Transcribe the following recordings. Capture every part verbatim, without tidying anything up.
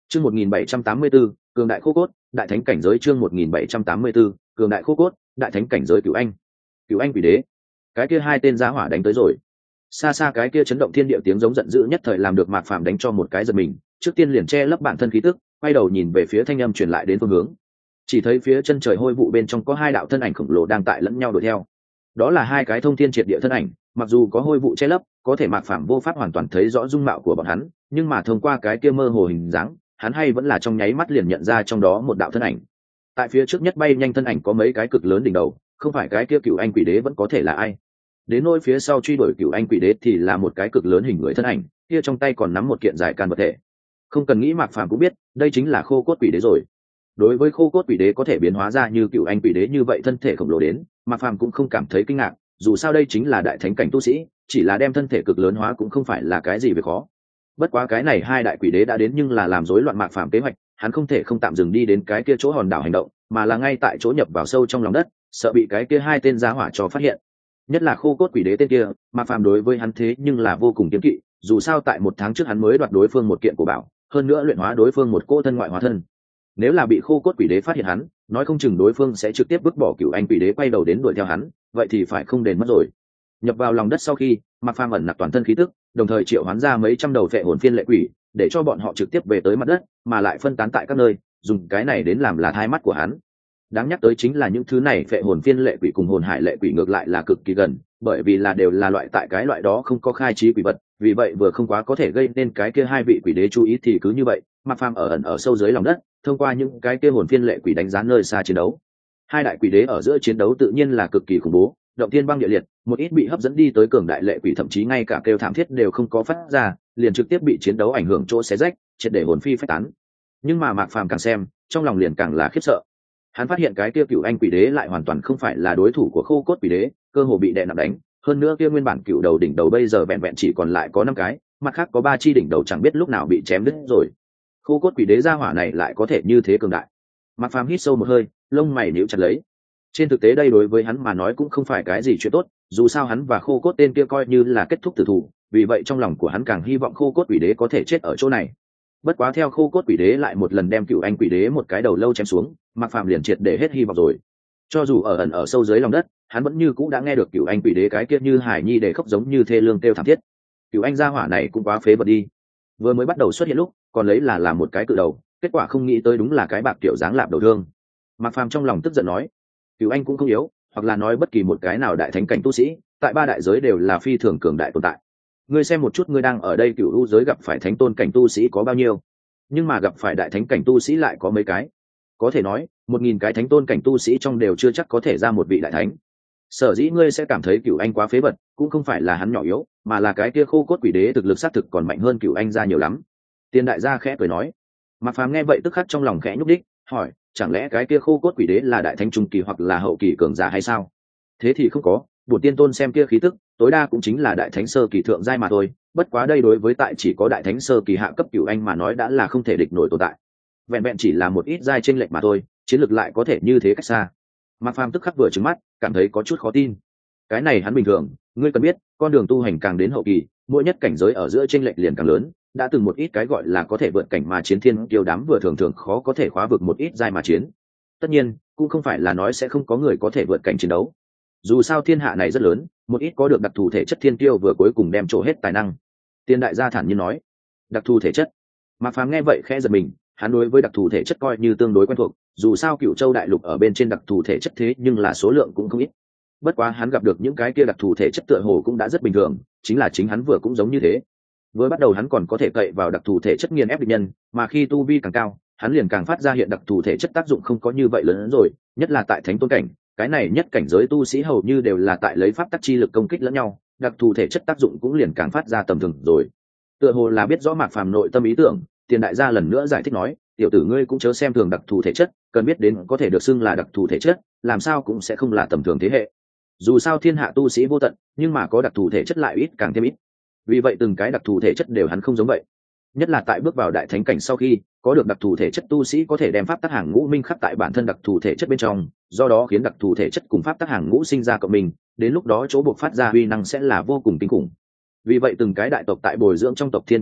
Chương một nghìn bảy trăm tám mươi 1784, cường đại khô cốt, đại thánh cảnh giới chương một nghìn bảy trăm tám mươi 1784, cường đại khô cốt, đại thánh cảnh giới Cửu Anh. Cửu Anh quỷ đế. Cái kia hai tên giá hỏa đánh tới rồi. Xa xa cái kia chấn động thiên địa tiếng giống giận dữ nhất thời làm được Mạc Phàm đánh cho một cái giật mình, trước tiên liền che lấp bản thân khí tức, quay đầu nhìn về phía thanh âm truyền lại đến phương hướng. Chỉ thấy phía chân trời hôi vụ bên trong có hai đạo thân ảnh khổng lồ đang tại lẫn nhau đuổi theo. Đó là hai cái thông thiên triệt địa thân ảnh, mặc dù có hôi vụ che lấp, có thể Mạc Phàm vô pháp hoàn toàn thấy rõ dung mạo của bọn hắn, nhưng mà thông qua cái kia mơ hồ hình dáng, hắn hay vẫn là trong nháy mắt liền nhận ra trong đó một đạo thân ảnh. Tại phía trước nhất bay nhanh thân ảnh có mấy cái cực lớn đỉnh đầu, không phải cái kia Cửu Anh quỷ đế vẫn có thể là ai. Đến nỗi phía sau truy đuổi Cửu Anh quỷ đế thì là một cái cực lớn hình người thân ảnh, kia trong tay còn nắm một kiện dài can vật thể. Không cần nghĩ Mạc Phàm cũng biết, đây chính là khô cốt quỷ đế rồi. Đối với khô cốt quỷ đế có thể biến hóa ra như Cửu Anh quỷ đế như vậy thân thể khổng lồ đến, Mạc Phàm cũng không cảm thấy kinh ngạc, dù sao đây chính là đại thánh cảnh tu sĩ, chỉ là đem thân thể cực lớn hóa cũng không phải là cái gì về khó. Bất quá cái này hai đại quỷ đế đã đến nhưng là làm rối loạn Mạc Phàm kế hoạch, hắn không thể không tạm dừng đi đến cái kia chỗ hòn đảo hành động, mà là ngay tại chỗ nhập vào sâu trong lòng đất, sợ bị cái kia hai tên giá hỏa cho phát hiện. Nhất là khô cốt quỷ đế tên kia, Mạc Phàm đối với hắn thế nhưng là vô cùng kiêng kỵ, dù sao tại một tháng trước hắn mới đoạt đối phương một kiện của bảo, hơn nữa luyện hóa đối phương một cỗ thân ngoại hóa thân. Nếu là bị khô cốt quỷ đế phát hiện hắn, nói không chừng đối phương sẽ trực tiếp vứt bỏ Cửu Anh quỷ đế quay đầu đến đuổi theo hắn, vậy thì phải không đền mất rồi. Nhập vào lòng đất sau khi, Mạc Phàm ẩn nặc toàn thân khí tức, đồng thời triệu hoán ra mấy trăm đầu phệ hồn phiên lệ quỷ, để cho bọn họ trực tiếp về tới mặt đất, mà lại phân tán tại các nơi, dùng cái này đến làm là thai mắt của hắn. Đáng nhắc tới chính là những thứ này phệ hồn phiên lệ quỷ cùng hồn hải lệ quỷ ngược lại là cực kỳ gần, bởi vì là đều là loại tại cái loại đó không có khai trí quỷ vật, vì vậy vừa không quá có thể gây nên cái kia hai vị quỷ đế chú ý thì cứ như vậy, Mạc Phàm ở ẩn ở sâu dưới lòng đất, thông qua những cái kia hồn phiên lệ quỷ đánh giá nơi xa chiến đấu. Hai đại quỷ đế ở giữa chiến đấu tự nhiên là cực kỳ khủng bố, động thiên băng địa liệt, một ít bị hấp dẫn đi tới cường đại lệ quỷ thậm chí ngay cả kêu thảm thiết đều không có phát ra, liền trực tiếp bị chiến đấu ảnh hưởng chỗ xé rách, triệt để hồn phi phách tán. Nhưng mà Mạc Phàm càng xem, trong lòng liền càng là khiếp sợ. Hắn phát hiện cái kia Cửu Anh quỷ đế lại hoàn toàn không phải là đối thủ của khô cốt quỷ đế, cơ hồ bị đè nặng đánh, hơn nữa kia nguyên bản cựu đầu đỉnh đầu bây giờ vẹn vẹn chỉ còn lại có năm cái, mặt khác có ba chi đỉnh đầu chẳng biết lúc nào bị chém đứt rồi. Khô cốt quỷ đế gia hỏa này lại có thể như thế cường đại. Mạc Phàm hít sâu một hơi, lông mày nhíu chặt lấy. Trên thực tế đây đối với hắn mà nói cũng không phải cái gì chuyện tốt, dù sao hắn và khô cốt tên kia coi như là kết thúc tử thủ, vì vậy trong lòng của hắn càng hy vọng khô cốt quỷ đế có thể chết ở chỗ này. Bất quá theo khô cốt quỷ đế lại một lần đem Cửu Anh quỷ đế một cái đầu lâu chém xuống, Mạc Phàm liền triệt để hết hy vọng rồi. Cho dù ở ẩn ở sâu dưới lòng đất, hắn vẫn như cũ đã nghe được Cửu Anh quỷ đế cái kia như hải nhi để khóc giống như thê lương kêu thảm thiết. Cửu Anh gia hỏa này cũng quá phế vật đi. Vừa mới bắt đầu xuất hiện lúc, còn lấy là làm một cái cự đầu, kết quả không nghĩ tới đúng là cái bạc kiểu dáng lạp đầu thương. Mạc Phàm trong lòng tức giận nói, Cửu Anh cũng không yếu, hoặc là nói bất kỳ một cái nào đại thánh cảnh tu sĩ, tại ba đại giới đều là phi thường cường đại tồn tại. Ngươi xem một chút ngươi đang ở đây Cửu U giới gặp phải thánh tôn cảnh tu sĩ có bao nhiêu, nhưng mà gặp phải đại thánh cảnh tu sĩ lại có mấy cái. Có thể nói, một nghìn cái thánh tôn cảnh tu sĩ trong đều chưa chắc có thể ra một vị đại thánh. Sở dĩ ngươi sẽ cảm thấy Cửu Anh quá phế vật, cũng không phải là hắn nhỏ yếu, mà là cái kia khô cốt quỷ đế thực lực xác thực còn mạnh hơn Cửu Anh ra nhiều lắm. Tiên đại gia khẽ cười nói. Mạc Phàm nghe vậy tức khắc trong lòng khẽ nhúc đích, hỏi, chẳng lẽ cái kia khô cốt quỷ đế là đại thánh trung kỳ hoặc là hậu kỳ cường giả hay sao? Thế thì không có, bổn tiên tôn xem kia khí tức, tối đa cũng chính là đại thánh sơ kỳ thượng giai mà thôi, bất quá đây đối với tại chỉ có đại thánh sơ kỳ hạ cấp Cửu Anh mà nói đã là không thể địch nổi tồn tại. Vẹn vẹn chỉ là một ít giai chênh lệch mà thôi, chiến lược lại có thể như thế cách xa. Mạc Phàm tức khắc vừa trừng mắt, cảm thấy có chút khó tin. Cái này hắn bình thường, ngươi cần biết, con đường tu hành càng đến hậu kỳ, mỗi nhất cảnh giới ở giữa chênh lệch liền càng lớn, đã từng một ít cái gọi là có thể vượt cảnh mà chiến thiên kiêu đám vừa thường thường khó có thể khóa vực một ít giai mà chiến. Tất nhiên, cũng không phải là nói sẽ không có người có thể vượt cảnh chiến đấu. Dù sao thiên hạ này rất lớn, một ít có được đặc thù thể chất thiên kiêu vừa cuối cùng đem trổ hết tài năng. Tiên đại gia thản nhiên nói, đặc thù thể chất. Mạc Phàm nghe vậy khẽ giật mình, hắn đối với đặc thù thể chất coi như tương đối quen thuộc, dù sao Cửu Châu đại lục ở bên trên đặc thù thể chất thế nhưng là số lượng cũng không ít. Bất quá hắn gặp được những cái kia đặc thù thể chất tựa hồ cũng đã rất bình thường, chính là chính hắn vừa cũng giống như thế. Với bắt đầu hắn còn có thể cậy vào đặc thù thể chất nghiền ép địch nhân, mà khi tu vi càng cao, hắn liền càng phát ra hiện đặc thù thể chất tác dụng không có như vậy lớn hơn rồi, nhất là tại thánh tôn cảnh, cái này nhất cảnh giới tu sĩ hầu như đều là tại lấy pháp tắc chi lực công kích lẫn nhau, đặc thù thể chất tác dụng cũng liền càng phát ra tầm thường rồi. Tựa hồ là biết rõ Mạc Phàm nội tâm ý tưởng, Tiền đại gia lần nữa giải thích nói, tiểu tử ngươi cũng chớ xem thường đặc thù thể chất, cần biết đến có thể được xưng là đặc thù thể chất, làm sao cũng sẽ không là tầm thường thế hệ. Dù sao thiên hạ tu sĩ vô tận, nhưng mà có đặc thù thể chất lại ít càng thêm ít. Vì vậy từng cái đặc thù thể chất đều hắn không giống vậy. Nhất là tại bước vào đại thánh cảnh sau khi, có được đặc thù thể chất tu sĩ có thể đem pháp tắc hàng ngũ minh khắc tại bản thân đặc thù thể chất bên trong, do đó khiến đặc thù thể chất cùng pháp tắc hàng ngũ sinh ra cộng mình, đến lúc đó chỗ buộc phát ra uy năng sẽ là vô cùng kinh khủng. Vì vậy từng cái đại tộc tại bồi dưỡng trong tộc thiên tiêu lúc,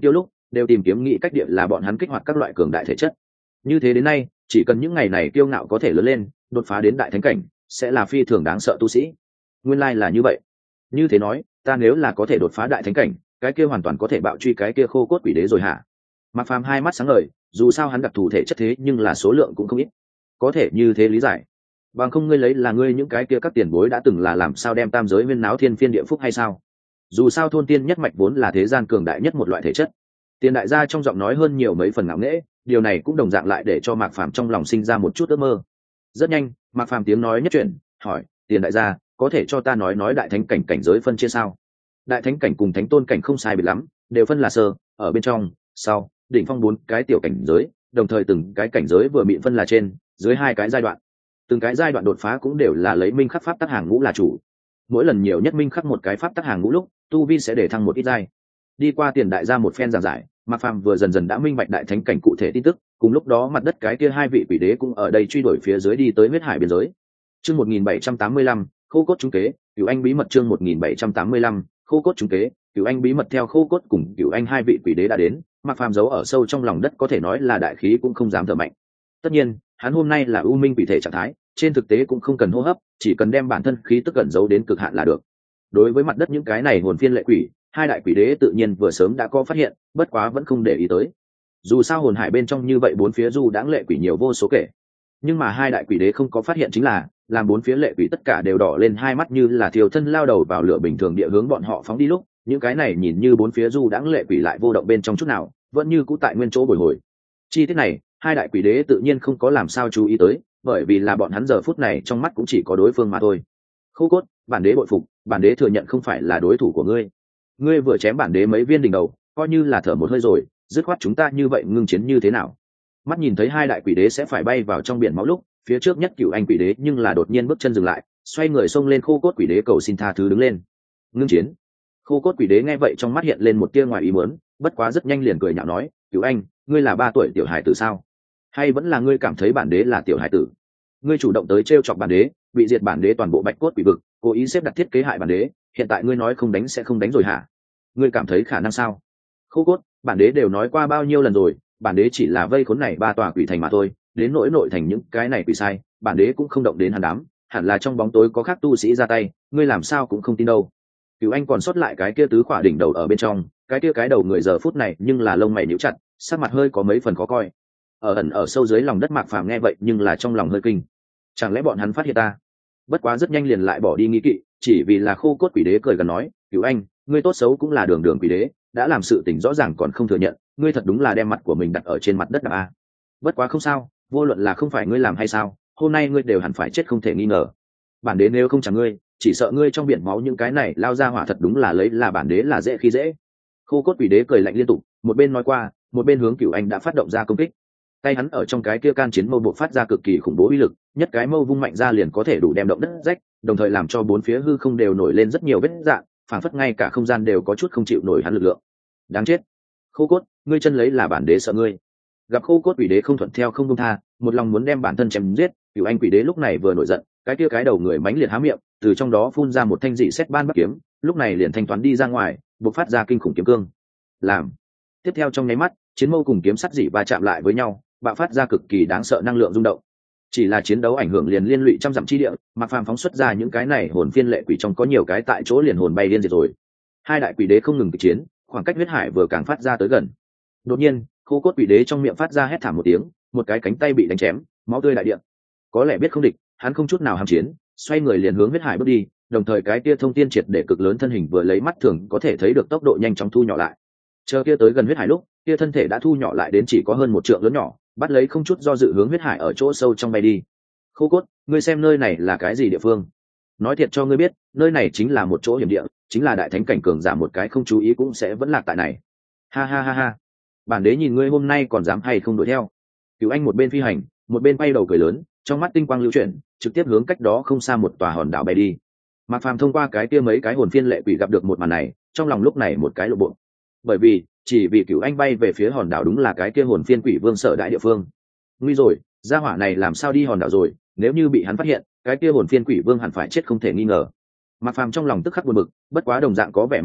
đều tìm kiếm nghĩ cách địa là bọn hắn kích hoạt các loại cường đại thể chất. Như thế đến nay, chỉ cần những ngày này kiêu ngạo có thể lớn lên, đột phá đến đại thánh cảnh, sẽ là phi thường đáng sợ tu sĩ. Nguyên lai là như vậy. Như thế nói, ta nếu là có thể đột phá đại thánh cảnh, cái kia hoàn toàn có thể bạo truy cái kia khô cốt quỷ đế rồi hả? Mạc Phàm hai mắt sáng ngời, dù sao hắn đặc thù thể chất thế nhưng là số lượng cũng không ít. Có thể như thế lý giải. Bằng không ngươi lấy là ngươi những cái kia các tiền bối đã từng là làm sao đem tam giới viên náo thiên phiên địa phúc hay sao? Dù sao thôn tiên nhất mạch vốn là thế gian cường đại nhất một loại thể chất. Tiền đại gia trong giọng nói hơn nhiều mấy phần ngạo nghễ, điều này cũng đồng dạng lại để cho Mạc Phàm trong lòng sinh ra một chút ước mơ. Rất nhanh, Mạc Phàm tiếng nói nhất chuyển, hỏi: "Tiền đại gia, có thể cho ta nói nói đại thánh cảnh cảnh giới phân chia sao?" Đại thánh cảnh cùng thánh tôn cảnh không sai biệt lắm, đều phân là sơ, ở bên trong, sau, đỉnh phong bốn cái tiểu cảnh giới, đồng thời từng cái cảnh giới vừa bị phân là trên, dưới hai cái giai đoạn. Từng cái giai đoạn đột phá cũng đều là lấy minh khắc pháp tắc hàng ngũ là chủ. Mỗi lần nhiều nhất minh khắc một cái pháp tắc hàng ngũ lúc, tu vi sẽ để thăng một ít giai. Đi qua tiền đại gia một phen giảng giải, Mạc Phàm vừa dần dần đã minh bạch đại thánh cảnh cụ thể tin tức, cùng lúc đó mặt đất cái kia hai vị quỷ đế cũng ở đây truy đuổi phía dưới đi tới huyết hải biên giới. Chương một nghìn bảy trăm tám mươi lăm, khô cốt trúng kế, Cửu Anh bí mật chương một nghìn bảy trăm tám mươi lăm, khô cốt trúng kế, Cửu Anh bí mật theo khô cốt cùng Cửu Anh hai vị quỷ đế đã đến, Mạc Phàm giấu ở sâu trong lòng đất có thể nói là đại khí cũng không dám thở mạnh. Tất nhiên, hắn hôm nay là u minh quỷ thể trạng thái, trên thực tế cũng không cần hô hấp, chỉ cần đem bản thân khí tức gần giấu đến cực hạn là được. Đối với mặt đất những cái này hồn phiên lệ quỷ, hai đại quỷ đế tự nhiên vừa sớm đã có phát hiện, bất quá vẫn không để ý tới. Dù sao hồn hải bên trong như vậy bốn phía du đãng lệ quỷ nhiều vô số kể, nhưng mà hai đại quỷ đế không có phát hiện chính là, làm bốn phía lệ quỷ tất cả đều đỏ lên hai mắt như là thiêu thân lao đầu vào lửa bình thường địa hướng bọn họ phóng đi lúc, những cái này nhìn như bốn phía du đãng lệ quỷ lại vô động bên trong chút nào, vẫn như cũ tại nguyên chỗ bồi hồi. Chi tiết này, hai đại quỷ đế tự nhiên không có làm sao chú ý tới, bởi vì là bọn hắn giờ phút này trong mắt cũng chỉ có đối phương mà thôi. Khô cốt, bản đế bội phục, bản đế thừa nhận không phải là đối thủ của ngươi. Ngươi vừa chém bản đế mấy viên đỉnh đầu, coi như là thở một hơi rồi, dứt khoát chúng ta như vậy ngưng chiến như thế nào? Mắt nhìn thấy hai đại quỷ đế sẽ phải bay vào trong biển máu lúc, phía trước nhất Cửu Anh quỷ đế nhưng là đột nhiên bước chân dừng lại, xoay người xông lên khô cốt quỷ đế cầu xin tha thứ đứng lên. Ngưng chiến. Khô cốt quỷ đế nghe vậy trong mắt hiện lên một tia ngoài ý muốn, bất quá rất nhanh liền cười nhạo nói: "Cửu Anh, ngươi là ba tuổi tiểu hải tử sao? Hay vẫn là ngươi cảm thấy bản đế là tiểu hải tử? Ngươi chủ động tới trêu chọc bản đế, bị diệt bản đế toàn bộ bạch cốt quỷ vực, cố ý xếp đặt thiết kế hại bản đế, hiện tại ngươi nói không đánh sẽ không đánh rồi hả? Ngươi cảm thấy khả năng sao?" Khô cốt, bản đế đều nói qua bao nhiêu lần rồi, bản đế chỉ là vây khốn này ba tòa quỷ thành mà thôi, đến nỗi nội thành những cái này quỷ sai, bản đế cũng không động đến hắn đám, hẳn là trong bóng tối có khác tu sĩ ra tay, ngươi làm sao cũng không tin đâu. Cửu Anh còn sót lại cái kia tứ khỏa đỉnh đầu ở bên trong, cái kia cái đầu người giờ phút này nhưng là lông mày nhíu chặt, sắc mặt hơi có mấy phần khó coi. Ở ẩn ở sâu dưới lòng đất Mạc Phàm nghe vậy nhưng là trong lòng hơi kinh. Chẳng lẽ bọn hắn phát hiện ta? Bất quá rất nhanh liền lại bỏ đi nghi kỵ, chỉ vì là khô cốt quỷ đế cười gần nói: "Cửu Anh, ngươi tốt xấu cũng là đường đường quỷ đế, đã làm sự tình rõ ràng còn không thừa nhận, ngươi thật đúng là đem mặt của mình đặt ở trên mặt đất à? Bất quá không sao, vô luận là không phải ngươi làm hay sao, hôm nay ngươi đều hẳn phải chết không thể nghi ngờ. Bản đế nếu không chẳng ngươi, chỉ sợ ngươi trong biển máu những cái này lao ra hỏa thật đúng là lấy là bản đế là dễ khi dễ." Khô cốt quỷ đế cười lạnh liên tục, một bên nói qua, một bên hướng Cửu Anh đã phát động ra công kích. Tay hắn ở trong cái kia can chiến mâu bộ phát ra cực kỳ khủng bố uy lực, nhất cái mâu vung mạnh ra liền có thể đủ đem động đất rách, đồng thời làm cho bốn phía hư không đều nổi lên rất nhiều vết rạn, phảng phất ngay cả không gian đều có chút không chịu nổi hắn lực lượng. Đáng chết! Khô cốt, ngươi chân lấy là bản đế sợ ngươi. Gặp khô cốt quỷ đế không thuận theo không buông tha, một lòng muốn đem bản thân chém giết, Cửu Anh quỷ đế lúc này vừa nổi giận, cái kia cái đầu người mãnh liệt há miệng, từ trong đó phun ra một thanh dị xét ban bắc kiếm, lúc này liền thanh toán đi ra ngoài, bộc phát ra kinh khủng kiếm cương. Làm. Tiếp theo trong nháy mắt, chiến mâu cùng kiếm sắt dị va chạm lại với nhau, bạo phát ra cực kỳ đáng sợ năng lượng rung động. Chỉ là chiến đấu ảnh hưởng liền liên lụy trăm dặm chi địa, Mạc Phàm phóng xuất ra những cái này hồn phiên lệ quỷ trong có nhiều cái tại chỗ liền hồn bay điên diệt rồi. Hai đại quỷ đế không ngừng kịch chiến, khoảng cách huyết hải vừa càng phát ra tới gần. Đột nhiên, khô cốt quỷ đế trong miệng phát ra hét thảm một tiếng, một cái cánh tay bị đánh chém, máu tươi đại địa. Có lẽ biết không địch, hắn không chút nào hàm chiến, xoay người liền hướng huyết hải bước đi, đồng thời cái kia thông tiên triệt để cực lớn thân hình vừa lấy mắt thường có thể thấy được tốc độ nhanh chóng thu nhỏ lại. Chờ kia tới gần huyết hải lúc, kia thân thể đã thu nhỏ lại đến chỉ có hơn một trượng lớn nhỏ, bắt lấy không chút do dự hướng huyết hải ở chỗ sâu trong bay đi. Khô cốt, ngươi xem nơi này là cái gì địa phương? Nói thiệt cho ngươi biết, nơi này chính là một chỗ hiểm địa, chính là đại thánh cảnh cường giả một cái không chú ý cũng sẽ vẫn lạc tại này. Ha ha ha ha, bản đế nhìn ngươi hôm nay còn dám hay không đuổi theo. Cửu Anh một bên phi hành, một bên bay đầu cười lớn, trong mắt tinh quang lưu chuyển, trực tiếp hướng cách đó không xa một tòa hòn đảo bay đi. Mạc Phàm thông qua cái kia mấy cái hồn phiên lệ quỷ gặp được một màn này, trong lòng lúc này một cái lộ bộ. Bởi vì chỉ vì Cửu Anh bay về phía hòn đảo đúng là cái kia hồn phiên quỷ vương sở đại địa phương. Nguy rồi, gia hỏa này làm sao đi hòn đảo rồi? Nếu như bị hắn phát hiện, cái kia hồn phiên quỷ vương hẳn phải chết không thể nghi ngờ. Mạc Phàm trong lòng tức khắc buồn bực, bất quá đồng dạng có vẻ mong đợi,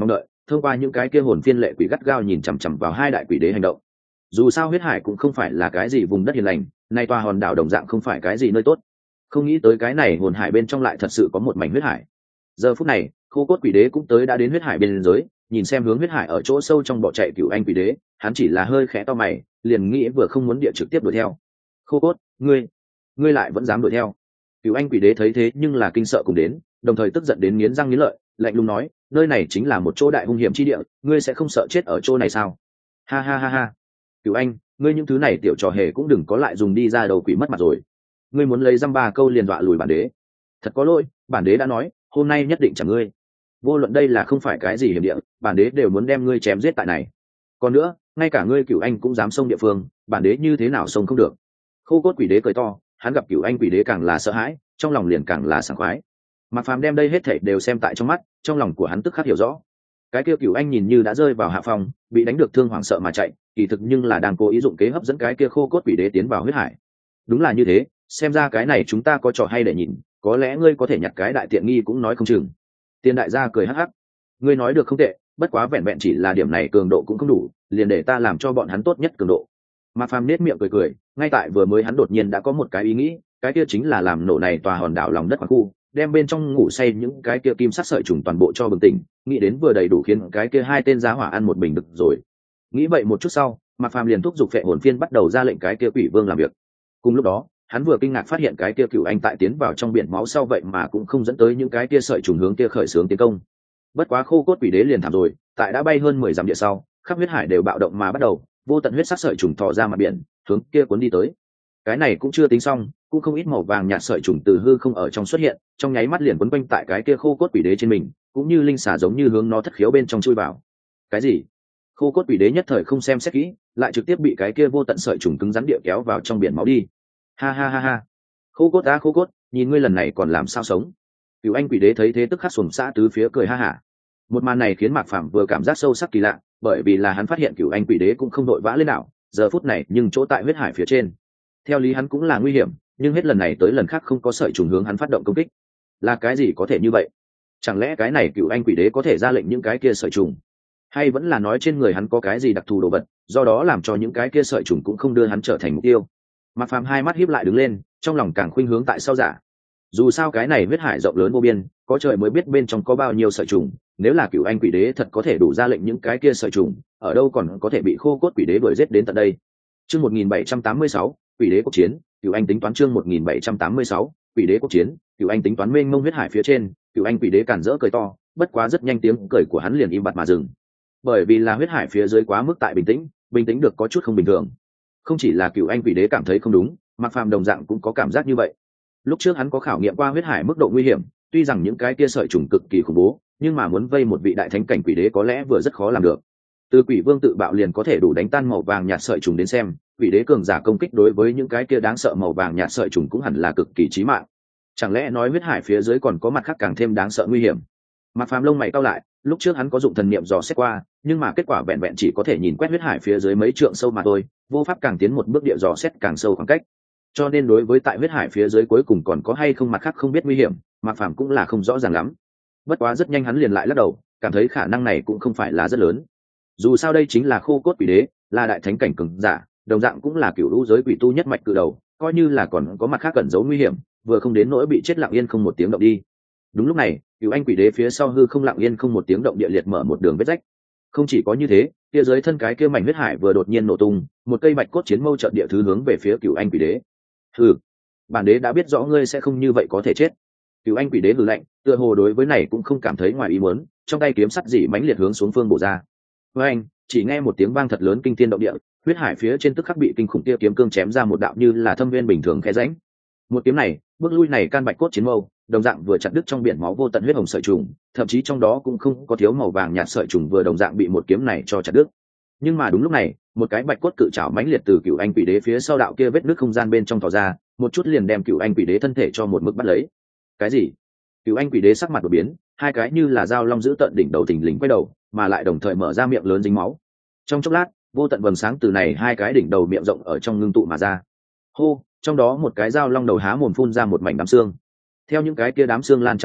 thông qua những cái kia hồn phiên lệ quỷ gắt gao nhìn chằm chằm vào hai đại quỷ đế hành động. Dù sao huyết hải cũng không phải là cái gì vùng đất hiền lành, nay tòa hòn đảo đồng dạng không phải cái gì nơi tốt. Không nghĩ tới cái này hồn hải bên trong lại thật sự có một mảnh huyết hải. Giờ phút này khô cốt quỷ đế cũng tới đã đến huyết hải bên dưới, nhìn xem hướng huyết hải ở chỗ sâu trong bỏ chạy cựu anh quỷ đế, hắn chỉ là hơi khẽ to mày, liền nghĩ vừa không muốn địa trực tiếp đuổi theo. Khô cốt, ngươi ngươi lại vẫn dám đuổi theo? Cựu anh quỷ đế thấy thế nhưng là kinh sợ cùng đến, đồng thời tức giận đến nghiến răng nghiến lợi, lạnh lùng nói, nơi này chính là một chỗ đại hung hiểm chi địa, ngươi sẽ không sợ chết ở chỗ này sao? Ha ha ha ha. Cựu anh, ngươi những thứ này tiểu trò hề cũng đừng có lại dùng đi ra đầu quỷ mất mặt rồi. Ngươi muốn lấy dăm ba câu liền dọa lùi bản đế? Thật có lỗi, bản đế đã nói, hôm nay nhất định chẳng ngươi. Vô luận đây là không phải cái gì hiểm địa, bản đế đều muốn đem ngươi chém giết tại này. Còn nữa, ngay cả ngươi Cửu Anh cũng dám xông địa phương, bản đế như thế nào xông không được? Khô cốt quỷ đế cười to, hắn gặp Cửu Anh quỷ đế càng là sợ hãi, trong lòng liền càng là sảng khoái. Mạc Phàm đem đây hết thảy đều xem tại trong mắt, trong lòng của hắn tức khắc hiểu rõ. Cái kia Cửu Anh nhìn như đã rơi vào hạ phòng, bị đánh được thương hoảng sợ mà chạy, kỳ thực nhưng là đang cố ý dụng kế hấp dẫn cái kia khô cốt quỷ đế tiến vào huyết hải. Đúng là như thế, xem ra cái này chúng ta có trò hay để nhìn, có lẽ ngươi có thể nhặt cái đại tiện nghi cũng nói không chừng. Tiên đại gia cười hắc hắc, ngươi nói được không tệ, bất quá vẹn vẹn chỉ là điểm này cường độ cũng không đủ, liền để ta làm cho bọn hắn tốt nhất cường độ. Mạc Phàm nét miệng cười cười, ngay tại vừa mới hắn đột nhiên đã có một cái ý nghĩ, cái kia chính là làm nổ này tòa hòn đảo lòng đất khoáng khu, đem bên trong ngủ say những cái kia kim sắc sợi trùng toàn bộ cho bừng tỉnh, nghĩ đến vừa đầy đủ khiến cái kia hai tên giá hỏa ăn một bình được rồi. Nghĩ vậy một chút sau, Mạc Phàm liền thúc giục phệ hồn phiên bắt đầu ra lệnh cái kia quỷ vương làm việc. Cùng lúc đó, hắn vừa kinh ngạc phát hiện cái kia Cửu Anh tại tiến vào trong biển máu sau vậy mà cũng không dẫn tới những cái kia sợi trùng hướng kia khởi xướng tiến công. Bất quá khô cốt quỷ đế liền thảm rồi, tại đã bay hơn mười dặm địa sau, khắp huyết hải đều bạo động mà bắt đầu, vô tận huyết sắc sợi trùng thò ra mặt biển, hướng kia cuốn đi tới. Cái này cũng chưa tính xong, cũng không ít màu vàng nhạt sợi trùng từ hư không ở trong xuất hiện, trong nháy mắt liền quấn quanh tại cái kia khô cốt quỷ đế trên mình, cũng như linh xà giống như hướng nó thất khiếu bên trong chui vào. Cái gì? Khô cốt quỷ đế nhất thời không xem xét kỹ, lại trực tiếp bị cái kia vô tận sợi trùng cứng rắn địa kéo vào trong biển máu đi. Ha ha ha ha. Khô cốt á khô cốt, nhìn ngươi lần này còn làm sao sống? Cửu Anh quỷ đế thấy thế tức khắc xuồng xã tứ phía cười ha hả. Một màn này khiến Mạc Phàm vừa cảm giác sâu sắc kỳ lạ, bởi vì là hắn phát hiện Cửu Anh quỷ đế cũng không đội vã lên đảo, giờ phút này nhưng chỗ tại huyết hải phía trên. Theo lý hắn cũng là nguy hiểm, nhưng hết lần này tới lần khác không có sợi trùng hướng hắn phát động công kích. Là cái gì có thể như vậy? Chẳng lẽ cái này Cửu Anh quỷ đế có thể ra lệnh những cái kia sợi trùng, hay vẫn là nói trên người hắn có cái gì đặc thù đồ vật, do đó làm cho những cái kia sợi trùng cũng không đưa hắn trở thành mục tiêu? Mạc Phàm hai mắt híp lại đứng lên, trong lòng càng khuynh hướng tại sau giả. Dù sao cái này huyết hải rộng lớn vô biên, có trời mới biết bên trong có bao nhiêu sợi trùng, nếu là Cửu Anh quỷ đế thật có thể đủ ra lệnh những cái kia sợi trùng, ở đâu còn có thể bị khô cốt quỷ đế đuổi giết đến tận đây. Chương một nghìn bảy trăm tám mươi sáu, quỷ đế quốc chiến, Cửu Anh tính toán chương một nghìn bảy trăm tám mươi sáu, quỷ đế quốc chiến, Cửu Anh tính toán mênh mông huyết hải phía trên, Cửu Anh quỷ đế cản rỡ cười to, bất quá rất nhanh tiếng cười của hắn liền im bặt mà dừng. Bởi vì là huyết hải phía dưới quá mức tại bình tĩnh, bình tĩnh được có chút không bình thường. Không chỉ là Cửu Anh quỷ đế cảm thấy không đúng, Mạc Phàm đồng dạng cũng có cảm giác như vậy. Lúc trước hắn có khảo nghiệm qua huyết hải mức độ nguy hiểm, tuy rằng những cái kia sợi trùng cực kỳ khủng bố, nhưng mà muốn vây một vị đại thánh cảnh quỷ đế có lẽ vừa rất khó làm được. Từ quỷ vương tự bạo liền có thể đủ đánh tan màu vàng nhạt sợi trùng đến xem, quỷ đế cường giả công kích đối với những cái kia đáng sợ màu vàng nhạt sợi trùng cũng hẳn là cực kỳ chí mạng. Chẳng lẽ nói huyết hải phía dưới còn có mặt khác càng thêm đáng sợ nguy hiểm? Mạc Phàm lông mày cau lại, lúc trước hắn có dụng thần niệm dò xét qua, nhưng mà kết quả vẹn vẹn chỉ có thể nhìn quét huyết hải phía dưới mấy trượng sâu mà thôi, vô pháp càng tiến một bước địa dò xét càng sâu khoảng cách. Cho nên đối với tại huyết hải phía dưới cuối cùng còn có hay không mặt khác không biết nguy hiểm, Mạc Phàm cũng là không rõ ràng lắm. Bất quá rất nhanh hắn liền lại lắc đầu, cảm thấy khả năng này cũng không phải là rất lớn. Dù sao đây chính là khô cốt quỷ đế, là đại thánh cảnh cường giả, đồng dạng cũng là cửu lũ giới quỷ tu nhất mạch cự đầu, coi như là còn có mặt khác cẩn giấu nguy hiểm, vừa không đến nỗi bị chết lặng yên không một tiếng động đi. Đúng lúc này, Cửu Anh quỷ đế phía sau hư không lặng yên không một tiếng động địa liệt mở một đường vết rách. Không chỉ có như thế, kia dưới thân cái kia mảnh huyết hải vừa đột nhiên nổ tung, một cây bạch cốt chiến mâu trận địa thứ hướng về phía Cửu Anh quỷ đế. Hừ, bản đế đã biết rõ ngươi sẽ không như vậy có thể chết. Cửu Anh quỷ đế hừ lạnh, tựa hồ đối với này cũng không cảm thấy ngoài ý muốn, trong tay kiếm sắt dỉ mãnh liệt hướng xuống phương bổ ra. Với anh, chỉ nghe một tiếng vang thật lớn kinh thiên động địa, huyết hải phía trên tức khắc bị kinh khủng kia kiếm cương chém ra một đạo như là thâm viên bình thường khe rãnh. Một kiếm này, bước lui này can bạch cốt chiến mâu, đồng dạng vừa chặt đứt trong biển máu vô tận huyết hồng sợi trùng, thậm chí trong đó cũng không có thiếu màu vàng nhạt sợi trùng vừa đồng dạng bị một kiếm này cho chặt đứt. Nhưng mà đúng lúc này, một cái bạch cốt cự trảo mãnh liệt từ Cửu Anh quỷ đế phía sau đạo kia vết nứt không gian bên trong tỏ ra, một chút liền đem Cửu Anh quỷ đế thân thể cho một mực bắt lấy. Cái gì? Cửu Anh quỷ đế sắc mặt đổi biến, hai cái như là dao long giữ tận đỉnh đầu thình lình quay đầu, mà lại đồng thời mở ra miệng lớn dính máu. Trong chốc lát, vô tận vầng sáng từ này hai cái đỉnh đầu miệng rộng ở trong ngưng tụ mà ra. Hô, trong đó một cái dao long đầu há mồm phun ra một mảnh đám xương. Theo những cái kia đám xương lan tràn ra,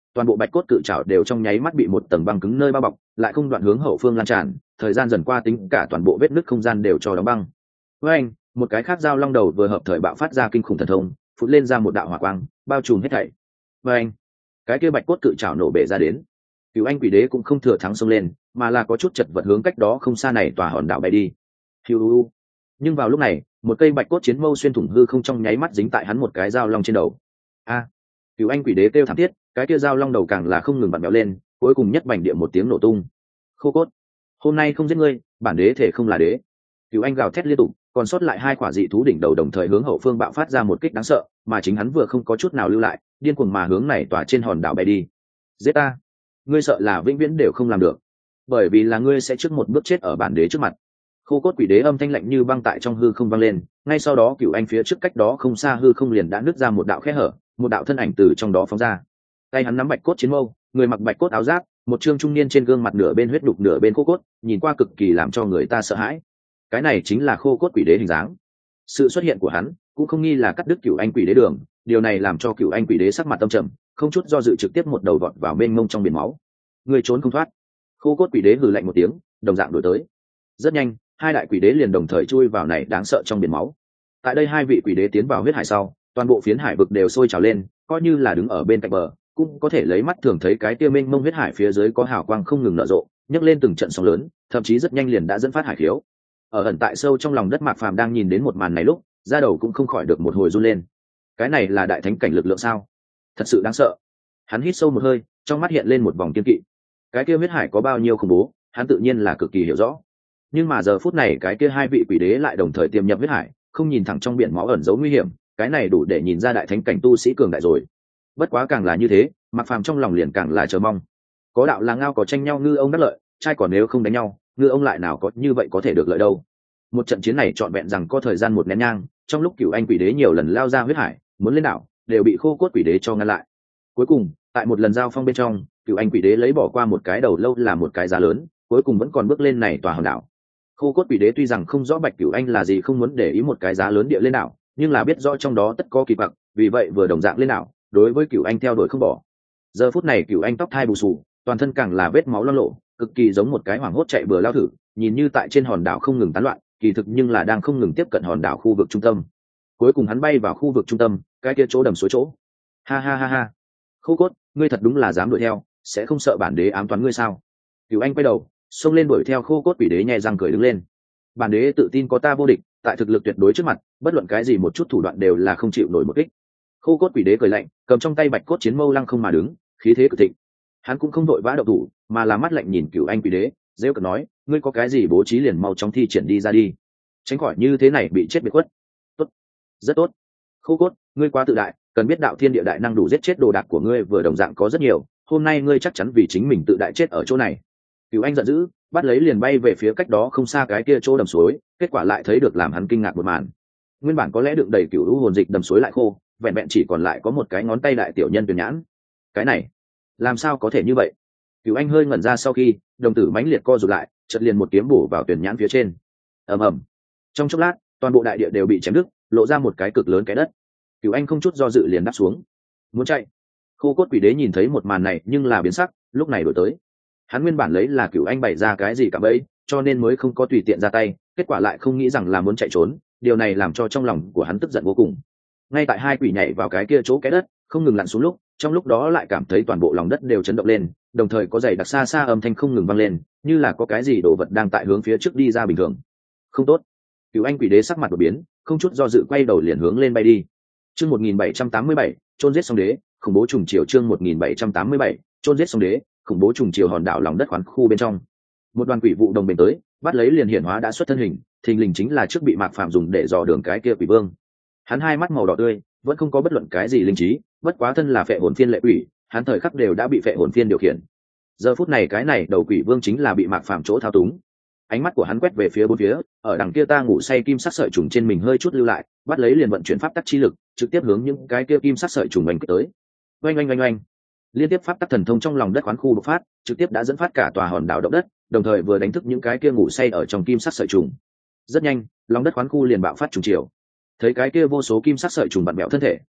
toàn bộ bạch cốt cự trảo đều trong nháy mắt bị một tầng băng cứng nơi bao bọc, lại không đoạn hướng hậu phương lan tràn, thời gian dần qua tính cả toàn bộ vết nứt không gian đều cho đóng băng. Với anh, một cái khác dao long đầu vừa hợp thời bạo phát ra kinh khủng thần thông, phụt lên ra một đạo hỏa quang, bao trùm hết thảy. Với anh, cái kia bạch cốt cự trảo nổ bể ra đến. Cửu Anh Quỷ Đế cũng không thừa thắng xông lên, mà là có chút chật vật hướng cách đó không xa này tòa hòn đảo bay đi. Hiu. Nhưng vào lúc này, một cây bạch cốt chiến mâu xuyên thủng hư không trong nháy mắt dính tại hắn một cái dao long trên đầu. A! À, Cửu Anh Quỷ Đế kêu thảm thiết, cái kia dao long đầu càng là không ngừng vặn vẹo lên, cuối cùng nhất bành địa một tiếng nổ tung. Khô cốt, hôm nay không giết ngươi, bản đế thể không là đế. Cửu Anh gào thét liên tục, còn sót lại hai quả dị thú đỉnh đầu đồng thời hướng hậu phương bạo phát ra một kích đáng sợ, mà chính hắn vừa không có chút nào lưu lại, điên cuồng mà hướng này tòa trên hòn đảo bay đi. Giết ta! Ngươi sợ là vĩnh viễn đều không làm được, bởi vì là ngươi sẽ trước một bước chết ở bản đế trước mặt. Khô cốt quỷ đế âm thanh lạnh như băng tại trong hư không vang lên, ngay sau đó Cửu Anh phía trước cách đó không xa hư không liền đã nứt ra một đạo khe hở, một đạo thân ảnh từ trong đó phóng ra. Tay hắn nắm bạch cốt chiến mâu, người mặc bạch cốt áo giáp, một trương trung niên trên gương mặt nửa bên huyết đục nửa bên khô cốt, nhìn qua cực kỳ làm cho người ta sợ hãi. Cái này chính là khô cốt quỷ đế hình dáng. Sự xuất hiện của hắn cũng không nghi là cắt đứt Cửu Anh quỷ đế đường, điều này làm cho Cửu Anh quỷ đế sắc mặt tâm trầm, không chút do dự trực tiếp một đầu vọt vào mênh mông trong biển máu. Người trốn không thoát. Khô cốt quỷ đế hừ lạnh một tiếng, đồng dạng đuổi tới. Rất nhanh, hai đại quỷ đế liền đồng thời chui vào này đáng sợ trong biển máu. Tại đây hai vị quỷ đế tiến vào huyết hải sau, toàn bộ phiến hải vực đều sôi trào lên, coi như là đứng ở bên cạnh bờ, cũng có thể lấy mắt thường thấy cái kia mênh mông huyết hải phía dưới có hào quang không ngừng nở rộ, nhấc lên từng trận sóng lớn, thậm chí rất nhanh liền đã dẫn phát hải khiếu. Ở ẩn tại sâu trong lòng đất Mạc Phàm đang nhìn đến một màn này lúc, da đầu cũng không khỏi được một hồi run lên. Cái này là đại thánh cảnh lực lượng sao? Thật sự đáng sợ. Hắn hít sâu một hơi, trong mắt hiện lên một vòng kiên kỵ. Cái kia huyết hải có bao nhiêu khủng bố, hắn tự nhiên là cực kỳ hiểu rõ. Nhưng mà giờ phút này cái kia hai vị quỷ đế lại đồng thời tiềm nhập huyết hải, không nhìn thẳng trong biển máu ẩn giấu nguy hiểm, cái này đủ để nhìn ra đại thánh cảnh tu sĩ cường đại rồi. Bất quá càng là như thế, Mạc Phàm trong lòng liền càng là chờ mong. Có đạo là ngao có tranh nhau ngư ông đắc lợi, trai còn nếu không đánh nhau, ngư ông lại nào có như vậy có thể được lợi đâu. Một trận chiến này trọn vẹn rằng có thời gian một nén nhang, trong lúc Cửu Anh quỷ đế nhiều lần lao ra huyết hải, muốn lên đảo, đều bị khô cốt quỷ đế cho ngăn lại. Cuối cùng, tại một lần giao phong bên trong, Cửu Anh quỷ đế lấy bỏ qua một cái đầu lâu là một cái giá lớn, cuối cùng vẫn còn bước lên này tòa hòn đảo. Khô cốt quỷ đế tuy rằng không rõ Bạch Cửu Anh là gì không muốn để ý một cái giá lớn địa lên đảo, nhưng là biết rõ trong đó tất có kỳ quặc, vì vậy vừa đồng dạng lên đảo, đối với Cửu Anh theo đuổi không bỏ. Giờ phút này Cửu Anh tóc thai bù xù, toàn thân càng là vết máu loang lổ, cực kỳ giống một cái hoảng hốt chạy bừa lao thử, nhìn như tại trên hòn đảo không ngừng tán loạn, kỳ thực nhưng là đang không ngừng tiếp cận hòn đảo khu vực trung tâm. Cuối cùng hắn bay vào khu vực trung tâm, cái kia chỗ đầm suối chỗ. Ha ha ha ha. Khô cốt, ngươi thật đúng là dám đuổi theo, sẽ không sợ bản đế ám toán ngươi sao? Cửu Anh quay đầu, xông lên đuổi theo khô cốt quỷ đế nhẹ răng cười đứng lên. Bản đế tự tin có ta vô địch, tại thực lực tuyệt đối trước mặt, bất luận cái gì một chút thủ đoạn đều là không chịu nổi một kích. Khô cốt quỷ đế cười lạnh, cầm trong tay bạch cốt chiến mâu lăng không mà đứng, khí thế cực thịnh. Hắn cũng không đội vã động thủ, mà là mắt lạnh nhìn Cửu Anh quỷ đế, rêu cợt nói, ngươi có cái gì bố trí liền mau chóng thi triển đi ra đi, tránh khỏi như thế này bị chết biệt khuất. Tốt, rất tốt. Khô cốt, ngươi quá tự đại, cần biết đạo thiên địa đại năng đủ giết chết đồ đạc của ngươi vừa đồng dạng có rất nhiều, hôm nay ngươi chắc chắn vì chính mình tự đại chết ở chỗ này. Cửu Anh giận dữ, bắt lấy liền bay về phía cách đó không xa cái kia chỗ đầm suối, kết quả lại thấy được làm hắn kinh ngạc một màn. Nguyên bản có lẽ đựng đầy cửu hồn dịch đầm suối lại khô, vẹn vẹn chỉ còn lại có một cái ngón tay đại tiểu nhân tuyển nhãn. Cái này, làm sao có thể như vậy? Cửu Anh hơi ngẩn ra sau khi, đồng tử mãnh liệt co rụt lại, chợt liền một kiếm bổ vào tuyển nhãn phía trên. Ầm ầm. Trong chốc lát, toàn bộ đại địa đều bị chém đứt, lộ ra một cái cực lớn cái đất. Cửu Anh không chút do dự liền đáp xuống, muốn chạy. Khô cốt quỷ đế nhìn thấy một màn này nhưng là biến sắc, lúc này đổi tới. Hắn nguyên bản lấy là Cửu Anh bày ra cái gì cả bấy, cho nên mới không có tùy tiện ra tay, kết quả lại không nghĩ rằng là muốn chạy trốn, điều này làm cho trong lòng của hắn tức giận vô cùng. Ngay tại hai quỷ nhảy vào cái kia chỗ cái đất, không ngừng lặn xuống lúc, trong lúc đó lại cảm thấy toàn bộ lòng đất đều chấn động lên, đồng thời có dày đặc xa xa âm thanh không ngừng vang lên, như là có cái gì đồ vật đang tại hướng phía trước đi ra bình thường. Không tốt. Cửu Anh quỷ đế sắc mặt đột biến, không chút do dự quay đầu liền hướng lên bay đi. Chương một nghìn bảy trăm tám mươi bảy, chôn giết song đế, khủng bố trùng chiều chương một nghìn bảy trăm tám mươi bảy, chôn giết song đế, khủng bố trùng chiều hòn đảo lòng đất khoán khu bên trong. Một đoàn quỷ vụ đồng bền tới, bắt lấy liền hiển hóa đã xuất thân hình, thình lình chính là trước bị Mạc Phàm dùng để dò đường cái kia quỷ vương. Hắn hai mắt màu đỏ tươi, vẫn không có bất luận cái gì linh trí, bất quá thân là phệ hồn phiên lệ quỷ, hắn thời khắc đều đã bị phệ hồn phiên điều khiển. Giờ phút này cái này đầu quỷ vương chính là bị Mạc Phàm chỗ thao túng. Ánh mắt của hắn quét về phía bốn phía, ở đằng kia ta ngủ say kim sắc sợi trùng trên mình hơi chút lưu lại, bắt lấy liền vận chuyển pháp tắc chi lực, trực tiếp hướng những cái kia kim sắc sợi trùng đánh tới. Oanh oanh oanh oanh. Liên tiếp pháp tắc thần thông trong lòng đất khoán khu bộc phát, trực tiếp đã dẫn phát cả tòa hòn đảo động đất, đồng thời vừa đánh thức những cái kia ngủ say ở trong kim sắc sợi trùng. Rất nhanh, lòng đất khoán khu liền bạo phát trùng chiều. Thấy cái kia vô số kim sắc sợi trùng bặn bẹo thân thể,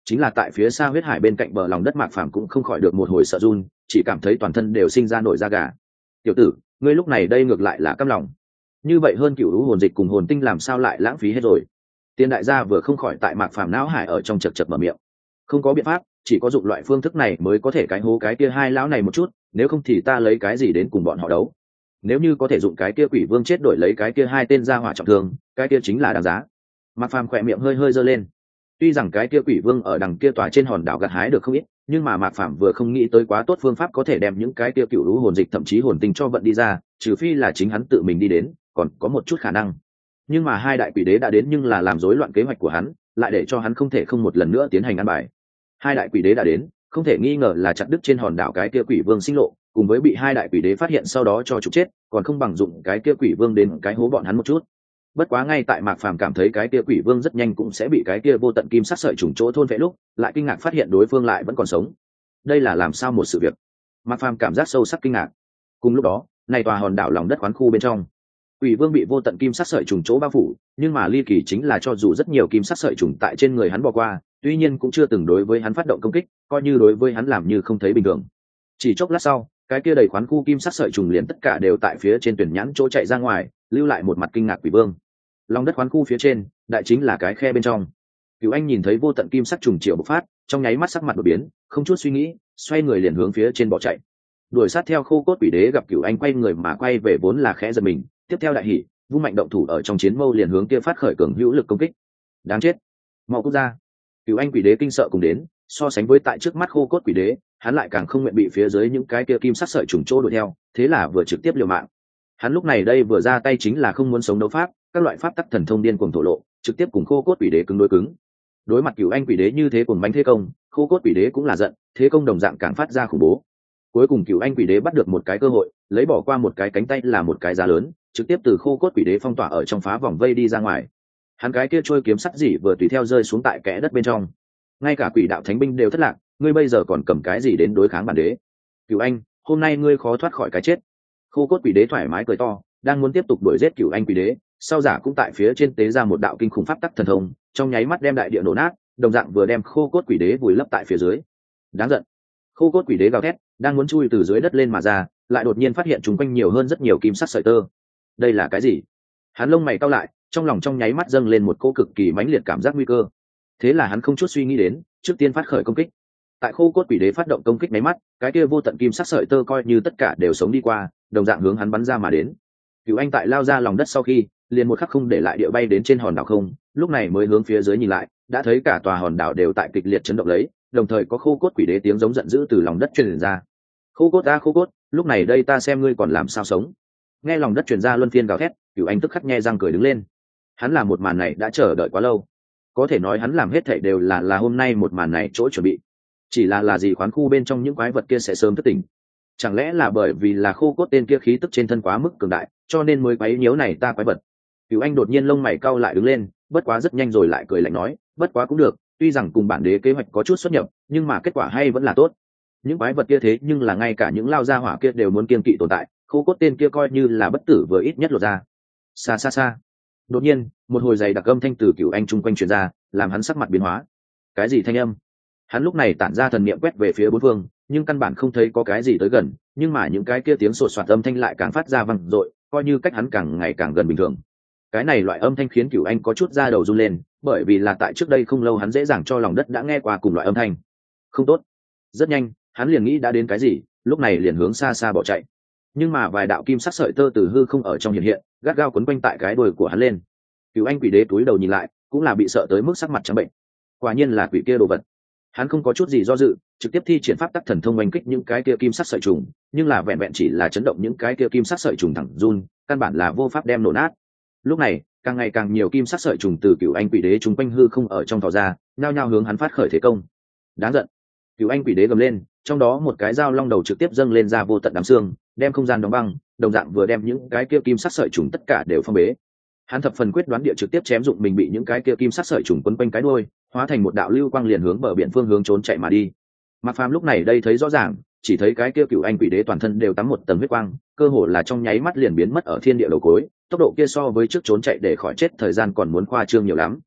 chính là tại phía xa huyết hải bên cạnh bờ lòng đất Mạc Phàm cũng không khỏi được một hồi sợ run, chỉ cảm thấy toàn thân đều sinh ra nổi da gà. Tiểu tử, ngươi lúc này đây ngược lại là căm lòng, như vậy hơn cựu lũ hồn dịch cùng hồn tinh làm sao lại lãng phí hết rồi. Tiên đại gia vừa không khỏi tại Mạc Phàm não hải ở trong chật chật mở miệng. Không có biện pháp, chỉ có dụng loại phương thức này mới có thể cái hố cái kia hai lão này một chút, nếu không thì ta lấy cái gì đến cùng bọn họ đấu. Nếu như có thể dụng cái kia quỷ vương chết đổi lấy cái kia hai tên gia hỏa trọng thương, cái kia chính là đáng giá. Mạc Phàm khỏe miệng hơi hơi giơ lên. Tuy rằng cái kia quỷ vương ở đằng kia tòa trên hòn đảo gặt hái được không ít, nhưng mà Mạc Phàm vừa không nghĩ tới quá tốt phương pháp có thể đem những cái kia cựu lũ hồn dịch thậm chí hồn tinh cho vận đi ra, trừ phi là chính hắn tự mình đi đến, còn có một chút khả năng. Nhưng mà hai đại quỷ đế đã đến nhưng là làm rối loạn kế hoạch của hắn, lại để cho hắn không thể không một lần nữa tiến hành ăn bài. Hai đại quỷ đế đã đến, không thể nghi ngờ là chặt đứt trên hòn đảo cái kia quỷ vương sinh lộ, cùng với bị hai đại quỷ đế phát hiện sau đó cho trục chết, còn không bằng dụng cái kia quỷ vương đến cái hố bọn hắn một chút. Bất quá ngay tại Mạc Phàm cảm thấy cái kia quỷ vương rất nhanh cũng sẽ bị cái kia vô tận kim sắc sợi trùng chỗ thôn phệ lúc, lại kinh ngạc phát hiện đối phương lại vẫn còn sống. Đây là làm sao một sự việc? Mạc Phàm cảm giác sâu sắc kinh ngạc. Cùng lúc đó, này tòa hòn đảo lòng đất khoán khu bên trong, quỷ vương bị vô tận kim sắc sợi trùng chỗ bao phủ, nhưng mà ly kỳ chính là cho dù rất nhiều kim sắc sợi trùng tại trên người hắn bò qua, tuy nhiên cũng chưa từng đối với hắn phát động công kích, coi như đối với hắn làm như không thấy bình thường. Chỉ chốc lát sau, cái kia đầy khoán khu kim sắc sợi trùng liền tất cả đều tại phía trên tuyển nhãn chỗ chạy ra ngoài, lưu lại một mặt kinh ngạc quỷ vương. Lòng đất khoán khu phía trên, đại chính là cái khe bên trong. Cửu Anh nhìn thấy vô tận kim sắc trùng triệu bộc phát, trong nháy mắt sắc mặt đột biến, không chút suy nghĩ, xoay người liền hướng phía trên bỏ chạy. Đuổi sát theo khô cốt quỷ đế gặp Cửu Anh quay người mà quay về vốn là khẽ giật mình, tiếp theo đại hỉ, vung mạnh động thủ ở trong chiến mâu liền hướng kia phát khởi cường hữu lực công kích. Đáng chết, mau cút ra! Cửu Anh quỷ đế kinh sợ cùng đến, so sánh với tại trước mắt khô cốt quỷ đế, hắn lại càng không nguyện bị phía dưới những cái kia kim sắc sợi trùng trô đuổi theo, thế là vừa trực tiếp liều mạng. Hắn lúc này đây vừa ra tay chính là không muốn sống đấu pháp, các loại pháp tắc thần thông điên cuồng thổ lộ, trực tiếp cùng khô cốt quỷ đế cứng đối cứng. Đối mặt Cửu Anh quỷ đế như thế cuồng bánh thế công, khô cốt quỷ đế cũng là giận, thế công đồng dạng càng phát ra khủng bố. Cuối cùng Cửu Anh quỷ đế bắt được một cái cơ hội, lấy bỏ qua một cái cánh tay là một cái giá lớn, trực tiếp từ khô cốt quỷ đế phong tỏa ở trong phá vòng vây đi ra ngoài. Hắn cái kia trôi kiếm sắt dỉ vừa tùy theo rơi xuống tại kẽ đất bên trong. Ngay cả quỷ đạo thánh binh đều thất lạc, ngươi bây giờ còn cầm cái gì đến đối kháng bản đế? Cửu Anh, hôm nay ngươi khó thoát khỏi cái chết. Khô cốt quỷ đế thoải mái cười to, đang muốn tiếp tục đuổi giết Cửu Anh quỷ đế, sau giả cũng tại phía trên tế ra một đạo kinh khủng pháp tắc thần thông, trong nháy mắt đem đại địa nổ nát, đồng dạng vừa đem khô cốt quỷ đế vùi lấp tại phía dưới. Đáng giận. Khô cốt quỷ đế gào thét, đang muốn chui từ dưới đất lên mà ra, lại đột nhiên phát hiện chúng quanh nhiều hơn rất nhiều kim sắc sợi tơ. Đây là cái gì? Hắn lông mày cau lại, trong lòng trong nháy mắt dâng lên một cỗ cực kỳ mãnh liệt cảm giác nguy cơ. Thế là hắn không chút suy nghĩ đến, trước tiên phát khởi công kích. Tại khô cốt quỷ đế phát động công kích máy mắt, cái kia vô tận kim sắc sợi tơ coi như tất cả đều sống đi qua, đồng dạng hướng hắn bắn ra mà đến. Cửu Anh tại lao ra lòng đất sau khi, liền một khắc không để lại địa bay đến trên hòn đảo không, lúc này mới hướng phía dưới nhìn lại, đã thấy cả tòa hòn đảo đều tại kịch liệt chấn động lấy, đồng thời có khô cốt quỷ đế tiếng giống giận dữ từ lòng đất truyền ra. Khô cốt ta khô cốt, lúc này đây ta xem ngươi còn làm sao sống. Nghe lòng đất truyền ra luân phiên gào thét, Cửu Anh tức khắc nhe răng cười đứng lên. Hắn làm một màn này đã chờ đợi quá lâu, có thể nói hắn làm hết thảy đều là là hôm nay một màn này chỗ chuẩn bị. Chỉ là là gì khoán khu bên trong những quái vật kia sẽ sớm thức tỉnh? Chẳng lẽ là bởi vì là khô cốt tên kia khí tức trên thân quá mức cường đại, cho nên mới quấy nhiễu này ta quái vật? Cửu Anh đột nhiên lông mày cau lại đứng lên, bất quá rất nhanh rồi lại cười lạnh nói, bất quá cũng được, tuy rằng cùng bản đế kế hoạch có chút xuất nhập, nhưng mà kết quả hay vẫn là tốt. Những quái vật kia thế nhưng là ngay cả những lao gia hỏa kia đều muốn kiêng kỵ tồn tại, khô cốt tên kia coi như là bất tử vừa ít nhất lột ra. Xa xa xa. Đột nhiên, một hồi giày đặc âm thanh từ Cửu Anh chung quanh truyền ra, làm hắn sắc mặt biến hóa. Cái gì thanh âm? Hắn lúc này tản ra thần niệm quét về phía bốn phương, nhưng căn bản không thấy có cái gì tới gần, nhưng mà những cái kia tiếng sột soạt âm thanh lại càng phát ra vang dội, coi như cách hắn càng ngày càng gần bình thường. Cái này loại âm thanh khiến Cửu Anh có chút da đầu run lên, bởi vì là tại trước đây không lâu hắn dễ dàng cho lòng đất đã nghe qua cùng loại âm thanh. Không tốt. Rất nhanh, hắn liền nghĩ đã đến cái gì, lúc này liền hướng xa xa bỏ chạy. Nhưng mà vài đạo kim sắc sợi tơ từ hư không ở trong hiện hiện, gắt gao quấn quanh tại cái đuôi của hắn lên. Cửu Anh quỷ đế túi đầu nhìn lại, cũng là bị sợ tới mức sắc mặt trắng bệnh. Quả nhiên là quỷ kia đồ vật. Hắn không có chút gì do dự, trực tiếp thi triển pháp tắc thần thông oanh kích những cái kia kim sắc sợi trùng, nhưng là vẹn vẹn chỉ là chấn động những cái kia kim sắc sợi trùng thẳng run, căn bản là vô pháp đem nổ nát. Lúc này, càng ngày càng nhiều kim sắc sợi trùng từ Cửu Anh quỷ đế chúng quanh hư không ở trong thò ra, nhao nhao hướng hắn phát khởi thế công. Đáng giận. Cửu Anh quỷ đế gầm lên, trong đó một cái dao long đầu trực tiếp dâng lên ra vô tận đám xương, đem không gian đóng băng, đồng dạng vừa đem những cái kia kim sắc sợi trùng tất cả đều phong bế. Hắn thập phần quyết đoán địa trực tiếp chém dụng mình bị những cái kia kim sắc sợi trùng quấn quanh cái đuôi, hóa thành một đạo lưu quang liền hướng bờ biển phương hướng trốn chạy mà đi. Mạc Phàm lúc này đây thấy rõ ràng, chỉ thấy cái kia Cửu Anh quỷ đế toàn thân đều tắm một tầng huyết quang, cơ hồ là trong nháy mắt liền biến mất ở thiên địa đầu cối, tốc độ kia so với trước trốn chạy để khỏi chết thời gian còn muốn khoa trương nhiều lắm.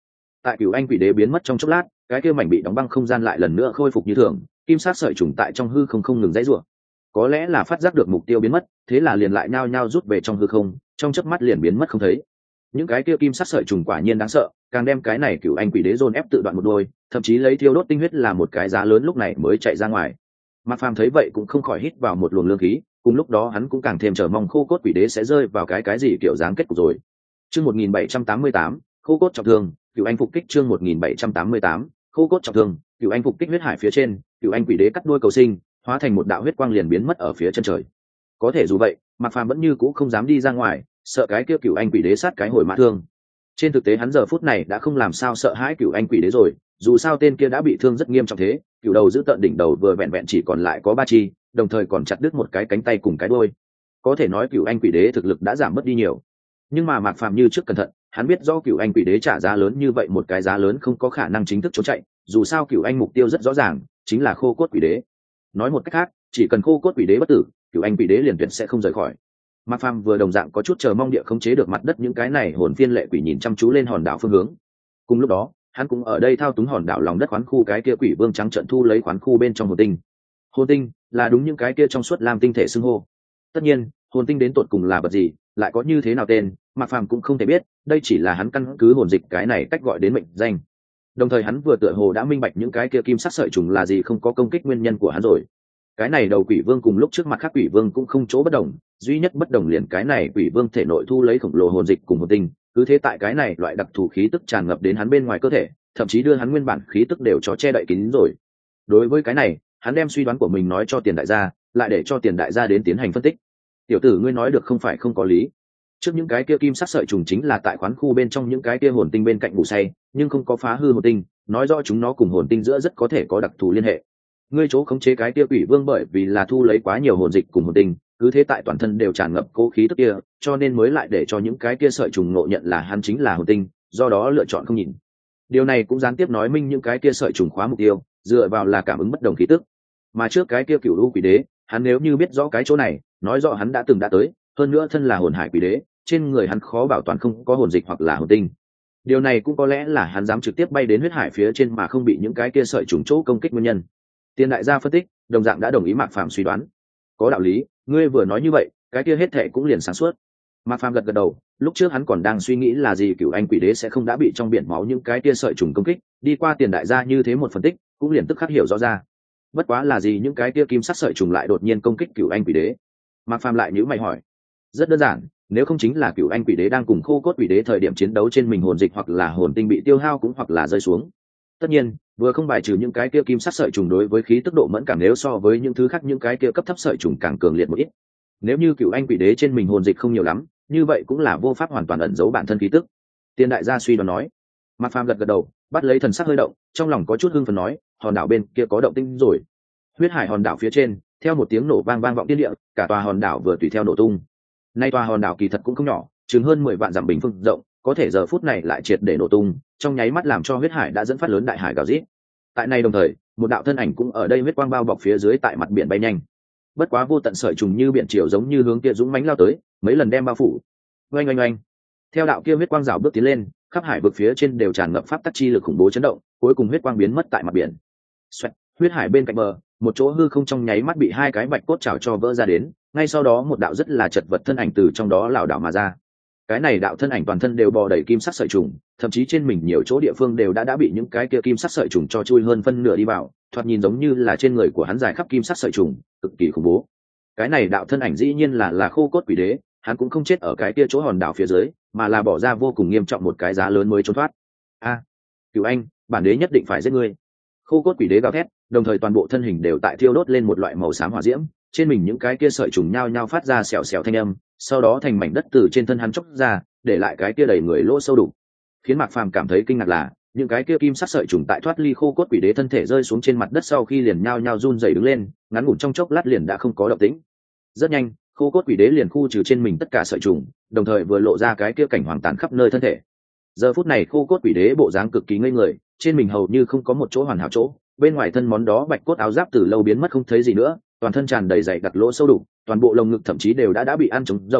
Tại Cửu Anh Quỷ Đế biến mất trong chốc lát, cái kia mảnh bị đóng băng không gian lại lần nữa khôi phục như thường, kim sắc sợi trùng tại trong hư không không ngừng dãy rủa. Có lẽ là phát giác được mục tiêu biến mất, thế là liền lại nhao nhao rút về trong hư không, trong chớp mắt liền biến mất không thấy. Những cái kia kim sắc sợi trùng quả nhiên đáng sợ, càng đem cái này Cửu Anh Quỷ Đế dồn ép tự đoạn một đôi, thậm chí lấy thiêu đốt tinh huyết là một cái giá lớn lúc này mới chạy ra ngoài. Mạc Phàm thấy vậy cũng không khỏi hít vào một luồng lương khí, cùng lúc đó hắn cũng càng thêm chờ mong Khô Cốt Quỷ Đế sẽ rơi vào cái cái gì kiểu dáng kết cục rồi. Chương một nghìn bảy trăm tám mươi tám, Khô Cốt trọng thương, Cửu Anh phục kích chương một nghìn bảy trăm tám mươi tám, Khô Cốt trọng thương, Cửu Anh phục kích huyết hải phía trên, Cửu Anh Quỷ Đế cắt đuôi cầu sinh, hóa thành một đạo huyết quang liền biến mất ở phía chân trời. Có thể dù vậy, Mạc Phàm vẫn như cũ không dám đi ra ngoài, sợ cái kia Cửu Anh Quỷ Đế sát cái hồi mã thương. Trên thực tế hắn giờ phút này đã không làm sao sợ hãi Cửu Anh Quỷ Đế rồi, dù sao tên kia đã bị thương rất nghiêm trọng thế, cửu đầu giữ tận đỉnh đầu vừa vẹn vẹn chỉ còn lại có ba chi, đồng thời còn chặt đứt một cái cánh tay cùng cái đuôi. Có thể nói Cửu Anh Quỷ Đế thực lực đã giảm mất đi nhiều. Nhưng mà Mạc Phàm như trước cẩn thận, hắn biết do Cửu Anh Quỷ Đế trả giá lớn như vậy một cái giá lớn không có khả năng chính thức trốn chạy, dù sao Cửu Anh mục tiêu rất rõ ràng, chính là Khô Cốt Quỷ Đế. Nói một cách khác, chỉ cần Khô Cốt Quỷ Đế bất tử, Cửu Anh Quỷ Đế liền tuyệt sẽ không rời khỏi. Mạc Phàm vừa đồng dạng có chút chờ mong địa khống chế được mặt đất những cái này hồn phiên lệ quỷ nhìn chăm chú lên hòn đảo phương hướng. Cùng lúc đó, hắn cũng ở đây thao túng hòn đảo lòng đất khoán khu cái kia quỷ vương trắng trận thu lấy khoán khu bên trong hồn tinh. Hồn tinh là đúng những cái kia trong suốt lam tinh thể xưng hô. Tất nhiên, hồn tinh đến tột cùng là vật gì, lại có như thế nào tên, Mạc Phàm cũng không thể biết, đây chỉ là hắn căn cứ hồn dịch cái này cách gọi đến mệnh danh. Đồng thời hắn vừa tựa hồ đã minh bạch những cái kia kim sắc sợi trùng là gì không có công kích nguyên nhân của hắn rồi. Cái này đầu quỷ vương cùng lúc trước mặt khác quỷ vương cũng không chỗ bất đồng, duy nhất bất đồng liền cái này quỷ vương thể nội thu lấy khổng lồ hồn dịch cùng hồn tinh, cứ thế tại cái này loại đặc thù khí tức tràn ngập đến hắn bên ngoài cơ thể, thậm chí đưa hắn nguyên bản khí tức đều cho che đậy kín rồi. Đối với cái này, hắn đem suy đoán của mình nói cho Tiền đại gia, lại để cho Tiền đại gia đến tiến hành phân tích. Tiểu tử ngươi nói được không phải không có lý. Trước những cái kia kim sắc sợi trùng chính là tại khoán khu bên trong những cái kia hồn tinh bên cạnh ngủ say, nhưng không có phá hư hồn tinh, nói rõ chúng nó cùng hồn tinh giữa rất có thể có đặc thù liên hệ. Ngươi chỗ khống chế cái kia quỷ vương bởi vì là thu lấy quá nhiều hồn dịch cùng hồn tinh, cứ thế tại toàn thân đều tràn ngập cố khí tức kia, cho nên mới lại để cho những cái kia sợi trùng ngộ nhận là hắn chính là hồn tinh, do đó lựa chọn không nhìn. Điều này cũng gián tiếp nói minh những cái kia sợi trùng khóa mục tiêu, dựa vào là cảm ứng bất đồng khí tức. Mà trước cái kia cửu u quỷ đế, hắn nếu như biết rõ cái chỗ này, nói rõ hắn đã từng đã tới, hơn nữa thân là hồn hải quỷ đế, trên người hắn khó bảo toàn không có hồn dịch hoặc là hồn tinh. Điều này cũng có lẽ là hắn dám trực tiếp bay đến huyết hải phía trên mà không bị những cái kia sợi trùng chỗ công kích nguyên nhân. Tiền đại gia phân tích, đồng dạng đã đồng ý Mạc Phàm suy đoán. Có đạo lý, ngươi vừa nói như vậy, cái kia hết thệ cũng liền sáng suốt. Mạc Phàm gật gật đầu, lúc trước hắn còn đang suy nghĩ là gì Cửu Anh Quỷ Đế sẽ không đã bị trong biển máu những cái kia sợi trùng công kích, đi qua Tiền đại gia như thế một phân tích, cũng liền tức khắc hiểu rõ ra. Bất quá là gì những cái kia kim sắc sợi trùng lại đột nhiên công kích Cửu Anh Quỷ Đế? Mạc Phàm lại nhíu mày hỏi. Rất đơn giản, nếu không chính là Cửu Anh Quỷ Đế đang cùng Khô Cốt Quỷ Đế thời điểm chiến đấu trên mình hồn dịch hoặc là hồn tinh bị tiêu hao cũng hoặc là rơi xuống. Tất nhiên, vừa không bài trừ những cái kia kim sắc sợi trùng đối với khí tức độ mẫn cảm nếu so với những thứ khác những cái kia cấp thấp sợi trùng càng cường liệt một ít. Nếu như Cửu Anh Quỷ Đế trên mình hồn dịch không nhiều lắm, như vậy cũng là vô pháp hoàn toàn ẩn giấu bản thân khí tức. Tiên đại gia suy đoán nói. Mạc Phàm gật gật đầu, bắt lấy thần sắc hơi động, trong lòng có chút hưng phấn nói, hòn đảo bên kia có động tĩnh rồi. Huyết hải hòn đảo phía trên, theo một tiếng nổ vang vang vọng thiên địa, cả tòa hòn đảo vừa tùy theo nổ tung. Nay tòa hòn đảo kỳ thật cũng không nhỏ, chừng hơn mười vạn dặm bình phương rộng, có thể giờ phút này lại triệt để nổ tung, trong nháy mắt làm cho huyết hải đã dẫn phát lớn đại hải gào rít. Tại này đồng thời, một đạo thân ảnh cũng ở đây huyết quang bao bọc phía dưới tại mặt biển bay nhanh. Bất quá vô tận sợi trùng như biển triều giống như hướng kia dũng mãnh lao tới, mấy lần đem bao phủ. Oanh oanh oanh. Theo đạo kia huyết quang rảo bước tiến lên, khắp hải vực phía trên đều tràn ngập pháp tắc chi lực khủng bố chấn động, cuối cùng huyết quang biến mất tại mặt biển. Xoẹt, huyết hải bên cạnh bờ, một chỗ hư không trong nháy mắt bị hai cái bạch cốt chảo cho vỡ ra đến, ngay sau đó một đạo rất là chật vật thân ảnh từ trong đó lảo đảo mà ra. Cái này đạo thân ảnh toàn thân đều bò đầy kim sắc sợi trùng, thậm chí trên mình nhiều chỗ địa phương đều đã đã bị những cái kia kim sắc sợi trùng cho chui hơn phân nửa đi vào, thoạt nhìn giống như là trên người của hắn dài khắp kim sắc sợi trùng, cực kỳ khủng bố. Cái này đạo thân ảnh dĩ nhiên là là Khô Cốt Quỷ Đế, hắn cũng không chết ở cái kia chỗ hòn đảo phía dưới, mà là bỏ ra vô cùng nghiêm trọng một cái giá lớn mới trốn thoát. A, à, Cửu Anh, bản đế nhất định phải giết ngươi. Khô Cốt Quỷ Đế gào thét, đồng thời toàn bộ thân hình đều tại thiêu đốt lên một loại màu xám hỏa diễm, trên mình những cái kia sợi trùng nhao nhao phát ra xèo xèo thanh âm, sau đó thành mảnh đất từ trên thân hắn chốc ra, để lại cái kia đầy người lỗ sâu đủ. Khiến Mạc Phàm cảm thấy kinh ngạc là, những cái kia kim sắc sợi trùng tại thoát ly Khô Cốt Quỷ Đế thân thể rơi xuống trên mặt đất sau khi liền nhao nhao run rẩy đứng lên, ngắn ngủn trong chốc lát liền đã không có động tĩnh. Rất nhanh, Khô Cốt Quỷ Đế liền khu trừ trên mình tất cả sợi trùng, đồng thời vừa lộ ra cái kia cảnh hoàng tàn khắp nơi thân thể. Giờ phút này Khô Cốt Quỷ Đế bộ dáng cực kỳ ngây người, trên mình hầu như không có một chỗ hoàn hảo chỗ, bên ngoài thân món đó bạch cốt áo giáp từ lâu biến mất không thấy gì nữa, toàn thân tràn đầy dày đặc lỗ sâu đủ, toàn bộ lồng ngực thậm chí đều đã đã bị ăn trống rỗng,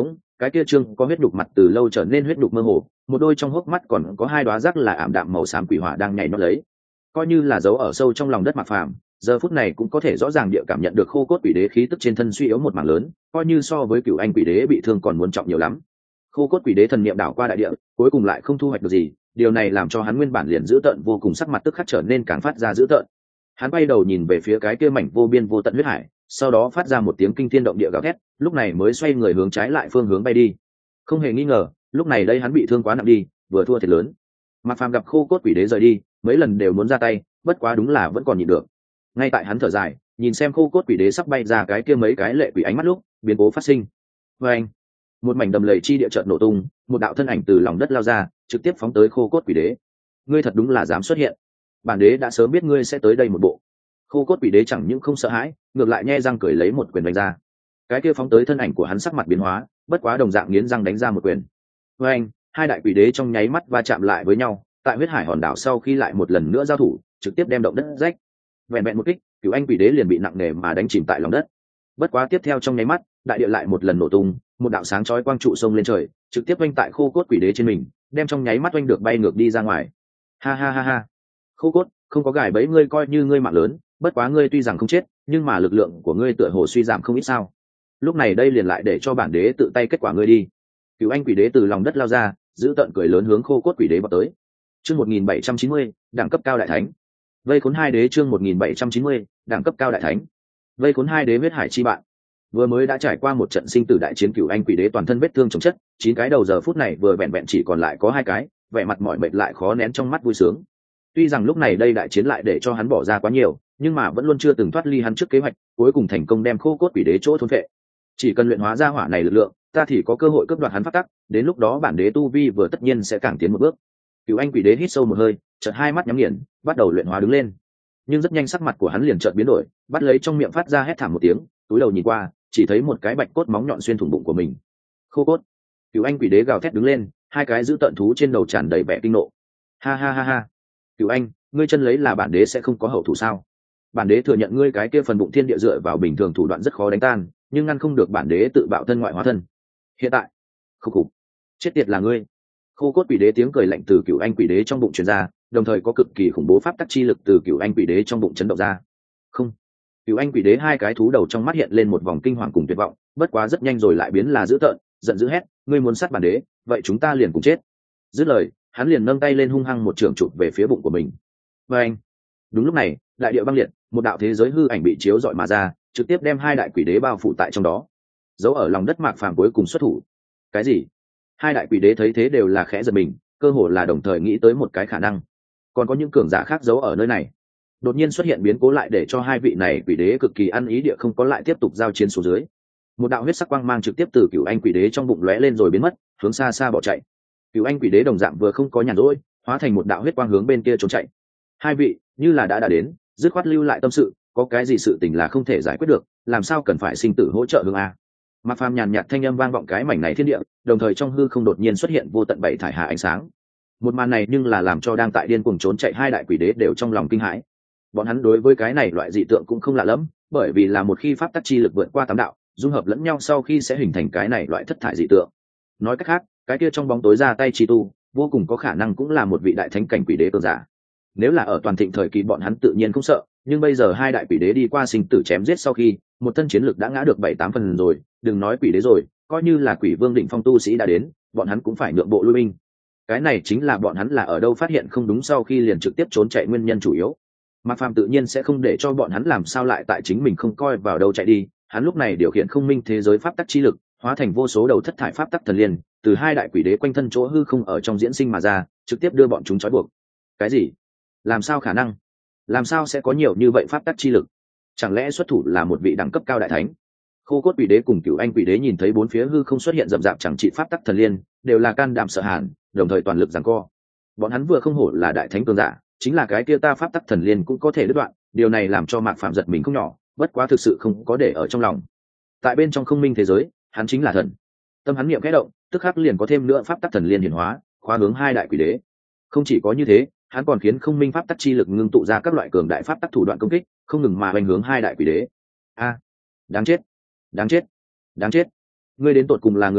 cái kia trương có huyết đục mặt từ lâu trở nên huyết đục mơ hồ, một đôi trong hốc mắt còn có hai đóa rác là ảm đạm màu xám quỷ hỏa đang nhảy nhót lấy, coi như là giấu ở sâu trong lòng đất Mạc Phàm, giờ phút này cũng có thể rõ ràng địa cảm nhận được khô cốt quỷ đế khí tức trên thân suy yếu một mảng lớn, coi như so với cửu anh quỷ đế bị thương còn muốn trọng nhiều lắm. Khô cốt quỷ đế thần niệm đảo qua đại địa, cuối cùng lại không thu hoạch được gì, điều này làm cho hắn nguyên bản liền dữ tợn vô cùng sắc mặt tức khắc trở nên càng phát ra dữ tợn. Hắn bay đầu nhìn về phía cái kia mảnh vô biên vô tận huyết hải, sau đó phát ra một tiếng kinh thiên động địa gào thét, lúc này mới xoay người hướng trái lại phương hướng bay đi. Không hề nghi ngờ, lúc này đây hắn bị thương quá nặng đi, vừa thua thiệt lớn. Mạc Phàm gặp khô cốt quỷ đế rời đi, mấy lần đều muốn ra tay, bất quá đúng là vẫn còn nhịn được. Ngay tại hắn thở dài, nhìn xem khô cốt quỷ đế sắp bay ra cái kia mấy cái lệ quỷ ánh mắt lúc, biến cố phát sinh. Và anh, một mảnh đầm lầy chi địa chợt nổ tung, một đạo thân ảnh từ lòng đất lao ra, trực tiếp phóng tới khô cốt quỷ đế. Ngươi thật đúng là dám xuất hiện. Bản đế đã sớm biết ngươi sẽ tới đây một bộ. Khô cốt quỷ đế chẳng những không sợ hãi, ngược lại nhe răng cười lấy một quyền đánh ra. Cái kia phóng tới thân ảnh của hắn sắc mặt biến hóa, bất quá đồng dạng nghiến răng đánh ra một quyền. Và anh, hai đại quỷ đế trong nháy mắt va chạm lại với nhau, tại huyết hải hòn đảo sau khi lại một lần nữa giao thủ, trực tiếp đem động đất rách. Vẹn vẹn một kích, cửu anh quỷ đế liền bị nặng nề mà đánh chìm tại lòng đất. Bất quá tiếp theo trong nháy mắt, đại địa lại một lần nổ tung, một đạo sáng chói quang trụ sông lên trời, trực tiếp oanh tại khô cốt quỷ đế trên mình, đem trong nháy mắt oanh được bay ngược đi ra ngoài. Ha ha ha ha. Khô cốt, không có gài bẫy ngươi coi như ngươi mạng lớn, bất quá ngươi tuy rằng không chết, nhưng mà lực lượng của ngươi tựa hồ suy giảm không ít sao? Lúc này đây liền lại để cho bản đế tự tay kết quả ngươi đi. Cửu anh quỷ đế từ lòng đất lao ra, giữ tợn cười lớn hướng khô cốt quỷ đế vào tới. Chương một nghìn bảy trăm chín mươi, đẳng cấp cao đại thánh. Vây khốn hai đế chương một nghìn bảy trăm chín mươi, đẳng cấp cao đại thánh. Vây khốn hai đế huyết hải chi bạn. Vừa mới đã trải qua một trận sinh tử đại chiến, cửu anh quỷ đế toàn thân vết thương chồng chất, chín cái đầu giờ phút này vừa vẹn vẹn chỉ còn lại có hai cái, vẻ mặt mỏi mệt lại khó nén trong mắt vui sướng. Tuy rằng lúc này đây đại chiến lại để cho hắn bỏ ra quá nhiều, nhưng mà vẫn luôn chưa từng thoát ly hắn trước kế hoạch, cuối cùng thành công đem khô cốt quỷ đế chỗ thôn phệ. Chỉ cần luyện hóa ra hỏa này lực lượng, ta thì có cơ hội cướp đoạt hắn pháp tắc, đến lúc đó bản đế tu vi vừa tất nhiên sẽ càng tiến một bước. Cửu anh quỷ đế hít sâu một hơi, chợt hai mắt nhắm nghiền, bắt đầu luyện hóa đứng lên. Nhưng rất nhanh sắc mặt của hắn liền chợt biến đổi, bắt lấy trong miệng phát ra hét thảm một tiếng, túi đầu nhìn qua, chỉ thấy một cái bạch cốt móng nhọn xuyên thủng bụng của mình. Khô cốt. Cửu anh quỷ đế gào thét đứng lên, hai cái giữ tận thú trên đầu tràn đầy vẻ kinh nộ. Ha ha ha ha. Cửu anh, ngươi chân lấy là bản đế sẽ không có hậu thủ sao? Bản đế thừa nhận ngươi cái kia phần bụng thiên địa dựa vào bình thường thủ đoạn rất khó đánh tan, nhưng ngăn không được bản đế tự bạo thân ngoại hóa thân. Hiện tại, khúc khục, chết tiệt là ngươi. Khô cốt quỷ đế tiếng cười lạnh từ cửu anh quỷ đế trong bụng truyền ra, đồng thời có cực kỳ khủng bố pháp tắc chi lực từ cửu anh quỷ đế trong bụng chấn động ra. Không. Cửu anh quỷ đế hai cái thú đầu trong mắt hiện lên một vòng kinh hoàng cùng tuyệt vọng, bất quá rất nhanh rồi lại biến là dữ tợn, giận dữ hét, ngươi muốn sát bản đế, vậy chúng ta liền cùng chết. Dứt lời, hắn liền nâng tay lên hung hăng một trường chụp về phía bụng của mình. Và anh. Đúng lúc này, đại địa băng liệt, một đạo thế giới hư ảnh bị chiếu rọi mà ra, trực tiếp đem hai đại quỷ đế bao phủ tại trong đó. Giấu ở lòng đất Mạc Phàm cuối cùng xuất thủ. Cái gì? Hai đại quỷ đế thấy thế đều là khẽ giật mình, cơ hồ là đồng thời nghĩ tới một cái khả năng. Còn có những cường giả khác giấu ở nơi này. Đột nhiên xuất hiện biến cố lại để cho hai vị này quỷ đế cực kỳ ăn ý địa không có lại tiếp tục giao chiến xuống dưới. Một đạo huyết sắc quang mang trực tiếp từ cửu anh quỷ đế trong bụng lóe lên rồi biến mất, hướng xa xa bỏ chạy. Cửu anh quỷ đế đồng dạng vừa không có nhàn rỗi, hóa thành một đạo huyết quang hướng bên kia trốn chạy. Hai vị, như là đã đã đến, dứt khoát lưu lại tâm sự, có cái gì sự tình là không thể giải quyết được, làm sao cần phải sinh tử hỗ trợ hướng a? Mạc Phàm nhàn nhạt thanh âm vang vọng cái mảnh này thiên địa, đồng thời trong hư không đột nhiên xuất hiện vô tận bảy thải hà ánh sáng. Một màn này nhưng là làm cho đang tại điên cuồng trốn chạy hai đại quỷ đế đều trong lòng kinh hãi. Bọn hắn đối với cái này loại dị tượng cũng không lạ lắm, bởi vì là một khi pháp tắc chi lực vượt qua tám đạo, dung hợp lẫn nhau sau khi sẽ hình thành cái này loại thất thải dị tượng. Nói cách khác, cái kia trong bóng tối ra tay chi tu, vô cùng có khả năng cũng là một vị đại thánh cảnh quỷ đế cường giả. Nếu là ở toàn thịnh thời kỳ bọn hắn tự nhiên không sợ, nhưng bây giờ hai đại quỷ đế đi qua sinh tử chém giết sau khi, một thân chiến lực đã ngã được bảy tám phần rồi, đừng nói quỷ đế rồi, coi như là quỷ vương đỉnh phong tu sĩ đã đến, bọn hắn cũng phải nhượng bộ lui binh. Cái này chính là bọn hắn là ở đâu phát hiện không đúng sau khi liền trực tiếp trốn chạy nguyên nhân chủ yếu. Mạc Phàm tự nhiên sẽ không để cho bọn hắn làm sao lại tại chính mình không coi vào đâu chạy đi, hắn lúc này điều khiển không minh thế giới pháp tắc chi lực, hóa thành vô số đầu thất thải pháp tắc thần liên, từ hai đại quỷ đế quanh thân chỗ hư không ở trong diễn sinh mà ra, trực tiếp đưa bọn chúng trói buộc. Cái gì? Làm sao khả năng? Làm sao sẽ có nhiều như vậy pháp tắc chi lực? Chẳng lẽ xuất thủ là một vị đẳng cấp cao đại thánh? Khô cốt quỷ đế cùng cửu anh quỷ đế nhìn thấy bốn phía hư không xuất hiện rậm rạp chẳng trị pháp tắc thần liên, đều là can đảm sợ hãi, đồng thời toàn lực giằng co. Bọn hắn vừa không hổ là đại thánh cường giả, chính là cái kia ta pháp tắc thần liên cũng có thể đứt đoạn, điều này làm cho Mạc Phàm giật mình không nhỏ, bất quá thực sự không có để ở trong lòng. Tại bên trong không minh thế giới, hắn chính là thần. Tâm hắn niệm khẽ động, tức khắc liền có thêm nữa pháp tắc thần liên hiển hóa, khóa hướng hai đại quỷ đế. Không chỉ có như thế, hắn còn khiến không minh pháp tắc chi lực ngưng tụ ra các loại cường đại pháp tắc thủ đoạn công kích, không ngừng mà hoành hướng hai đại quỷ đế. A, đáng chết, đáng chết, đáng chết! Ngươi đến tột cùng là người nào?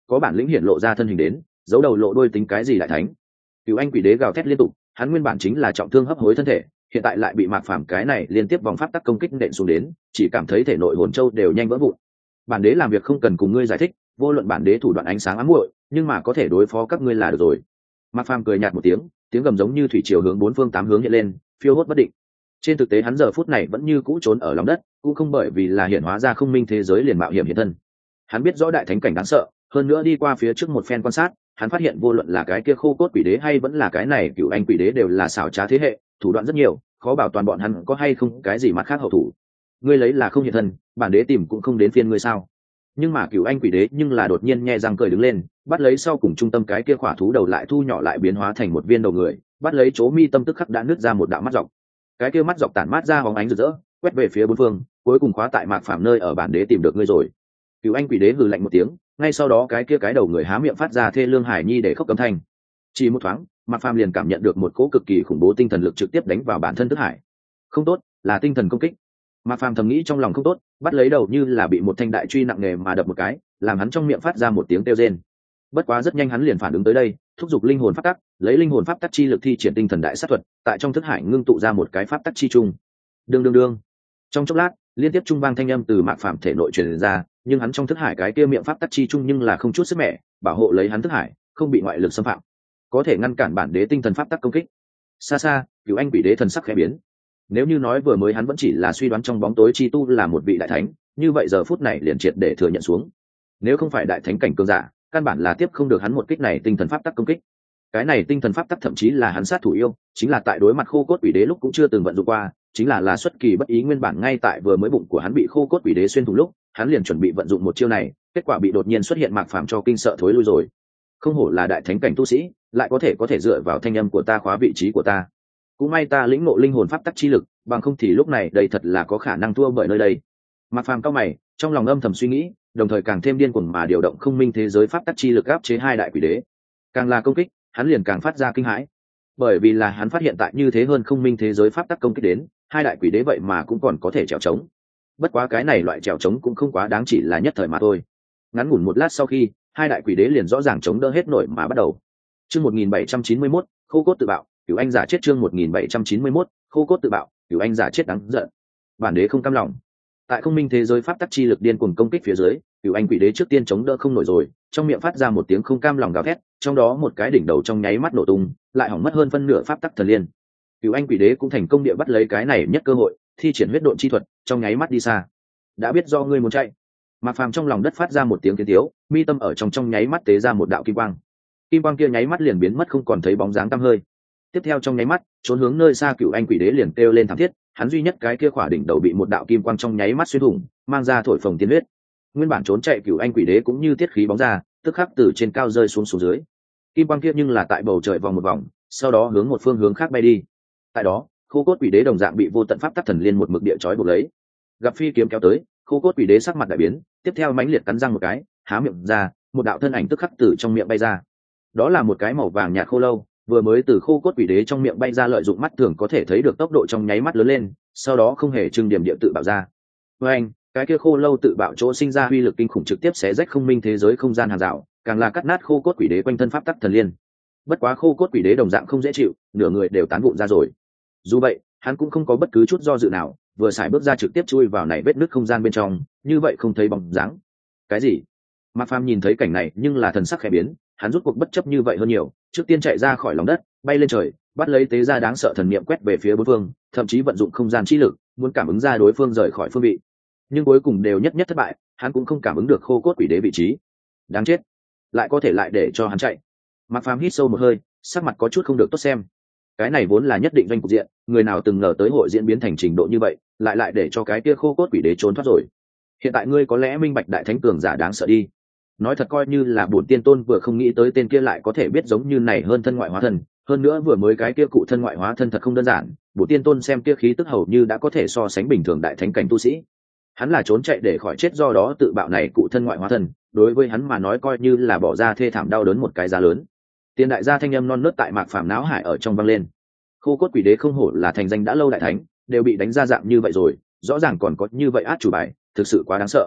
có bản lĩnh hiển lộ ra thân hình đến, giấu đầu lộ đôi tính cái gì đại thánh. Cửu anh quỷ đế gào thét liên tục, hắn nguyên bản chính là trọng thương hấp hối thân thể, hiện tại lại bị mạc phàm cái này liên tiếp vòng pháp tắc công kích nện xuống đến, chỉ cảm thấy thể nội hồn châu đều nhanh vỡ vụn. Bản đế làm việc không cần cùng ngươi giải thích, vô luận bản đế thủ đoạn ánh sáng ám muội, nhưng mà có thể đối phó các ngươi là được rồi. Mạc phàm cười nhạt một tiếng, tiếng gầm giống như thủy triều hướng bốn phương tám hướng hiện lên, phiêu hốt bất định. Trên thực tế hắn giờ phút này vẫn như cũ trốn ở lòng đất, cũng không bởi vì là hiển hóa ra không minh thế giới liền mạo hiểm hiện thân. Hắn biết rõ đại thánh cảnh đáng sợ, hơn nữa đi qua phía trước một phen quan sát, hắn phát hiện vô luận là cái kia khô cốt quỷ đế hay vẫn là cái này cựu anh quỷ đế đều là xảo trá thế hệ, thủ đoạn rất nhiều, khó bảo toàn bọn hắn có hay không cái gì mặt khác hậu thủ. Ngươi lấy là không hiện thân, bản đế tìm cũng không đến phiên ngươi sao? Nhưng mà cựu anh quỷ đế nhưng là đột nhiên nhẹ răng cười đứng lên, bắt lấy sau cùng trung tâm cái kia khỏa thú đầu lại thu nhỏ lại biến hóa thành một viên đầu người, bắt lấy chỗ mi tâm tức khắc đã nứt ra một đạo mắt dọc. Cái kia mắt dọc tản mát ra bóng ánh rực rỡ, quét về phía bốn phương, cuối cùng khóa tại mạc phàm nơi ở bản đế tìm được ngươi rồi. Cựu anh quỷ đế hừ lạnh một tiếng, ngay sau đó cái kia cái đầu người há miệng phát ra thê lương hải nhi để khóc cấm thanh. Chỉ một thoáng, mạc phàm liền cảm nhận được một cỗ cực kỳ khủng bố tinh thần lực trực tiếp đánh vào bản thân thức hải. Không tốt, là tinh thần công kích. Mạc phàm thầm nghĩ trong lòng không tốt, bắt lấy đầu như là bị một thanh đại truy nặng nề mà đập một cái, làm hắn trong miệng phát ra một tiếng kêu rên. Bất quá rất nhanh hắn liền phản ứng tới đây, thúc giục linh hồn pháp tắc, lấy linh hồn pháp tắc chi lực thi triển tinh thần đại sát thuật, tại trong thức hải ngưng tụ ra một cái pháp tắc chi trung. Đương đương đương. Trong chốc lát, liên tiếp trung vang thanh âm từ mạc phàm thể nội truyền ra, nhưng hắn trong thức hải cái kia miệng pháp tắc chi trung nhưng là không chút sức mẻ, bảo hộ lấy hắn thức hải, không bị ngoại lực xâm phạm, có thể ngăn cản bản đế tinh thần pháp tắc công kích. Xa xa, Cửu Anh quỷ đế thần sắc khẽ biến. Nếu như nói vừa mới hắn vẫn chỉ là suy đoán trong bóng tối chi tu là một vị đại thánh, như vậy giờ phút này liền triệt để thừa nhận xuống. Nếu không phải đại thánh cảnh cường giả, căn bản là tiếp không được hắn một kích này tinh thần pháp tắc công kích. Cái này tinh thần pháp tắc thậm chí là hắn sát thủ yêu, chính là tại đối mặt khô cốt quỷ đế lúc cũng chưa từng vận dụng qua, chính là là xuất kỳ bất ý nguyên bản ngay tại vừa mới bụng của hắn bị khô cốt quỷ đế xuyên thủng lúc, hắn liền chuẩn bị vận dụng một chiêu này, kết quả bị đột nhiên xuất hiện mạc phàm cho kinh sợ thối lui rồi. Không hổ là đại thánh cảnh tu sĩ, lại có thể có thể dựa vào thanh âm của ta khóa vị trí của ta. Cũng may ta lĩnh ngộ linh hồn pháp tắc chi lực, bằng không thì lúc này đây thật là có khả năng thua bởi nơi đây. Mạc phàm cao mày, trong lòng âm thầm suy nghĩ, đồng thời càng thêm điên cuồng mà điều động không minh thế giới pháp tắc chi lực áp chế hai đại quỷ đế. Càng là công kích, hắn liền càng phát ra kinh hãi, bởi vì là hắn phát hiện tại như thế hơn không minh thế giới pháp tắc công kích đến, hai đại quỷ đế vậy mà cũng còn có thể trèo trống. Bất quá cái này loại trèo trống cũng không quá đáng, chỉ là nhất thời mà thôi. Ngắn ngủn một lát sau khi, hai đại quỷ đế liền rõ ràng chống đỡ hết nổi mà bắt đầu. Chương một nghìn bảy trăm chín mươi mốt, khô cốt tự bạo, Cửu Anh giả chết. Chương một nghìn bảy trăm chín mươi mốt, khô cốt tự bạo, Cửu Anh giả chết đáng giận. Bản đế không cam lòng. Tại không minh thế giới pháp tắc chi lực điên cuồng công kích phía dưới, Cửu Anh quỷ đế trước tiên chống đỡ không nổi rồi, trong miệng phát ra một tiếng không cam lòng gào thét, trong đó một cái đỉnh đầu trong nháy mắt nổ tung, lại hỏng mất hơn phân nửa pháp tắc thần liên. Cửu Anh quỷ đế cũng thành công địa bắt lấy cái này nhất cơ hội, thi triển huyết độn chi thuật, trong nháy mắt đi xa. Đã biết do ngươi muốn chạy. Mạc phàm trong lòng đất phát ra một tiếng tiếng tiếu, mi tâm ở trong trong nháy mắt tế ra một đạo kim quang. Kim quang kia nháy mắt liền biến mất không còn thấy bóng dáng tăm hơi. Tiếp theo trong nháy mắt, trốn hướng nơi xa Cửu Anh quỷ đế liền kêu lên thảm thiết, hắn duy nhất cái kia khỏa đỉnh đầu bị một đạo kim quang trong nháy mắt xuyên thủng, mang ra thổi phồng tiên huyết. Nguyên bản trốn chạy Cửu Anh quỷ đế cũng như tiết khí bóng ra, tức khắc từ trên cao rơi xuống xuống dưới. Kim quang kia nhưng là tại bầu trời vòng một vòng, sau đó hướng một phương hướng khác bay đi. Tại đó, khô cốt quỷ đế đồng dạng bị vô tận pháp tắc thần liên một mực địa chói buộc lấy. Gặp phi kiếm kéo tới, khô cốt quỷ đế sắc mặt đại biến, tiếp theo mãnh liệt cắn răng một cái, há miệng ra, một đạo thân ảnh tức khắc từ trong miệng bay ra. Đó là một cái màu vàng nhạt khô lâu, vừa mới từ khô cốt quỷ đế trong miệng bay ra, lợi dụng mắt thường có thể thấy được tốc độ trong nháy mắt lớn lên, sau đó không hề trưng điểm địa tự bạo ra. Với anh, cái kia khô lâu tự bạo chỗ sinh ra uy lực kinh khủng trực tiếp xé rách không minh thế giới không gian hàng rào, càng là cắt nát khô cốt quỷ đế quanh thân pháp tắc thần liên. Bất quá khô cốt quỷ đế đồng dạng không dễ chịu, nửa người đều tán vụn ra rồi. Dù vậy, hắn cũng không có bất cứ chút do dự nào, vừa xài bước ra trực tiếp chui vào này vết nứt không gian bên trong, như vậy không thấy bóng dáng. Cái gì? Mạc phàm nhìn thấy cảnh này nhưng là thần sắc khẽ biến, hắn rút cuộc bất chấp như vậy hơn nhiều, trước tiên chạy ra khỏi lòng đất, bay lên trời, bắt lấy tế gia đáng sợ thần niệm quét về phía bốn phương, thậm chí vận dụng không gian chi lực, muốn cảm ứng ra đối phương rời khỏi phương vị. Nhưng cuối cùng đều nhất nhất thất bại, hắn cũng không cảm ứng được khô cốt quỷ đế vị trí. Đáng chết, lại có thể lại để cho hắn chạy. Mạc phàm hít sâu một hơi, sắc mặt có chút không được tốt xem. Cái này vốn là nhất định doanh cục diện, người nào từng ngờ tới hội diễn biến thành trình độ như vậy, lại lại để cho cái kia khô cốt quỷ đế trốn thoát rồi. Hiện tại ngươi có lẽ minh bạch đại thánh cường giả đáng sợ đi. Nói thật coi như là bổn tiên tôn vừa không nghĩ tới tên kia lại có thể biết giống như này hơn thân ngoại hóa thân, hơn nữa vừa mới cái kia cụ thân ngoại hóa thân thật không đơn giản, bổn tiên tôn xem kia khí tức hầu như đã có thể so sánh bình thường đại thánh cảnh tu sĩ. Hắn là trốn chạy để khỏi chết, do đó tự bạo này cụ thân ngoại hóa thân, đối với hắn mà nói coi như là bỏ ra thê thảm đau đớn một cái giá lớn. Tiền đại gia thanh âm non nớt tại Mạc phàm não hải ở trong vang lên. Khô cốt quỷ đế không hổ là thành danh đã lâu đại thánh, đều bị đánh ra dạng như vậy rồi, rõ ràng còn có như vậy át chủ bài, thực sự quá đáng sợ.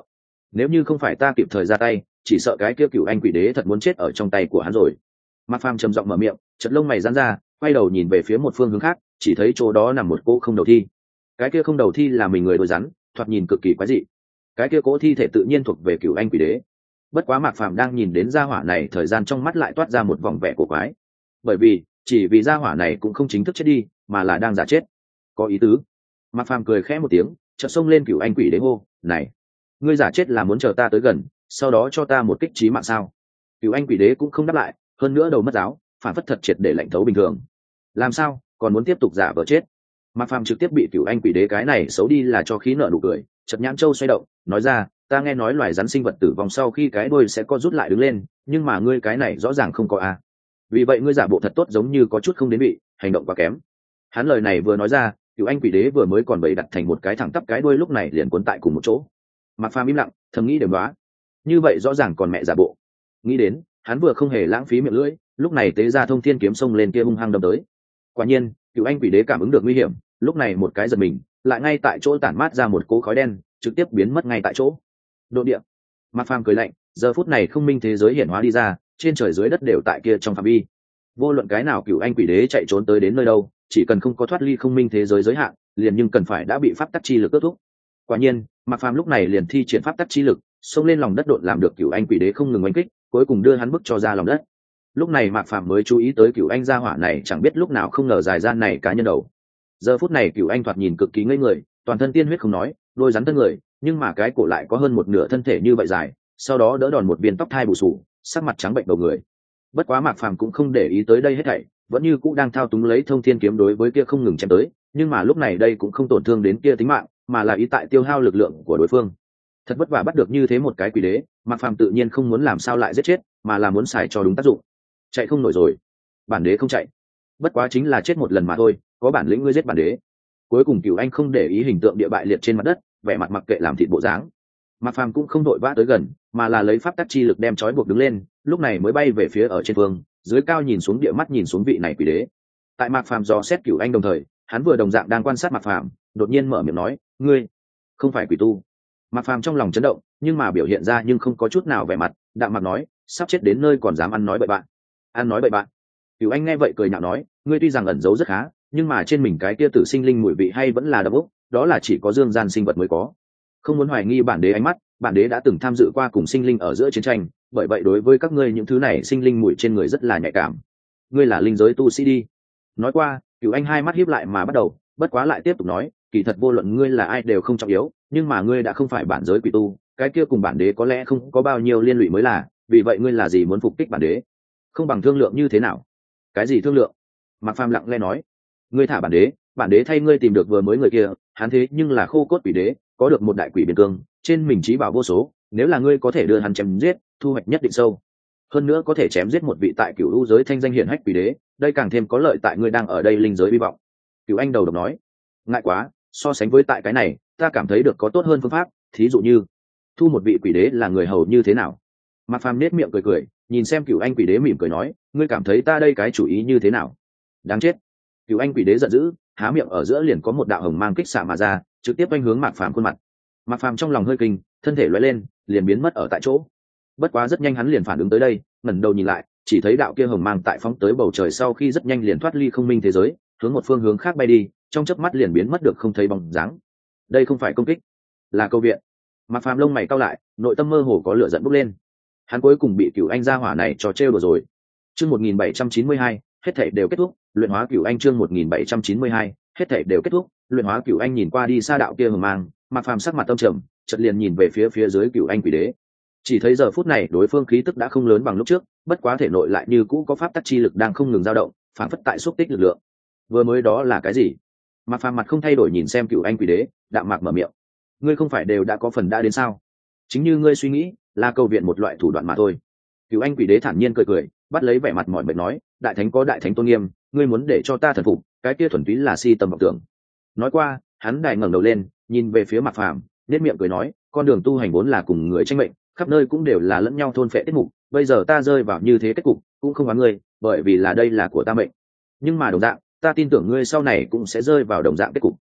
nếu như không phải ta kịp thời ra tay, chỉ sợ cái kia cựu anh quỷ đế thật muốn chết ở trong tay của hắn rồi. Mạc Phàm trầm giọng mở miệng, chật lông mày giãn ra, quay đầu nhìn về phía một phương hướng khác, chỉ thấy chỗ đó nằm một cỗ không đầu thi. Cái kia không đầu thi là mình người đôi rắn, thoạt nhìn cực kỳ quái dị. Cái kia cỗ thi thể tự nhiên thuộc về cựu anh quỷ đế. Bất quá Mạc Phàm đang nhìn đến gia hỏa này, thời gian trong mắt lại toát ra một vòng vẻ cổ quái. Bởi vì, chỉ vì gia hỏa này cũng không chính thức chết đi, mà là đang giả chết. Có ý tứ. Mạc Phàm cười khẽ một tiếng, chợt xông lên cựu anh quỷ đế hô, "Này, ngươi giả chết là muốn chờ ta tới gần, sau đó cho ta một kích chí mạng sao?" Cựu anh quỷ đế cũng không đáp lại, hơn nữa đầu mất giáo, phản phất thật triệt để lạnh thấu bình thường. Làm sao, còn muốn tiếp tục giả vờ chết? Mạc Phàm trực tiếp bị cựu anh quỷ đế cái này xấu đi là cho khí nợ nụ cười, chợt nhãn châu xoay động, nói ra, "Ta nghe nói loài rắn sinh vật tử vong sau khi cái đuôi sẽ co rút lại đứng lên, nhưng mà ngươi cái này rõ ràng không có a. Vì vậy ngươi giả bộ thật tốt giống như có chút không đến vị, hành động quá kém." Hắn lời này vừa nói ra, cựu anh quỷ đế vừa mới còn bày đặt thành một cái thẳng tắp cái đuôi lúc này liền cuốn tại cùng một chỗ. Mạc Phàm im lặng, thầm nghĩ điểm đó, như vậy rõ ràng còn mẹ giả bộ. Nghĩ đến, hắn vừa không hề lãng phí miệng lưỡi, lúc này tế ra thông thiên kiếm xông lên kia hung hăng đâm tới. Quả nhiên, cựu anh quỷ đế cảm ứng được nguy hiểm, lúc này một cái giật mình, lại ngay tại chỗ tản mát ra một cỗ khói đen, trực tiếp biến mất ngay tại chỗ. Độ địa. Mạc Phàm cười lạnh, giờ phút này không minh thế giới hiển hóa đi ra, trên trời dưới đất đều tại kia trong phạm vi. Vô luận cái nào cựu anh quỷ đế chạy trốn tới đến nơi đâu, chỉ cần không có thoát ly không minh thế giới giới hạn, liền nhưng cần phải đã bị pháp tắc chi lực kết thúc. Quả nhiên, Mạc Phàm lúc này liền thi triển pháp tắc chi lực, xông lên lòng đất đột làm được cựu anh quỷ đế không ngừng oanh kích, cuối cùng đưa hắn bức cho ra lòng đất. Lúc này Mạc Phàm mới chú ý tới cựu anh gia hỏa này chẳng biết lúc nào không ngờ dài gian này cá nhân đầu. Giờ phút này cựu anh thoạt nhìn cực kỳ ngây người, toàn thân tiên huyết không nói, đôi rắn thân người, nhưng mà cái cổ lại có hơn một nửa thân thể như vậy dài, sau đó đỡ đòn một viên tóc thai bù sù, sắc mặt trắng bệnh đầu người. Bất quá Mạc Phàm cũng không để ý tới đây hết thảy, vẫn như cũ đang thao túng lấy thông thiên kiếm đối với kia không ngừng chém tới, nhưng mà lúc này đây cũng không tổn thương đến kia tính mạng, mà là ý tại tiêu hao lực lượng của đối phương. Thật vất vả bắt được như thế một cái quỷ đế, Mạc Phàm tự nhiên không muốn làm sao lại giết chết, mà là muốn xài cho đúng tác dụng. Chạy không nổi rồi, bản đế không chạy. Bất quá chính là chết một lần mà thôi, có bản lĩnh ngươi giết bản đế. Cuối cùng Cửu Anh không để ý hình tượng địa bại liệt trên mặt đất, vẻ mặt mặc kệ làm thịt bộ dáng. Mạc Phàm cũng không đội vã tới gần, mà là lấy pháp tắc chi lực đem trói buộc đứng lên, lúc này mới bay về phía ở trên phương, dưới cao nhìn xuống địa mắt nhìn xuống vị này quỷ đế. Tại Mạc Phàm dò xét Cửu Anh đồng thời, hắn vừa đồng dạng đang quan sát Mạc Phàm, đột nhiên mở miệng nói, ngươi không phải quỷ tu. Mạc Phàm trong lòng chấn động, nhưng mà biểu hiện ra nhưng không có chút nào vẻ mặt, đạm mặt nói, sắp chết đến nơi còn dám ăn nói bậy bạn. Ăn nói bậy bạn. Cửu Anh nghe vậy cười nhạo nói, ngươi tuy rằng ẩn giấu rất khá, nhưng mà trên mình cái kia tử sinh linh mùi vị hay vẫn là đậm ốc, đó là chỉ có dương gian sinh vật mới có. Không muốn hoài nghi bản đế ánh mắt, bản đế đã từng tham dự qua cùng sinh linh ở giữa chiến tranh, bởi vậy đối với các ngươi những thứ này sinh linh mùi trên người rất là nhạy cảm. Ngươi là linh giới tu sĩ đi. Nói qua, Cửu Anh hai mắt híp lại mà bắt đầu, bất quá lại tiếp tục nói, kỳ thật vô luận ngươi là ai đều không trọng yếu, nhưng mà ngươi đã không phải bản giới quỷ tu, cái kia cùng bản đế có lẽ không có bao nhiêu liên lụy mới là, vì vậy ngươi là gì muốn phục kích bản đế? Không bằng thương lượng như thế nào? Cái gì thương lượng? Mạc Phàm lặng lẽ nói, ngươi thả bản đế, bản đế thay ngươi tìm được vừa mới người kia, hắn thế nhưng là khô cốt quỷ đế, có được một đại quỷ biên cương, trên mình trí bảo vô số, nếu là ngươi có thể đưa hắn chém giết, thu hoạch nhất định sâu. Hơn nữa có thể chém giết một vị tại Cửu U giới thanh danh hiển hách quỷ đế, đây càng thêm có lợi tại ngươi đang ở đây linh giới hy vọng. Cửu Anh đầu độc nói, ngại quá, so sánh với tại cái này, ta cảm thấy được có tốt hơn phương pháp, thí dụ như thu một vị quỷ đế là người hầu như thế nào. Mạc Phàm nết miệng cười cười, nhìn xem Cửu Anh quỷ đế mỉm cười nói, ngươi cảm thấy ta đây cái chủ ý như thế nào? Đáng chết. Cửu Anh quỷ đế giận dữ, há miệng ở giữa liền có một đạo hồng mang kích xạ mà ra, trực tiếp oanh hướng Mạc Phàm khuôn mặt. Mạc Phàm trong lòng hơi kinh, thân thể lóe lên, liền biến mất ở tại chỗ. Bất quá rất nhanh hắn liền phản ứng tới đây, ngẩng đầu nhìn lại, chỉ thấy đạo kia hồng mang tại phóng tới bầu trời sau khi rất nhanh liền thoát ly không minh thế giới, hướng một phương hướng khác bay đi, trong chớp mắt liền biến mất được không thấy bóng dáng. Đây không phải công kích, là câu viện. Mạc Phàm lông mày cau lại, nội tâm mơ hồ có lửa giận bốc lên. Hắn cuối cùng bị Cửu Anh gia hỏa này cho trêu đùa rồi. Chương một nghìn bảy trăm chín mươi hai, hết thảy đều kết thúc, luyện hóa Cửu Anh chương một nghìn bảy trăm chín mươi hai, hết thảy đều kết thúc, luyện hóa Cửu Anh nhìn qua đi xa đạo kia hồng mang, Mạc Phàm sắc mặt âm trầm, chợt liền nhìn về phía phía dưới Cửu Anh quỷ đế. Chỉ thấy giờ phút này đối phương khí tức đã không lớn bằng lúc trước, bất quá thể nội lại như cũ có pháp tắc chi lực đang không ngừng dao động, phản phất tại xúc tích lực lượng. Vừa mới đó là cái gì? Mạc Phàm mặt không thay đổi nhìn xem Cửu Anh quỷ đế, đạm mạc mở miệng, ngươi không phải đều đã có phần đã đến sao? Chính như ngươi suy nghĩ, là cầu viện một loại thủ đoạn mà thôi. Cửu Anh quỷ đế thản nhiên cười cười, bắt lấy vẻ mặt mỏi mệt nói, đại thánh có đại thánh tôn nghiêm, ngươi muốn để cho ta thần phục, cái kia thuần túy là si tầm vọng tưởng. Nói qua, hắn đài ngẩng đầu lên, nhìn về phía Mạc Phàm, nét miệng cười nói, con đường tu hành vốn là cùng người tranh mệnh, khắp nơi cũng đều là lẫn nhau thôn phệ tiết mục, bây giờ ta rơi vào như thế kết cục, cũng không oán ngươi, bởi vì là đây là của ta mệnh. Nhưng mà đồng dạng, ta tin tưởng ngươi sau này cũng sẽ rơi vào đồng dạng kết cục.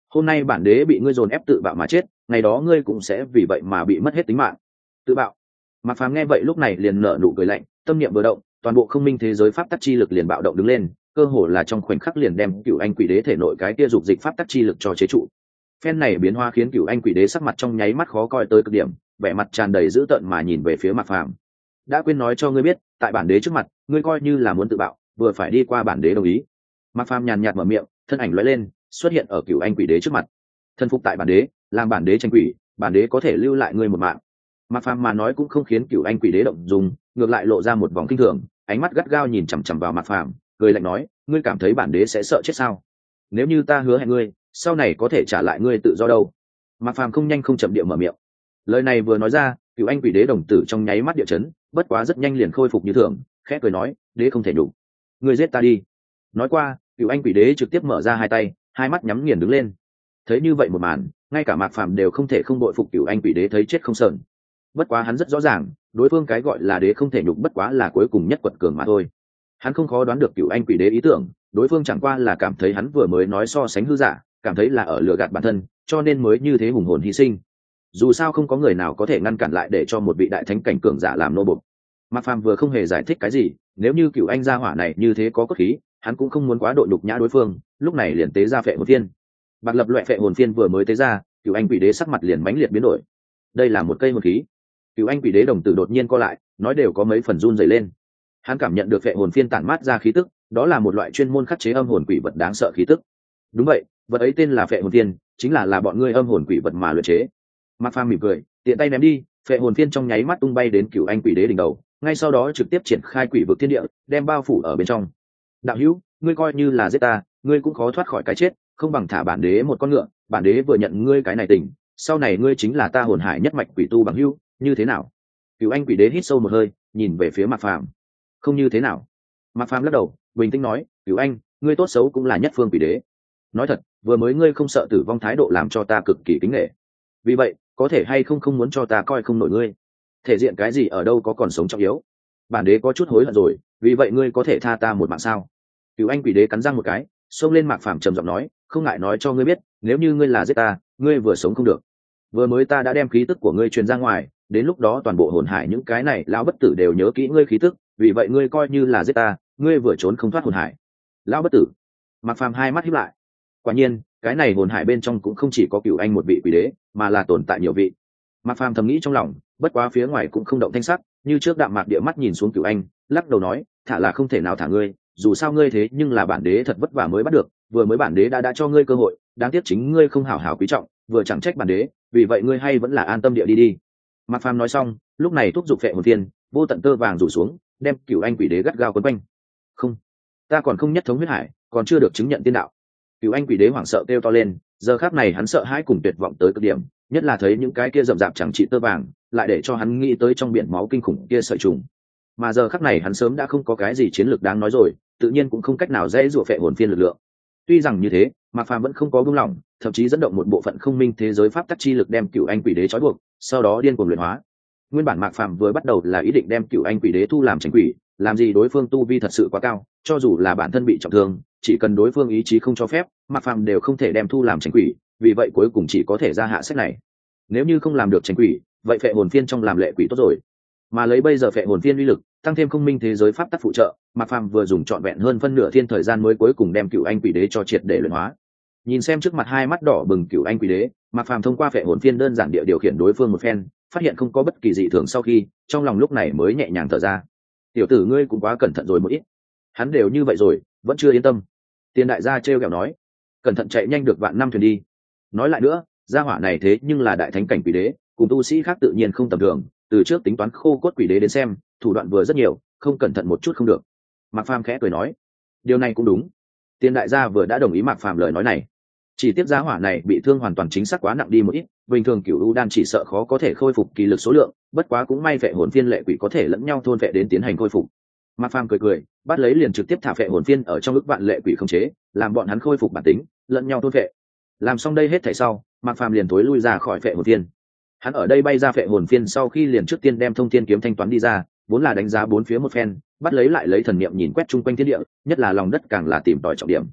hôm nay bản đế bị ngươi dồn ép tự bạo mà chết, ngày đó ngươi cũng sẽ vì vậy mà bị mất hết tính mạng. Tự bạo? Mạc Phàm nghe vậy lúc này liền nở nụ cười lạnh, tâm niệm vừa động, toàn bộ không minh thế giới pháp tắc chi lực liền bạo động đứng lên, cơ hồ là trong khoảnh khắc liền đem Cửu Anh Quỷ Đế thể nội cái kia dục dịch pháp tắc chi lực cho chế trụ. Phen này biến hóa khiến Cửu Anh Quỷ Đế sắc mặt trong nháy mắt khó coi tới cực điểm, vẻ mặt tràn đầy dữ tợn mà nhìn về phía Mạc Phàm. Đã quên nói cho ngươi biết, tại bản đế trước mặt, ngươi coi như là muốn tự bạo, vừa phải đi qua bản đế đồng ý. Mạc Phàm nhàn nhạt mở miệng, thân ảnh lóe lên, xuất hiện ở Cửu Anh Quỷ Đế trước mặt. Thân phục tại bản đế, làm bản đế tranh quỷ, bản đế có thể lưu lại ngươi một mạng. Mạc Phàm mà nói cũng không khiến Cửu Anh Quỷ Đế động dung, ngược lại lộ ra một vòng kinh thường, ánh mắt gắt gao nhìn chằm chằm vào Mạc Phàm, cười lạnh nói, ngươi cảm thấy bản đế sẽ sợ chết sao? Nếu như ta hứa hẹn ngươi, sau này có thể trả lại ngươi tự do đâu? Mạc Phàm không nhanh không chậm địa mở miệng. Lời này vừa nói ra, Cửu Anh Quỷ Đế đồng tử trong nháy mắt địa chấn, bất quá rất nhanh liền khôi phục như thường, khẽ cười nói, đế không thể đủ, ngươi giết ta đi. Nói qua, Cửu Anh Quỷ Đế trực tiếp mở ra hai tay, hai mắt nhắm nghiền đứng lên. Thấy như vậy một màn, ngay cả Mạc Phàm đều không thể không đội phục Cửu Anh Quỷ Đế thấy chết không sờn. Bất quá hắn rất rõ ràng, đối phương cái gọi là đế không thể nhục bất quá là cuối cùng nhất quật cường mà thôi. Hắn không khó đoán được Cửu Anh Quỷ Đế ý tưởng, đối phương chẳng qua là cảm thấy hắn vừa mới nói so sánh hư giả, cảm thấy là ở lừa gạt bản thân, cho nên mới như thế hùng hồn hy sinh. Dù sao không có người nào có thể ngăn cản lại để cho một vị đại thánh cảnh cường giả làm nô bộc. Mạc Phàm vừa không hề giải thích cái gì, nếu như Cửu Anh gia hỏa này như thế có cốt khí, hắn cũng không muốn quá độ nhục nhã đối phương, lúc này liền tế ra phệ hồn phiên. Bạc lập loại phệ hồn phiên vừa mới tế ra, Cửu Anh Quỷ Đế sắc mặt liền mãnh liệt biến đổi. Đây là một cây hồn khí. Cửu Anh Quỷ Đế đồng tử đột nhiên co lại, nói đều có mấy phần run rẩy lên. Hắn cảm nhận được phệ hồn phiên tản mát ra khí tức, đó là một loại chuyên môn khắc chế âm hồn quỷ vật đáng sợ khí tức. Đúng vậy, vật ấy tên là phệ hồn phiên, chính là là bọn ngươi âm hồn quỷ vật mà luyện chế. Mạc Phàm mỉm cười, tiện tay ném đi, phệ hồn phiên trong nháy mắt tung bay đến Cửu Anh Quỷ Đế đỉnh đầu, ngay sau đó trực tiếp triển khai quỷ vực thiên địa, đem bao phủ ở bên trong. Đạo hữu, ngươi coi như là giết ta, ngươi cũng khó thoát khỏi cái chết, không bằng thả bản đế một con ngựa, bản đế vừa nhận ngươi cái này tình, sau này ngươi chính là ta hồn hải nhất mạch quỷ tu bằng hữu, như thế nào? Cửu Anh Quỷ Đế hít sâu một hơi, nhìn về phía Mạc Phàm. Không như thế nào. Mạc Phàm lắc đầu, bình tĩnh nói, Cửu Anh, ngươi tốt xấu cũng là nhất phương quỷ đế. Nói thật, vừa mới ngươi không sợ tử vong thái độ làm cho ta cực kỳ kính nể. Vì vậy, có thể hay không không muốn cho ta coi không nổi ngươi. Thể diện cái gì ở đâu có còn sống trọng yếu. Bản đế có chút hối hận rồi, vì vậy ngươi có thể tha ta một mạng sao? Cửu Anh Quỷ Đế cắn răng một cái, xông lên Mạc Phàm trầm giọng nói, không ngại nói cho ngươi biết, nếu như ngươi là giết ta, ngươi vừa sống không được. Vừa mới ta đã đem khí tức của ngươi truyền ra ngoài, đến lúc đó toàn bộ hồn hải những cái này lão bất tử đều nhớ kỹ ngươi khí tức, vì vậy ngươi coi như là giết ta, ngươi vừa trốn không thoát hồn hải. Lão bất tử. Mạc Phàm hai mắt híp lại. Quả nhiên, cái này hồn hải bên trong cũng không chỉ có Cửu Anh một vị quỷ đế, mà là tồn tại nhiều vị. Mạc Phàm thầm nghĩ trong lòng, bất quá phía ngoài cũng không động thanh sắc, như trước đạm mạc địa mắt nhìn xuống Cửu Anh, lắc đầu nói, thả là không thể nào thả ngươi, dù sao ngươi thế nhưng là bản đế thật vất vả mới bắt được, vừa mới bản đế đã đã cho ngươi cơ hội, đáng tiếc chính ngươi không hảo hảo quý trọng, vừa chẳng trách bản đế, vì vậy ngươi hay vẫn là an tâm địa đi đi. Mạc Phàm nói xong, lúc này thúc giục phệ hồn phiên, vô tận tơ vàng rủ xuống, đem Cửu Anh Quỷ Đế gắt gao quấn quanh. Không, ta còn không nhất thống huyết hải, còn chưa được chứng nhận tiên đạo. Cửu Anh Quỷ Đế hoảng sợ kêu to lên, giờ khắc này hắn sợ hãi cùng tuyệt vọng tới cực điểm, nhất là thấy những cái kia rậm rạp chẳng trị tơ vàng, lại để cho hắn nghĩ tới trong biển máu kinh khủng kia sợi trùng. Mà giờ khắc này hắn sớm đã không có cái gì chiến lược đáng nói rồi, tự nhiên cũng không cách nào dễ dụa phệ hồn phiên lực lượng. Tuy rằng như thế, Mạc Phàm vẫn không có buông lỏng, thậm chí dẫn động một bộ phận không minh thế giới pháp tắc chi lực đem Cửu Anh Quỷ Đế trói buộc, sau đó điên cuồng luyện hóa. Nguyên bản Mạc Phàm vừa bắt đầu là ý định đem Cửu Anh Quỷ Đế thu làm tránh quỷ, làm gì đối phương tu vi thật sự quá cao, cho dù là bản thân bị trọng thương, chỉ cần đối phương ý chí không cho phép, Mạc Phàm đều không thể đem thu làm tránh quỷ, vì vậy cuối cùng chỉ có thể ra hạ sách này. Nếu như không làm được tránh quỷ, vậy phệ hồn phiên trong làm lệ quỷ tốt rồi. Mà lấy bây giờ phệ hồn phiên uy lực, tăng thêm không minh thế giới pháp tắc phụ trợ, Mạc Phàm vừa dùng trọn vẹn hơn phân nửa thiên thời gian mới cuối cùng đem Cửu Anh Quỷ Đế cho triệt để luyện hóa. Nhìn xem trước mặt hai mắt đỏ bừng Cửu Anh Quỷ Đế, Mạc Phàm thông qua phệ hồn phiên đơn giản địa điều khiển đối phương một phen, phát hiện không có bất kỳ dị thường sau khi, trong lòng lúc này mới nhẹ nhàng thở ra. Tiểu tử ngươi cũng quá cẩn thận rồi một ít. Hắn đều như vậy rồi, vẫn chưa yên tâm. Tiền đại gia trêu ghẹo nói, cẩn thận chạy nhanh được vạn năm thuyền đi. Nói lại nữa, gia hỏa này thế nhưng là đại thánh cảnh quỷ đế, cùng tu sĩ khác tự nhiên không tầm thường, từ trước tính toán khô cốt quỷ đế đến xem, thủ đoạn vừa rất nhiều, không cẩn thận một chút không được. Mạc Phàm khẽ cười nói, điều này cũng đúng. Tiền đại gia vừa đã đồng ý Mạc Phàm lời nói này. Chỉ tiếp gia hỏa này bị thương hoàn toàn chính xác quá nặng đi một ít, bình thường cửu u đan chỉ sợ khó có thể khôi phục kỳ lực số lượng, bất quá cũng may phệ hồn phiên lệ quỷ có thể lẫn nhau thôn phệ đến tiến hành khôi phục. Mạc Phàm cười cười, bắt lấy liền trực tiếp thả phệ hồn phiên ở trong ức vạn lệ quỷ khống chế, làm bọn hắn khôi phục bản tính, lẫn nhau thôn phệ. Làm xong đây hết thảy sau, Mạc Phàm liền thối lui ra khỏi phệ hồn phiên. Hắn ở đây bay ra phệ hồn phiên sau khi liền trước tiên đem thông thiên kiếm thanh toán đi ra, vốn là đánh giá bốn phía một phen, bắt lấy lại lấy thần niệm nhìn quét chung quanh thiên địa, nhất là lòng đất càng là tìm tòi trọng điểm.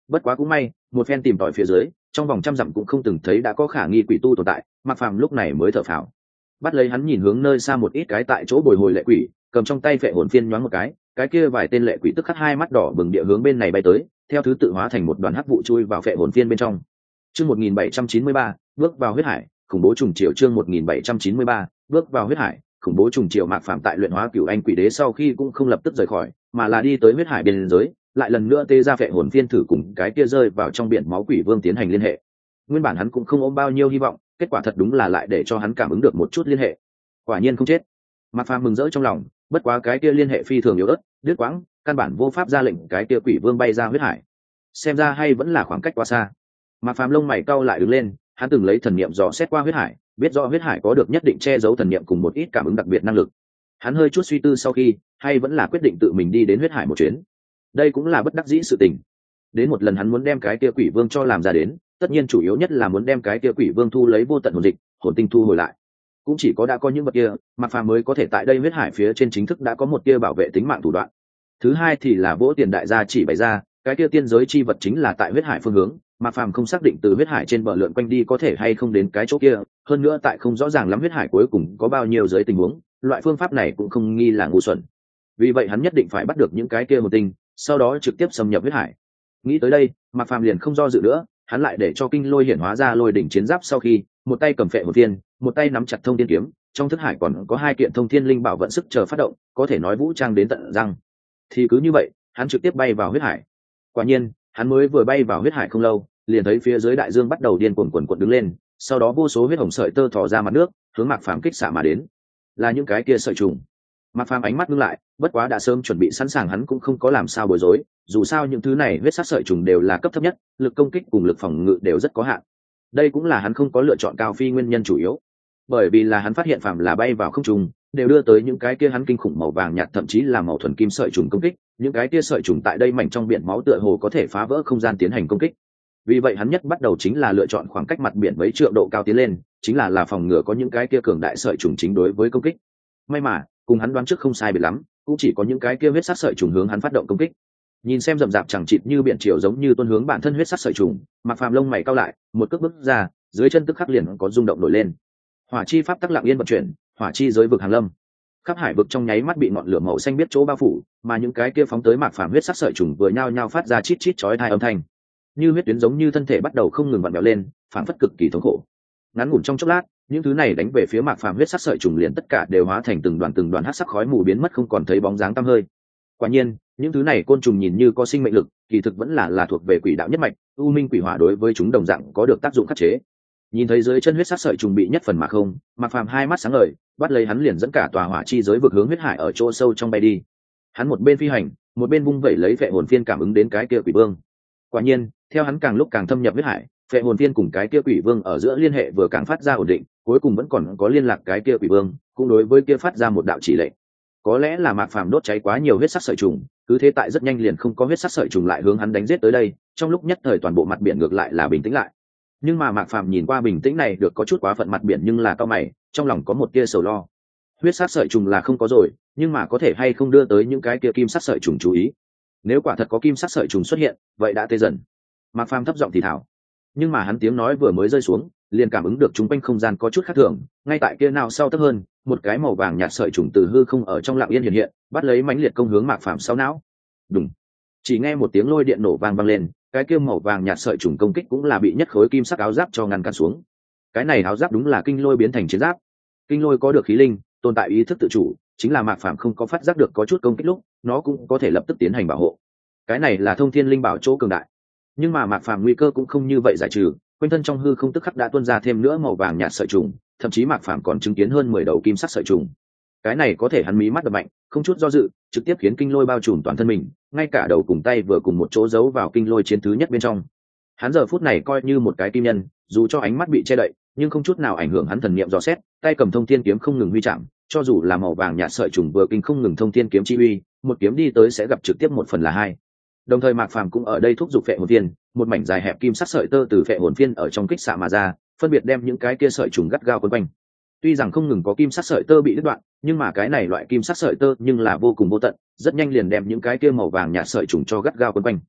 Bất quá cũng may, một phen tìm tòi phía dưới, trong vòng trăm dặm cũng không từng thấy đã có khả nghi quỷ tu tồn tại, Mạc Phàm lúc này mới thở phào. Bắt lấy hắn nhìn hướng nơi xa một ít cái tại chỗ bồi hồi lệ quỷ, cầm trong tay phệ hồn phiên nhoáng một cái, cái kia vài tên lệ quỷ tức khắc hai mắt đỏ bừng địa hướng bên này bay tới, theo thứ tự hóa thành một đoàn hắc vụ chui vào phệ hồn phiên bên trong. Chương một nghìn bảy trăm chín mươi ba, bước vào huyết hải, khủng bố trùng triều chương một nghìn bảy trăm chín mươi ba, bước vào huyết hải, khủng bố trùng triều. Mạc Phàm tại luyện hóa cửu anh quỷ đế sau khi cũng không lập tức rời khỏi, mà là đi tới huyết hải biên giới, lại lần nữa tê ra phệ hồn phiên thử cùng cái kia rơi vào trong biển máu quỷ vương tiến hành liên hệ. Nguyên bản hắn cũng không ôm bao nhiêu hy vọng, kết quả thật đúng là lại để cho hắn cảm ứng được một chút liên hệ. Quả nhiên không chết. Mạc Phàm mừng rỡ trong lòng, bất quá cái kia liên hệ phi thường yếu ớt, đứt quãng, căn bản vô pháp ra lệnh cái kia quỷ vương bay ra huyết hải. Xem ra hay vẫn là khoảng cách quá xa. Mạc Phàm lông mày cau lại đứng lên, hắn từng lấy thần niệm dò xét qua huyết hải, biết rõ huyết hải có được nhất định che giấu thần niệm cùng một ít cảm ứng đặc biệt năng lực. Hắn hơi chút suy tư sau khi, hay vẫn là quyết định tự mình đi đến huyết hải một chuyến. Đây cũng là bất đắc dĩ sự tình. Đến một lần hắn muốn đem cái kia quỷ vương cho làm ra đến, tất nhiên chủ yếu nhất là muốn đem cái kia quỷ vương thu lấy vô tận hồn dịch, hồn tinh thu hồi lại. Cũng chỉ có đã có những vật kia, Mạc Phàm mới có thể tại đây huyết hải phía trên chính thức đã có một kia bảo vệ tính mạng thủ đoạn. Thứ hai thì là vỗ tiền đại gia chỉ bày ra, cái kia tiên giới chi vật chính là tại huyết hải phương hướng, Mạc Phàm không xác định từ huyết hải trên bờ lượn quanh đi có thể hay không đến cái chỗ kia, hơn nữa tại không rõ ràng lắm huyết hải cuối cùng có bao nhiêu giới tình huống, loại phương pháp này cũng không nghi là ngu xuẩn. Vì vậy hắn nhất định phải bắt được những cái kia hồn tinh, sau đó trực tiếp xâm nhập huyết hải. Nghĩ tới đây, Mạc Phàm liền không do dự nữa, hắn lại để cho kinh lôi hiển hóa ra lôi đỉnh chiến giáp sau khi, một tay cầm phệ hồn thiên, một tay nắm chặt thông thiên kiếm, trong thức hải còn có hai kiện thông thiên linh bảo vận sức chờ phát động, có thể nói vũ trang đến tận răng. Thì cứ như vậy, hắn trực tiếp bay vào huyết hải. Quả nhiên, hắn mới vừa bay vào huyết hải không lâu, liền thấy phía dưới đại dương bắt đầu điên cuồng cuộn cuộn đứng lên, sau đó vô số huyết hồng sợi tơ thò ra mặt nước, hướng Mạc Phàm kích xạ mà đến. Là những cái kia sợi trùng. Mạc Phàm ánh mắt ngưng lại, bất quá đã sớm chuẩn bị sẵn sàng, hắn cũng không có làm sao bối rối, dù sao những thứ này huyết sắc sợi trùng đều là cấp thấp nhất, lực công kích cùng lực phòng ngự đều rất có hạn. Đây cũng là hắn không có lựa chọn cao phi nguyên nhân chủ yếu, bởi vì là hắn phát hiện phàm là bay vào không trùng đều đưa tới những cái kia hắn kinh khủng màu vàng nhạt thậm chí là màu thuần kim sợi trùng công kích, những cái kia sợi trùng tại đây mảnh trong biển máu tựa hồ có thể phá vỡ không gian tiến hành công kích. Vì vậy hắn nhất bắt đầu chính là lựa chọn khoảng cách mặt biển mấy triệu độ cao tiến lên, chính là là phòng ngừa có những cái kia cường đại sợi trùng chính đối với công kích. May mà cùng hắn đoán trước không sai biệt lắm, cũng chỉ có những cái kia huyết sắc sợi trùng hướng hắn phát động công kích. Nhìn xem rậm rạp chẳng chịt như biển triều giống như tuôn hướng bản thân huyết sắc sợi trùng, Mạc Phàm lông mày cau lại, một cước bước ra, dưới chân tức khắc liền có rung động nổi lên. Hỏa chi pháp tắc lặng yên vận chuyển, hỏa chi giới vực hàng lâm. Khắp hải vực trong nháy mắt bị ngọn lửa màu xanh biết chỗ bao phủ, mà những cái kia phóng tới Mạc Phàm huyết sắc sợi trùng vừa nhao nhao phát ra chít chít chói tai âm thanh. Như huyết tuyến giống như thân thể bắt đầu không ngừng vặn vẹo lên, phản phất cực kỳ thống khổ. Ngắn ngủn trong chốc lát, những thứ này đánh về phía Mạc Phàm huyết sắc sợi trùng liền tất cả đều hóa thành từng đoàn từng đoàn hắc sắc khói mù biến mất không còn thấy bóng dáng tăm hơi. Quả nhiên, những thứ này côn trùng nhìn như có sinh mệnh lực, kỳ thực vẫn là là thuộc về quỷ đạo nhất mạch, u minh quỷ hỏa đối với chúng đồng dạng có được tác dụng khắc chế. Nhìn thấy dưới chân huyết sắc sợi trùng bị nhất phần mà không, Mạc Phàm hai mắt sáng ngời, bắt lấy hắn liền dẫn cả tòa hỏa chi giới vực hướng huyết hải ở chỗ sâu trong bay đi. Hắn một bên phi hành, một bên vung vẩy lấy phệ hồn phiên cảm ứng đến cái kia quỷ vương. Quả nhiên, theo hắn càng lúc càng thâm nhập huyết hải, phệ hồn phiên cùng cái kia quỷ vương ở giữa liên hệ vừa càng phát ra ổn định, cuối cùng vẫn còn có liên lạc cái kia quỷ vương, cũng đối với kia phát ra một đạo chỉ lệnh. Có lẽ là Mạc Phàm đốt cháy quá nhiều huyết sắc sợi trùng, cứ thế tại rất nhanh liền không có huyết sắc sợi trùng lại hướng hắn đánh giết tới đây, trong lúc nhất thời toàn bộ mặt biển ngược lại là bình tĩnh lại. Nhưng mà Mạc Phàm nhìn qua bình tĩnh này được có chút quá phận mặt biển, nhưng là cao mày, trong lòng có một tia sầu lo. Huyết sắc sợi trùng là không có rồi, nhưng mà có thể hay không đưa tới những cái kia kim sắc sợi trùng chú ý. Nếu quả thật có kim sắc sợi trùng xuất hiện, vậy đã tê dần. Mạc Phàm thấp giọng thì thào. Nhưng mà hắn tiếng nói vừa mới rơi xuống, liền cảm ứng được chúng quanh không gian có chút khác thường, ngay tại kia nào sau thấp hơn, một cái màu vàng nhạt sợi trùng từ hư không ở trong lặng yên hiện hiện, bắt lấy mãnh liệt công hướng Mạc Phàm sau não. Đùng. Chỉ nghe một tiếng lôi điện nổ vang vang lên, cái kia màu vàng nhạt sợi trùng công kích cũng là bị nhất khối kim sắc áo giáp cho ngăn cản xuống. Cái này áo giáp đúng là kinh lôi biến thành chiến giáp. Kinh lôi có được khí linh, tồn tại ý thức tự chủ, chính là Mạc Phàm không có phát giác được có chút công kích lúc, nó cũng có thể lập tức tiến hành bảo hộ. Cái này là thông thiên linh bảo chỗ cường đại. Nhưng mà Mạc Phàm nguy cơ cũng không như vậy giải trừ, quanh thân trong hư không tức khắc đã tuôn ra thêm nữa màu vàng nhạt sợi trùng, thậm chí Mạc Phàm còn chứng kiến hơn mười đầu kim sắc sợi trùng. Cái này có thể hắn mí mắt đập mạnh, không chút do dự, trực tiếp khiến kinh lôi bao trùm toàn thân mình, ngay cả đầu cùng tay vừa cùng một chỗ giấu vào kinh lôi chiến thứ nhất bên trong. Hắn giờ phút này coi như một cái kim nhân, dù cho ánh mắt bị che đậy, nhưng không chút nào ảnh hưởng hắn thần niệm dò xét, tay cầm thông thiên kiếm không ngừng huy chạm, cho dù là màu vàng nhạt sợi trùng vừa kinh không ngừng thông thiên kiếm chi uy, một kiếm đi tới sẽ gặp trực tiếp một phần là hai. Đồng thời Mạc Phàm cũng ở đây thúc giục phệ hồn phiên, một mảnh dài hẹp kim sắc sợi tơ từ phệ hồn phiên ở trong kích xạ mà ra, phân biệt đem những cái kia sợi trùng gắt gao quấn quanh. Tuy rằng không ngừng có kim sắc sợi tơ bị đứt đoạn, nhưng mà cái này loại kim sắc sợi tơ nhưng là vô cùng vô tận, rất nhanh liền đem những cái kia màu vàng nhạt sợi trùng cho gắt gao quấn quanh.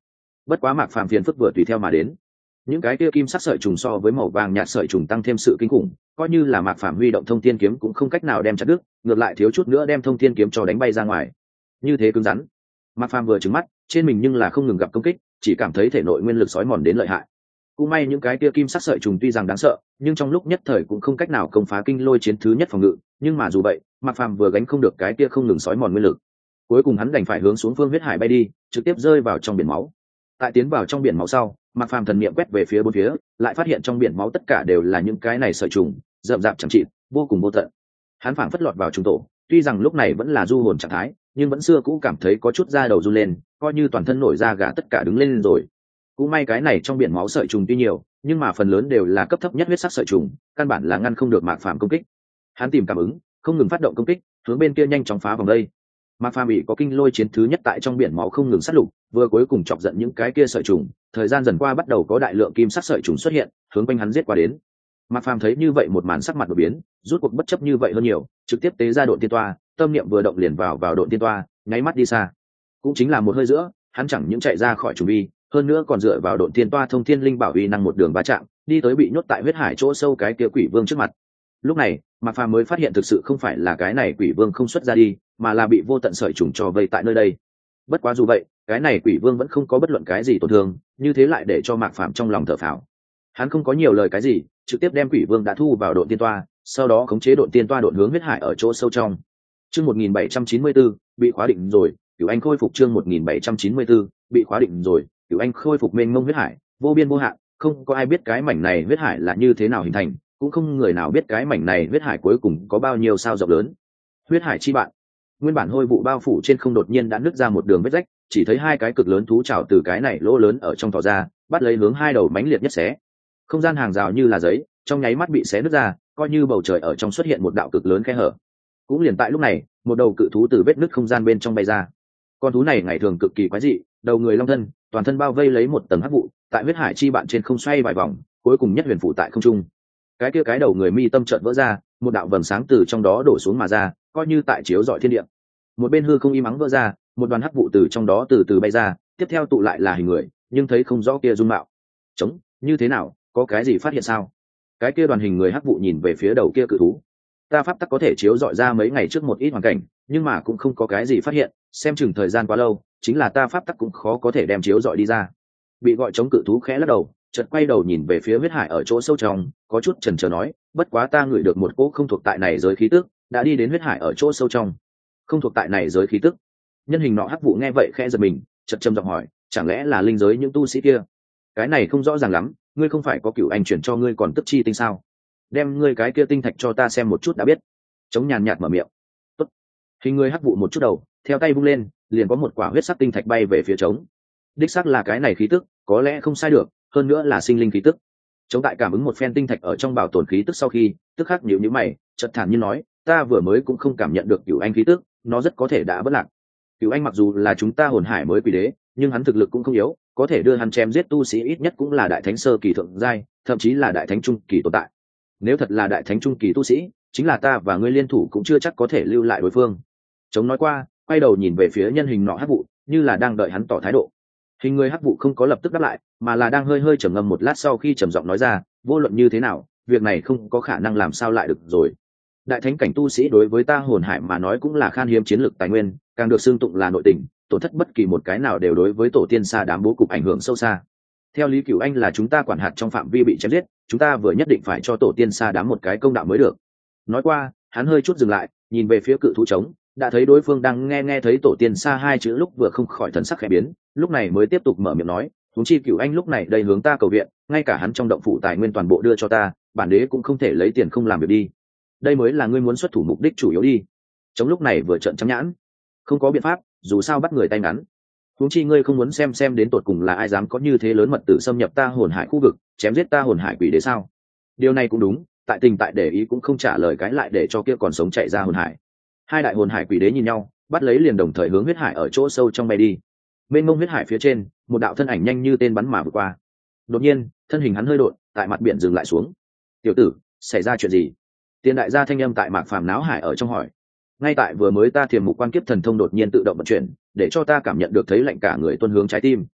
Bất quá Mạc Phàm phiền phức vừa tùy theo mà đến. Những cái kia kim sắc sợi trùng so với màu vàng nhạt sợi trùng tăng thêm sự kinh khủng, coi như là Mạc Phàm huy động thông thiên kiếm cũng không cách nào đem chặt đứt, ngược lại thiếu chút nữa đem thông thiên kiếm cho đánh bay ra ngoài. Như thế cứng rắn. Mạc Phàm vừa trừng mắt, trên mình nhưng là không ngừng gặp công kích, chỉ cảm thấy thể nội nguyên lực sói mòn đến lợi hại. Cũng may những cái kia kim sắc sợi trùng tuy rằng đáng sợ, nhưng trong lúc nhất thời cũng không cách nào công phá kinh lôi chiến thứ nhất phòng ngự, nhưng mà dù vậy, Mạc Phàm vừa gánh không được cái kia không ngừng sói mòn nguyên lực. Cuối cùng hắn đành phải hướng xuống phương huyết hải bay đi, trực tiếp rơi vào trong biển máu. Tại tiến vào trong biển máu sau, Mạc Phàm thần niệm quét về phía bốn phía, lại phát hiện trong biển máu tất cả đều là những cái này sợi trùng, rậm rạp chẳng chịt, vô cùng vô tận. Hắn phảng phất lọt vào trùng tổ, tuy rằng lúc này vẫn là du hồn trạng thái, nhưng vẫn xưa cũ cảm thấy có chút da đầu run lên, coi như toàn thân nổi da gà tất cả đứng lên rồi. Cũng may cái này trong biển máu sợi trùng tuy nhiều, nhưng mà phần lớn đều là cấp thấp nhất huyết sắc sợi trùng, căn bản là ngăn không được Mạc Phàm công kích. Hắn tìm cảm ứng, không ngừng phát động công kích, hướng bên kia nhanh chóng phá vòng đây. Mạc Phàm bị có kinh lôi chiến thứ nhất tại trong biển máu không ngừng sát lục, vừa cuối cùng chọc giận những cái kia sợi trùng, thời gian dần qua bắt đầu có đại lượng kim sắc sợi trùng xuất hiện, hướng quanh hắn giết qua đến. Mạc Phàm thấy như vậy một màn sắc mặt đổi biến, rút cuộc bất chấp như vậy hơn nhiều, trực tiếp tế ra độn tiên toa, tâm niệm vừa động liền vào vào độn tiên toa, nháy mắt đi xa. Cũng chính là một hơi giữa, hắn chẳng những chạy ra khỏi trùng vi, hơn nữa còn dựa vào độn tiên toa thông thiên linh bảo uy năng một đường va chạm, đi tới bị nhốt tại huyết hải chỗ sâu cái kia quỷ vương trước mặt. Lúc này, Mạc Phàm mới phát hiện thực sự không phải là cái này quỷ vương không xuất ra đi, mà là bị vô tận sợi trùng cho vây tại nơi đây. Bất quá dù vậy, cái này quỷ vương vẫn không có bất luận cái gì tổn thương, như thế lại để cho Mạc Phàm trong lòng thở phào. Hắn không có nhiều lời cái gì, trực tiếp đem quỷ vương đã thu vào độn tiên toa, sau đó khống chế độn tiên toa độn hướng huyết hải ở chỗ sâu trong. Chương một nghìn bảy trăm chín mươi tư bị khóa định rồi, Cửu Anh khôi phục chương một nghìn bảy trăm chín mươi tư bị khóa định rồi, Cửu Anh khôi phục mênh mông huyết hải, vô biên vô hạn, không có ai biết cái mảnh này huyết hải là như thế nào hình thành, cũng không người nào biết cái mảnh này huyết hải cuối cùng có bao nhiêu sao rộng lớn. Huyết hải chi bạn, nguyên bản hôi vụ bao phủ trên không đột nhiên đã nứt ra một đường vết rách, chỉ thấy hai cái cực lớn thú trảo từ cái này lỗ lớn ở trong tỏ ra, bắt lấy hướng hai đầu mãnh liệt nhất xé. Không gian hàng rào như là giấy, trong nháy mắt bị xé nứt ra, coi như bầu trời ở trong xuất hiện một đạo cực lớn khe hở. Cũng liền tại lúc này, một đầu cự thú từ vết nứt không gian bên trong bay ra. Con thú này ngày thường cực kỳ quái dị, đầu người long thân, toàn thân bao vây lấy một tầng hắc vụ, tại huyết hải chi bạn trên không xoay vài vòng, cuối cùng nhất huyền phủ tại không trung. Cái kia cái đầu người mi tâm chợt vỡ ra, một đạo vầng sáng từ trong đó đổ xuống mà ra, coi như tại chiếu rọi thiên địa. Một bên hư không im ắng vỡ ra, một đoàn hắc vụ từ trong đó từ từ bay ra, tiếp theo tụ lại là hình người, nhưng thấy không rõ kia dung mạo. Chống, như thế nào, có cái gì phát hiện sao? Cái kia đoàn hình người hắc vụ nhìn về phía đầu kia cự thú. Ta pháp tắc có thể chiếu rọi ra mấy ngày trước một ít hoàn cảnh, nhưng mà cũng không có cái gì phát hiện, xem chừng thời gian quá lâu, chính là ta pháp tắc cũng khó có thể đem chiếu rọi đi ra. Bị gọi chống cự thú khẽ lắc đầu, chợt quay đầu nhìn về phía huyết hải ở chỗ sâu trong, có chút chần chờ nói, bất quá ta ngửi được một cỗ không thuộc tại này giới khí tức, đã đi đến huyết hải ở chỗ sâu trong. Không thuộc tại này giới khí tức. Nhân hình nọ hắc vụ nghe vậy khẽ giật mình, chợt trầm giọng hỏi, chẳng lẽ là linh giới những tu sĩ kia? Cái này không rõ ràng lắm, ngươi không phải có Cửu Anh chuyển cho ngươi còn tức chi tinh sao? Đem ngươi cái kia tinh thạch cho ta xem một chút đã biết. Chống nhàn nhạt mở miệng. Tốt. Hình người hắc vụ một chút đầu, theo tay vung lên, liền có một quả huyết sắc tinh thạch bay về phía trống. Đích xác là cái này khí tức, có lẽ không sai được, hơn nữa là sinh linh khí tức. Chống tại cảm ứng một phen tinh thạch ở trong bảo tồn khí tức sau khi, tức khắc nhíu nhíu mày, chợt thản nhiên nói, ta vừa mới cũng không cảm nhận được Cửu Anh khí tức, nó rất có thể đã bất lạc. Cửu Anh mặc dù là chúng ta hồn hải mới quỷ đế, nhưng hắn thực lực cũng không yếu, có thể đưa hắn chém giết tu sĩ ít nhất cũng là đại thánh sơ kỳ thượng giai, thậm chí là đại thánh trung kỳ tồn tại. Nếu thật là đại thánh trung kỳ tu sĩ, chính là ta và ngươi liên thủ cũng chưa chắc có thể lưu lại đối phương. Chống nói qua, quay đầu nhìn về phía nhân hình nọ hắc vụ, như là đang đợi hắn tỏ thái độ. Hình người hắc vụ không có lập tức đáp lại, mà là đang hơi hơi trầm ngâm một lát sau khi trầm giọng nói ra, vô luận như thế nào, việc này không có khả năng làm sao lại được rồi. Đại thánh cảnh tu sĩ đối với ta hồn hải mà nói cũng là khan hiếm chiến lược tài nguyên, càng được xưng tụng là nội tình, tổn thất bất kỳ một cái nào đều đối với tổ tiên xa đám bố cục ảnh hưởng sâu xa. Theo lý Cửu Anh là chúng ta quản hạt trong phạm vi bị chém giết, chúng ta vừa nhất định phải cho tổ tiên xa đám một cái công đạo mới được. Nói qua, hắn hơi chút dừng lại, nhìn về phía cự thú trống, đã thấy đối phương đang nghe nghe thấy tổ tiên xa hai chữ lúc vừa không khỏi thần sắc khẽ biến, lúc này mới tiếp tục mở miệng nói, huống chi Cửu Anh lúc này đây hướng ta cầu viện, ngay cả hắn trong động phủ tài nguyên toàn bộ đưa cho ta, bản đế cũng không thể lấy tiền không làm việc đi. Đây mới là ngươi muốn xuất thủ mục đích chủ yếu đi. Trống lúc này vừa trợn trắng nhãn, không có biện pháp, dù sao bắt người tay ngắn. Huống chi ngươi không muốn xem xem đến tột cùng là ai dám có như thế lớn mật tử xâm nhập ta hồn hải khu vực, chém giết ta hồn hải quỷ đế sao? Điều này cũng đúng, tại tình tại để ý cũng không trả lời cái lại để cho kia còn sống chạy ra hồn hải. Hai đại hồn hải quỷ đế nhìn nhau, bắt lấy liền đồng thời hướng huyết hải ở chỗ sâu trong bay đi. Bên mông huyết hải phía trên, một đạo thân ảnh nhanh như tên bắn mà vượt qua. Đột nhiên, thân hình hắn hơi đột, tại mặt biển dừng lại xuống. "Tiểu tử, xảy ra chuyện gì?" Tiền đại gia thanh âm tại Mạc Phàm náo hải ở trong hỏi. Ngay tại vừa mới ta thiềm mục quan kiếp thần thông đột nhiên tự động vận chuyển, để cho ta cảm nhận được thấy lạnh cả người tuôn hướng trái tim.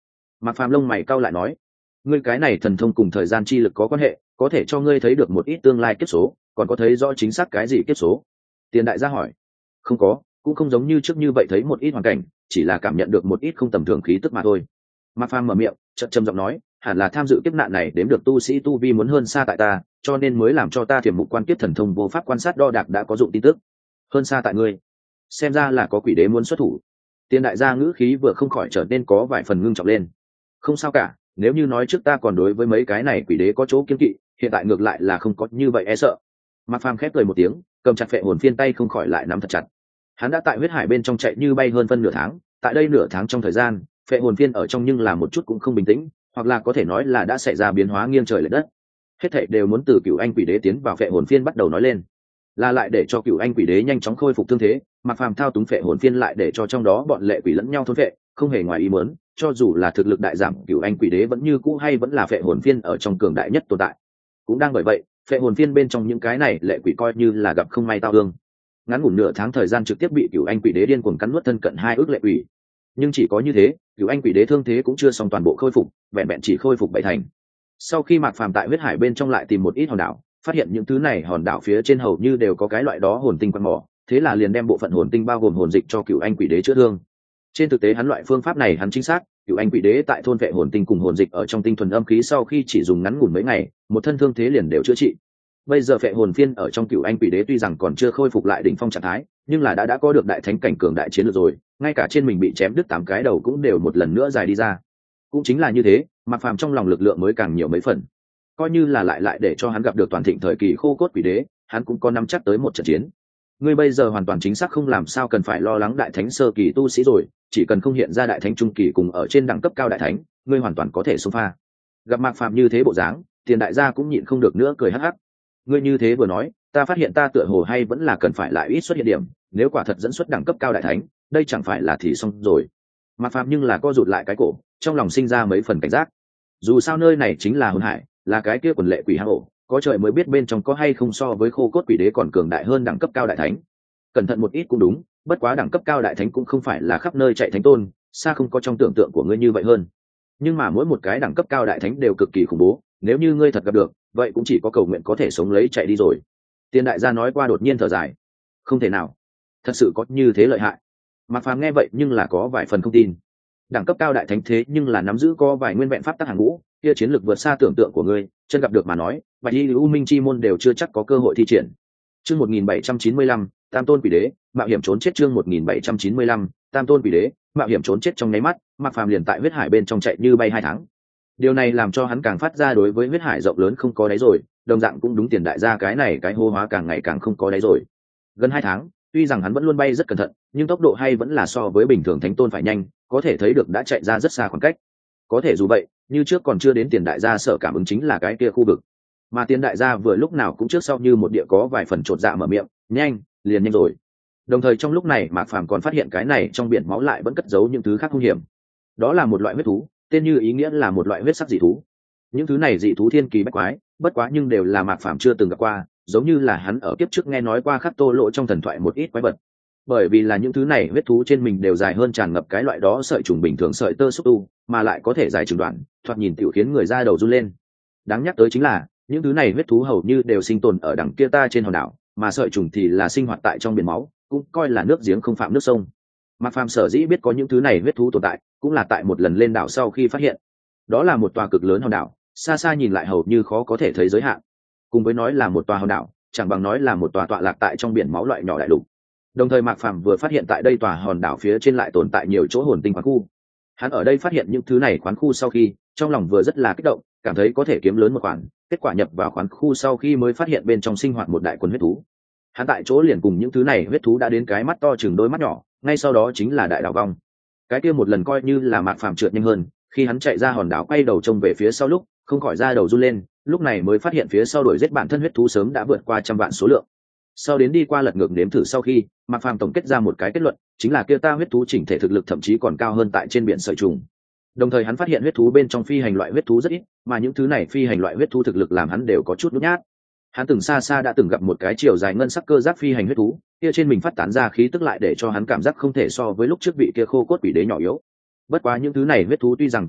Mạc Phàm lông mày cau lại nói, ngươi cái này thần thông cùng thời gian chi lực có quan hệ, có thể cho ngươi thấy được một ít tương lai kiếp số, còn có thấy rõ chính xác cái gì kiếp số? Tiền đại gia hỏi. Không có, cũng không giống như trước như vậy thấy một ít hoàn cảnh, chỉ là cảm nhận được một ít không tầm thường khí tức mà thôi. Mạc Phàm mở miệng, chậm trầm giọng nói, hẳn là tham dự kiếp nạn này đếm được tu sĩ tu vi muốn hơn xa tại ta, cho nên mới làm cho ta thiểm mục quan kiếp thần thông vô pháp quan sát đo đạc đã có dụng tin tức. Hơn xa tại ngươi, xem ra là có quỷ đế muốn xuất thủ. Tiền đại gia ngữ khí vừa không khỏi trở nên có vài phần ngưng trọng lên. Không sao cả, nếu như nói trước ta còn đối với mấy cái này quỷ đế có chỗ kiêng kỵ, hiện tại ngược lại là không có như vậy e sợ. Mạc Phàm khép cười một tiếng, cầm chặt phệ hồn phiên tay không khỏi lại nắm thật chặt. Hắn đã tại huyết hải bên trong chạy như bay hơn phân nửa tháng, tại đây nửa tháng trong thời gian, phệ hồn phiên ở trong nhưng là một chút cũng không bình tĩnh, hoặc là có thể nói là đã xảy ra biến hóa nghiêng trời lệch đất. Hết thảy đều muốn từ Cửu Anh quỷ đế tiến vào phệ hồn phiên bắt đầu nói lên, là lại để cho Cửu Anh quỷ đế nhanh chóng khôi phục thương thế, Mạc Phàm thao túng phệ hồn phiên lại để cho trong đó bọn lệ quỷ lẫn nhau thôn phệ, không hề ngoài ý muốn, cho dù là thực lực đại giảm, Cửu Anh quỷ đế vẫn như cũ hay vẫn là phệ hồn phiên ở trong cường đại nhất tồn tại. Cũng đang bởi vậy, phệ hồn phiên bên trong những cái này lệ quỷ coi như là gặp không may tao ương. Ngắn ngủn nửa tháng thời gian trực tiếp bị Cửu Anh quỷ đế điên cuồng cắn nuốt thân cận hai ước lệ quỷ. Nhưng chỉ có như thế, Cửu Anh quỷ đế thương thế cũng chưa xong toàn bộ khôi phục, vẹn vẹn chỉ khôi phục bảy thành. Sau khi Mạc Phàm tại huyết hải bên trong lại tìm một ít hòn đảo, phát hiện những thứ này hòn đảo phía trên hầu như đều có cái loại đó hồn tinh quan mỏ, thế là liền đem bộ phận hồn tinh bao gồm hồn dịch cho Cửu Anh quỷ đế chữa thương. Trên thực tế hắn loại phương pháp này hắn chính xác, Cửu Anh quỷ đế tại thôn vệ hồn tinh cùng hồn dịch ở trong tinh thuần âm khí sau khi chỉ dùng ngắn ngủn mấy ngày, một thân thương thế liền đều chữa trị. Bây giờ phệ hồn phiên ở trong Cửu Anh quỷ đế tuy rằng còn chưa khôi phục lại đỉnh phong trạng thái, nhưng là đã đã có được đại thánh cảnh cường đại chiến lược rồi, ngay cả trên mình bị chém đứt tám cái đầu cũng đều một lần nữa dài đi ra. Cũng chính là như thế, Mạc Phàm trong lòng lực lượng mới càng nhiều mấy phần. Coi như là lại lại để cho hắn gặp được toàn thịnh thời kỳ khô cốt quỷ đế, hắn cũng có nắm chắc tới một trận chiến. Ngươi bây giờ hoàn toàn chính xác không làm sao cần phải lo lắng đại thánh sơ kỳ tu sĩ rồi, chỉ cần không hiện ra đại thánh trung kỳ cùng ở trên đẳng cấp cao đại thánh, ngươi hoàn toàn có thể xông pha. Gặp Mạc Phàm như thế bộ dáng, Tiền đại gia cũng nhịn không được nữa cười hắc hắc. Ngươi như thế vừa nói, ta phát hiện ta tựa hồ hay vẫn là cần phải lại ít xuất hiện điểm, nếu quả thật dẫn xuất đẳng cấp cao đại thánh, đây chẳng phải là thì xong rồi. Mạc Phàm nhưng là co rụt lại cái cổ, trong lòng sinh ra mấy phần cảnh giác. Dù sao nơi này chính là hồn hải, là cái kia quần lệ quỷ hang ổ, có trời mới biết bên trong có hay không so với khô cốt quỷ đế còn cường đại hơn đẳng cấp cao đại thánh. Cẩn thận một ít cũng đúng, bất quá đẳng cấp cao đại thánh cũng không phải là khắp nơi chạy thánh tôn, xa không có trong tưởng tượng của ngươi như vậy hơn. Nhưng mà mỗi một cái đẳng cấp cao đại thánh đều cực kỳ khủng bố, nếu như ngươi thật gặp được, vậy cũng chỉ có cầu nguyện có thể sống lấy chạy đi rồi. Tiền đại gia nói qua đột nhiên thở dài. Không thể nào, thật sự có như thế lợi hại. Mạc Phàm nghe vậy nhưng là có vài phần không tin. Đẳng cấp cao đại thánh thế nhưng là nắm giữ có vài nguyên vẹn pháp tắc hàng ngũ, kia chiến lược vượt xa tưởng tượng của ngươi, chân gặp được mà nói, Bạch Y U Minh chi môn đều chưa chắc có cơ hội thi triển. Chương một nghìn bảy trăm chín mươi lăm, Tam tôn quỷ đế, mạo hiểm trốn chết chương một nghìn bảy trăm chín mươi lăm, Tam tôn quỷ đế, mạo hiểm trốn chết trong nháy mắt, Mạc Phàm liền tại huyết hải bên trong chạy như bay hai tháng. Điều này làm cho hắn càng phát ra đối với huyết hải rộng lớn không có đáy rồi, đồng dạng cũng đúng Tiền đại gia cái này cái hô hóa càng ngày càng không có đáy rồi. Gần hai tháng, tuy rằng hắn vẫn luôn bay rất cẩn thận, nhưng tốc độ hay vẫn là so với bình thường thánh tôn phải nhanh, có thể thấy được đã chạy ra rất xa khoảng cách. Có thể dù vậy, như trước còn chưa đến Tiền đại gia sở cảm ứng chính là cái kia khu vực. Mà Tiền đại gia vừa lúc nào cũng trước sau như một địa có vài phần chột dạ mở miệng, nhanh, liền nhanh rồi. Đồng thời trong lúc này Mạc Phàm còn phát hiện cái này trong biển máu lại vẫn cất giấu những thứ khác hung hiểm. Đó là một loại huyết thú, tên như ý nghĩa là một loại huyết sắc dị thú. Những thứ này dị thú thiên kỳ bách quái, bất quá nhưng đều là Mạc Phàm chưa từng gặp qua, giống như là hắn ở kiếp trước nghe nói qua Khắc Tô Lộ trong thần thoại một ít quái vật. Bởi vì là những thứ này huyết thú trên mình đều dài hơn tràn ngập cái loại đó sợi trùng bình thường sợi tơ xúc tu, mà lại có thể dài trường đoạn, thoạt nhìn tiểu khiến người da đầu run lên. Đáng nhắc tới chính là, những thứ này huyết thú hầu như đều sinh tồn ở đằng kia ta trên hòn đảo, mà sợi trùng thì là sinh hoạt tại trong biển máu, cũng coi là nước giếng không phạm nước sông. Mạc Phàm sở dĩ biết có những thứ này huyết thú tồn tại, cũng là tại một lần lên đảo sau khi phát hiện. Đó là một tòa cực lớn hòn đảo, xa xa nhìn lại hầu như khó có thể thấy giới hạn. Cùng với nói là một tòa hòn đảo, chẳng bằng nói là một tòa tọa lạc tại trong biển máu loại nhỏ đại lục. Đồng thời Mạc Phàm vừa phát hiện tại đây tòa hòn đảo phía trên lại tồn tại nhiều chỗ hồn tinh khoáng khu. Hắn ở đây phát hiện những thứ này khoáng khu sau khi, trong lòng vừa rất là kích động, cảm thấy có thể kiếm lớn một khoản. Kết quả nhập vào khoáng khu sau khi mới phát hiện bên trong sinh hoạt một đại quân huyết thú. Hắn tại chỗ liền cùng những thứ này huyết thú đã đến cái mắt to chừng đôi mắt nhỏ, ngay sau đó chính là đại đảo vong. Cái kia một lần coi như là Mạc Phàm trượt nhanh hơn, khi hắn chạy ra hòn đảo quay đầu trông về phía sau lúc, không khỏi ra đầu run lên, lúc này mới phát hiện phía sau đuổi giết bản thân huyết thú sớm đã vượt qua trăm vạn số lượng. Sau đến đi qua lật ngược nếm thử sau khi, Mạc Phàm tổng kết ra một cái kết luận, chính là kia ta huyết thú chỉnh thể thực lực thậm chí còn cao hơn tại trên biển sợi trùng. Đồng thời hắn phát hiện huyết thú bên trong phi hành loại huyết thú rất ít, mà những thứ này phi hành loại huyết thú thực lực làm hắn đều có chút nhút nhát. Hắn từng xa xa đã từng gặp một cái chiều dài ngân sắc cơ giáp phi hành huyết thú, kia trên mình phát tán ra khí tức lại để cho hắn cảm giác không thể so với lúc trước vị kia khô cốt quỷ đế nhỏ yếu. Bất quá những thứ này huyết thú tuy rằng cường đại,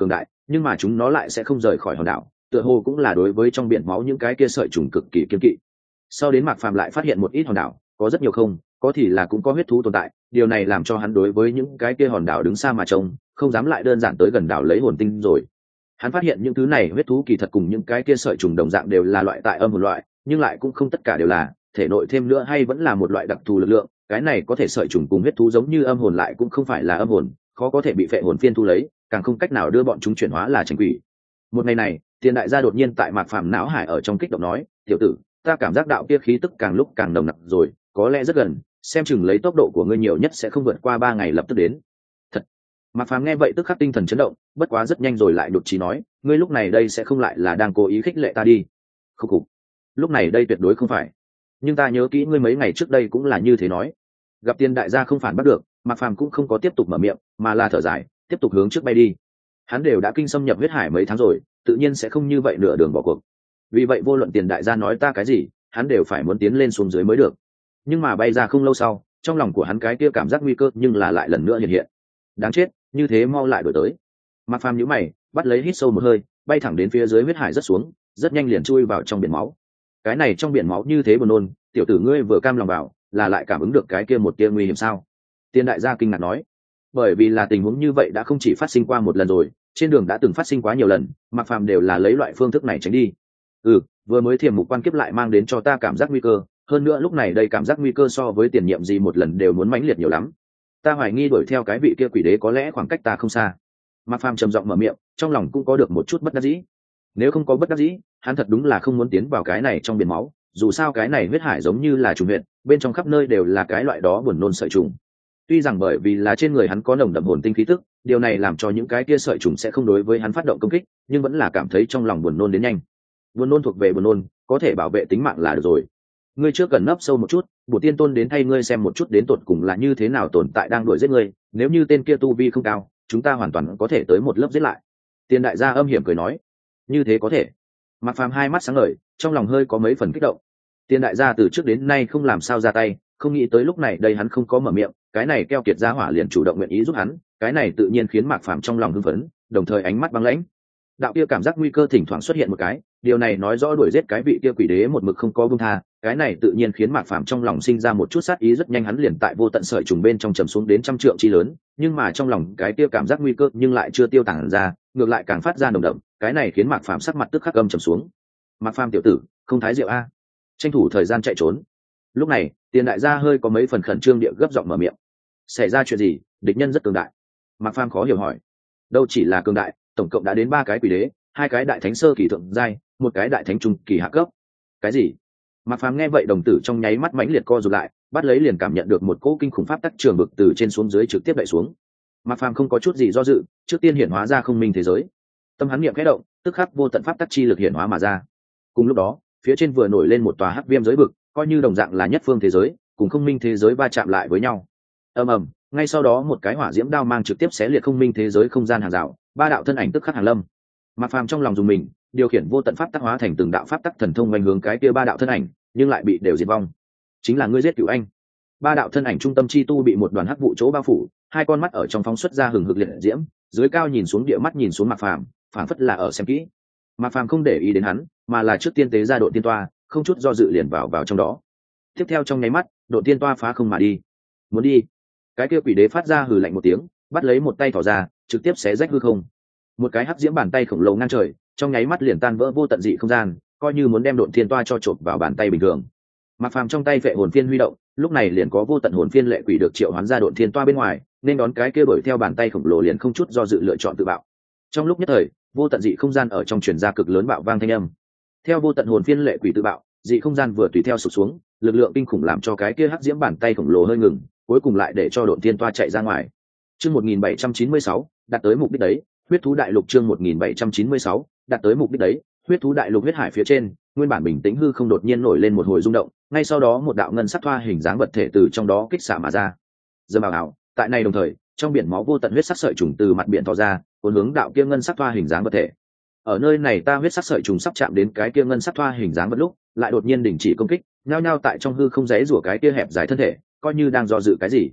nhưng mà chúng nó lại sẽ không rời khỏi hòn đảo, tựa hồ cũng là đối với trong biển máu những cái kia sợi trùng cực kỳ kiên kỵ. Sau đến Mạc Phàm lại phát hiện một ít hòn đảo, có rất nhiều không, có thì là cũng có huyết thú tồn tại, điều này làm cho hắn đối với những cái kia hòn đảo đứng xa mà trông, không dám lại đơn giản tới gần đảo lấy hồn tinh rồi. Hắn phát hiện những thứ này huyết thú kỳ thật cùng những cái kia sợi trùng đồng dạng đều là loại tại âm hồn loại, nhưng lại cũng không tất cả đều là, thể nội thêm nữa hay vẫn là một loại đặc thù lực lượng, cái này có thể sợi trùng cùng huyết thú giống như âm hồn lại cũng không phải là âm hồn, khó có thể bị phệ hồn phiên thu lấy, càng không cách nào đưa bọn chúng chuyển hóa là tránh quỷ. Một ngày này, Tiền đại gia đột nhiên tại Mạc Phàm não hải ở trong kích động nói, "Tiểu tử, ta cảm giác đạo kia khí tức càng lúc càng nồng nặc rồi, có lẽ rất gần, xem chừng lấy tốc độ của ngươi nhiều nhất sẽ không vượt qua ba ngày lập tức đến." Thật. Mạc Phàm nghe vậy tức khắc tinh thần chấn động, bất quá rất nhanh rồi lại đột chí nói, "Ngươi lúc này đây sẽ không lại là đang cố ý khích lệ ta đi?" Khục khục. Lúc này đây tuyệt đối không phải. Nhưng ta nhớ kỹ ngươi mấy ngày trước đây cũng là như thế nói. Gặp Tiền đại gia không phản bắt được, Mạc Phàm cũng không có tiếp tục mở miệng, mà là thở dài, tiếp tục hướng trước bay đi. Hắn đều đã kinh xâm nhập huyết hải mấy tháng rồi, tự nhiên sẽ không như vậy nửa đường bỏ cuộc. Vì vậy vô luận Tiền đại gia nói ta cái gì, hắn đều phải muốn tiến lên xuống dưới mới được. Nhưng mà bay ra không lâu sau, trong lòng của hắn cái kia cảm giác nguy cơ nhưng là lại lần nữa hiện hiện. Đáng chết, như thế mau lại đổi tới. Mạc Phàm nhíu mày, bắt lấy hít sâu một hơi, bay thẳng đến phía dưới huyết hải rất xuống, rất nhanh liền chui vào trong biển máu. Cái này trong biển máu như thế buồn nôn, tiểu tử ngươi vừa cam lòng vào, là lại cảm ứng được cái kia một tia nguy hiểm sao? Tiên đại gia kinh ngạc nói, bởi vì là tình huống như vậy đã không chỉ phát sinh qua một lần rồi, trên đường đã từng phát sinh quá nhiều lần, Mạc Phàm đều là lấy loại phương thức này tránh đi. Ừ, vừa mới thiềm mục quan kiếp lại mang đến cho ta cảm giác nguy cơ, hơn nữa lúc này đây cảm giác nguy cơ so với tiền nhiệm gì một lần đều muốn mãnh liệt nhiều lắm. Ta hoài nghi đuổi theo cái vị kia quỷ đế có lẽ khoảng cách ta không xa. Mạc Phàm trầm giọng mở miệng, trong lòng cũng có được một chút bất đắc dĩ. Nếu không có bất đắc dĩ, hắn thật đúng là không muốn tiến vào cái này trong biển máu, dù sao cái này huyết hải giống như là trùng huyệt, bên trong khắp nơi đều là cái loại đó buồn nôn sợi trùng. Tuy rằng bởi vì là trên người hắn có nồng đậm hồn tinh khí tức, điều này làm cho những cái kia sợi trùng sẽ không đối với hắn phát động công kích, nhưng vẫn là cảm thấy trong lòng buồn nôn đến nhanh. Buồn nôn thuộc về buồn nôn, có thể bảo vệ tính mạng là được rồi. Ngươi trước cần nấp sâu một chút, Bổ Tiên Tôn đến thay ngươi xem một chút đến tột cùng là như thế nào tồn tại đang đuổi giết ngươi, nếu như tên kia tu vi không cao, chúng ta hoàn toàn có thể tới một lớp giết lại. Tiền đại gia âm hiểm cười nói, như thế có thể. Mạc Phàm hai mắt sáng ngời, trong lòng hơi có mấy phần kích động. Tiền đại gia từ trước đến nay không làm sao ra tay, không nghĩ tới lúc này đây hắn không có mở miệng, cái này keo kiệt gia hỏa liền chủ động nguyện ý giúp hắn, cái này tự nhiên khiến Mạc Phàm trong lòng hưng phấn, đồng thời ánh mắt băng lãnh. Đạo kia cảm giác nguy cơ thỉnh thoảng xuất hiện một cái, điều này nói rõ đuổi giết cái vị kia quỷ đế một mực không có buông tha, cái này tự nhiên khiến Mạc Phàm trong lòng sinh ra một chút sát ý, rất nhanh hắn liền tại vô tận sợi trùng bên trong trầm xuống đến trăm trượng chi lớn, nhưng mà trong lòng cái kia cảm giác nguy cơ nhưng lại chưa tiêu tán ra, ngược lại càng phát ra nồng đậm, cái này khiến Mạc Phàm sắc mặt tức khắc âm trầm xuống. Mạc Phàm tiểu tử, không thái rượu a, tranh thủ thời gian chạy trốn. Lúc này, Tiền đại gia hơi có mấy phần khẩn trương địa gấp giọng mở miệng. Xảy ra chuyện gì? Địch nhân rất cường đại. Mạc Phàm khó hiểu hỏi. Đâu chỉ là cường đại, tổng cộng đã đến ba cái quỷ đế, hai cái đại thánh sơ kỳ thượng giai, một cái đại thánh trung kỳ hạ cấp. Cái gì? Mạc Phàm nghe vậy đồng tử trong nháy mắt mãnh liệt co rụt lại, bắt lấy liền cảm nhận được một cỗ kinh khủng pháp tắc trường bực từ trên xuống dưới trực tiếp đẩy xuống. Mạc Phàm không có chút gì do dự, trước tiên hiển hóa ra không minh thế giới. Tâm hắn niệm khẽ động, tức khắc vô tận pháp tắc chi lực hiển hóa mà ra. Cùng lúc đó, phía trên vừa nổi lên một tòa hắc viêm giới vực, coi như đồng dạng là nhất phương thế giới, cùng không minh thế giới va chạm lại với nhau. Ầm ầm, ngay sau đó một cái hỏa diễm đao mang trực tiếp xé liệt không minh thế giới không gian hàng rào, ba đạo thân ảnh tức khắc hàng lâm. Mạc Phàm trong lòng dùng mình, điều khiển vô tận pháp tắc hóa thành từng đạo pháp tắc thần thông nhanh hướng cái kia ba đạo thân ảnh, nhưng lại bị đều diệt vong. Chính là ngươi giết Cửu Anh. Ba đạo thân ảnh trung tâm chi tu bị một đoàn hắc vụ chỗ bao phủ, hai con mắt ở trong phóng xuất ra hừng hực liệt diễm, dưới cao nhìn xuống địa mắt nhìn xuống Mạc Phàm, phảng phất là ở xem kỹ. Mạc Phàm không để ý đến hắn, mà là trước tiên tế ra độ tiên toa, không chút do dự liền vào vào trong đó. Tiếp theo trong nháy mắt, độ tiên toa phá không mà đi. Muốn đi? Cái kia quỷ đế phát ra hừ lạnh một tiếng, bắt lấy một tay thỏ ra, trực tiếp xé rách hư không. Một cái hắc diễm bàn tay khổng lồ ngang trời, trong nháy mắt liền tan vỡ vô tận dị không gian, coi như muốn đem độn thiên toa cho chộp vào bàn tay bình thường. Mạc Phàm trong tay vệ hồn phiên huy động, lúc này liền có vô tận hồn phiên lệ quỷ được triệu hoán ra độn thiên toa bên ngoài, nên đón cái kia đuổi theo bàn tay khổng lồ liền không chút do dự lựa chọn tự bạo. Trong lúc nhất thời, vô tận dị không gian ở trong truyền ra cực lớn bạo vang thanh âm. Theo vô tận hồn phiên lệ quỷ tự bạo, dị không gian vừa tùy theo sụp xuống, lực lượng kinh khủng làm cho cái kia hắc diễm bàn tay khổng lồ hơi ngừng, cuối cùng lại để cho độn thiên toa chạy ra ngoài. Chương một nghìn bảy trăm chín mươi sáu, đạt tới mục đích đấy. Huyết thú đại lục chương một nghìn bảy trăm chín mươi sáu, đạt tới mục đích đấy. Huyết thú đại lục huyết hải phía trên, nguyên bản bình tĩnh hư không đột nhiên nổi lên một hồi rung động, ngay sau đó một đạo ngân sắc thoa hình dáng vật thể từ trong đó kích xạ mà ra. Dâm bảo ảo, tại này đồng thời, trong biển máu vô tận huyết sắc sợi trùng từ mặt biển tỏ ra, cuốn hướng đạo kia ngân sắc thoa hình dáng vật thể. Ở nơi này ta huyết sắc sợi trùng sắp chạm đến cái kia ngân sắc thoa hình dáng vật lúc, lại đột nhiên đình chỉ công kích, nhao nhao tại trong hư không giấy rủa cái kia hẹp dài thân thể, coi như đang do dự cái gì.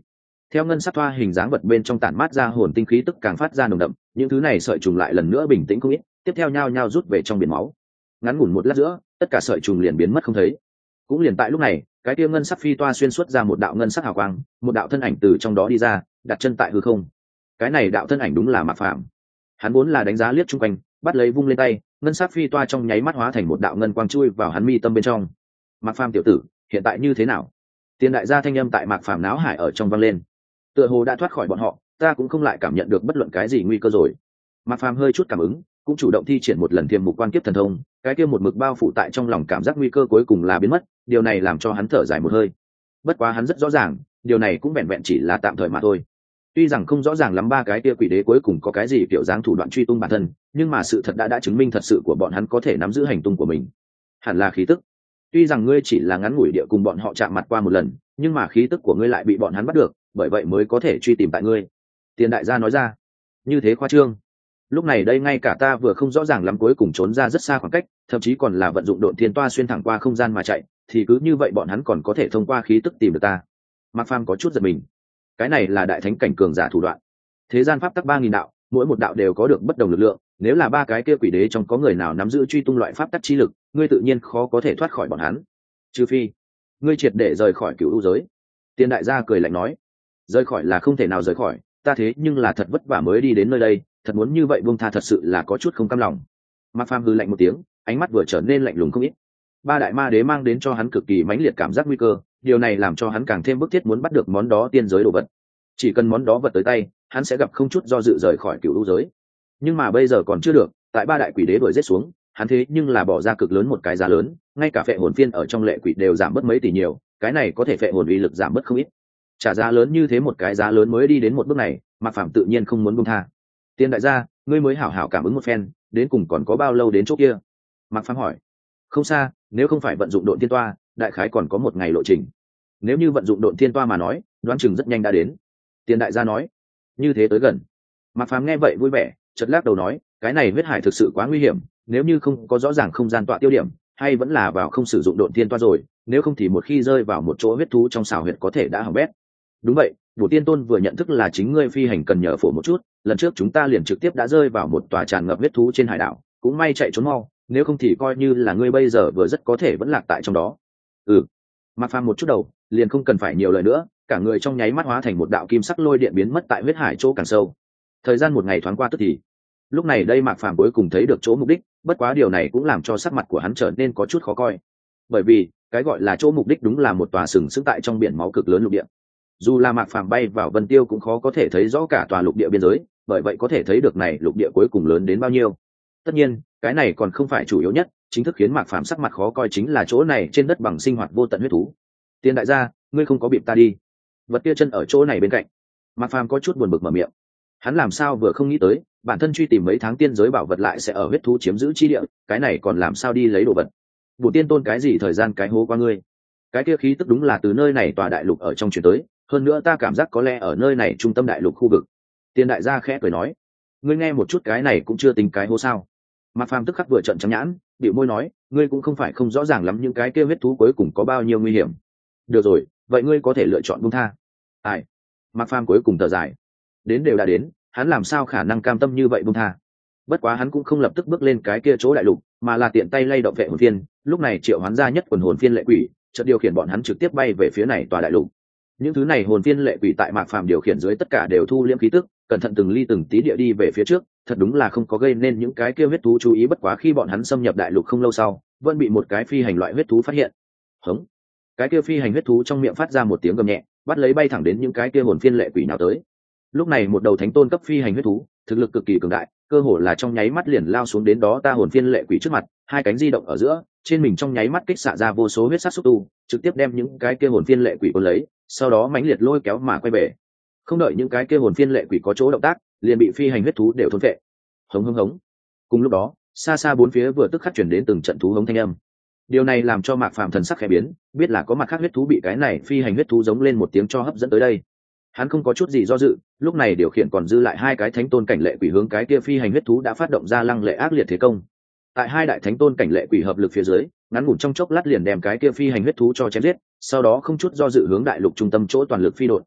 Theo ngân sắc thoa hình dáng vật bên trong tản mát ra hồn tinh khí tức càng phát ra nồng đậm, những thứ này sợi trùng lại lần nữa bình tĩnh không ít, tiếp theo nhao nhao rút về trong biển máu. Ngắn ngủn một lát giữa, tất cả sợi trùng liền biến mất không thấy. Cũng liền tại lúc này, cái kia ngân sắc phi toa xuyên suốt ra một đạo ngân sắc hào quang, một đạo thân ảnh từ trong đó đi ra, đặt chân tại hư không. Cái này đạo thân ảnh đúng là Mạc Phàm. Hắn vốn là đánh giá liếc chung quanh, bắt lấy vung lên tay, ngân sắc phi toa trong nháy mắt hóa thành một đạo ngân quang chui vào hắn mi tâm bên trong. Mạc Phàm tiểu tử, hiện tại như thế nào? Tiền đại gia thanh âm tại Mạc Phàm náo hải ở trong vang lên. Tựa hồ đã thoát khỏi bọn họ, ta cũng không lại cảm nhận được bất luận cái gì nguy cơ rồi. Mạc Phàm hơi chút cảm ứng, cũng chủ động thi triển một lần thiềm mục quan kiếp thần thông, cái kia một mực bao phủ tại trong lòng cảm giác nguy cơ cuối cùng là biến mất, điều này làm cho hắn thở dài một hơi. Bất quá hắn rất rõ ràng, điều này cũng vẹn vẹn chỉ là tạm thời mà thôi. Tuy rằng không rõ ràng lắm ba cái kia quỷ đế cuối cùng có cái gì kiểu dáng thủ đoạn truy tung bản thân, nhưng mà sự thật đã đã chứng minh thật sự của bọn hắn có thể nắm giữ hành tung của mình. Hẳn là khí tức. Tuy rằng ngươi chỉ là ngắn ngủi địa cùng bọn họ chạm mặt qua một lần, nhưng mà khí tức của ngươi lại bị bọn hắn bắt được, bởi vậy mới có thể truy tìm tại ngươi. Tiền đại gia nói ra. Như thế khoa trương. Lúc này đây ngay cả ta vừa không rõ ràng lắm cuối cùng trốn ra rất xa khoảng cách, thậm chí còn là vận dụng độn thiên toa xuyên thẳng qua không gian mà chạy, thì cứ như vậy bọn hắn còn có thể thông qua khí tức tìm được ta. Mạc Phàm có chút giật mình. Cái này là đại thánh cảnh cường giả thủ đoạn. Thế gian pháp tắc ba nghìn đạo, mỗi một đạo đều có được bất đồng lực lượng, nếu là ba cái kia quỷ đế trong có người nào nắm giữ truy tung loại pháp tắc chi lực, ngươi tự nhiên khó có thể thoát khỏi bọn hắn. Trừ phi, ngươi triệt để rời khỏi cửu u giới. Tiên đại gia cười lạnh nói, rời khỏi là không thể nào rời khỏi, ta thế nhưng là thật vất vả mới đi đến nơi đây, thật muốn như vậy buông tha thật sự là có chút không cam lòng. Mạc Phàm hừ lạnh một tiếng, ánh mắt vừa trở nên lạnh lùng không ít. Ba đại ma đế mang đến cho hắn cực kỳ mãnh liệt cảm giác nguy cơ, điều này làm cho hắn càng thêm bức thiết muốn bắt được món đó tiên giới đồ vật. Chỉ cần món đó vật tới tay, hắn sẽ gặp không chút do dự rời khỏi cửu u giới. Nhưng mà bây giờ còn chưa được, tại ba đại quỷ đế đuổi giết xuống, hắn thế nhưng là bỏ ra cực lớn một cái giá lớn, ngay cả phệ hồn phiên ở trong lệ quỷ đều giảm bớt mấy tỷ nhiều, cái này có thể phệ hồn uy lực giảm bớt không ít. Trả giá lớn như thế một cái giá lớn mới đi đến một bước này, Mạc Phàm tự nhiên không muốn buông tha. Tiên đại gia, ngươi mới hảo hảo cảm ứng một phen, đến cùng còn có bao lâu đến chỗ kia? Mạc Phàm hỏi. Không xa, nếu không phải vận dụng độn thiên toa, đại khái còn có một ngày lộ trình. Nếu như vận dụng độn thiên toa mà nói, đoán chừng rất nhanh đã đến. Tiên đại gia nói. Như thế tới gần. Mạc Phàm nghe vậy vui vẻ, chợt lắc đầu nói, cái này huyết hải thực sự quá nguy hiểm, nếu như không có rõ ràng không gian tọa tiêu điểm, hay vẫn là vào không sử dụng độn thiên toa rồi, nếu không thì một khi rơi vào một chỗ huyết thú trong xào huyệt có thể đã hỏng bét. Đúng vậy, Bổ Tiên Tôn vừa nhận thức là chính ngươi phi hành cần nhờ phổ một chút, lần trước chúng ta liền trực tiếp đã rơi vào một tòa tràn ngập huyết thú trên hải đảo, cũng may chạy trốn mau, nếu không thì coi như là ngươi bây giờ vừa rất có thể vẫn lạc tại trong đó. Ừ. Mạc Phàm một chút đầu, liền không cần phải nhiều lời nữa, cả người trong nháy mắt hóa thành một đạo kim sắc lôi điện biến mất tại huyết hải chỗ càng sâu. Thời gian một ngày thoáng qua tức thì. Lúc này đây Mạc Phàm cuối cùng thấy được chỗ mục đích, bất quá điều này cũng làm cho sắc mặt của hắn trở nên có chút khó coi. Bởi vì, cái gọi là chỗ mục đích đúng là một tòa sừng sững tại trong biển máu cực lớn lục địa. Dù là Mạc Phàm bay vào Vân Tiêu cũng khó có thể thấy rõ cả tòa lục địa biên giới, bởi vậy có thể thấy được này lục địa cuối cùng lớn đến bao nhiêu. Tất nhiên, cái này còn không phải chủ yếu nhất, chính thức khiến Mạc Phàm sắc mặt khó coi chính là chỗ này trên đất bằng sinh hoạt vô tận huyết thú. Tiên đại gia, ngươi không có bịp ta đi. Vật kia chân ở chỗ này bên cạnh. Mạc Phàm có chút buồn bực mở miệng. Hắn làm sao vừa không nghĩ tới, bản thân truy tìm mấy tháng tiên giới bảo vật lại sẽ ở huyết thú chiếm giữ chi địa, cái này còn làm sao đi lấy đồ vật. Bổ Tiên Tôn cái gì thời gian cái hố qua ngươi. Cái kia khí tức đúng là từ nơi này tòa đại lục ở trong truyền tới, hơn nữa ta cảm giác có lẽ ở nơi này trung tâm đại lục khu vực. Tiên đại gia khẽ cười nói, ngươi nghe một chút, cái này cũng chưa tính cái hố sao. Mạc Phàm tức khắc vừa trợn trắng nhãn, bĩu môi nói, ngươi cũng không phải không rõ ràng lắm những cái kia huyết thú cuối cùng có bao nhiêu nguy hiểm. Được rồi, vậy ngươi có thể lựa chọn buông tha. Ai? Mạc Phàm cuối cùng thở dài. Đến đều đã đến, hắn làm sao khả năng cam tâm như vậy buông tha. Bất quá hắn cũng không lập tức bước lên cái kia chỗ đại lục, mà là tiện tay lay động vệ hồn phiên, lúc này triệu hoán ra nhất quần hồn phiên lệ quỷ, chợt điều khiển bọn hắn trực tiếp bay về phía này tòa đại lục. Những thứ này hồn phiên lệ quỷ tại Mạc Phàm điều khiển dưới tất cả đều thu liễm khí tức, cẩn thận từng ly từng tí địa đi về phía trước, thật đúng là không có gây nên những cái kia huyết thú chú ý, bất quá khi bọn hắn xâm nhập đại lục không lâu sau, vẫn bị một cái phi hành loại huyết thú phát hiện. Hống. Cái kia phi hành huyết thú trong miệng phát ra một tiếng gầm nhẹ, bắt lấy bay thẳng đến những cái kia hồn phiên lệ quỷ nào tới. Lúc này một đầu thánh tôn cấp phi hành huyết thú, thực lực cực kỳ cường đại, cơ hồ là trong nháy mắt liền lao xuống đến đó ta hồn phiên lệ quỷ trước mặt, hai cánh di động ở giữa, trên mình trong nháy mắt kích xạ ra vô số huyết sát xúc tu, trực tiếp đem những cái kia hồn phiên lệ quỷ cuốn lấy, sau đó mãnh liệt lôi kéo mà quay về. Không đợi những cái kia hồn phiên lệ quỷ có chỗ động tác, liền bị phi hành huyết thú đều thôn phệ. Hống hống hống. Cùng lúc đó, xa xa bốn phía vừa tức khắc chuyển đến từng trận thú hống thanh âm. Điều này làm cho Mạc Phàm thần sắc khẽ biến, biết là có mặt khác huyết thú bị cái này phi hành huyết thú giống lên một tiếng cho hấp dẫn tới đây. Hắn không có chút gì do dự, lúc này điều khiển còn dư lại hai cái thánh tôn cảnh lệ quỷ hướng cái kia phi hành huyết thú đã phát động ra lăng lệ ác liệt thế công. Tại hai đại thánh tôn cảnh lệ quỷ hợp lực phía dưới, ngắn ngủn trong chốc lát liền đem cái kia phi hành huyết thú cho chém giết, sau đó không chút do dự hướng đại lục trung tâm chỗ toàn lực phi đột.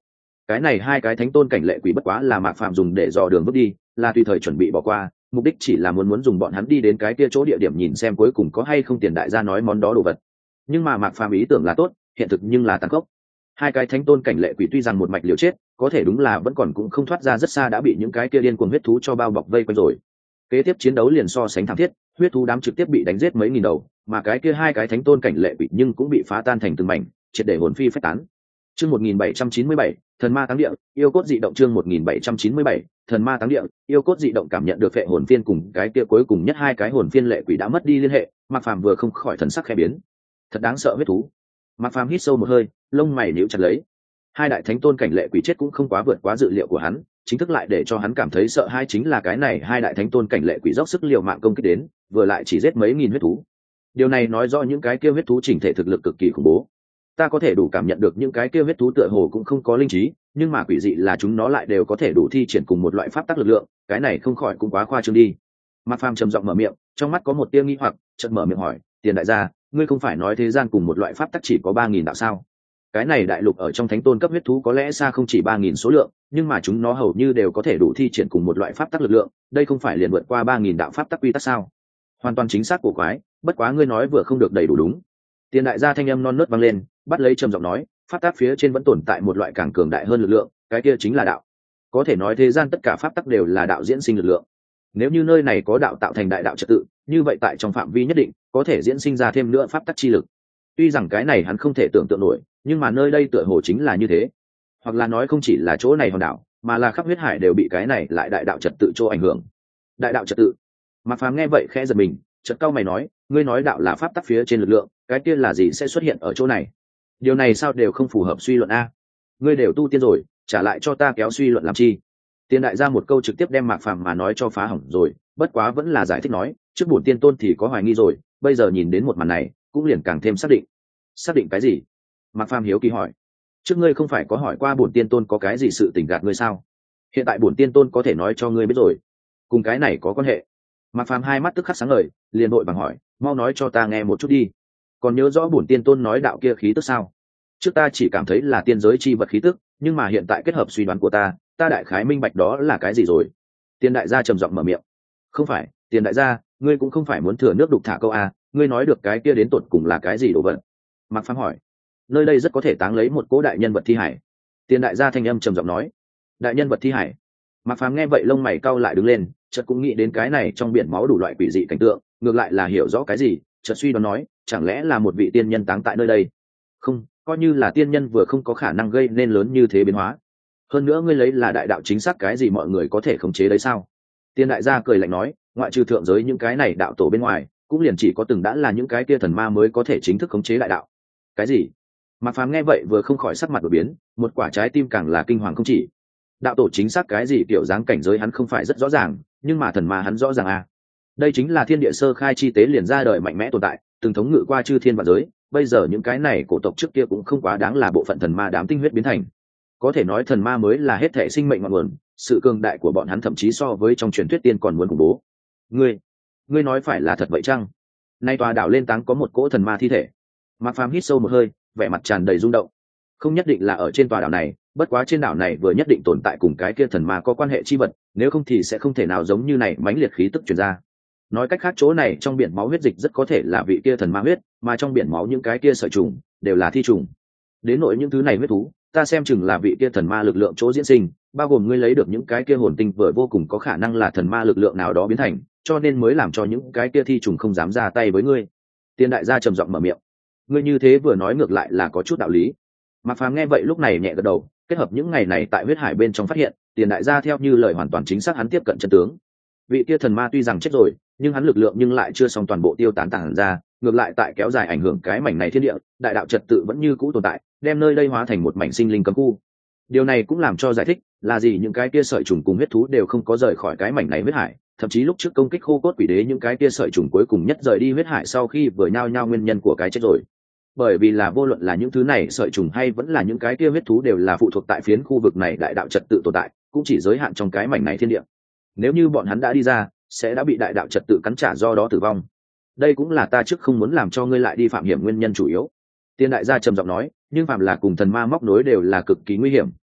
cái này hai cái thánh tôn cảnh lệ quỷ bất quá là Mạc Phàm dùng để dò đường bước đi, là tùy thời chuẩn bị bỏ qua, mục đích chỉ là muốn muốn dùng bọn hắn đi đến cái kia chỗ địa điểm nhìn xem cuối cùng có hay không tiền đại gia nói món đó đồ vật. Nhưng mà Mạc Phàm ý tưởng là tốt, hiện thực nhưng là tàn khốc. Hai cái thánh tôn cảnh lệ quỷ tuy rằng một mạch liều chết, có thể đúng là vẫn còn cũng không thoát ra rất xa, đã bị những cái kia điên cuồng huyết thú cho bao bọc vây quanh rồi. Kế tiếp chiến đấu liền so sánh thảm thiết, huyết thú đám trực tiếp bị đánh giết mấy nghìn đầu, mà cái kia hai cái thánh tôn cảnh lệ quỷ nhưng cũng bị phá tan thành từng mảnh, triệt để hồn phi phách tán. Chương một nghìn bảy trăm chín mươi bảy, thần ma táng địa, yêu cốt dị động. Chương một nghìn bảy trăm chín mươi bảy, thần ma táng địa, yêu cốt dị động. Cảm nhận được phệ hồn phiên cùng cái kia cuối cùng nhất hai cái hồn phiên lệ quỷ đã mất đi liên hệ, Mạc Phàm vừa không khỏi thần sắc khẽ biến. Thật đáng sợ huyết thú. Mạc Phàm hít sâu một hơi, lông mày nhíu chặt lấy. Hai đại thánh tôn cảnh lệ quỷ chết cũng không quá vượt quá dự liệu của hắn, chính thức lại để cho hắn cảm thấy sợ hãi chính là cái này hai đại thánh tôn cảnh lệ quỷ dốc sức liều mạng công kích đến, vừa lại chỉ giết mấy nghìn huyết thú. Điều này nói rõ những cái kia huyết thú chỉnh thể thực lực cực kỳ khủng bố. Ta có thể đủ cảm nhận được những cái kia huyết thú tựa hồ cũng không có linh trí, nhưng mà quỷ dị là chúng nó lại đều có thể đủ thi triển cùng một loại pháp tắc lực lượng, cái này không khỏi cũng quá khoa trương đi. Mạc Phàm trầm giọng mở miệng, trong mắt có một tia nghi hoặc, chợt mở miệng hỏi, "Tiền đại gia, ngươi không phải nói thế gian cùng một loại pháp tắc chỉ có ba nghìn đạo sao? Cái này đại lục ở trong thánh tôn cấp huyết thú có lẽ xa không chỉ ba nghìn số lượng, nhưng mà chúng nó hầu như đều có thể đủ thi triển cùng một loại pháp tắc lực lượng, đây không phải liền vượt qua ba nghìn đạo pháp tắc quy tắc sao?" Hoàn toàn chính xác của quái, bất quá ngươi nói vừa không được đầy đủ đúng. Tiền đại gia thanh âm non nớt vang lên, bắt lấy trầm giọng nói, pháp tắc phía trên vẫn tồn tại một loại càng cường đại hơn lực lượng, cái kia chính là đạo. Có thể nói thế gian tất cả pháp tắc đều là đạo diễn sinh lực lượng. Nếu như nơi này có đạo tạo thành đại đạo trật tự, như vậy tại trong phạm vi nhất định có thể diễn sinh ra thêm nữa pháp tắc chi lực. Tuy rằng cái này hắn không thể tưởng tượng nổi, nhưng mà nơi đây tựa hồ chính là như thế. Hoặc là nói không chỉ là chỗ này hòn đảo, mà là khắp huyết hải đều bị cái này lại đại đạo trật tự cho ảnh hưởng. Đại đạo trật tự. Mạc Phàm nghe vậy khẽ giật mình, chợt cau mày nói, ngươi nói đạo là pháp tắc phía trên lực lượng, cái kia là gì sẽ xuất hiện ở chỗ này? Điều này sao đều không phù hợp suy luận a? Ngươi đều tu tiên rồi, trả lại cho ta kéo suy luận làm chi? Tiên đại gia một câu trực tiếp đem Mạc Phàm mà nói cho phá hỏng rồi, bất quá vẫn là giải thích nói, trước bổn tiên tôn thì có hoài nghi rồi, bây giờ nhìn đến một màn này, cũng liền càng thêm xác định. Xác định cái gì? Mạc Phàm hiếu kỳ hỏi. Trước ngươi không phải có hỏi qua bổn tiên tôn có cái gì sự tình gạt ngươi sao? Hiện tại bổn tiên tôn có thể nói cho ngươi biết rồi. Cùng cái này có quan hệ? Mạc Phàm hai mắt tức khắc sáng ngời, liền vội vàng hỏi, mau nói cho ta nghe một chút đi. Còn nhớ rõ bổn tiên tôn nói đạo kia khí tức sao? Trước ta chỉ cảm thấy là tiên giới chi vật khí tức, nhưng mà hiện tại kết hợp suy đoán của ta, ta đại khái minh bạch đó là cái gì rồi. Tiên đại gia trầm giọng mở miệng. Không phải, Tiên đại gia, ngươi cũng không phải muốn thừa nước đục thả câu a, ngươi nói được cái kia đến tột cùng là cái gì đồ vật? Mạc Phàm hỏi. Nơi đây rất có thể táng lấy một cố đại nhân vật thi hải. Tiên đại gia thanh âm trầm giọng nói. Đại nhân vật thi hải. Mạc Phàm nghe vậy lông mày cau lại đứng lên, chợt cũng nghĩ đến cái này trong biển máu đủ loại quỷ dị cảnh tượng, ngược lại là hiểu rõ cái gì, chợt suy đoán nói, chẳng lẽ là một vị tiên nhân táng tại nơi đây? Không, coi như là tiên nhân vừa không có khả năng gây nên lớn như thế biến hóa. Hơn nữa ngươi lấy là đại đạo chính xác cái gì mọi người có thể khống chế đấy sao? Tiên đại gia cười lạnh nói, ngoại trừ thượng giới những cái này đạo tổ bên ngoài, cũng liền chỉ có từng đã là những cái kia thần ma mới có thể chính thức khống chế đại đạo. Cái gì? Mạc Phàm nghe vậy vừa không khỏi sắc mặt đổi biến, một quả trái tim càng là kinh hoàng không chỉ. Đạo tổ chính xác cái gì kiểu dáng cảnh giới hắn không phải rất rõ ràng, nhưng mà thần ma hắn rõ ràng à. Đây chính là thiên địa sơ khai chi tế liền ra đời mạnh mẽ tồn tại, từng thống ngự qua chư thiên vạn giới, bây giờ những cái này cổ tộc trước kia cũng không quá đáng là bộ phận thần ma đám tinh huyết biến thành. Có thể nói thần ma mới là hết thể sinh mệnh ngọn nguồn, sự cường đại của bọn hắn thậm chí so với trong truyền thuyết tiên còn muốn khủng bố. Ngươi, ngươi nói phải là thật vậy chăng? Nay tòa đảo lên táng có một cỗ thần ma thi thể. Mạc Phàm hít sâu một hơi, vẻ mặt tràn đầy rung động. Không nhất định là ở trên tòa đảo này, bất quá trên đảo này vừa nhất định tồn tại cùng cái kia thần ma có quan hệ chi vật, nếu không thì sẽ không thể nào giống như này mãnh liệt khí tức truyền ra. Nói cách khác chỗ này trong biển máu huyết dịch rất có thể là vị kia thần ma huyết, mà trong biển máu những cái kia sợi trùng đều là thi trùng. Đến nỗi những thứ này huyết thú, ta xem chừng là vị kia thần ma lực lượng chỗ diễn sinh, bao gồm ngươi lấy được những cái kia hồn tinh vừa vô cùng có khả năng là thần ma lực lượng nào đó biến thành, cho nên mới làm cho những cái kia thi trùng không dám ra tay với ngươi. Tiên đại gia trầm giọng mở miệng. Ngươi như thế vừa nói ngược lại là có chút đạo lý. Mạc Phàm nghe vậy lúc này nhẹ gật đầu, kết hợp những ngày này tại huyết hải bên trong phát hiện, Tiền đại gia theo như lời hoàn toàn chính xác hắn tiếp cận chân tướng. Vị kia thần ma tuy rằng chết rồi, nhưng hắn lực lượng nhưng lại chưa xong toàn bộ tiêu tán tản ra, ngược lại tại kéo dài ảnh hưởng cái mảnh này thiên địa, đại đạo trật tự vẫn như cũ tồn tại, đem nơi đây hóa thành một mảnh sinh linh cấm khu. Điều này cũng làm cho giải thích là gì những cái kia sợi trùng cùng huyết thú đều không có rời khỏi cái mảnh này huyết hải, thậm chí lúc trước công kích khô cốt quỷ đế những cái kia sợi trùng cuối cùng nhất rời đi huyết hải sau khi vừa nhao nhao nguyên nhân của cái chết rồi. Bởi vì là vô luận là những thứ này sợi trùng hay vẫn là những cái kia huyết thú đều là phụ thuộc tại phiến khu vực này đại đạo trật tự tồn tại, cũng chỉ giới hạn trong cái mảnh này thiên địa. Nếu như bọn hắn đã đi ra, sẽ đã bị đại đạo trật tự cắn trả do đó tử vong. Đây cũng là ta trước không muốn làm cho ngươi lại đi phạm hiểm nguyên nhân chủ yếu. Tiên đại gia trầm giọng nói, nhưng phạm là cùng thần ma móc nối đều là cực kỳ nguy hiểm,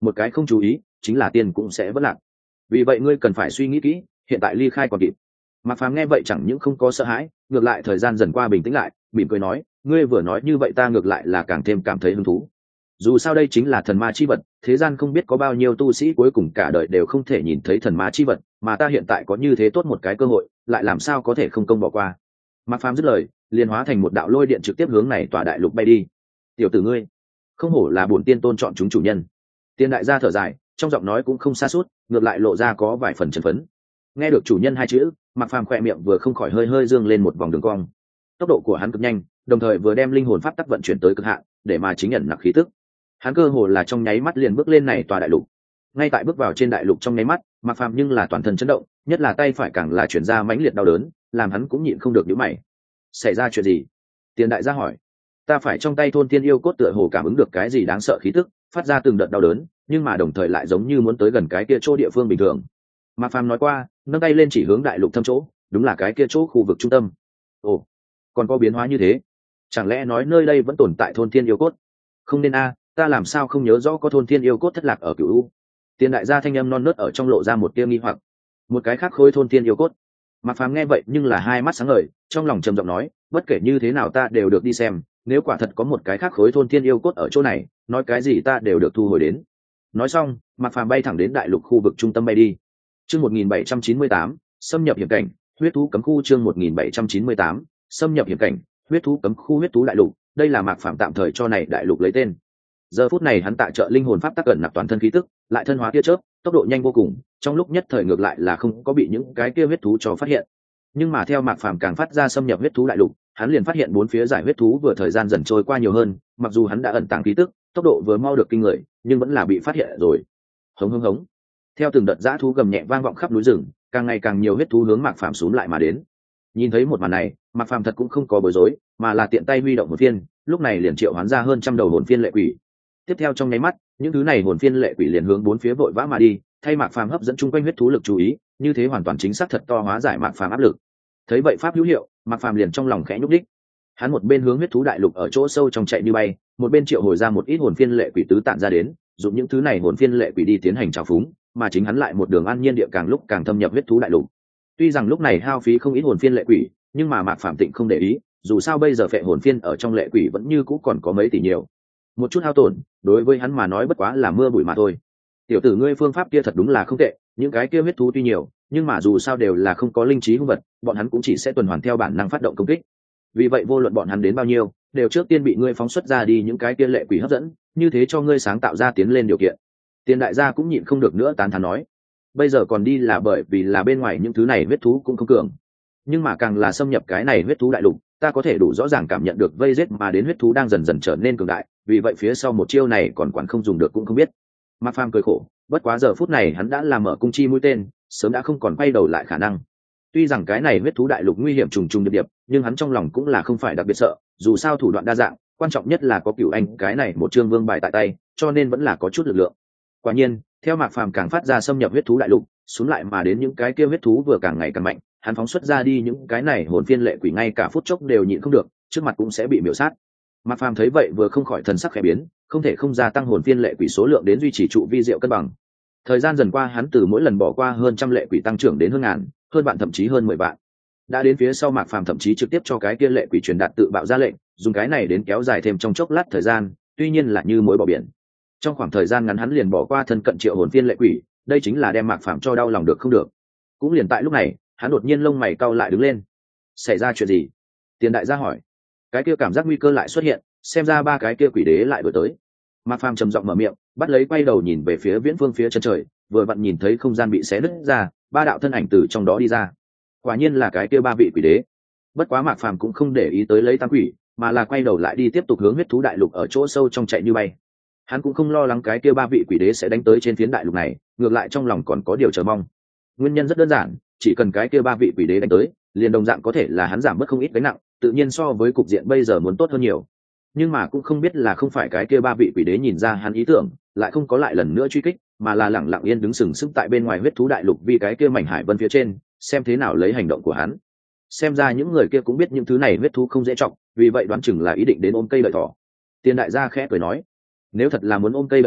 một cái không chú ý chính là tiền cũng sẽ vất lạc. Vì vậy ngươi cần phải suy nghĩ kỹ, hiện tại ly khai còn kịp. Mạc Phàm nghe vậy chẳng những không có sợ hãi, ngược lại thời gian dần qua bình tĩnh lại, mỉm cười nói, ngươi vừa nói như vậy ta ngược lại là càng thêm cảm thấy hứng thú. Dù sao đây chính là thần ma chi vật, thế gian không biết có bao nhiêu tu sĩ cuối cùng cả đời đều không thể nhìn thấy thần ma chi vật, mà ta hiện tại có như thế tốt một cái cơ hội, lại làm sao có thể không công bỏ qua. Mạc Phàm dứt lời, liền hóa thành một đạo lôi điện trực tiếp hướng này tòa đại lục bay đi. Tiểu tử ngươi, không hổ là bổn tiên tôn chọn chúng chủ nhân. Tiên đại gia thở dài, trong giọng nói cũng không xa suốt, ngược lại lộ ra có vài phần chấn phấn. Nghe được chủ nhân hai chữ, Mạc Phàm khỏe miệng vừa không khỏi hơi hơi dương lên một vòng đường cong. Tốc độ của hắn cực nhanh, đồng thời vừa đem linh hồn pháp tắc vận chuyển tới cực hạn, để mà chính nhận nặc khí tức. Hắn cơ hồ là trong nháy mắt liền bước lên này tòa đại lục. Ngay tại bước vào trên đại lục trong nháy mắt, Mạc Phàm nhưng là toàn thân chấn động, nhất là tay phải càng là chuyển ra mãnh liệt đau đớn, làm hắn cũng nhịn không được nhíu mày. Xảy ra chuyện gì? Tiền đại gia hỏi. Ta phải trong tay thôn tiên yêu cốt tựa hồ cảm ứng được cái gì đáng sợ khí tức, phát ra từng đợt đau đớn, nhưng mà đồng thời lại giống như muốn tới gần cái kia chỗ địa phương bình thường. Mạc Phàm nói qua, nâng tay lên chỉ hướng đại lục thâm chỗ, đúng là cái kia chỗ khu vực trung tâm. Ồ, còn có biến hóa như thế? Chẳng lẽ nói nơi đây vẫn tồn tại thôn tiên yêu cốt? Không nên a, ta làm sao không nhớ rõ có thôn tiên yêu cốt thất lạc ở Cửu U. Tiền đại gia thanh âm non nớt ở trong lộ ra một tia nghi hoặc. Một cái khác khối thôn tiên yêu cốt. Mạc Phàm nghe vậy nhưng là hai mắt sáng ngời, trong lòng trầm giọng nói, bất kể như thế nào ta đều được đi xem, nếu quả thật có một cái khác khối thôn tiên yêu cốt ở chỗ này, nói cái gì ta đều được thu hồi đến. Nói xong, Mạc Phàm bay thẳng đến đại lục khu vực trung tâm bay đi. Chương một nghìn bảy trăm chín mươi tám, xâm nhập hiểm cảnh, huyết thú cấm khu. Chương một nghìn bảy trăm chín mươi tám, xâm nhập hiểm cảnh, huyết thú cấm khu. Huyết thú đại lục, đây là Mạc Phàm tạm thời cho này đại lục lấy tên. Giờ phút này hắn tại trợ linh hồn pháp tắc ẩn nạp toàn thân khí tức, lại thân hóa tia chớp, tốc độ nhanh vô cùng, trong lúc nhất thời ngược lại là không có bị những cái kia huyết thú cho phát hiện. Nhưng mà theo Mạc Phàm càng phát ra xâm nhập huyết thú đại lục, hắn liền phát hiện bốn phía giải huyết thú vừa thời gian dần trôi qua nhiều hơn, mặc dù hắn đã ẩn tàng khí tức, tốc độ vừa mau được kinh người, nhưng vẫn là bị phát hiện rồi. Hống hống hống. Theo từng đợt dã thú gầm nhẹ vang vọng khắp núi rừng, càng ngày càng nhiều huyết thú hướng Mạc Phàm xuống lại mà đến. Nhìn thấy một màn này, Mạc Phàm thật cũng không có bối rối, mà là tiện tay huy động hồn phiên, lúc này liền triệu hoán ra hơn trăm đầu hồn phiên lệ quỷ. Tiếp theo trong nháy mắt, những thứ này hồn phiên lệ quỷ liền hướng bốn phía vội vã mà đi, thay Mạc Phàm hấp dẫn chung quanh huyết thú lực chú ý, như thế hoàn toàn chính xác thật to hóa giải Mạc Phàm áp lực. Thấy vậy pháp hữu hiệu, Mạc Phàm liền trong lòng khẽ nhúc đích. Hắn một bên hướng huyết thú đại lục ở chỗ sâu trong chạy như bay, một bên triệu hồi ra một ít hồn phiên lệ quỷ tứ tản ra đến, dùng những thứ này hồn phiên lệ quỷ đi tiến hành trào phúng, mà chính hắn lại một đường an nhiên địa càng lúc càng thâm nhập huyết thú đại lục. Tuy rằng lúc này hao phí không ít hồn phiên lệ quỷ, nhưng mà Mạc Phàm Tịnh không để ý, dù sao bây giờ phệ hồn phiên ở trong lệ quỷ vẫn như cũ còn có mấy tỷ nhiều. Một chút hao tổn, đối với hắn mà nói bất quá là mưa bụi mà thôi. Tiểu tử ngươi phương pháp kia thật đúng là không tệ, những cái kia huyết thú tuy nhiều, nhưng mà dù sao đều là không có linh trí hung vật, bọn hắn cũng chỉ sẽ tuần hoàn theo bản năng phát động công kích. Vì vậy vô luận bọn hắn đến bao nhiêu, đều trước tiên bị ngươi phóng xuất ra đi những cái kia lệ quỷ hấp dẫn, như thế cho ngươi sáng tạo ra tiến lên điều kiện. Tiền đại gia cũng nhịn không được nữa tán thán nói, bây giờ còn đi là bởi vì là bên ngoài những thứ này huyết thú cũng không cường, nhưng mà càng là xâm nhập cái này huyết thú đại lục, ta có thể đủ rõ ràng cảm nhận được vây giết mà đến huyết thú đang dần dần trở nên cường đại, vì vậy phía sau một chiêu này còn quản không dùng được cũng không biết. Mạc Phàm cười khổ, bất quá giờ phút này hắn đã làm mở cung chi mũi tên, sớm đã không còn quay đầu lại khả năng. Tuy rằng cái này huyết thú đại lục nguy hiểm trùng trùng điệp điệp, nhưng hắn trong lòng cũng là không phải đặc biệt sợ, dù sao thủ đoạn đa dạng, quan trọng nhất là có Cửu Anh cái này một chương vương bài tại tay, cho nên vẫn là có chút lực lượng. Quả nhiên, theo Mạc Phàm càng phát ra xâm nhập huyết thú đại lục, xuống lại mà đến những cái kia huyết thú vừa càng ngày càng mạnh, hắn phóng xuất ra đi những cái này hồn phiên lệ quỷ ngay cả phút chốc đều nhịn không được, trước mặt cũng sẽ bị miểu sát. Mạc Phàm thấy vậy vừa không khỏi thần sắc khẽ biến, không thể không gia tăng hồn phiên lệ quỷ số lượng đến duy trì trụ vi diệu cân bằng. Thời gian dần qua hắn từ mỗi lần bỏ qua hơn trăm lệ quỷ tăng trưởng đến hơn ngàn, hơn vạn thậm chí hơn mười vạn. Đã đến phía sau Mạc Phàm thậm chí trực tiếp cho cái kia lệ quỷ truyền đạt tự bạo ra lệnh, dùng cái này đến kéo dài thêm trong chốc lát thời gian, tuy nhiên là như muối bỏ biển. Trong khoảng thời gian ngắn hắn liền bỏ qua thân cận triệu hồn phiên lệ quỷ, đây chính là đem Mạc Phàm cho đau lòng được không được. Cũng liền tại lúc này, hắn đột nhiên lông mày cau lại đứng lên. Xảy ra chuyện gì? Tiền đại gia hỏi. Cái kia cảm giác nguy cơ lại xuất hiện, xem ra ba cái kia quỷ đế lại đuổi tới. Mạc Phàm trầm giọng mở miệng, bắt lấy quay đầu nhìn về phía viễn phương phía chân trời, vừa vặn nhìn thấy không gian bị xé nứt ra, ba đạo thân ảnh từ trong đó đi ra. Quả nhiên là cái kia ba vị quỷ đế. Bất quá Mạc Phàm cũng không để ý tới lấy tam quỷ, mà là quay đầu lại đi tiếp tục hướng huyết thú đại lục ở chỗ sâu trong chạy như bay. Hắn cũng không lo lắng cái kia ba vị quỷ đế sẽ đánh tới trên phiến đại lục này, ngược lại trong lòng còn có điều chờ mong. Nguyên nhân rất đơn giản, chỉ cần cái kia ba vị quỷ đế đánh tới, liền đồng dạng có thể là hắn giảm bớt không ít gánh nặng, tự nhiên so với cục diện bây giờ muốn tốt hơn nhiều. Nhưng mà cũng không biết là không phải cái kia ba vị quỷ đế nhìn ra hắn ý tưởng, lại không có lại lần nữa truy kích, mà là lẳng lặng yên đứng sừng sững tại bên ngoài huyết thú đại lục vì cái kia mảnh hải vân phía trên, xem thế nào lấy hành động của hắn. Xem ra những người kia cũng biết những thứ này huyết thú không dễ trọng, vì vậy đoán chừng là ý định đến ôm cây lợi thỏ. Tiên đại gia khẽ cười nói, nếu thật là muốn ôm cây lợi thỏ,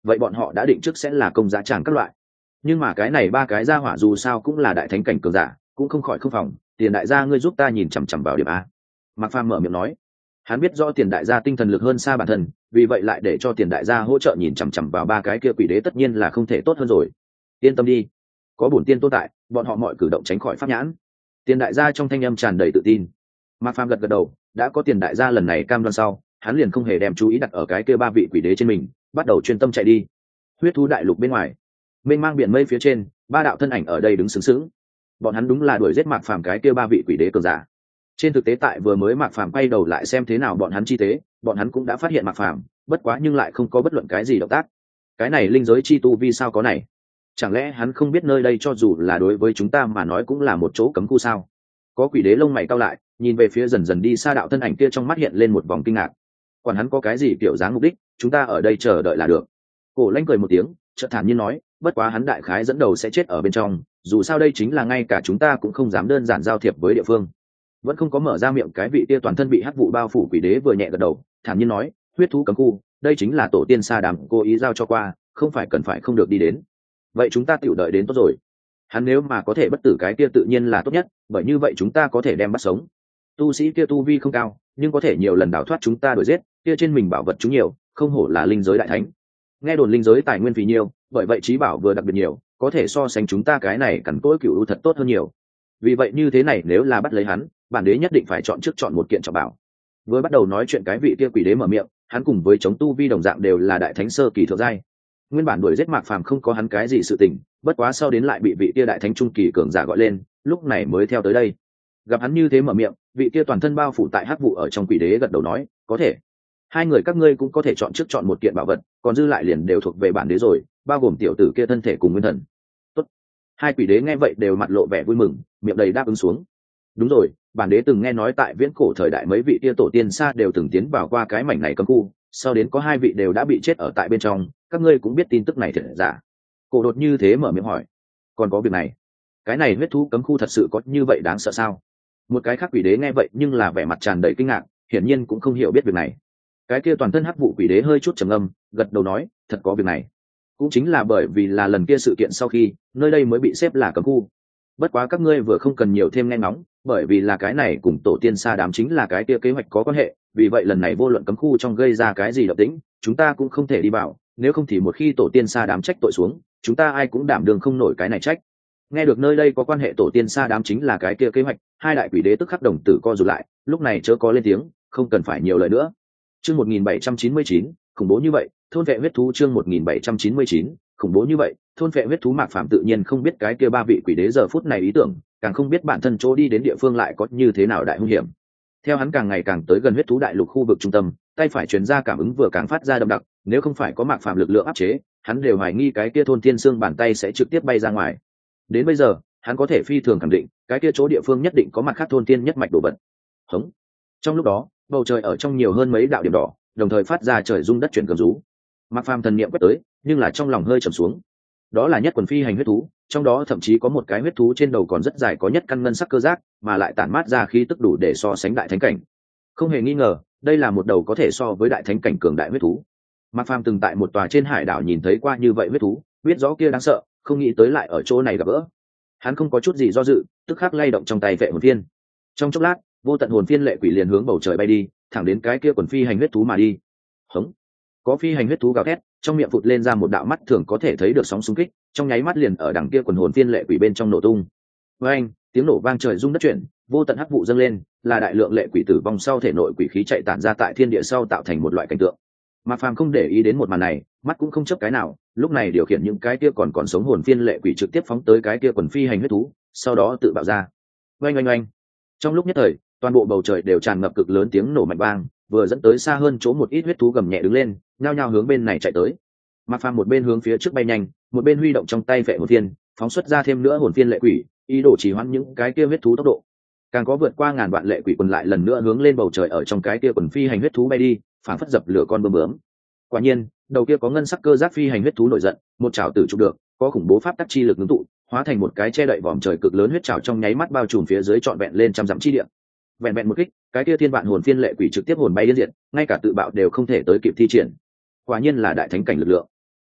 vậy bọn họ đã định trước sẽ là công giá tràng các loại. Nhưng mà cái này ba cái gia hỏa dù sao cũng là đại thánh cảnh cường giả, cũng không khỏi không phòng. Tiền đại gia ngươi giúp ta nhìn chằm chằm vào điểm a. Mạc Phàm mở miệng nói. Hắn biết rõ Tiền đại gia tinh thần lực hơn xa bản thân, vì vậy lại để cho Tiền đại gia hỗ trợ nhìn chằm chằm vào ba cái kia quỷ đế tất nhiên là không thể tốt hơn rồi. Yên tâm đi, có bổn tiên tồn tại, bọn họ mọi cử động tránh khỏi pháp nhãn. Tiền đại gia trong thanh âm tràn đầy tự tin. Mạc Phàm gật gật đầu, đã có Tiền đại gia lần này cam đoan sau, hắn liền không hề đem chú ý đặt ở cái kia ba vị quỷ đế trên mình, bắt đầu chuyên tâm chạy đi. Huyết thú đại lục bên ngoài, mênh mang biển mây phía trên, ba đạo thân ảnh ở đây đứng sướng sướng. Bọn hắn đúng là đuổi giết Mạc Phàm cái kia ba vị quỷ đế cường giả. Trên thực tế tại vừa mới Mạc Phàm quay đầu lại xem thế nào bọn hắn chi tế, bọn hắn cũng đã phát hiện Mạc Phàm, bất quá nhưng lại không có bất luận cái gì động tác. Cái này linh giới chi tu vì sao có này? Chẳng lẽ hắn không biết nơi đây cho dù là đối với chúng ta mà nói cũng là một chỗ cấm khu sao? Có quỷ đế lông mày cau lại, nhìn về phía dần dần đi xa đạo thân ảnh kia, trong mắt hiện lên một vòng kinh ngạc. Quản hắn có cái gì kiểu dáng mục đích, chúng ta ở đây chờ đợi là được. Cổ Lãnh cười một tiếng, chợt thản nhiên nói, bất quá hắn đại khái dẫn đầu sẽ chết ở bên trong, dù sao đây chính là ngay cả chúng ta cũng không dám đơn giản giao thiệp với địa phương. Vẫn không có mở ra miệng cái vị kia toàn thân bị hắc vụ bao phủ quỷ đế vừa nhẹ gật đầu, thản nhiên nói, huyết thú cấm khu, đây chính là tổ tiên Sa Đàm cố ý giao cho qua, không phải cần phải không được đi đến. Vậy chúng ta tiểu đợi đến tốt rồi. Hắn nếu mà có thể bất tử cái kia tự nhiên là tốt nhất, bởi như vậy chúng ta có thể đem bắt sống. Tu sĩ kia tu vi không cao, nhưng có thể nhiều lần đào thoát chúng ta đuổi giết, kia trên mình bảo vật chúng nhiều, không hổ là linh giới đại thánh. Nghe đồn linh giới tài nguyên vì nhiều, bởi vậy trí bảo vừa đặc biệt nhiều, có thể so sánh chúng ta cái này cẩn cỗi cửu thật tốt hơn nhiều. Vì vậy như thế này nếu là bắt lấy hắn, bản đế nhất định phải chọn trước chọn một kiện trọng bảo. Vừa bắt đầu nói chuyện cái vị kia quỷ đế mở miệng, hắn cùng với chống tu vi đồng dạng đều là đại thánh sơ kỳ thượng giai. Nguyên bản đuổi giết Mạc Phàm không có hắn cái gì sự tình, bất quá sau đến lại bị vị kia đại thánh trung kỳ cường giả gọi lên, lúc này mới theo tới đây. Gặp hắn như thế mở miệng, vị kia toàn thân bao phủ tại hắc vụ ở trong quỷ đế gật đầu nói, có thể. Hai người các ngươi cũng có thể chọn trước chọn một kiện bảo vật, còn dư lại liền đều thuộc về bản đế rồi, bao gồm tiểu tử kia thân thể cùng nguyên thần. Tốt. Hai quỷ đế nghe vậy đều mặt lộ vẻ vui mừng, miệng đầy đáp ứng xuống. Đúng rồi, bản đế từng nghe nói tại viễn cổ thời đại mấy vị kia tổ tiên xa đều từng tiến vào qua cái mảnh này cấm khu, sau đến có hai vị đều đã bị chết ở tại bên trong, các ngươi cũng biết tin tức này thật giả. Cổ đột như thế mở miệng hỏi, còn có việc này, cái này huyết thú cấm khu thật sự có như vậy đáng sợ sao? Một cái khác quỷ đế nghe vậy nhưng là vẻ mặt tràn đầy kinh ngạc, hiển nhiên cũng không hiểu biết việc này. Cái kia toàn thân hắc vụ quỷ đế hơi chút trầm ngâm, gật đầu nói, thật có việc này. Cũng chính là bởi vì là lần kia sự kiện sau khi, nơi đây mới bị xếp là cấm khu. Bất quá các ngươi vừa không cần nhiều thêm nghe ngóng, bởi vì là cái này cùng tổ tiên Sa Đám chính là cái kia kế hoạch có quan hệ, vì vậy lần này vô luận cấm khu trong gây ra cái gì động tĩnh, chúng ta cũng không thể đi vào, nếu không thì một khi tổ tiên Sa Đám trách tội xuống, chúng ta ai cũng đảm đương không nổi cái này trách. Nghe được nơi đây có quan hệ tổ tiên Sa Đám chính là cái kia kế hoạch, hai đại quỷ đế tức khắc đồng tử co rụt lại, lúc này chớ có lên tiếng, không cần phải nhiều lời nữa. Chương một nghìn bảy trăm chín mươi chín, khủng bố như vậy, thôn vệ huyết thú. Chương một nghìn bảy trăm chín mươi chín, khủng bố như vậy, thôn vệ huyết thú. Mạc Phàm tự nhiên không biết cái kia ba vị quỷ đế giờ phút này ý tưởng, càng không biết bản thân chỗ đi đến địa phương lại có như thế nào đại hung hiểm. Theo hắn càng ngày càng tới gần huyết thú đại lục khu vực trung tâm, tay phải truyền ra cảm ứng vừa càng phát ra đậm đặc, nếu không phải có Mạc Phàm lực lượng áp chế, hắn đều hoài nghi cái kia thôn thiên xương bàn tay sẽ trực tiếp bay ra ngoài. Đến bây giờ, hắn có thể phi thường khẳng định, cái kia chỗ địa phương nhất định có mặt khác thôn thiên nhất mạch đồ vật. Hống. Trong lúc đó, bầu trời ở trong nhiều hơn mấy đạo điểm đỏ, đồng thời phát ra trời rung đất chuyển cầm rú. Mạc Phàm thần niệm quét tới, nhưng là trong lòng hơi trầm xuống. Đó là nhất quần phi hành huyết thú, trong đó thậm chí có một cái huyết thú trên đầu còn rất dài, có nhất căn ngân sắc cơ giác, mà lại tản mát ra khí tức đủ để so sánh đại thánh cảnh. Không hề nghi ngờ, đây là một đầu có thể so với đại thánh cảnh cường đại huyết thú. Mạc Phàm từng tại một tòa trên hải đảo nhìn thấy qua như vậy huyết thú, biết rõ kia đáng sợ, không nghĩ tới lại ở chỗ này gặp gỡ. Hắn không có chút gì do dự, tức khắc lay động trong tay vệ hồn phiên. Trong chốc lát, vô tận hồn phiên lệ quỷ liền hướng bầu trời bay đi, thẳng đến cái kia quần phi hành huyết thú mà đi. Hống. Có phi hành huyết thú gào thét, trong miệng phụt lên ra một đạo mắt thường có thể thấy được sóng xung kích, trong nháy mắt liền ở đằng kia quần hồn phiên lệ quỷ bên trong nổ tung. Với anh, tiếng nổ vang trời rung đất chuyển, vô tận hắc vụ dâng lên, là đại lượng lệ quỷ tử vong sau thể nội quỷ khí chạy tản ra tại thiên địa sau tạo thành một loại cảnh tượng. Mạc Phàm không để ý đến một màn này, mắt cũng không chớp cái nào, lúc này điều khiển những cái kia còn còn sống hồn phiên lệ quỷ trực tiếp phóng tới cái kia quần phi hành huyết thú, sau đó tự bạo ra. Oanh oanh oanh. Trong lúc nhất thời, toàn bộ bầu trời đều tràn ngập cực lớn tiếng nổ mạnh vang, vừa dẫn tới xa hơn chỗ một ít huyết thú gầm nhẹ đứng lên, nhao nhao hướng bên này chạy tới. Mạc Phàm một bên hướng phía trước bay nhanh, một bên huy động trong tay vệ hồn phiên, phóng xuất ra thêm nữa hồn phiên lệ quỷ, ý đồ trì hoãn những cái kia huyết thú tốc độ. Càng có vượt qua ngàn vạn lệ quỷ quần lại lần nữa hướng lên bầu trời ở trong cái kia quần phi hành huyết thú bay đi, phảng phất dập lửa con bướm bướm. Quả nhiên, đầu kia có ngân sắc cơ giác phi hành huyết thú nổi giận, một chảo tử chụp được, có khủng bố pháp tắc chi lực ngưng tụ, hóa thành một cái che đậy vòm trời cực lớn huyết chảo trong nháy mắt bao trùm phía dưới trọn vẹn lên trăm dặm chi địa. Vẹn vẹn một kích, cái kia thiên vạn hồn phiên lệ quỷ trực tiếp hồn bay điên diệt, ngay cả tự bạo đều không thể tới kịp thi triển. Quả nhiên là đại thánh cảnh lực lượng.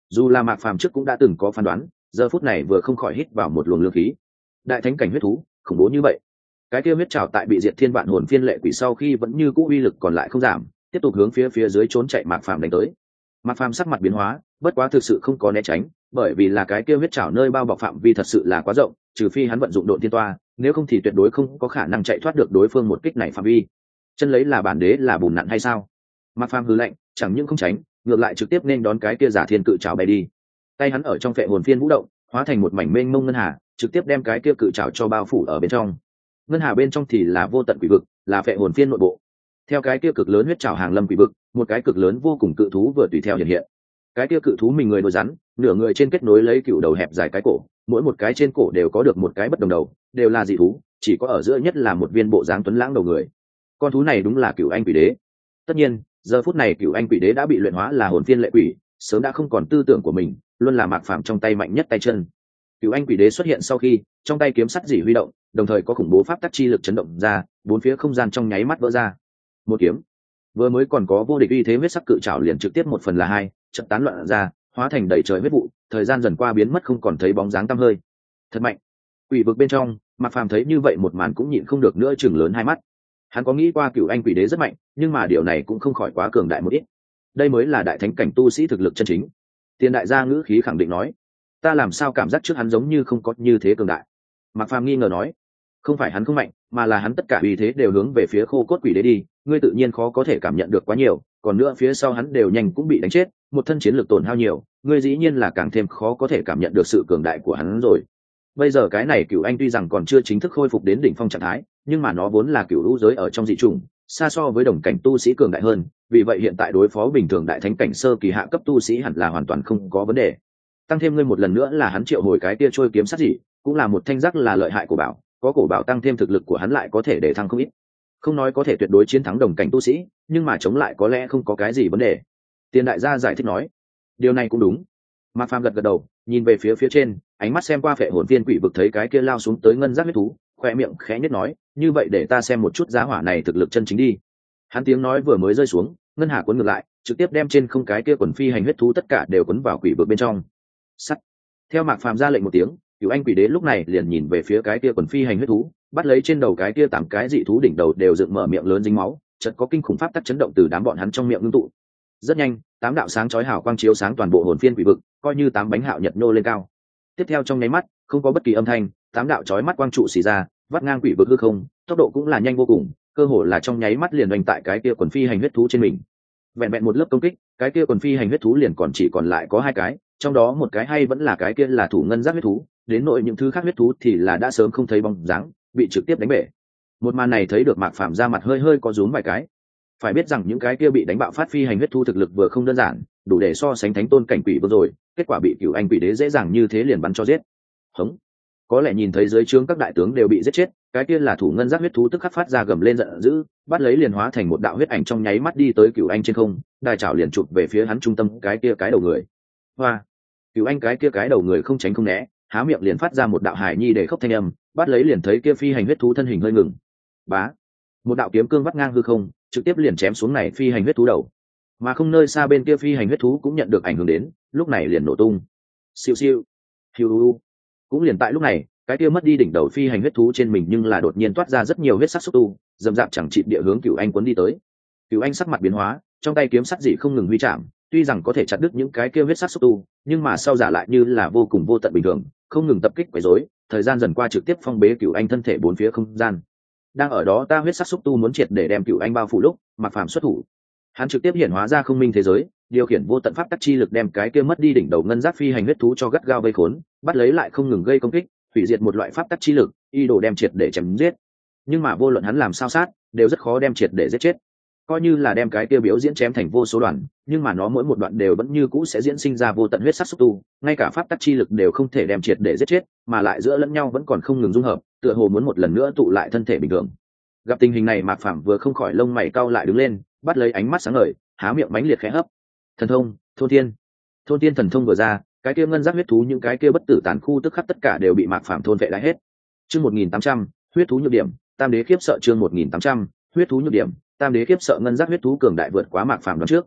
Dù là Mạc Phàm trước cũng đã từng có phán đoán, giờ phút này vừa không khỏi hít vào một luồng lương khí. Đại thánh cảnh huyết thú khủng bố như vậy, cái kia huyết trảo tại bị diệt thiên vạn hồn phiên lệ quỷ sau khi vẫn như cũ uy lực còn lại không giảm, tiếp tục hướng phía phía dưới trốn chạy Mạc Phàm đánh tới. Mạc Phàm sắc mặt biến hóa, bất quá thực sự không có né tránh, bởi vì là cái kia huyết trảo nơi bao bọc phạm vi thật sự là quá rộng, trừ phi hắn vận dụng độ tiên toa, nếu không thì tuyệt đối không có khả năng chạy thoát được đối phương một kích này phạm vi. Chân lấy là bản đế là bùn nặn hay sao? Mạc Phàm hừ lạnh, chẳng những không tránh, ngược lại trực tiếp nên đón cái kia giả thiên cự trảo bay đi. Tay hắn ở trong phệ hồn phiên vũ động, hóa thành một mảnh mênh mông ngân hà, trực tiếp đem cái kia cự trảo cho bao phủ ở bên trong. Ngân hà bên trong thì là vô tận quỷ vực, là phệ hồn phiên nội bộ. Theo cái kia cực lớn huyết trảo hàng lâm quỷ vực, một cái cực lớn vô cùng cự thú vừa tùy theo hiện hiện. Cái kia cự thú mình người đôi rắn, nửa người trên kết nối lấy cựu đầu hẹp dài cái cổ, mỗi một cái trên cổ đều có được một cái bất đồng đầu, đều là dị thú, chỉ có ở giữa nhất là một viên bộ dáng tuấn lãng đầu người. Con thú này đúng là Cựu Anh Quỷ Đế. Tất nhiên, giờ phút này Cựu Anh Quỷ Đế đã bị luyện hóa là hồn phiên lệ quỷ, sớm đã không còn tư tưởng của mình, luôn là Mạc Phàm trong tay mạnh nhất tay chân. Cựu Anh Quỷ Đế xuất hiện sau khi, trong tay kiếm sắt dị huy động, đồng thời có khủng bố pháp tắc chi lực chấn động ra, bốn phía không gian trong nháy mắt vỡ ra. Một kiếm, vừa mới còn có vô địch uy thế huyết sắc cự trảo liền trực tiếp một phần là hai, chợt tán loạn ra, hóa thành đầy trời huyết vụ, thời gian dần qua biến mất không còn thấy bóng dáng tăm hơi. Thật mạnh. Quỷ vực bên trong, Mạc Phàm thấy như vậy một màn cũng nhịn không được nữa chừng lớn hai mắt. Hắn có nghĩ qua Cựu Anh Quỷ Đế rất mạnh, nhưng mà điều này cũng không khỏi quá cường đại một ít. Đây mới là đại thánh cảnh tu sĩ thực lực chân chính. Tiền đại gia ngữ khí khẳng định nói, ta làm sao cảm giác trước hắn giống như không có như thế cường đại. Mạc Phàm nghi ngờ nói, không phải hắn không mạnh, mà là hắn tất cả uy thế đều hướng về phía Khô Cốt Quỷ Đế đi, ngươi tự nhiên khó có thể cảm nhận được quá nhiều, còn nữa phía sau hắn đều nhanh cũng bị đánh chết, một thân chiến lực tổn hao nhiều, ngươi dĩ nhiên là càng thêm khó có thể cảm nhận được sự cường đại của hắn rồi. Bây giờ cái này Cựu Anh tuy rằng còn chưa chính thức khôi phục đến đỉnh phong trạng thái, nhưng mà nó vốn là cựu lũ giới ở trong dị chủng, xa so với đồng cảnh tu sĩ cường đại hơn, vì vậy hiện tại đối phó bình thường đại thánh cảnh sơ kỳ hạ cấp tu sĩ hẳn là hoàn toàn không có vấn đề. Tăng thêm ngươi một lần nữa là hắn triệu hồi cái tia trôi kiếm sát dị, cũng là một thanh giác là lợi hại của bảo, có cổ bảo tăng thêm thực lực của hắn lại có thể để thăng không ít. Không nói có thể tuyệt đối chiến thắng đồng cảnh tu sĩ, nhưng mà chống lại có lẽ không có cái gì vấn đề. Tiền đại gia giải thích nói, điều này cũng đúng. Mạc Phàm gật gật đầu, nhìn về phía phía trên, ánh mắt xem qua phệ hồn viên quỷ vực thấy cái kia lao xuống tới ngân giác huyết thú, khoe miệng khẽ nhất nói, như vậy để ta xem một chút giá hỏa này thực lực chân chính đi. Hắn tiếng nói vừa mới rơi xuống, ngân hà cuốn ngược lại, trực tiếp đem trên không cái kia quần phi hành huyết thú tất cả đều cuốn vào quỷ vực bên trong. Sắt. Theo Mạc Phàm ra lệnh một tiếng, Cửu Anh Quỷ Đế lúc này liền nhìn về phía cái kia quần phi hành huyết thú, bắt lấy trên đầu cái kia tám cái dị thú đỉnh đầu đều dựng mở miệng lớn dính máu, chợt có kinh khủng pháp tắc chấn động từ đám bọn hắn trong miệng ngưng tụ. Rất nhanh, tám đạo sáng chói hào quang chiếu sáng toàn bộ hồn phiên quỷ vực, coi như tám bánh hạo nhật nô lên cao. Tiếp theo trong nháy mắt, không có bất kỳ âm thanh, tám đạo chói mắt quang trụ xì ra, vắt ngang quỷ vực hư không, tốc độ cũng là nhanh vô cùng, cơ hồ là trong nháy mắt liền đánh tại cái kia quần phi hành huyết thú trên mình. Vẹn vẹn một lớp công kích, cái kia quần phi hành huyết thú liền còn chỉ còn lại có hai cái, trong đó một cái hay vẫn là cái kia là thủ ngân giác huyết thú, đến nội những thứ khác huyết thú thì là đã sớm không thấy bóng dáng, bị trực tiếp đánh bể. Một màn này thấy được Mạc Phàm ra mặt hơi hơi có rúm vài cái. Phải biết rằng những cái kia bị đánh bạo phát phi hành huyết thú thực lực vừa không đơn giản, đủ để so sánh thánh tôn cảnh quỷ vừa rồi, kết quả bị Cửu Anh Quỷ Đế dễ dàng như thế liền bắn cho giết. Hống. Có lẽ nhìn thấy dưới trướng các đại tướng đều bị giết chết, cái kia là thủ ngân giác huyết thú tức khắc phát ra gầm lên giận dữ, bắt lấy liền hóa thành một đạo huyết ảnh trong nháy mắt đi tới Cửu Anh trên không, đài chảo liền chụp về phía hắn trung tâm cái kia cái đầu người. Hoa. Cửu Anh cái kia cái đầu người không tránh không né, há miệng liền phát ra một đạo hài nhi để khóc thanh âm, bắt lấy liền thấy kia phi hành huyết thú thân hình hơi ngừng. Bá. Một đạo kiếm cương vắt ngang hư không, trực tiếp liền chém xuống này phi hành huyết thú đầu. Mà không nơi xa bên kia phi hành huyết thú cũng nhận được ảnh hưởng đến, lúc này liền nổ tung. Siêu siêu. Hiu. Cũng liền tại lúc này, cái kia mất đi đỉnh đầu phi hành huyết thú trên mình nhưng là đột nhiên toát ra rất nhiều huyết sắc xúc tu, dầm dạp chẳng chịt địa hướng Cửu Anh cuốn đi tới. Cửu Anh sắc mặt biến hóa, trong tay kiếm sắt dị không ngừng huy chạm, tuy rằng có thể chặt đứt những cái kia huyết sắc xúc tu, nhưng mà sau giả lại như là vô cùng vô tận bình thường, không ngừng tập kích quấy rối, thời gian dần qua trực tiếp phong bế Cửu Anh thân thể bốn phía không gian. Đang ở đó ta huyết sắc xúc tu muốn triệt để đem Cửu Anh bao phủ lúc, Mạc Phàm xuất thủ. Hắn trực tiếp hiển hóa ra không minh thế giới, điều khiển vô tận pháp tắc chi lực đem cái kia mất đi đỉnh đầu ngân giác phi hành huyết thú cho gắt gao vây khốn, bắt lấy lại không ngừng gây công kích, hủy diệt một loại pháp tắc chi lực, y đồ đem triệt để chém giết. Nhưng mà vô luận hắn làm sao sát, đều rất khó đem triệt để giết chết. Coi như là đem cái kia biểu diễn chém thành vô số đoạn, nhưng mà nó mỗi một đoạn đều vẫn như cũ sẽ diễn sinh ra vô tận huyết sắc xúc tu, ngay cả pháp tắc chi lực đều không thể đem triệt để giết chết, mà lại giữa lẫn nhau vẫn còn không ngừng dung hợp, tựa hồ muốn một lần nữa tụ lại thân thể bình thường. Gặp tình hình này Mạc Phàm vừa không khỏi lông mày cau lại đứng lên, bắt lấy ánh mắt sáng ngời, há miệng mãnh liệt khẽ hấp. Thần thông, thôn thiên. Thôn thiên thần thông vừa ra, cái kia ngân giác huyết thú những cái kia bất tử tàn khu tức khắc tất cả đều bị Mạc Phàm thôn vệ lại hết. Chương một nghìn tám trăm, huyết thú nhược điểm, tam đế khiếp sợ chương một nghìn tám trăm, huyết thú nhược điểm, tam đế khiếp sợ ngân giác huyết thú cường đại vượt quá Mạc Phàm đoán trước.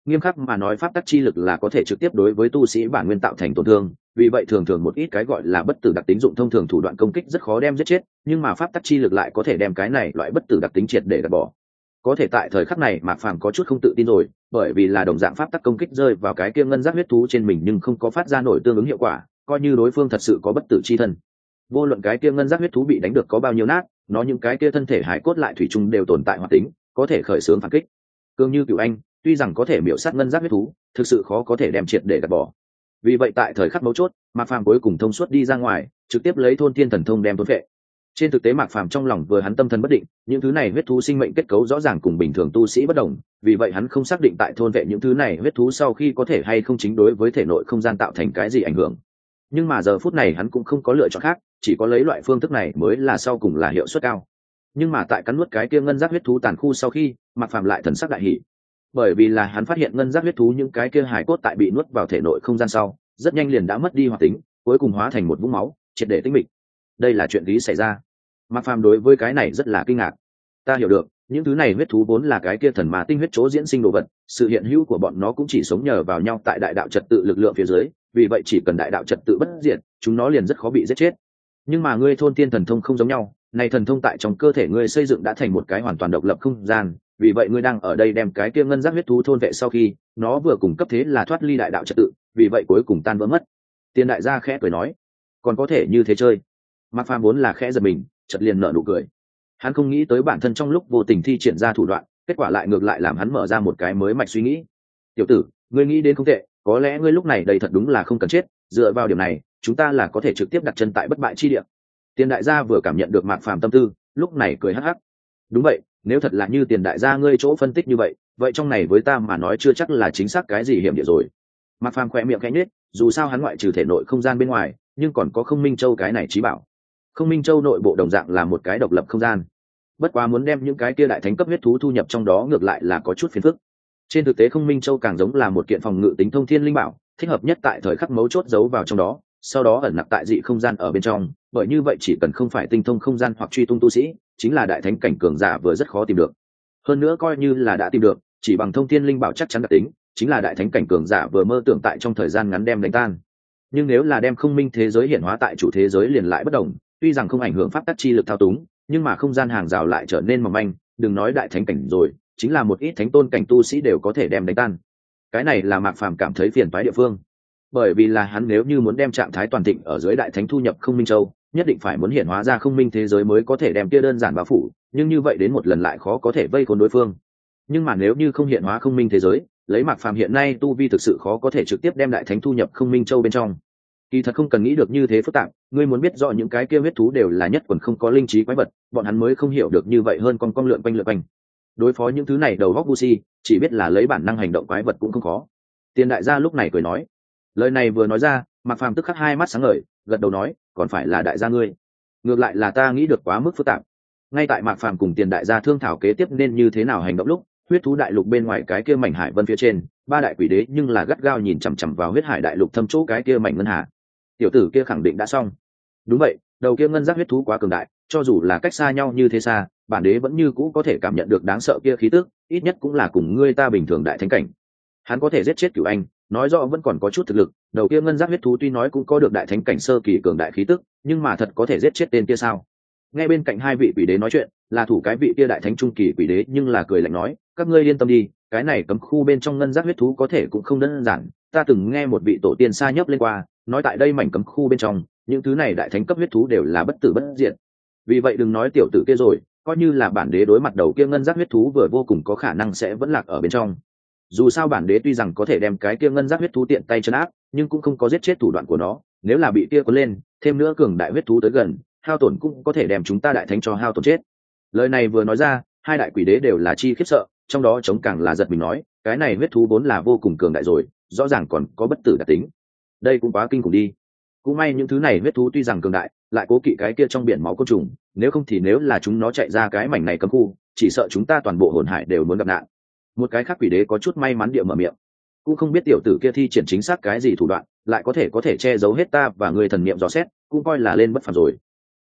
Nghiêm khắc mà nói pháp tắc chi lực là có thể trực tiếp đối với tu sĩ bản nguyên tạo thành tổn thương, vì vậy thường thường một ít cái gọi là bất tử đặc tính dụng thông thường thủ đoạn công kích rất khó đem giết chết, nhưng mà pháp tắc chi lực lại có thể đem cái này loại bất tử đặc tính triệt để gạt bỏ. Có thể tại thời khắc này Mạc Phàm có chút không tự tin rồi, bởi vì là đồng dạng pháp tắc công kích rơi vào cái kia ngân giác huyết thú trên mình nhưng không có phát ra nổi tương ứng hiệu quả, coi như đối phương thật sự có bất tử chi thân. Vô luận cái kia ngân giác huyết thú bị đánh được có bao nhiêu nát, nó những cái kia thân thể hải cốt lại thủy chung đều tồn tại hoạt tính, có thể khởi xướng phản kích. Cương như Cửu Anh, tuy rằng có thể miểu sát ngân giác huyết thú, thực sự khó có thể đem triệt để gạt bỏ. Vì vậy tại thời khắc mấu chốt, Mạc Phàm cuối cùng thông suốt đi ra ngoài, trực tiếp lấy thôn thiên thần thông đem thôn vệ. Trên thực tế Mạc Phàm trong lòng vừa hắn tâm thần bất định, những thứ này huyết thú sinh mệnh kết cấu rõ ràng cùng bình thường tu sĩ bất đồng, vì vậy hắn không xác định tại thôn vệ những thứ này huyết thú sau khi có thể hay không chính đối với thể nội không gian tạo thành cái gì ảnh hưởng. Nhưng mà giờ phút này hắn cũng không có lựa chọn khác, chỉ có lấy loại phương thức này mới là sau cùng là hiệu suất cao. Nhưng mà tại cắn nuốt cái kia ngân giác huyết thú tàn khu sau khi, Mạc Phàm lại thần sắc đại hỉ, bởi vì là hắn phát hiện ngân giác huyết thú những cái kia hải cốt tại bị nuốt vào thể nội không gian sau, rất nhanh liền đã mất đi hoạt tính, cuối cùng hóa thành một vũng máu, triệt để tĩnh mịch. Đây là chuyện lý xảy ra. Mạc Phàm đối với cái này rất là kinh ngạc. Ta hiểu được, những thứ này huyết thú vốn là cái kia thần ma tinh huyết chỗ diễn sinh đồ vật, sự hiện hữu của bọn nó cũng chỉ sống nhờ vào nhau tại đại đạo trật tự lực lượng phía dưới, vì vậy chỉ cần đại đạo trật tự bất diệt, chúng nó liền rất khó bị giết chết. Nhưng mà ngươi thôn tiên thần thông không giống nhau, này thần thông tại trong cơ thể ngươi xây dựng đã thành một cái hoàn toàn độc lập không gian, vì vậy ngươi đang ở đây đem cái kia ngân giác huyết thú thôn vệ sau khi, nó vừa cùng cấp thế là thoát ly đại đạo trật tự, vì vậy cuối cùng tan vỡ mất. Tiên đại gia khẽ cười nói, còn có thể như thế chơi. Mạc Phàm vốn là khẽ giật mình, chợt liền nở nụ cười. Hắn không nghĩ tới bản thân trong lúc vô tình thi triển ra thủ đoạn, kết quả lại ngược lại làm hắn mở ra một cái mới mạch suy nghĩ. Tiểu tử, ngươi nghĩ đến không tệ, có lẽ ngươi lúc này đây thật đúng là không cần chết, dựa vào điểm này, chúng ta là có thể trực tiếp đặt chân tại bất bại chi địa. Tiền đại gia vừa cảm nhận được Mạc Phàm tâm tư, lúc này cười hắc hắc. Đúng vậy, nếu thật là như tiền đại gia ngươi chỗ phân tích như vậy, vậy trong này với ta mà nói chưa chắc là chính xác cái gì hiểm địa rồi. Mạc Phàm khẽ miệng khẽ nhếch, dù sao hắn ngoại trừ thể nội không gian bên ngoài, nhưng còn có Không Minh Châu cái này trí bảo. Không Minh Châu nội bộ đồng dạng là một cái độc lập không gian. Bất quá muốn đem những cái kia đại thánh cấp huyết thú thu nhập trong đó ngược lại là có chút phiền phức. Trên thực tế Không Minh Châu càng giống là một kiện phòng ngự tính thông thiên linh bảo, thích hợp nhất tại thời khắc mấu chốt giấu vào trong đó, sau đó ẩn nặc tại dị không gian ở bên trong, bởi như vậy chỉ cần không phải tinh thông không gian hoặc truy tung tu sĩ, chính là đại thánh cảnh cường giả vừa rất khó tìm được. Hơn nữa coi như là đã tìm được, chỉ bằng thông thiên linh bảo chắc chắn đặc tính, chính là đại thánh cảnh cường giả vừa mơ tưởng tại trong thời gian ngắn đem đánh tan. Nhưng nếu là đem không minh thế giới hiển hóa tại chủ thế giới liền lại bất đồng, tuy rằng không ảnh hưởng pháp tắc chi lực thao túng, nhưng mà không gian hàng rào lại trở nên mỏng manh, đừng nói đại thánh cảnh rồi, chính là một ít thánh tôn cảnh tu sĩ đều có thể đem đánh tan. Cái này là Mạc Phàm cảm thấy phiền toái địa phương, bởi vì là hắn nếu như muốn đem trạng thái toàn thịnh ở dưới đại thánh thu nhập Không Minh Châu, nhất định phải muốn hiển hóa ra không minh thế giới mới có thể đem kia đơn giản bao phủ, nhưng như vậy đến một lần lại khó có thể vây khốn đối phương. Nhưng mà nếu như không hiện hóa không minh thế giới, lấy Mạc Phàm hiện nay tu vi thực sự khó có thể trực tiếp đem đại thánh thu nhập Không Minh Châu bên trong. Kỳ thật không cần nghĩ được như thế phức tạp, ngươi muốn biết rõ những cái kia huyết thú đều là nhất quần không có linh trí quái vật, bọn hắn mới không hiểu được như vậy hơn con con lượn quanh lượn quanh. Đối phó những thứ này đầu góc vu si, chỉ biết là lấy bản năng hành động quái vật cũng không khó. Tiền đại gia lúc này cười nói, lời này vừa nói ra, Mạc Phàm tức khắc hai mắt sáng ngời, gật đầu nói, còn phải là đại gia ngươi. Ngược lại là ta nghĩ được quá mức phức tạp. Ngay tại Mạc Phàm cùng Tiền đại gia thương thảo kế tiếp nên như thế nào hành động lúc, huyết thú đại lục bên ngoài cái kia mảnh hải vân phía trên, ba đại quỷ đế nhưng là gắt gao nhìn chằm chằm vào huyết hải đại lục thâm chỗ cái kia mảnh ngân hà. Tiểu tử kia khẳng định đã xong. Đúng vậy, đầu kia ngân giác huyết thú quá cường đại, cho dù là cách xa nhau như thế xa, bản đế vẫn như cũ có thể cảm nhận được đáng sợ kia khí tức, ít nhất cũng là cùng ngươi ta bình thường đại thánh cảnh. Hắn có thể giết chết Cửu Anh, nói rõ vẫn còn có chút thực lực, đầu kia ngân giác huyết thú tuy nói cũng có được đại thánh cảnh sơ kỳ cường đại khí tức, nhưng mà thật có thể giết chết tên kia sao? Nghe bên cạnh hai vị quỷ đế nói chuyện, là thủ cái vị kia đại thánh trung kỳ quỷ đế nhưng là cười lạnh nói, các ngươi yên tâm đi, cái này cấm khu bên trong ngân giác huyết thú có thể cũng không đơn giản, ta từng nghe một vị tổ tiên xa nhấp lên qua, nói tại đây mảnh cấm khu bên trong, những thứ này đại thánh cấp huyết thú đều là bất tử bất diệt. Vì vậy đừng nói tiểu tử kia rồi, coi như là bản đế đối mặt đầu kia ngân giác huyết thú vừa vô cùng có khả năng sẽ vẫn lạc ở bên trong. Dù sao bản đế tuy rằng có thể đem cái kia ngân giác huyết thú tiện tay trấn áp, nhưng cũng không có giết chết thủ đoạn của nó, nếu là bị kia cuốn lên, thêm nữa cường đại huyết thú tới gần, hao tổn cũng có thể đem chúng ta đại thánh cho hao tổn chết. Lời này vừa nói ra, hai đại quỷ đế đều là chi khiếp sợ, trong đó chống càng là giật mình nói, cái này huyết thú vốn là vô cùng cường đại rồi, rõ ràng còn có bất tử đặc tính. Đây cũng quá kinh khủng đi. Cũng may những thứ này huyết thú tuy rằng cường đại, lại cố kỵ cái kia trong biển máu côn trùng, nếu không thì nếu là chúng nó chạy ra cái mảnh này cấm khu, chỉ sợ chúng ta toàn bộ hồn hải đều muốn gặp nạn. Một cái khác quỷ đế có chút may mắn địa mở miệng, cũng không biết tiểu tử kia thi triển chính xác cái gì thủ đoạn, lại có thể có thể che giấu hết ta và người thần niệm dò xét, cũng coi là lên bất phàm rồi.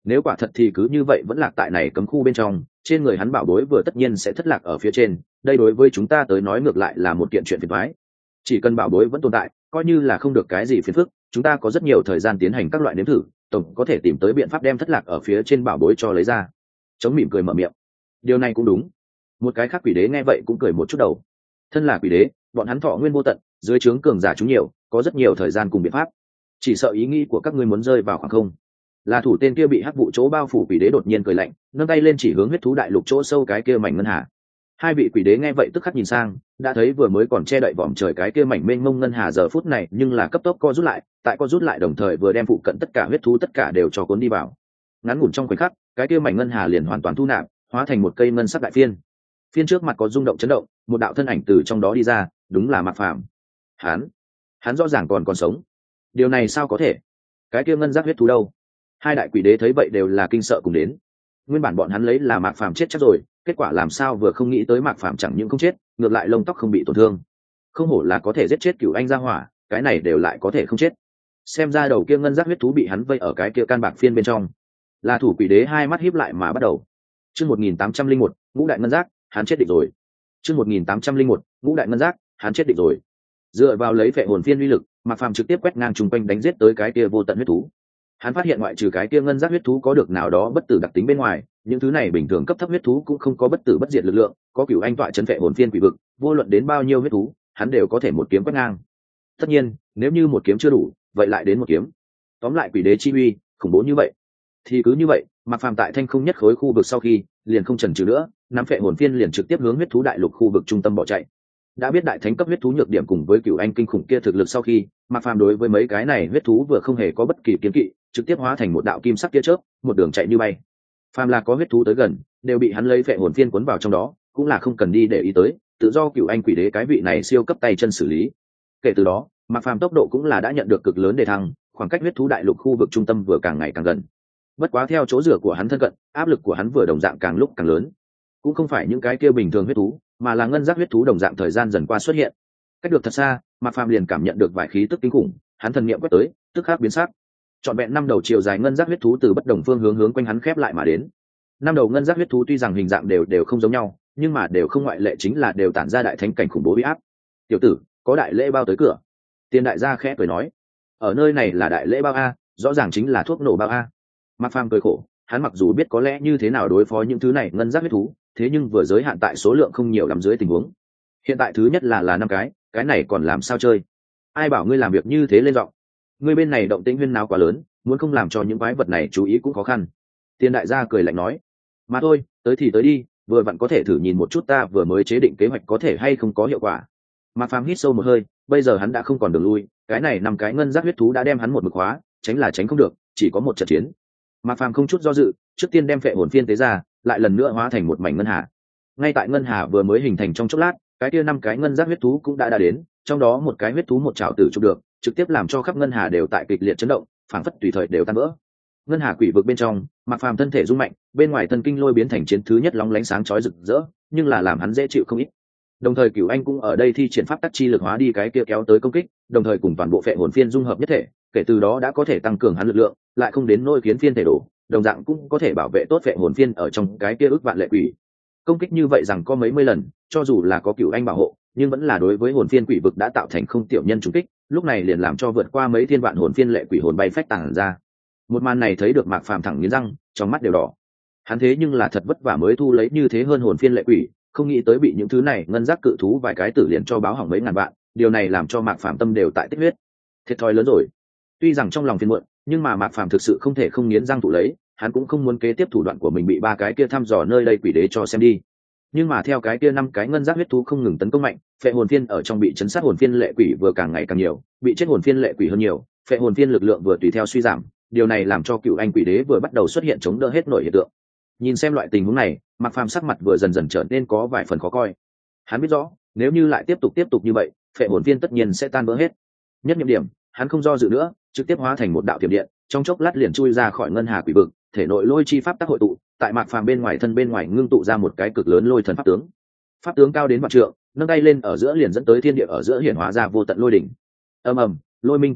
Nếu quả thật thì cứ như vậy vẫn lạc tại này cấm khu bên trong, trên người hắn bảo bối vừa tất nhiên sẽ thất lạc ở phía trên, đây đối với chúng ta tới nói ngược lại là một kiện chuyện phiền toái. Chỉ cần bảo bối vẫn tồn tại, coi như là không được cái gì phiền phức, chúng ta có rất nhiều thời gian tiến hành các loại nếm thử, tổng có thể tìm tới biện pháp đem thất lạc ở phía trên bảo bối cho lấy ra. Chống mỉm cười mở miệng. Điều này cũng đúng. Một cái khác quỷ đế nghe vậy cũng cười một chút đầu. Thân là quỷ đế, bọn hắn thọ nguyên vô tận, dưới trướng cường giả chúng nhiều, có rất nhiều thời gian cùng biện pháp. Chỉ sợ ý nghĩ của các ngươi muốn rơi vào khoảng không. Là thủ tên kia bị hắc vụ chỗ bao phủ quỷ đế đột nhiên cười lạnh, nâng tay lên chỉ hướng huyết thú đại lục chỗ sâu cái kia mảnh ngân hà. Hai vị quỷ đế nghe vậy tức khắc nhìn sang, đã thấy vừa mới còn che đậy vòm trời cái kia mảnh mênh mông ngân hà giờ phút này nhưng là cấp tốc co rút lại, tại co rút lại đồng thời vừa đem phụ cận tất cả huyết thú tất cả đều cho cuốn đi vào. Ngắn ngủn trong khoảnh khắc, cái kia mảnh ngân hà liền hoàn toàn thu nạp, hóa thành một cây ngân sắc đại phiên. Phiên trước mặt có rung động chấn động, một đạo thân ảnh từ trong đó đi ra, đúng là Mạc Phàm. Hắn, hắn rõ ràng còn còn sống. Điều này sao có thể? Cái kia ngân giác huyết thú đâu? Hai đại quỷ đế thấy vậy đều là kinh sợ cùng đến. Nguyên bản bọn hắn lấy là Mạc Phàm chết chắc rồi, kết quả làm sao vừa không nghĩ tới Mạc Phàm chẳng những không chết, ngược lại lông tóc không bị tổn thương. Không hổ là có thể giết chết cửu anh gia hỏa, cái này đều lại có thể không chết. Xem ra đầu kia ngân giác huyết thú bị hắn vây ở cái kia can bạc phiên bên trong. Là thủ quỷ đế hai mắt híp lại mà bắt đầu. Chương một nghìn tám trăm linh một, ngũ đại ngân giác, hắn chết định rồi. Chương một nghìn tám trăm linh một, ngũ đại ngân giác, hắn chết định rồi. Dựa vào lấy phệ hồn phiên uy lực, Mạc Phàm trực tiếp quét ngang trùng quanh đánh giết tới cái kia vô tận huyết thú. Hắn phát hiện ngoại trừ cái kia ngân giác huyết thú có được nào đó bất tử đặc tính bên ngoài, những thứ này bình thường cấp thấp huyết thú cũng không có bất tử bất diệt lực lượng, có cửu anh tọa chân phệ hồn phiên quỷ vực, vô luận đến bao nhiêu huyết thú, hắn đều có thể một kiếm quét ngang. Tất nhiên, nếu như một kiếm chưa đủ, vậy lại đến một kiếm. Tóm lại quỷ đế chi uy, khủng bố như vậy. Thì cứ như vậy, Mạc Phàm tại thanh không nhất khối khu vực sau khi, liền không chần chừ nữa, nắm phệ hồn phiên liền trực tiếp hướng huyết thú đại lục khu vực trung tâm bỏ chạy. Đã biết đại thánh cấp huyết thú nhược điểm cùng với cửu anh kinh khủng kia thực lực sau khi, Mạc Phàm đối với mấy cái này huyết thú vừa không hề có bất kỳ kiến kỵ, trực tiếp hóa thành một đạo kim sắc tia chớp, một đường chạy như bay. Phàm là có huyết thú tới gần, đều bị hắn lấy phệ hồn phiên cuốn vào trong đó, cũng là không cần đi để ý tới, tự do cửu anh quỷ đế cái vị này siêu cấp tay chân xử lý. Kể từ đó, Mạc Phàm tốc độ cũng là đã nhận được cực lớn đề thăng, khoảng cách huyết thú đại lục khu vực trung tâm vừa càng ngày càng gần. Bất quá theo chỗ rửa của hắn thân cận, áp lực của hắn vừa đồng dạng càng lúc càng lớn. Cũng không phải những cái kia bình thường huyết thú, mà là ngân giác huyết thú đồng dạng thời gian dần qua xuất hiện. Cách được thật xa, Mạc Phàm liền cảm nhận được vài khí tức kinh khủng, hắn thần niệm quét tới, tức khắc biến sắc. Trọn vẹn năm đầu chiều dài ngân giác huyết thú từ bất đồng phương hướng hướng quanh hắn khép lại mà đến. Năm đầu ngân giác huyết thú tuy rằng hình dạng đều đều không giống nhau, nhưng mà đều không ngoại lệ chính là đều tản ra đại thánh cảnh khủng bố uy áp. "Tiểu tử, có đại lễ bao tới cửa." Tiên đại gia khẽ cười nói. "Ở nơi này là đại lễ bao a, rõ ràng chính là thuốc nổ bao a." Mạc Phàm cười khổ, hắn mặc dù biết có lẽ như thế nào đối phó những thứ này ngân giác huyết thú, thế nhưng vừa giới hạn tại số lượng không nhiều lắm dưới tình huống. Hiện tại thứ nhất là là năm cái, cái này còn làm sao chơi? Ai bảo ngươi làm việc như thế lên giọng? Ngươi bên này động tĩnh huyên náo quá lớn, muốn không làm cho những quái vật này chú ý cũng khó khăn. Tiên đại gia cười lạnh nói, mà thôi, tới thì tới đi, vừa vặn có thể thử nhìn một chút ta vừa mới chế định kế hoạch có thể hay không có hiệu quả. Mạc Phàm hít sâu một hơi, bây giờ hắn đã không còn đường lui, cái này năm cái ngân giác huyết thú đã đem hắn một mực hóa, tránh là tránh không được, chỉ có một trận chiến. Mạc Phàm không chút do dự, trước tiên đem phệ hồn phiên tế ra, lại lần nữa hóa thành một mảnh ngân hà. Ngay tại ngân hà vừa mới hình thành trong chốc lát, cái kia năm cái ngân giác huyết thú cũng đã đã đến, trong đó một cái huyết thú một trảo tử chụp được, trực tiếp làm cho khắp ngân hà đều tại kịch liệt chấn động, phảng phất tùy thời đều tan vỡ. Ngân hà quỷ vực bên trong, Mạc Phàm thân thể rung mạnh, bên ngoài thân kinh lôi biến thành chiến thứ nhất lóng lánh sáng chói rực rỡ, nhưng là làm hắn dễ chịu không ít. Đồng thời Cửu Anh cũng ở đây thi triển pháp tắc chi lực hóa đi cái kia kéo tới công kích, đồng thời cùng toàn bộ phệ hồn phiên dung hợp nhất thể, kể từ đó đã có thể tăng cường hắn lực lượng, lại không đến nỗi khiến phiên thể đổ, đồng dạng cũng có thể bảo vệ tốt phệ hồn phiên ở trong cái kia ước vạn lệ quỷ. Công kích như vậy rằng có mấy mươi lần, cho dù là có Cửu Anh bảo hộ, nhưng vẫn là đối với hồn phiên quỷ vực đã tạo thành không tiểu nhân trùng kích, lúc này liền làm cho vượt qua mấy thiên vạn hồn phiên lệ quỷ hồn bay phách tàng ra. Một màn này thấy được Mạc Phàm thẳng nghiến răng, trong mắt đều đỏ. Hắn thế nhưng là thật vất vả mới thu lấy như thế hơn hồn phiên lệ quỷ, không nghĩ tới bị những thứ này ngân giác cự thú vài cái tử liền cho báo hỏng mấy ngàn vạn, điều này làm cho Mạc Phàm tâm đều tại tích huyết. Thiệt thòi lớn rồi. Tuy rằng trong lòng phiền muộn, nhưng mà Mạc Phàm thực sự không thể không nghiến răng thụ lấy, hắn cũng không muốn kế tiếp thủ đoạn của mình bị ba cái kia thăm dò nơi đây quỷ đế cho xem đi. Nhưng mà theo cái kia năm cái ngân giác huyết thú không ngừng tấn công mạnh, phệ hồn phiên ở trong bị chấn sát hồn phiên lệ quỷ vừa càng ngày càng nhiều, bị chết hồn phiên lệ quỷ hơn nhiều, phệ hồn phiên lực lượng vừa tùy theo suy giảm, điều này làm cho Cửu Anh quỷ đế vừa bắt đầu xuất hiện chống đỡ hết nổi hiện tượng. Nhìn xem loại tình huống này, Mạc Phàm sắc mặt vừa dần dần trở nên có vài phần khó coi. Hắn biết rõ, nếu như lại tiếp tục tiếp tục như vậy, phệ hồn phiên tất nhiên sẽ tan vỡ hết. Nhất nhiệm điểm, hắn không do dự nữa, trực tiếp hóa thành một đạo tiềm điện, trong chốc lát liền chui ra khỏi ngân hà quỷ vực, thể nội lôi chi pháp tác hội tụ, tại Mạc Phàm bên ngoài thân bên ngoài ngưng tụ ra một cái cực lớn lôi thần pháp tướng. Pháp tướng cao đến vạn trượng, nâng tay lên ở giữa liền dẫn tới thiên địa ở giữa hiển hóa ra vô tận lôi đỉnh. Ầm ầm, lôi minh cuồn cuộn,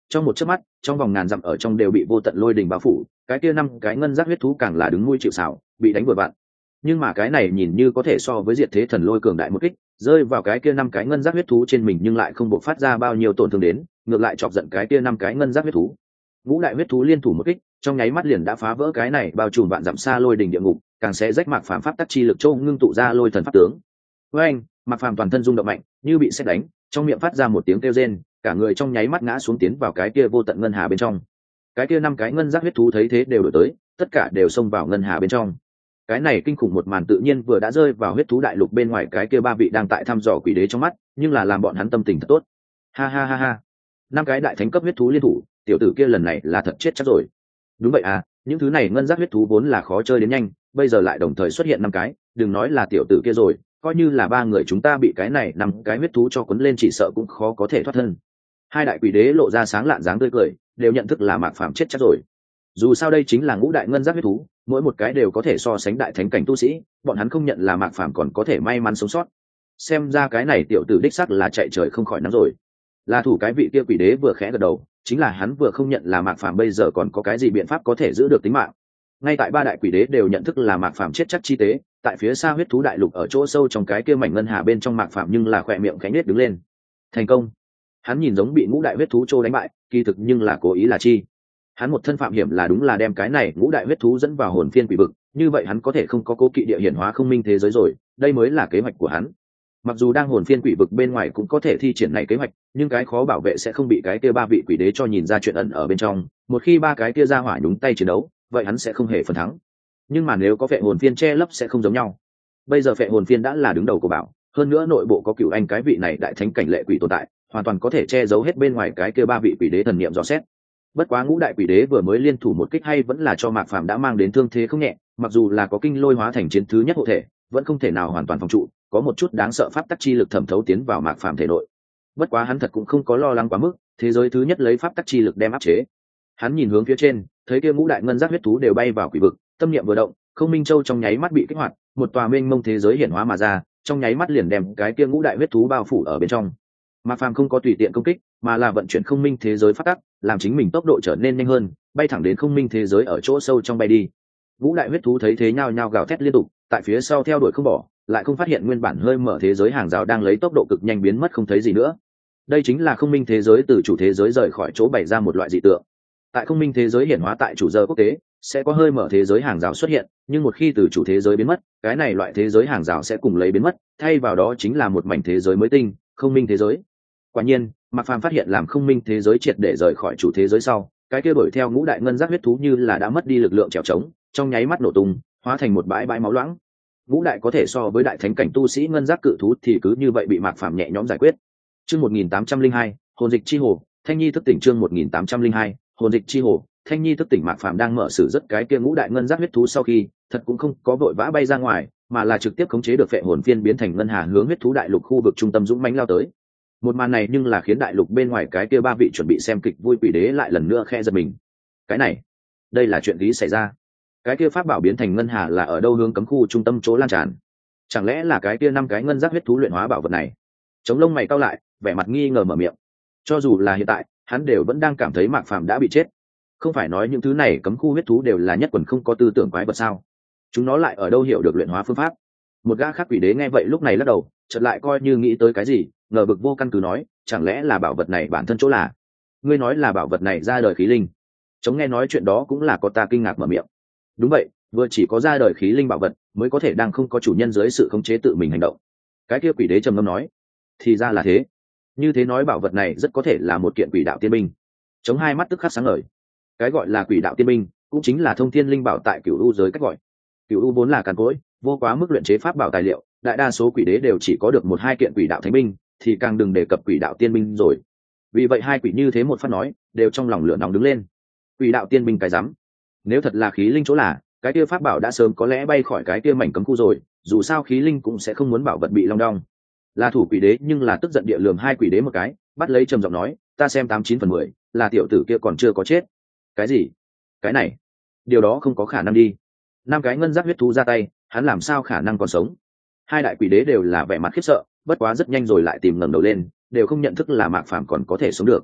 trong một chớp mắt trong vòng ngàn dặm ở trong đều bị vô tận lôi đình bao phủ, cái kia năm cái ngân giác huyết thú càng là đứng nuôi chịu xảo, bị đánh vừa vặn. Nhưng mà cái này nhìn như có thể so với diệt thế thần lôi cường đại một kích, rơi vào cái kia năm cái ngân giác huyết thú trên mình nhưng lại không bộc phát ra bao nhiêu tổn thương đến, ngược lại chọc giận cái kia năm cái ngân giác huyết thú. Ngũ đại huyết thú liên thủ một kích, trong nháy mắt liền đã phá vỡ cái này bao trùm vạn dặm xa lôi đỉnh địa ngục, càng sẽ rách Mạc Phàm pháp tắc chi lực châu ngưng tụ ra lôi thần pháp tướng. Với anh, Mạc Phàm toàn thân rung động mạnh, như bị sét đánh, trong miệng phát ra một tiếng kêu rên, cả người trong nháy mắt ngã xuống tiến vào cái kia vô tận ngân hà bên trong. Cái kia năm cái ngân giác huyết thú thấy thế đều đổi tới, tất cả đều xông vào ngân hà bên trong. Cái này kinh khủng một màn tự nhiên vừa đã rơi vào huyết thú đại lục bên ngoài cái kia ba vị đang tại thăm dò quỷ đế trong mắt, nhưng là làm bọn hắn tâm tình thật tốt. Ha ha ha ha. Năm cái đại thánh cấp huyết thú liên thủ, tiểu tử kia lần này là thật chết chắc rồi. Đúng vậy à, những thứ này ngân giác huyết thú vốn là khó chơi đến nhanh, bây giờ lại đồng thời xuất hiện năm cái, đừng nói là tiểu tử kia rồi, coi như là ba người chúng ta bị cái này năm cái huyết thú cho cuốn lên chỉ sợ cũng khó có thể thoát thân. Hai đại quỷ đế lộ ra sáng lạn dáng tươi cười, đều nhận thức là Mạc Phàm chết chắc rồi. Dù sao đây chính là ngũ đại ngân giác huyết thú, mỗi một cái đều có thể so sánh đại thánh cảnh tu sĩ, bọn hắn không nhận là Mạc Phàm còn có thể may mắn sống sót. Xem ra cái này tiểu tử đích xác là chạy trời không khỏi nắng rồi. Là thủ cái vị kia quỷ đế vừa khẽ gật đầu, chính là hắn vừa không nhận là Mạc Phàm bây giờ còn có cái gì biện pháp có thể giữ được tính mạng. Ngay tại ba đại quỷ đế đều nhận thức là Mạc Phàm chết chắc chi tế, tại phía xa huyết thú đại lục ở chỗ sâu trong cái kia mảnh ngân hà bên trong Mạc Phàm nhưng là khỏe miệng khẽ nhếch đứng lên. Thành công. Hắn nhìn giống bị ngũ đại huyết thú trô đánh bại, kỳ thực nhưng là cố ý là chi. Hắn một thân phạm hiểm là đúng là đem cái này ngũ đại huyết thú dẫn vào hồn phiên quỷ vực, như vậy hắn có thể không có cố kỵ địa hiển hóa không minh thế giới rồi, đây mới là kế hoạch của hắn. Mặc dù đang hồn phiên quỷ vực bên ngoài cũng có thể thi triển này kế hoạch, nhưng cái khó bảo vệ sẽ không bị cái kia ba vị quỷ đế cho nhìn ra chuyện ẩn ở bên trong, một khi ba cái kia ra hỏa nhúng tay chiến đấu, vậy hắn sẽ không hề phần thắng. Nhưng mà nếu có phệ hồn phiên che lấp sẽ không giống nhau. Bây giờ phệ hồn phiên đã là đứng đầu của bảo, hơn nữa nội bộ có cửu anh cái vị này đại thánh cảnh lệ quỷ tồn tại, hoàn toàn có thể che giấu hết bên ngoài cái kia ba vị quỷ đế thần niệm dò xét. Bất quá ngũ đại quỷ đế vừa mới liên thủ một kích hay vẫn là cho Mạc Phàm đã mang đến thương thế không nhẹ, mặc dù là có kinh lôi hóa thành chiến thứ nhất hộ thể, vẫn không thể nào hoàn toàn phòng trụ, có một chút đáng sợ pháp tắc chi lực thẩm thấu tiến vào Mạc Phàm thể nội. Bất quá hắn thật cũng không có lo lắng quá mức, thế giới thứ nhất lấy pháp tắc chi lực đem áp chế. Hắn nhìn hướng phía trên, thấy kia ngũ đại ngân giác huyết thú đều bay vào quỷ vực, tâm niệm vừa động, Không Minh Châu trong nháy mắt bị kích hoạt, một tòa mênh mông thế giới hiển hóa mà ra, trong nháy mắt liền đem cái kia ngũ đại huyết thú bao phủ ở bên trong. Mạc Phàm không có tùy tiện công kích, mà là vận chuyển không minh thế giới pháp tắc, làm chính mình tốc độ trở nên nhanh hơn, bay thẳng đến không minh thế giới ở chỗ sâu trong bay đi. Ngũ đại huyết thú thấy thế nhao nhao gào thét liên tục, tại phía sau theo đuổi không bỏ, lại không phát hiện nguyên bản hơi mở thế giới hàng rào đang lấy tốc độ cực nhanh biến mất không thấy gì nữa. Đây chính là không minh thế giới từ chủ thế giới rời khỏi chỗ bày ra một loại dị tượng. Tại không minh thế giới hiển hóa tại chủ giờ quốc tế, sẽ có hơi mở thế giới hàng rào xuất hiện, nhưng một khi từ chủ thế giới biến mất, cái này loại thế giới hàng rào sẽ cùng lấy biến mất, thay vào đó chính là một mảnh thế giới mới tinh, không minh thế giới. Quả nhiên, Mạc Phàm phát hiện làm không minh thế giới triệt để rời khỏi chủ thế giới sau, cái kia đuổi theo ngũ đại ngân giác huyết thú như là đã mất đi lực lượng trèo trống, trong nháy mắt nổ tung, hóa thành một bãi bãi máu loãng. Ngũ đại có thể so với đại thánh cảnh tu sĩ ngân giác cự thú thì cứ như vậy bị Mạc Phàm nhẹ nhõm giải quyết. Chương một nghìn tám trăm linh hai, hồn dịch chi hồ, Thanh Nhi thức tỉnh. Chương một nghìn tám trăm linh hai, hồn dịch chi hồ, Thanh Nhi thức tỉnh. Mạc Phàm đang mở sử rất cái kia ngũ đại ngân giác huyết thú sau khi, thật cũng không có vội vã bay ra ngoài, mà là trực tiếp khống chế được phệ hồn phiên biến thành ngân hà hướng huyết thú đại lục khu vực trung tâm dũng mãnh lao tới. Một màn này nhưng là khiến đại lục bên ngoài cái kia ba vị chuẩn bị xem kịch vui quỷ đế lại lần nữa khe giật mình. Cái này, đây là chuyện lý xảy ra. Cái kia pháp bảo biến thành ngân hà là ở đâu hướng cấm khu trung tâm chỗ lan tràn? Chẳng lẽ là cái kia năm cái ngân giác huyết thú luyện hóa bảo vật này? Trống lông mày cau lại, vẻ mặt nghi ngờ mở miệng. Cho dù là hiện tại, hắn đều vẫn đang cảm thấy Mạc Phàm đã bị chết. Không phải nói những thứ này cấm khu huyết thú đều là nhất quần không có tư tưởng quái vật sao? Chúng nó lại ở đâu hiểu được luyện hóa phương pháp? Một gã khác quỷ đế nghe vậy lúc này lắc đầu, chợt lại coi như nghĩ tới cái gì, ngờ vực vô căn cứ nói, chẳng lẽ là bảo vật này bản thân chỗ là? Ngươi nói là bảo vật này ra đời khí linh? Chống nghe nói chuyện đó cũng là có ta kinh ngạc mở miệng. Đúng vậy, vừa chỉ có ra đời khí linh bảo vật mới có thể đang không có chủ nhân dưới sự khống chế tự mình hành động. Cái kia quỷ đế trầm ngâm nói, thì ra là thế. Như thế nói bảo vật này rất có thể là một kiện quỷ đạo tiên binh. Chống hai mắt tức khắc sáng ngời. Cái gọi là quỷ đạo tiên binh cũng chính là thông thiên linh bảo tại cửu u giới cách gọi. Cửu u vốn là càn cỗi, vô quá mức luyện chế pháp bảo tài liệu, đại đa số quỷ đế đều chỉ có được một hai kiện quỷ đạo thánh binh, thì càng đừng đề cập quỷ đạo tiên binh rồi. Vì vậy hai quỷ như thế một phát nói, đều trong lòng lửa nóng đứng lên. Quỷ đạo tiên binh cái rắm, nếu thật là khí linh chỗ là, cái kia pháp bảo đã sớm có lẽ bay khỏi cái kia mảnh cấm khu rồi, dù sao khí linh cũng sẽ không muốn bảo vật bị long đong. Là thủ quỷ đế nhưng là tức giận địa lườm hai quỷ đế một cái, bắt lấy trầm giọng nói, ta xem tám chín phần mười, là tiểu tử kia còn chưa có chết. Cái gì? Cái này, điều đó không có khả năng đi. Năm cái ngân giác huyết thú ra tay, hắn làm sao khả năng còn sống? Hai đại quỷ đế đều là vẻ mặt khiếp sợ, bất quá rất nhanh rồi lại tìm ngẩng đầu lên, đều không nhận thức là Mạc Phàm còn có thể sống được.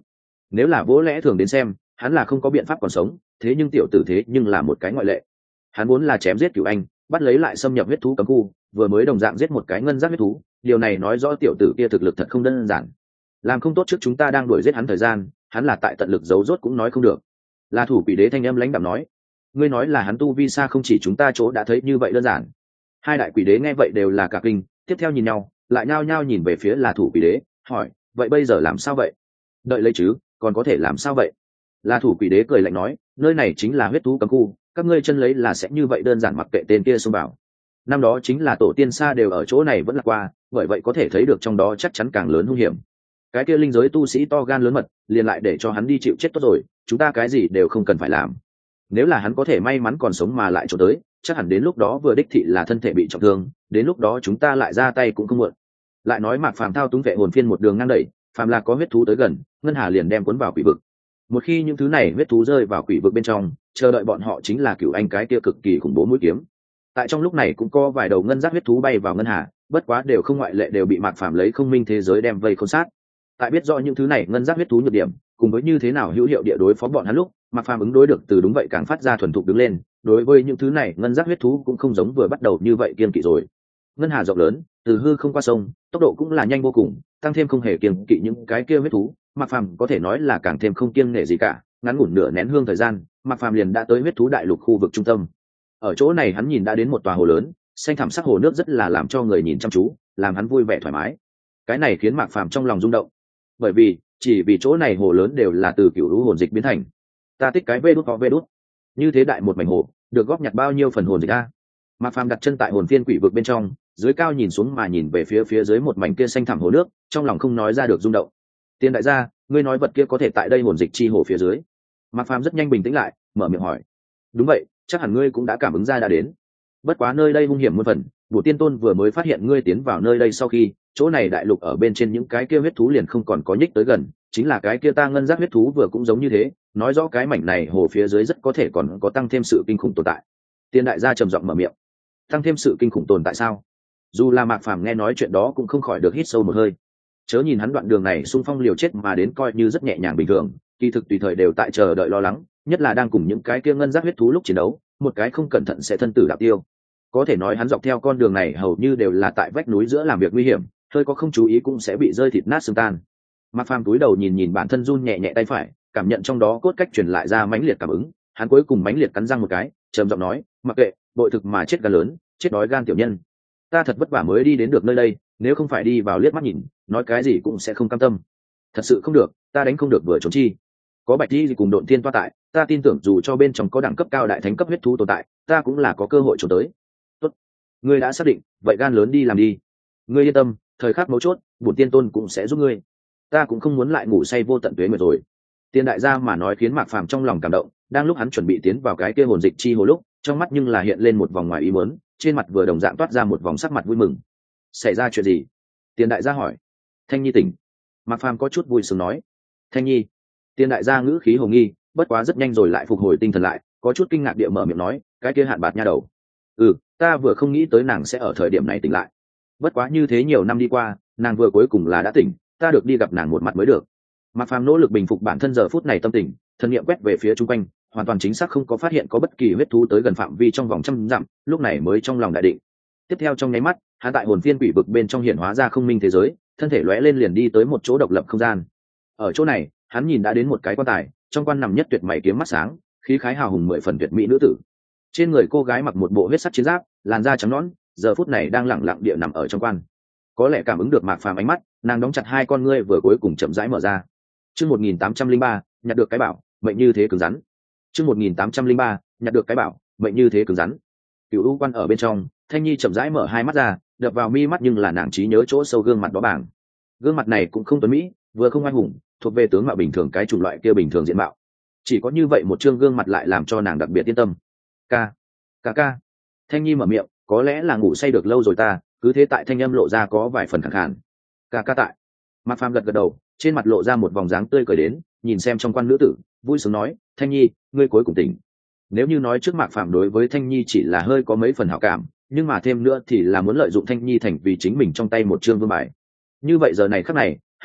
nếu là vỗ lẽ thường đến xem hắn là không có biện pháp còn sống, thế nhưng tiểu tử thế nhưng là một cái ngoại lệ. Hắn muốn là chém giết Cửu Anh, bắt lấy lại xâm nhập huyết thú cấm khu, vừa mới đồng dạng giết một cái ngân giác huyết thú, điều này nói rõ tiểu tử kia thực lực thật không đơn giản. Làm không tốt trước chúng ta đang đuổi giết hắn thời gian, hắn là tại tận lực giấu rốt cũng nói không được. La Thủ Quỷ Đế thanh âm lãnh đạm nói, ngươi nói là hắn tu vi xa không chỉ chúng ta chỗ đã thấy như vậy đơn giản. Hai đại quỷ đế nghe vậy đều là cả kinh, tiếp theo nhìn nhau, lại nhao nhao nhìn về phía La Thủ Quỷ Đế, hỏi, vậy bây giờ làm sao vậy? Đợi lấy chứ, còn có thể làm sao vậy? La Thủ Quỷ Đế cười lạnh nói, nơi này chính là huyết thú cấm khu, các ngươi chân lấy là sẽ như vậy đơn giản mặc kệ tên kia xông vào. Năm đó chính là tổ tiên xa đều ở chỗ này vẫn là qua, bởi vậy có thể thấy được trong đó chắc chắn càng lớn hung hiểm. Cái kia linh giới tu sĩ to gan lớn mật, liền lại để cho hắn đi chịu chết tốt rồi, chúng ta cái gì đều không cần phải làm. Nếu là hắn có thể may mắn còn sống mà lại trốn tới, chắc hẳn đến lúc đó vừa đích thị là thân thể bị trọng thương, đến lúc đó chúng ta lại ra tay cũng không muộn. Lại nói Mạc Phàm thao túng vệ hồn phiên một đường ngang đẩy, phàm là có huyết thú tới gần, ngân hà liền đem cuốn vào quỷ vực. Một khi những thứ này huyết thú rơi vào quỷ vực bên trong, chờ đợi bọn họ chính là Cửu Anh cái kia cực kỳ khủng bố mũi kiếm. Tại trong lúc này cũng có vài đầu ngân giác huyết thú bay vào ngân hà, bất quá đều không ngoại lệ đều bị Mạc Phàm lấy không minh thế giới đem vây khôn sát. Tại biết rõ những thứ này ngân giác huyết thú nhược điểm, cùng với như thế nào hữu hiệu địa đối phó bọn hắn lúc, Mạc Phàm ứng đối được từ đúng vậy càng phát ra thuần thục đứng lên, đối với những thứ này ngân giác huyết thú cũng không giống vừa bắt đầu như vậy kiên kỵ rồi. Ngân hà rộng lớn, từ hư không qua sông, tốc độ cũng là nhanh vô cùng, tăng thêm không hề kiêng kỵ những cái kia huyết thú, Mạc Phàm có thể nói là càng thêm không kiêng nể gì cả, ngắn ngủn nửa nén hương thời gian, Mạc Phàm liền đã tới huyết thú đại lục khu vực trung tâm. Ở chỗ này hắn nhìn đã đến một tòa hồ lớn, xanh thẳm sắc hồ nước rất là làm cho người nhìn chăm chú, làm hắn vui vẻ thoải mái. Cái này khiến Mạc Phàm trong lòng rung động, bởi vì chỉ vì chỗ này hồ lớn đều là từ cựu lũ hồn dịch biến thành. Ta tích cái vê đút có vê đút, như thế đại một mảnh hồ, được góp nhặt bao nhiêu phần hồn dịch a? Mạc Phàm đặt chân tại hồn phiên quỷ vực bên trong, dưới cao nhìn xuống mà nhìn về phía phía dưới một mảnh kia xanh thẳm hồ nước, trong lòng không nói ra được rung động. Tiên đại gia, ngươi nói vật kia có thể tại đây hồn dịch chi hồ phía dưới? Mạc Phàm rất nhanh bình tĩnh lại, mở miệng hỏi. Đúng vậy, chắc hẳn ngươi cũng đã cảm ứng ra đã đến. Bất quá nơi đây hung hiểm muôn phần, Bổ Tiên Tôn vừa mới phát hiện ngươi tiến vào nơi đây sau khi, chỗ này đại lục ở bên trên những cái kia huyết thú liền không còn có nhích tới gần, chính là cái kia ta ngân giác huyết thú vừa cũng giống như thế, nói rõ cái mảnh này hồ phía dưới rất có thể còn có tăng thêm sự kinh khủng tồn tại. Tiên đại gia trầm giọng mở miệng. Tăng thêm sự kinh khủng tồn tại sao? Dù là Mạc Phàm nghe nói chuyện đó cũng không khỏi được hít sâu một hơi. Chớ nhìn hắn đoạn đường này xung phong liều chết mà đến coi như rất nhẹ nhàng bình thường, kỳ thực tùy thời đều tại chờ đợi lo lắng, nhất là đang cùng những cái kia ngân giác huyết thú lúc chiến đấu, một cái không cẩn thận sẽ thân tử đạo tiêu. Có thể nói hắn dọc theo con đường này hầu như đều là tại vách núi giữa làm việc nguy hiểm, hơi có không chú ý cũng sẽ bị rơi thịt nát xương tan. Mạc Phàm cúi đầu nhìn nhìn bản thân run nhẹ nhẹ tay phải, cảm nhận trong đó cốt cách truyền lại ra mãnh liệt cảm ứng, hắn cuối cùng mãnh liệt cắn răng một cái, trầm giọng nói, mặc kệ, bội thực mà chết gan lớn, chết đói gan tiểu nhân. Ta thật vất vả mới đi đến được nơi đây, nếu không phải đi vào liếc mắt nhìn, nói cái gì cũng sẽ không cam tâm. Thật sự không được, ta đánh không được vừa trốn chi. Có Bạch Di cùng Độn Thiên toa tại, ta tin tưởng dù cho bên trong có đẳng cấp cao đại thánh cấp huyết thú tồn tại, ta cũng là có cơ hội trốn tới. Tốt, ngươi đã xác định, vậy gan lớn đi làm đi. Ngươi yên tâm, thời khắc mấu chốt, Bổn Tiên Tôn cũng sẽ giúp ngươi. Ta cũng không muốn lại ngủ say vô tận tuế nguyệt rồi. Tiên đại gia mà nói khiến Mạc Phàm trong lòng cảm động, đang lúc hắn chuẩn bị tiến vào cái kia hồn dịch chi hồ lúc, trong mắt nhưng là hiện lên một vòng ngoài ý muốn, trên mặt vừa đồng dạng toát ra một vòng sắc mặt vui mừng. Xảy ra chuyện gì? Tiên đại gia hỏi. Thanh Nhi tỉnh. Mạc Phàm có chút vui sướng nói. Thanh Nhi. Tiên đại gia ngữ khí hồ nghi, bất quá rất nhanh rồi lại phục hồi tinh thần lại, có chút kinh ngạc địa mở miệng nói, cái kia Hạn Bạt nha đầu. Ừ, ta vừa không nghĩ tới nàng sẽ ở thời điểm này tỉnh lại. Bất quá như thế nhiều năm đi qua, nàng vừa cuối cùng là đã tỉnh, ta được đi gặp nàng một mặt mới được. Mạc Phàm nỗ lực bình phục bản thân giờ phút này tâm tình, thần niệm quét về phía chung quanh, hoàn toàn chính xác không có phát hiện có bất kỳ huyết thú tới gần phạm vi trong vòng trăm dặm, lúc này mới trong lòng đại định. Tiếp theo trong nháy mắt, hắn tại hồn phiên quỷ vực bên trong hiện hóa ra không minh thế giới, thân thể lóe lên liền đi tới một chỗ độc lập không gian. Ở chỗ này, hắn nhìn đã đến một cái quan tài, trong quan nằm nhất tuyệt mày kiếm mắt sáng, khí khái hào hùng mười phần tuyệt mỹ nữ tử. Trên người cô gái mặc một bộ huyết sắc chiến giáp, làn da trắng nõn, giờ phút này đang lặng lặng địa nằm ở trong quan. Có lẽ cảm ứng được Mạc Phàm ánh mắt, nàng đóng chặt hai con ngươi vừa cuối cùng chậm rãi mở ra. Chương một nghìn tám trăm linh ba, nhặt được cái bảo, mệnh như thế cứng rắn. Chương một nghìn tám trăm linh ba, nhặt được cái bảo, mệnh như thế cứng rắn. Cửu U quan ở bên trong, Thanh Nhi chậm rãi mở hai mắt ra, đập vào mi mắt nhưng là nàng trí nhớ chỗ sâu gương mặt đó bảng. Gương mặt này cũng không tuấn mỹ, vừa không oai hùng, thuộc về tướng mạo bình thường cái chủng loại kia bình thường diện mạo. Chỉ có như vậy một trương gương mặt lại làm cho nàng đặc biệt yên tâm. Ca, ca ca. Thanh Nhi mở miệng, có lẽ là ngủ say được lâu rồi ta, cứ thế tại thanh âm lộ ra có vài phần khẳng khàn. Ca ca tại. Mạc Phàm gật gật đầu, trên mặt lộ ra một vòng dáng tươi cười đến, nhìn xem trong quan nữ tử, vui sướng nói, Thanh Nhi, ngươi cuối cùng tỉnh. Nếu như nói trước Mạc Phàm đối với Thanh Nhi chỉ là hơi có mấy phần hảo cảm, nhưng mà thêm nữa thì là muốn lợi dụng Thanh Nhi thành vì chính mình trong tay một chương vương bài. Như vậy giờ này khắc này,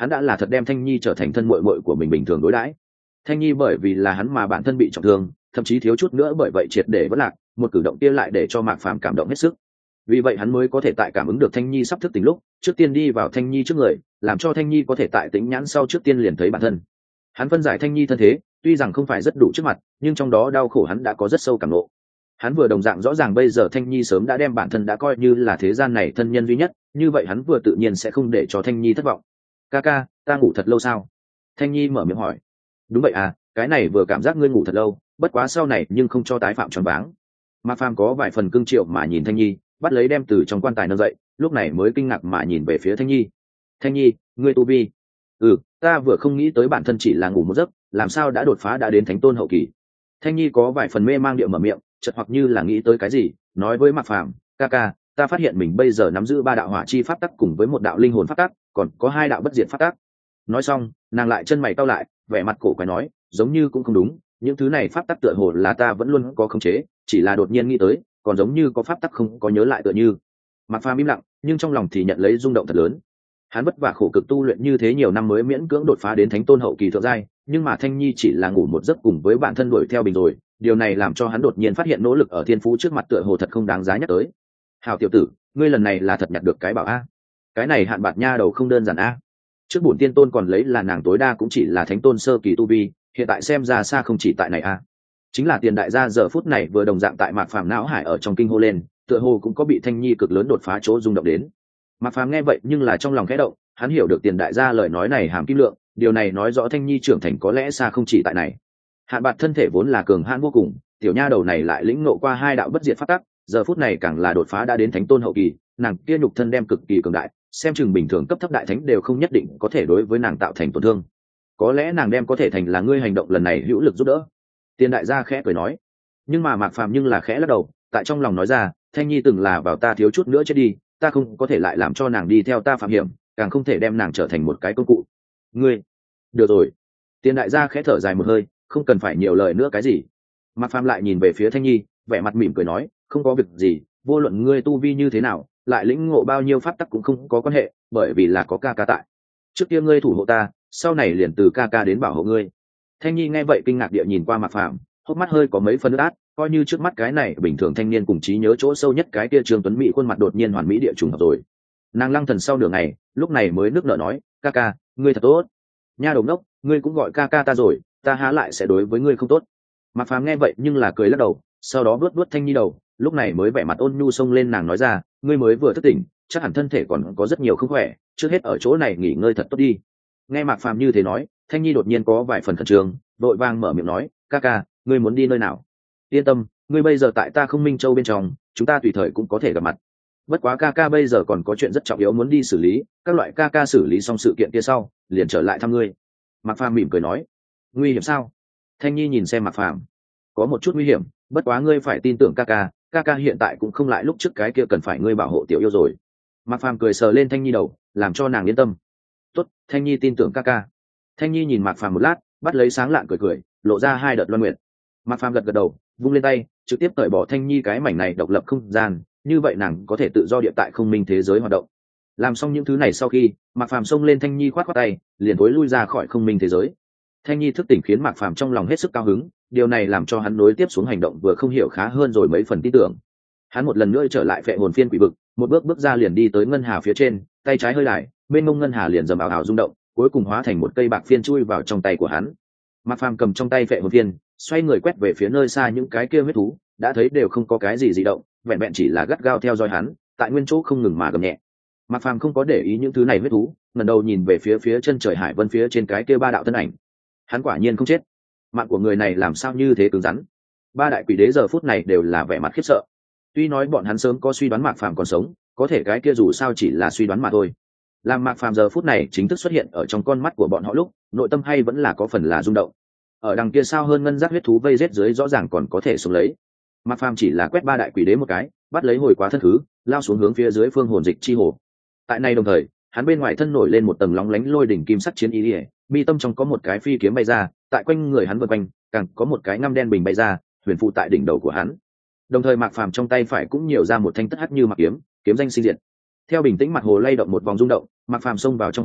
hắn đã là thật đem Thanh Nhi trở thành thân muội muội của mình bình thường đối đãi. Thanh Nhi bởi vì là hắn mà bản thân bị trọng thương, thậm chí thiếu chút nữa bởi vậy triệt để vỡ lạc, một cử động kia lại để cho Mạc Phàm cảm động hết sức. Vì vậy hắn mới có thể tại cảm ứng được Thanh Nhi sắp thức tỉnh lúc, trước tiên đi vào Thanh Nhi trước người, làm cho Thanh Nhi có thể tại tĩnh nhãn sau trước tiên liền thấy bản thân. Hắn phân giải Thanh Nhi thân thế, tuy rằng không phải rất đủ trước mặt, nhưng trong đó đau khổ hắn đã có rất sâu cảm ngộ. Hắn vừa đồng dạng rõ ràng bây giờ Thanh Nhi sớm đã đem bản thân đã coi như là thế gian này thân nhân duy nhất, như vậy hắn vừa tự nhiên sẽ không để cho Thanh Nhi thất vọng. Ca ca, ta ngủ thật lâu sao? Thanh Nhi mở miệng hỏi. Đúng vậy à, cái này vừa cảm giác ngươi ngủ thật lâu, bất quá sau này nhưng không cho tái phạm choáng váng. Mạc Phàm có vài phần cương triệu mà nhìn Thanh Nhi, bắt lấy đem từ trong quan tài nâng dậy, lúc này mới kinh ngạc mà nhìn về phía Thanh Nhi. Thanh Nhi, ngươi tu vi? Ừ, ta vừa không nghĩ tới bản thân chỉ là ngủ một giấc, làm sao đã đột phá đã đến thánh tôn hậu kỳ. Thanh Nhi có vài phần mê mang điệu mở miệng, chợt hoặc như là nghĩ tới cái gì, nói với Mạc Phàm, ca ca, ta phát hiện mình bây giờ nắm giữ ba đạo hỏa chi pháp tắc cùng với một đạo linh hồn pháp tắc, còn có hai đạo bất diệt pháp tắc. Nói xong, nàng lại chân mày cau lại, vẻ mặt cổ quái nói, giống như cũng không đúng, những thứ này pháp tắc tựa hồ là ta vẫn luôn có khống chế, chỉ là đột nhiên nghĩ tới, còn giống như có pháp tắc không có nhớ lại tựa như. Mạc Phàm im lặng, nhưng trong lòng thì nhận lấy rung động thật lớn. Hắn vất vả khổ cực tu luyện như thế nhiều năm mới miễn cưỡng đột phá đến thánh tôn hậu kỳ thượng giai, nhưng mà Thanh Nhi chỉ là ngủ một giấc cùng với bản thân đuổi theo bình rồi, điều này làm cho hắn đột nhiên phát hiện nỗ lực ở thiên phú trước mặt tựa hồ thật không đáng giá nhắc tới. Hào tiểu tử, ngươi lần này là thật nhặt được cái bảo a. Cái này hạn bạc nha đầu không đơn giản a. Trước bổn tiên tôn còn lấy là nàng tối đa cũng chỉ là thánh tôn sơ kỳ tu vi, hiện tại xem ra xa không chỉ tại này a. Chính là tiền đại gia giờ phút này vừa đồng dạng tại Mạc Phàm não hải ở trong kinh hô lên, tựa hồ cũng có bị Thanh Nhi cực lớn đột phá chỗ rung động đến. Mạc Phàm nghe vậy nhưng là trong lòng khẽ động, hắn hiểu được tiền đại gia lời nói này hàm kim lượng, điều này nói rõ Thanh Nhi trưởng thành có lẽ xa không chỉ tại này. Hạn bạc thân thể vốn là cường hãn vô cùng, tiểu nha đầu này lại lĩnh ngộ qua hai đạo bất diệt pháp tắc, giờ phút này càng là đột phá đã đến thánh tôn hậu kỳ, nàng kia nhục thân đem cực kỳ cường đại, xem chừng bình thường cấp thấp đại thánh đều không nhất định có thể đối với nàng tạo thành tổn thương. Có lẽ nàng đem có thể thành là ngươi hành động lần này hữu lực giúp đỡ. Tiền đại gia khẽ cười nói. Nhưng mà Mạc Phàm nhưng là khẽ lắc đầu, tại trong lòng nói ra, Thanh Nhi từng là vào ta thiếu chút nữa chết đi, ta không có thể lại làm cho nàng đi theo ta phạm hiểm, càng không thể đem nàng trở thành một cái công cụ. Ngươi, được rồi. Tiền đại gia khẽ thở dài một hơi, không cần phải nhiều lời nữa cái gì. Mạc Phàm lại nhìn về phía Thanh Nhi, vẻ mặt mỉm cười nói, không có việc gì, vô luận ngươi tu vi như thế nào, lại lĩnh ngộ bao nhiêu pháp tắc cũng không có quan hệ, bởi vì là có ca ca tại. Trước kia ngươi thủ hộ ta, sau này liền từ ca ca đến bảo hộ ngươi. Thanh Nhi nghe vậy kinh ngạc địa nhìn qua Mạc Phàm, hốc mắt hơi có mấy phân ướt át, coi như trước mắt cái này bình thường thanh niên cùng trí nhớ chỗ sâu nhất cái kia Trương Tuấn Mỹ khuôn mặt đột nhiên hoàn mỹ địa trùng hợp rồi. Nàng lăng thần sau nửa ngày, lúc này mới nước nở nói, ca ca, ngươi thật tốt. Nha đầu đốc, ngươi cũng gọi ca ca ta rồi, ta há lại sẽ đối với ngươi không tốt. Mạc Phàm nghe vậy nhưng là cười lắc đầu, sau đó vuốt vuốt Thanh Nhi đầu, lúc này mới vẻ mặt ôn nhu xông lên nàng nói ra, ngươi mới vừa thức tỉnh, chắc hẳn thân thể còn có rất nhiều không khỏe, trước hết ở chỗ này nghỉ ngơi thật tốt đi. Nghe Mạc Phàm như thế nói, Thanh Nhi đột nhiên có vài phần khẩn trương, vội vàng mở miệng nói, ca ca, ngươi muốn đi nơi nào? Yên tâm, ngươi bây giờ tại ta Không Minh Châu bên trong, chúng ta tùy thời cũng có thể gặp mặt. Bất quá ca ca bây giờ còn có chuyện rất trọng yếu muốn đi xử lý, các loại ca ca xử lý xong sự kiện kia sau, liền trở lại thăm ngươi. Mạc Phàm mỉm cười nói, nguy hiểm sao? Thanh Nhi nhìn xem Mạc Phàm, có một chút nguy hiểm, bất quá ngươi phải tin tưởng ca ca, ca ca hiện tại cũng không lại lúc trước cái kia cần phải ngươi bảo hộ tiểu yêu rồi. Mạc Phàm cười sờ lên Thanh Nhi đầu, làm cho nàng yên tâm. Tốt, Thanh Nhi tin tưởng ca ca. Thanh Nhi nhìn Mạc Phàm một lát, bắt lấy sáng lạng cười cười, lộ ra hai đợt loan nguyện. Mạc Phàm gật gật đầu, vung lên tay, trực tiếp cởi bỏ Thanh Nhi cái mảnh này độc lập không gian, như vậy nàng có thể tự do địa tại không minh thế giới hoạt động. Làm xong những thứ này sau khi, Mạc Phàm xông lên Thanh Nhi khoát khoát tay, liền thối lui ra khỏi không minh thế giới. Thanh Nhi thức tỉnh khiến Mạc Phàm trong lòng hết sức cao hứng, điều này làm cho hắn nối tiếp xuống hành động vừa không hiểu khá hơn rồi mấy phần tin tưởng. Hắn một lần nữa trở lại Phệ Hồn Phiên Quỷ Vực, một bước bước ra liền đi tới ngân hà phía trên, tay trái hơi lại, bên mông ngân hà liền dầm ảo ảo rung động, cuối cùng hóa thành một cây bạc phiên chui vào trong tay của hắn. Mạc Phàm cầm trong tay Phệ Hồn Phiên, xoay người quét về phía nơi xa những cái kia huyết thú, đã thấy đều không có cái gì dị động, vẹn vẹn chỉ là gắt gao theo dõi hắn, tại nguyên chỗ không ngừng mà gầm nhẹ. Mạc Phàm không có để ý những thứ này huyết thú, ngẩng đầu nhìn về phía phía chân trời hải vân phía trên cái kia ba đạo thân ảnh. Hắn quả nhiên không chết, mạng của người này làm sao như thế cứng rắn. Ba đại quỷ đế giờ phút này đều là vẻ mặt khiếp sợ. Tuy nói bọn hắn sớm có suy đoán Mạc Phàm còn sống, có thể cái kia dù sao chỉ là suy đoán mà thôi. Làm Mạc Phàm giờ phút này chính thức xuất hiện ở trong con mắt của bọn họ lúc, nội tâm hay vẫn là có phần là rung động. Ở đằng kia sao hơn ngân giác huyết thú vây rết dưới rõ ràng còn có thể xuống lấy. Mạc Phàm chỉ là quét ba đại quỷ đế một cái, bắt lấy hồi quá thân thứ, lao xuống hướng phía dưới phương hồn dịch chi hồ. Tại này đồng thời, hắn bên ngoài thân nổi lên một tầng lóng lánh lôi đỉnh kim sắc chiến ý liễu, mi tâm trong có một cái phi kiếm bay ra, tại quanh người hắn vần quanh, càng có một cái ngăm đen bình bay ra, huyền phụ tại đỉnh đầu của hắn. Đồng thời Mạc Phàm trong tay phải cũng nhiều ra một thanh tất hắc như mặc kiếm, kiếm danh sinh diệt. Theo bình tĩnh mặt hồ lay động một vòng rung động, Mạc Phàm xông vào trong hồ,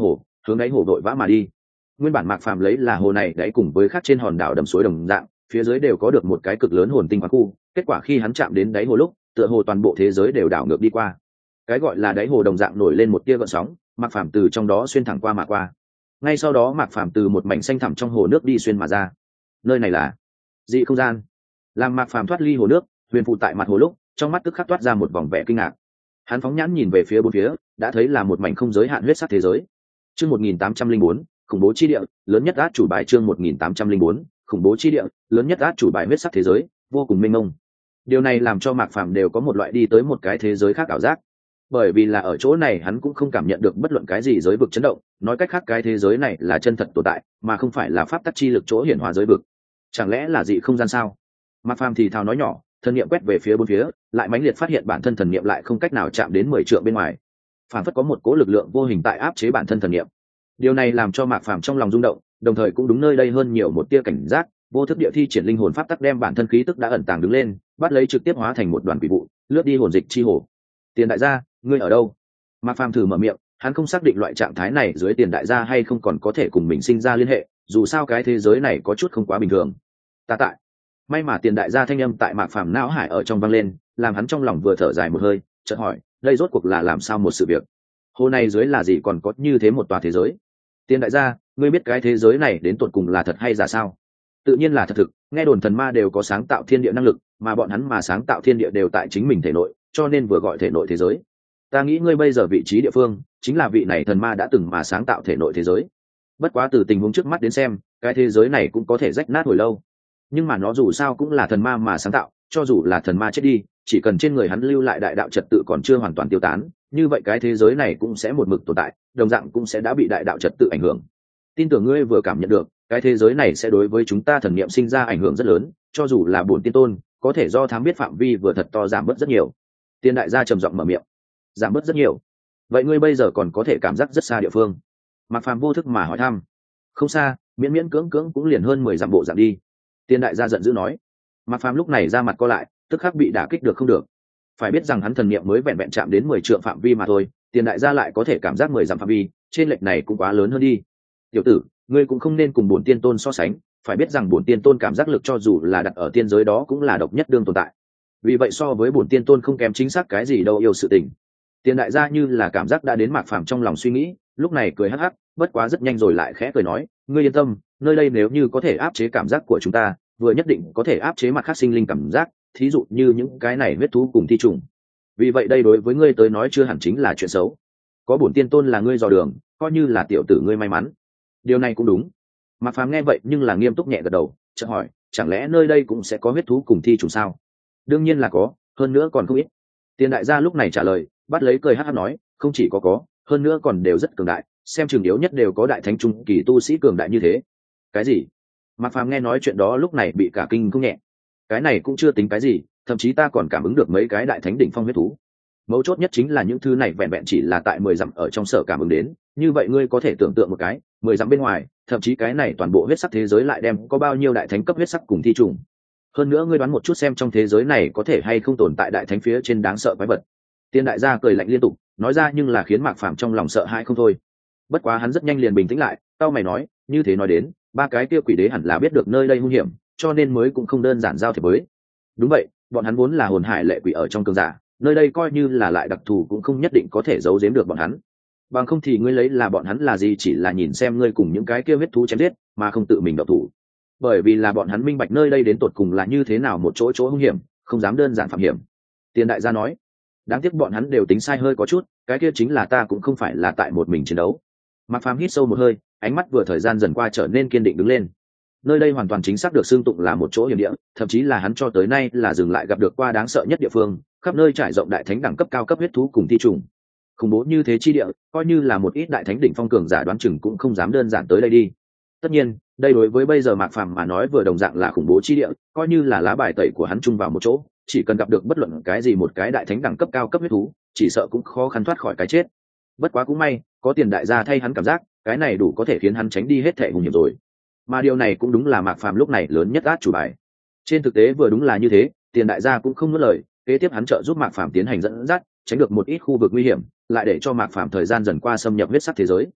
hướng đáy hồ đội vã mà đi. Nguyên bản Mạc Phàm lấy là hồ này đáy cùng với khác trên hòn đảo đầm suối đồng dạng, phía dưới đều có được một cái cực lớn hồn tinh khoáng khu, kết quả khi hắn chạm đến đáy hồ lúc, tựa hồ toàn bộ thế giới đều đảo ngược đi qua. Cái gọi là đáy hồ đồng dạng nổi lên một tia gợn sóng, Mạc Phàm từ trong đó xuyên thẳng qua mà qua. Ngay sau đó Mạc Phàm từ một mảnh xanh thẳm trong hồ nước đi xuyên mà ra. Nơi này là dị không gian. Làm Mạc Phàm thoát ly hồ nước, huyền phụ tại mặt hồ lúc, trong mắt tức khắc toát ra một vòng vẻ kinh ngạc. Hắn phóng nhãn nhìn về phía bốn phía, đã thấy là một mảnh không giới hạn huyết sắc thế giới. Chương một nghìn tám trăm linh bốn, khủng bố chi địa, lớn nhất át chủ bài. Chương một nghìn tám trăm linh bốn, khủng bố chi địa, lớn nhất át chủ bài huyết sắc thế giới, vô cùng mênh mông. Điều này làm cho Mạc Phàm đều có một loại đi tới một cái thế giới khác ảo giác. Bởi vì là ở chỗ này hắn cũng không cảm nhận được bất luận cái gì giới vực chấn động, nói cách khác cái thế giới này là chân thật tồn tại, mà không phải là pháp tắc chi lực chỗ hiển hóa giới vực. Chẳng lẽ là dị không gian sao? Mạc Phàm thì thào nói nhỏ, thần niệm quét về phía bốn phía, lại mãnh liệt phát hiện bản thân thần niệm lại không cách nào chạm đến mười trượng bên ngoài. Phản phất có một cỗ lực lượng vô hình tại áp chế bản thân thần niệm. Điều này làm cho Mạc Phàm trong lòng rung động, đồng thời cũng đúng nơi đây hơn nhiều một tia cảnh giác, vô thức địa thi triển linh hồn pháp tắc đem bản thân khí tức đã ẩn tàng đứng lên, bắt lấy trực tiếp hóa thành một đoàn quỷ vụ, lướt đi hồn dịch chi hồ. Tiền đại gia, ngươi ở đâu? Mạc Phàm thử mở miệng, hắn không xác định loại trạng thái này dưới tiền đại gia hay không còn có thể cùng mình sinh ra liên hệ, dù sao cái thế giới này có chút không quá bình thường. Ta tại. May mà tiền đại gia thanh âm tại Mạc Phàm não hải ở trong vang lên, làm hắn trong lòng vừa thở dài một hơi, chợt hỏi, đây rốt cuộc là làm sao một sự việc? Hồ này dưới là gì còn có như thế một tòa thế giới? Tiền đại gia, ngươi biết cái thế giới này đến tột cùng là thật hay giả sao? Tự nhiên là thật thực, nghe đồn thần ma đều có sáng tạo thiên địa năng lực, mà bọn hắn mà sáng tạo thiên địa đều tại chính mình thể nội, cho nên vừa gọi thể nội thế giới. Ta nghĩ ngươi bây giờ vị trí địa phương chính là vị này thần ma đã từng mà sáng tạo thể nội thế giới. Bất quá từ tình huống trước mắt đến xem, cái thế giới này cũng có thể rách nát hồi lâu, nhưng mà nó dù sao cũng là thần ma mà sáng tạo, cho dù là thần ma chết đi, chỉ cần trên người hắn lưu lại đại đạo trật tự còn chưa hoàn toàn tiêu tán, như vậy cái thế giới này cũng sẽ một mực tồn tại, đồng dạng cũng sẽ đã bị đại đạo trật tự ảnh hưởng. Tin tưởng ngươi vừa cảm nhận được, cái thế giới này sẽ đối với chúng ta thần niệm sinh ra ảnh hưởng rất lớn, cho dù là bổn tiên tôn, có thể do thám biết phạm vi vừa thật to giảm bớt rất nhiều. Tiên đại gia trầm giọng mở miệng. Giảm bớt rất nhiều. Vậy ngươi bây giờ còn có thể cảm giác rất xa địa phương? Mạc Phàm vô thức mà hỏi thăm. Không xa, miễn miễn cưỡng cưỡng cũng liền hơn mười dặm bộ dạng đi. Tiên đại gia giận dữ nói. Mạc Phàm lúc này ra mặt co lại, tức khắc bị đả kích được không được. Phải biết rằng hắn thần niệm mới vẹn vẹn chạm đến mười trượng phạm vi mà thôi, Tiên đại gia lại có thể cảm giác mười dặm phạm vi, trên lệch này cũng quá lớn hơn đi. Tiểu tử, ngươi cũng không nên cùng bổn tiên tôn so sánh, phải biết rằng bổn tiên tôn cảm giác lực cho dù là đặt ở tiên giới đó cũng là độc nhất đương tồn tại. Vì vậy so với bổn tiên tôn không kém chính xác cái gì đâu yêu sự tình. Tiên đại gia như là cảm giác đã đến Mạc Phàm trong lòng suy nghĩ, lúc này cười hắc hắc, bất quá rất nhanh rồi lại khẽ cười nói, ngươi yên tâm, nơi đây nếu như có thể áp chế cảm giác của chúng ta, vừa nhất định có thể áp chế mặt khác sinh linh cảm giác, thí dụ như những cái này huyết thú cùng thi trùng. Vì vậy đây đối với ngươi tới nói chưa hẳn chính là chuyện xấu. Có bổn tiên tôn là ngươi dò đường, coi như là tiểu tử ngươi may mắn. Điều này cũng đúng. Mạc Phàm nghe vậy nhưng là nghiêm túc nhẹ gật đầu, chợt hỏi, chẳng lẽ nơi đây cũng sẽ có huyết thú cùng thi trùng sao? Đương nhiên là có, hơn nữa còn không ít. Tiên đại gia lúc này trả lời, bắt lấy cười hắc hắc nói, không chỉ có có, hơn nữa còn đều rất cường đại, xem chừng yếu nhất đều có đại thánh trung kỳ tu sĩ cường đại như thế. Cái gì? Mạc Phàm nghe nói chuyện đó lúc này bị cả kinh không nhẹ. Cái này cũng chưa tính cái gì, thậm chí ta còn cảm ứng được mấy cái đại thánh đỉnh phong huyết thú. Mấu chốt nhất chính là những thứ này vẹn vẹn chỉ là tại mười dặm ở trong sở cảm ứng đến, như vậy ngươi có thể tưởng tượng một cái, mười dặm bên ngoài, thậm chí cái này toàn bộ huyết sắc thế giới lại đem có bao nhiêu đại thánh cấp huyết sắc cùng thi trùng. Hơn nữa ngươi đoán một chút xem trong thế giới này có thể hay không tồn tại đại thánh phía trên đáng sợ quái vật. Tiên đại gia cười lạnh liên tục, nói ra nhưng là khiến Mạc Phàm trong lòng sợ hãi không thôi. Bất quá hắn rất nhanh liền bình tĩnh lại, tao mày nói, như thế nói đến, ba cái kia quỷ đế hẳn là biết được nơi đây hung hiểm, cho nên mới cũng không đơn giản giao thiệp với. Đúng vậy, bọn hắn vốn là hồn hải lệ quỷ ở trong cường giả, nơi đây coi như là lại đặc thù cũng không nhất định có thể giấu giếm được bọn hắn. Bằng không thì ngươi lấy là bọn hắn là gì, chỉ là nhìn xem ngươi cùng những cái kia huyết thú chém giết, mà không tự mình động thủ. Bởi vì là bọn hắn minh bạch nơi đây đến tột cùng là như thế nào một chỗ chỗ hung hiểm, không dám đơn giản phạm hiểm. Tiên đại gia nói, đáng tiếc bọn hắn đều tính sai hơi có chút, cái kia chính là ta cũng không phải là tại một mình chiến đấu. Mạc Phàm hít sâu một hơi, ánh mắt vừa thời gian dần qua trở nên kiên định đứng lên. Nơi đây hoàn toàn chính xác được xưng tụng là một chỗ hiểm địa, thậm chí là hắn cho tới nay là dừng lại gặp được qua đáng sợ nhất địa phương, khắp nơi trải rộng đại thánh đẳng cấp cao cấp huyết thú cùng thi trùng. Khủng bố như thế chi địa, coi như là một ít đại thánh đỉnh phong cường giả đoán chừng cũng không dám đơn giản tới đây đi. Tất nhiên, đây đối với bây giờ Mạc Phàm mà nói vừa đồng dạng là khủng bố chi địa, coi như là lá bài tẩy của hắn chung vào một chỗ, chỉ cần gặp được bất luận cái gì một cái đại thánh đẳng cấp cao cấp huyết thú, chỉ sợ cũng khó khăn thoát khỏi cái chết. Bất quá cũng may, có tiền đại gia thay hắn cảm giác, cái này đủ có thể khiến hắn tránh đi hết thệ hung hiểm rồi. Mà điều này cũng đúng là Mạc Phàm lúc này lớn nhất át chủ bài. Trên thực tế vừa đúng là như thế, tiền đại gia cũng không nuốt lời, kế tiếp hắn trợ giúp Mạc Phàm tiến hành dẫn dắt, tránh được một ít khu vực nguy hiểm, lại để cho Mạc Phàm thời gian dần qua xâm nhập huyết sắc thế giới.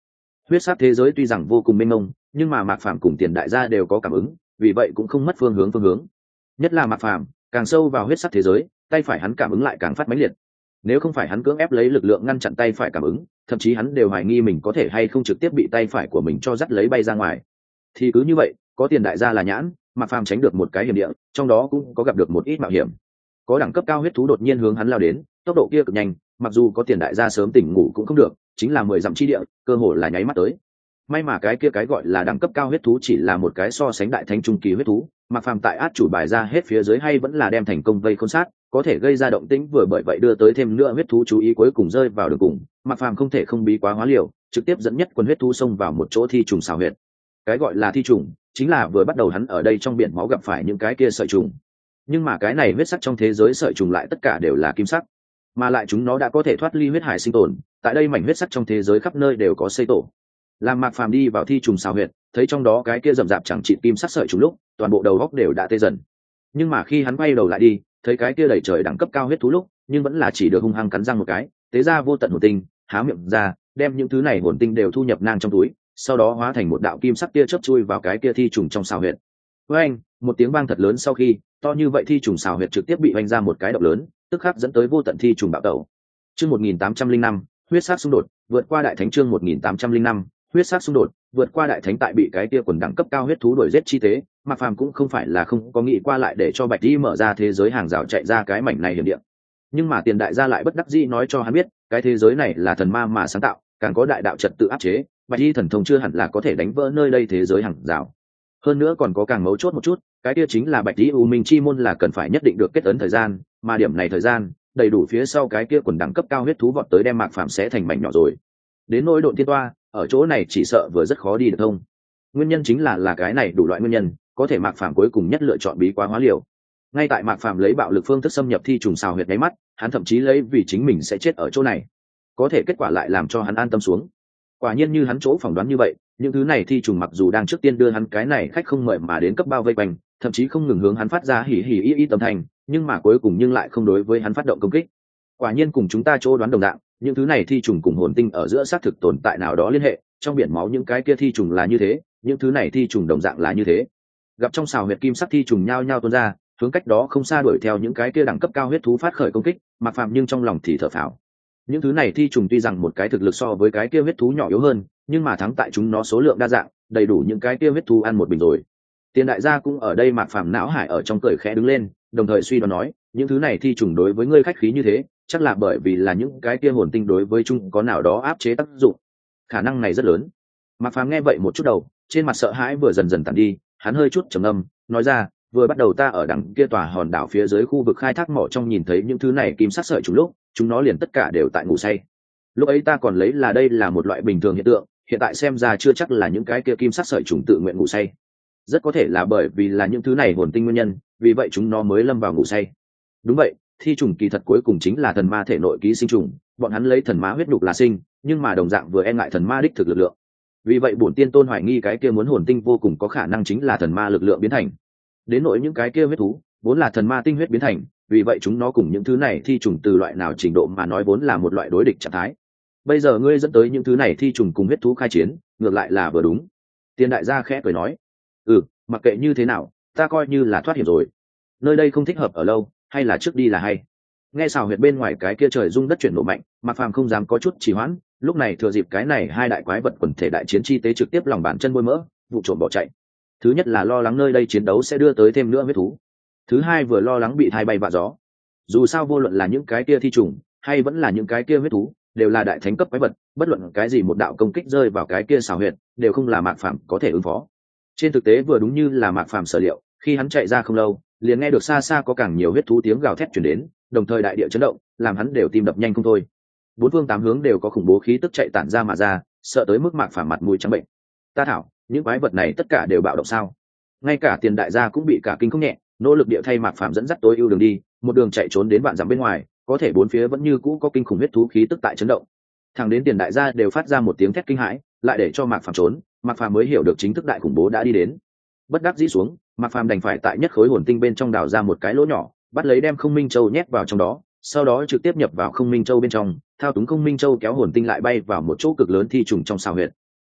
Huyết sắc thế giới tuy rằng vô cùng mênh mông, nhưng mà Mạc Phàm cùng Tiền Đại Gia đều có cảm ứng, vì vậy cũng không mất phương hướng phương hướng. Nhất là Mạc Phàm, càng sâu vào huyết sắc thế giới, tay phải hắn cảm ứng lại càng phát mãnh liệt. Nếu không phải hắn cưỡng ép lấy lực lượng ngăn chặn tay phải cảm ứng, thậm chí hắn đều hoài nghi mình có thể hay không trực tiếp bị tay phải của mình cho dắt lấy bay ra ngoài. Thì cứ như vậy, có Tiền Đại Gia là nhãn, Mạc Phàm tránh được một cái hiểm địa, trong đó cũng có gặp được một ít mạo hiểm. Có đẳng cấp cao huyết thú đột nhiên hướng hắn lao đến, tốc độ kia cực nhanh, mặc dù có Tiền Đại Gia sớm tỉnh ngủ cũng không được, chính là mười dặm chi địa, cơ hội là nháy mắt tới. May mà cái kia cái gọi là đẳng cấp cao huyết thú chỉ là một cái so sánh đại thánh trung kỳ huyết thú, Mạc Phàm tại át chủ bài ra hết phía dưới hay vẫn là đem thành công vây khốn sát, có thể gây ra động tĩnh, vừa bởi vậy đưa tới thêm nữa huyết thú chú ý, cuối cùng rơi vào đường cùng. Mạc Phàm không thể không bí quá hóa liều, trực tiếp dẫn nhất quân huyết thú xông vào một chỗ thi trùng xào huyệt. Cái gọi là thi trùng chính là vừa bắt đầu hắn ở đây trong biển máu gặp phải những cái kia sợi trùng, nhưng mà cái này huyết sắc trong thế giới sợi trùng lại tất cả đều là kim sắc, mà lại chúng nó đã có thể thoát ly huyết hải sinh tồn. Tại đây mảnh huyết sắc trong thế giới khắp nơi đều có xây tổ. Làm Mạc Phàm đi vào thi trùng xào huyệt, thấy trong đó cái kia rậm rạp chẳng chịt kim sắc sợi trùng lúc, toàn bộ đầu góc đều đã tê dần. Nhưng mà khi hắn quay đầu lại đi, thấy cái kia đầy trời đẳng cấp cao huyết thú lúc, nhưng vẫn là chỉ được hung hăng cắn răng một cái, tế ra vô tận hồn tinh, há miệng ra, đem những thứ này hồn tinh đều thu nhập nang trong túi, sau đó hóa thành một đạo kim sắc tia chớp chui vào cái kia thi trùng trong xào huyệt. Với anh, một tiếng vang thật lớn sau khi, to như vậy thi trùng xào huyệt trực tiếp bị vành ra một cái động lớn, tức khắc dẫn tới vô tận thi trùng bạo tẩu. Chương một nghìn tám trăm linh năm, huyết sắc xung đột, vượt qua đại thánh. Chương một nghìn tám trăm linh năm, huyết sắc xung đột, vượt qua đại thánh. Tại bị cái kia quần đẳng cấp cao huyết thú đuổi giết chi tế, Mạc Phàm cũng không phải là không có nghĩ qua lại để cho Bạch Di mở ra thế giới hàng rào chạy ra cái mảnh này hiểm địa. Nhưng mà Tiền Đại Gia lại bất đắc dĩ nói cho hắn biết, cái thế giới này là thần ma mà sáng tạo, càng có đại đạo trật tự áp chế, Bạch Di thần thông chưa hẳn là có thể đánh vỡ nơi đây thế giới hàng rào. Hơn nữa còn có càng mấu chốt một chút, cái kia chính là Bạch Di U Minh chi môn là cần phải nhất định được kết ấn thời gian, mà điểm này thời gian đầy đủ phía sau cái kia quần đẳng cấp cao huyết thú vọt tới đem Mạc Phàm xé thành mảnh nhỏ rồi. Đến nỗi Độn Thiên Toa, ở chỗ này chỉ sợ vừa rất khó đi được thông. Nguyên nhân chính là là cái này đủ loại nguyên nhân, có thể Mạc Phàm cuối cùng nhất lựa chọn bí quá hóa liều. Ngay tại Mạc Phàm lấy bạo lực phương thức xâm nhập thi trùng xào huyệt nháy mắt, hắn thậm chí lấy vì chính mình sẽ chết ở chỗ này. Có thể kết quả lại làm cho hắn an tâm xuống. Quả nhiên như hắn chỗ phỏng đoán như vậy, những thứ này thi trùng mặc dù đang trước tiên đưa hắn cái này khách không mời mà đến cấp bao vây quanh, thậm chí không ngừng hướng hắn phát ra hỉ hỉ y y tâm thành, nhưng mà cuối cùng nhưng lại không đối với hắn phát động công kích. Quả nhiên cùng chúng ta chỗ đoán đồng dạng, những thứ này thi trùng cùng hồn tinh ở giữa xác thực tồn tại nào đó liên hệ, trong biển máu những cái kia thi trùng là như thế, những thứ này thi trùng đồng dạng là như thế. Gặp trong xào huyệt kim sắc thi trùng nhao nhao tuôn ra, hướng cách đó không xa đuổi theo những cái kia đẳng cấp cao huyết thú phát khởi công kích, Mạc Phàm nhưng trong lòng thì thở phào. Những thứ này thi trùng tuy rằng một cái thực lực so với cái kia huyết thú nhỏ yếu hơn, nhưng mà thắng tại chúng nó số lượng đa dạng, đầy đủ những cái kia huyết thú ăn một bình rồi. Tiền Đại Gia cũng ở đây, Mạc Phàm não hải ở trong cười khẽ đứng lên, đồng thời suy đoán nói, những thứ này thi trùng đối với ngươi khách khí như thế, chắc là bởi vì là những cái kia hồn tinh đối với chúng có nào đó áp chế tác dụng. Khả năng này rất lớn. Mạc Phàm nghe vậy một chút đầu, trên mặt sợ hãi vừa dần dần tàn đi, hắn hơi chút trầm ngâm, nói ra, vừa bắt đầu ta ở đằng kia tòa hòn đảo phía dưới khu vực khai thác mỏ trong nhìn thấy những thứ này kim sắc sợi trùng lúc, chúng nó liền tất cả đều tại ngủ say. Lúc ấy ta còn lấy là đây là một loại bình thường hiện tượng, hiện tại xem ra chưa chắc là những cái kia kim sắc sợi trùng tự nguyện ngủ say. Rất có thể là bởi vì là những thứ này hồn tinh nguyên nhân, vì vậy chúng nó mới lâm vào ngủ say. Đúng vậy, thi trùng kỳ thật cuối cùng chính là thần ma thể nội ký sinh trùng, bọn hắn lấy thần ma huyết đục là sinh, nhưng mà đồng dạng vừa e ngại thần ma đích thực lực lượng. Vì vậy bổn tiên tôn hoài nghi cái kia muốn hồn tinh vô cùng có khả năng chính là thần ma lực lượng biến thành. Đến nỗi những cái kia huyết thú, vốn là thần ma tinh huyết biến thành, vì vậy chúng nó cùng những thứ này thi trùng từ loại nào trình độ mà nói vốn là một loại đối địch trạng thái. Bây giờ ngươi dẫn tới những thứ này thi trùng cùng huyết thú khai chiến, ngược lại là vừa đúng. Tiên Đại Gia khẽ cười nói, ừ, mặc kệ như thế nào, ta coi như là thoát hiểm rồi. Nơi đây không thích hợp ở lâu, hay là trước đi là hay. Nghe xào huyệt bên ngoài cái kia trời rung đất chuyển nổ mạnh, Mạc Phàm không dám có chút trì hoãn, lúc này thừa dịp cái này hai đại quái vật quần thể đại chiến chi tế trực tiếp lòng bàn chân bôi mỡ, vụ trộm bỏ chạy. Thứ nhất là lo lắng nơi đây chiến đấu sẽ đưa tới thêm nữa huyết thú. Thứ hai vừa lo lắng bị thai bay vạ gió. Dù sao vô luận là những cái kia thi trùng, hay vẫn là những cái kia huyết thú, đều là đại thánh cấp quái vật, bất luận cái gì một đạo công kích rơi vào cái kia xào huyệt, đều không là Mạc Phàm có thể ứng phó. Trên thực tế vừa đúng như là Mạc Phàm sở liệu, khi hắn chạy ra không lâu, liền nghe được xa xa có càng nhiều huyết thú tiếng gào thét truyền đến, đồng thời đại địa chấn động, làm hắn đều tim đập nhanh không thôi. Bốn phương tám hướng đều có khủng bố khí tức chạy tản ra mà ra, sợ tới mức Mạc Phàm mặt mũi trắng bệnh. Ta thảo, những quái vật này tất cả đều bạo động sao? Ngay cả Tiền Đại Gia cũng bị cả kinh không nhẹ, nỗ lực địa thay Mạc Phàm dẫn dắt tối ưu đường đi, một đường chạy trốn đến vạn dặm bên ngoài, có thể bốn phía vẫn như cũ có kinh khủng huyết thú khí tức tại chấn động. Thẳng đến Tiền Đại Gia đều phát ra một tiếng thét kinh hãi, lại để cho Mạc Phàm trốn, Mạc Phàm mới hiểu được chính thức đại khủng bố đã đi đến. Bất đắc dĩ xuống, Mạc Phàm đành phải tại nhất khối hồn tinh bên trong đào ra một cái lỗ nhỏ, bắt lấy đem Không Minh Châu nhét vào trong đó, sau đó trực tiếp nhập vào Không Minh Châu bên trong, thao túng Không Minh Châu kéo hồn tinh lại bay vào một chỗ cực lớn thi trùng trong xào huyệt.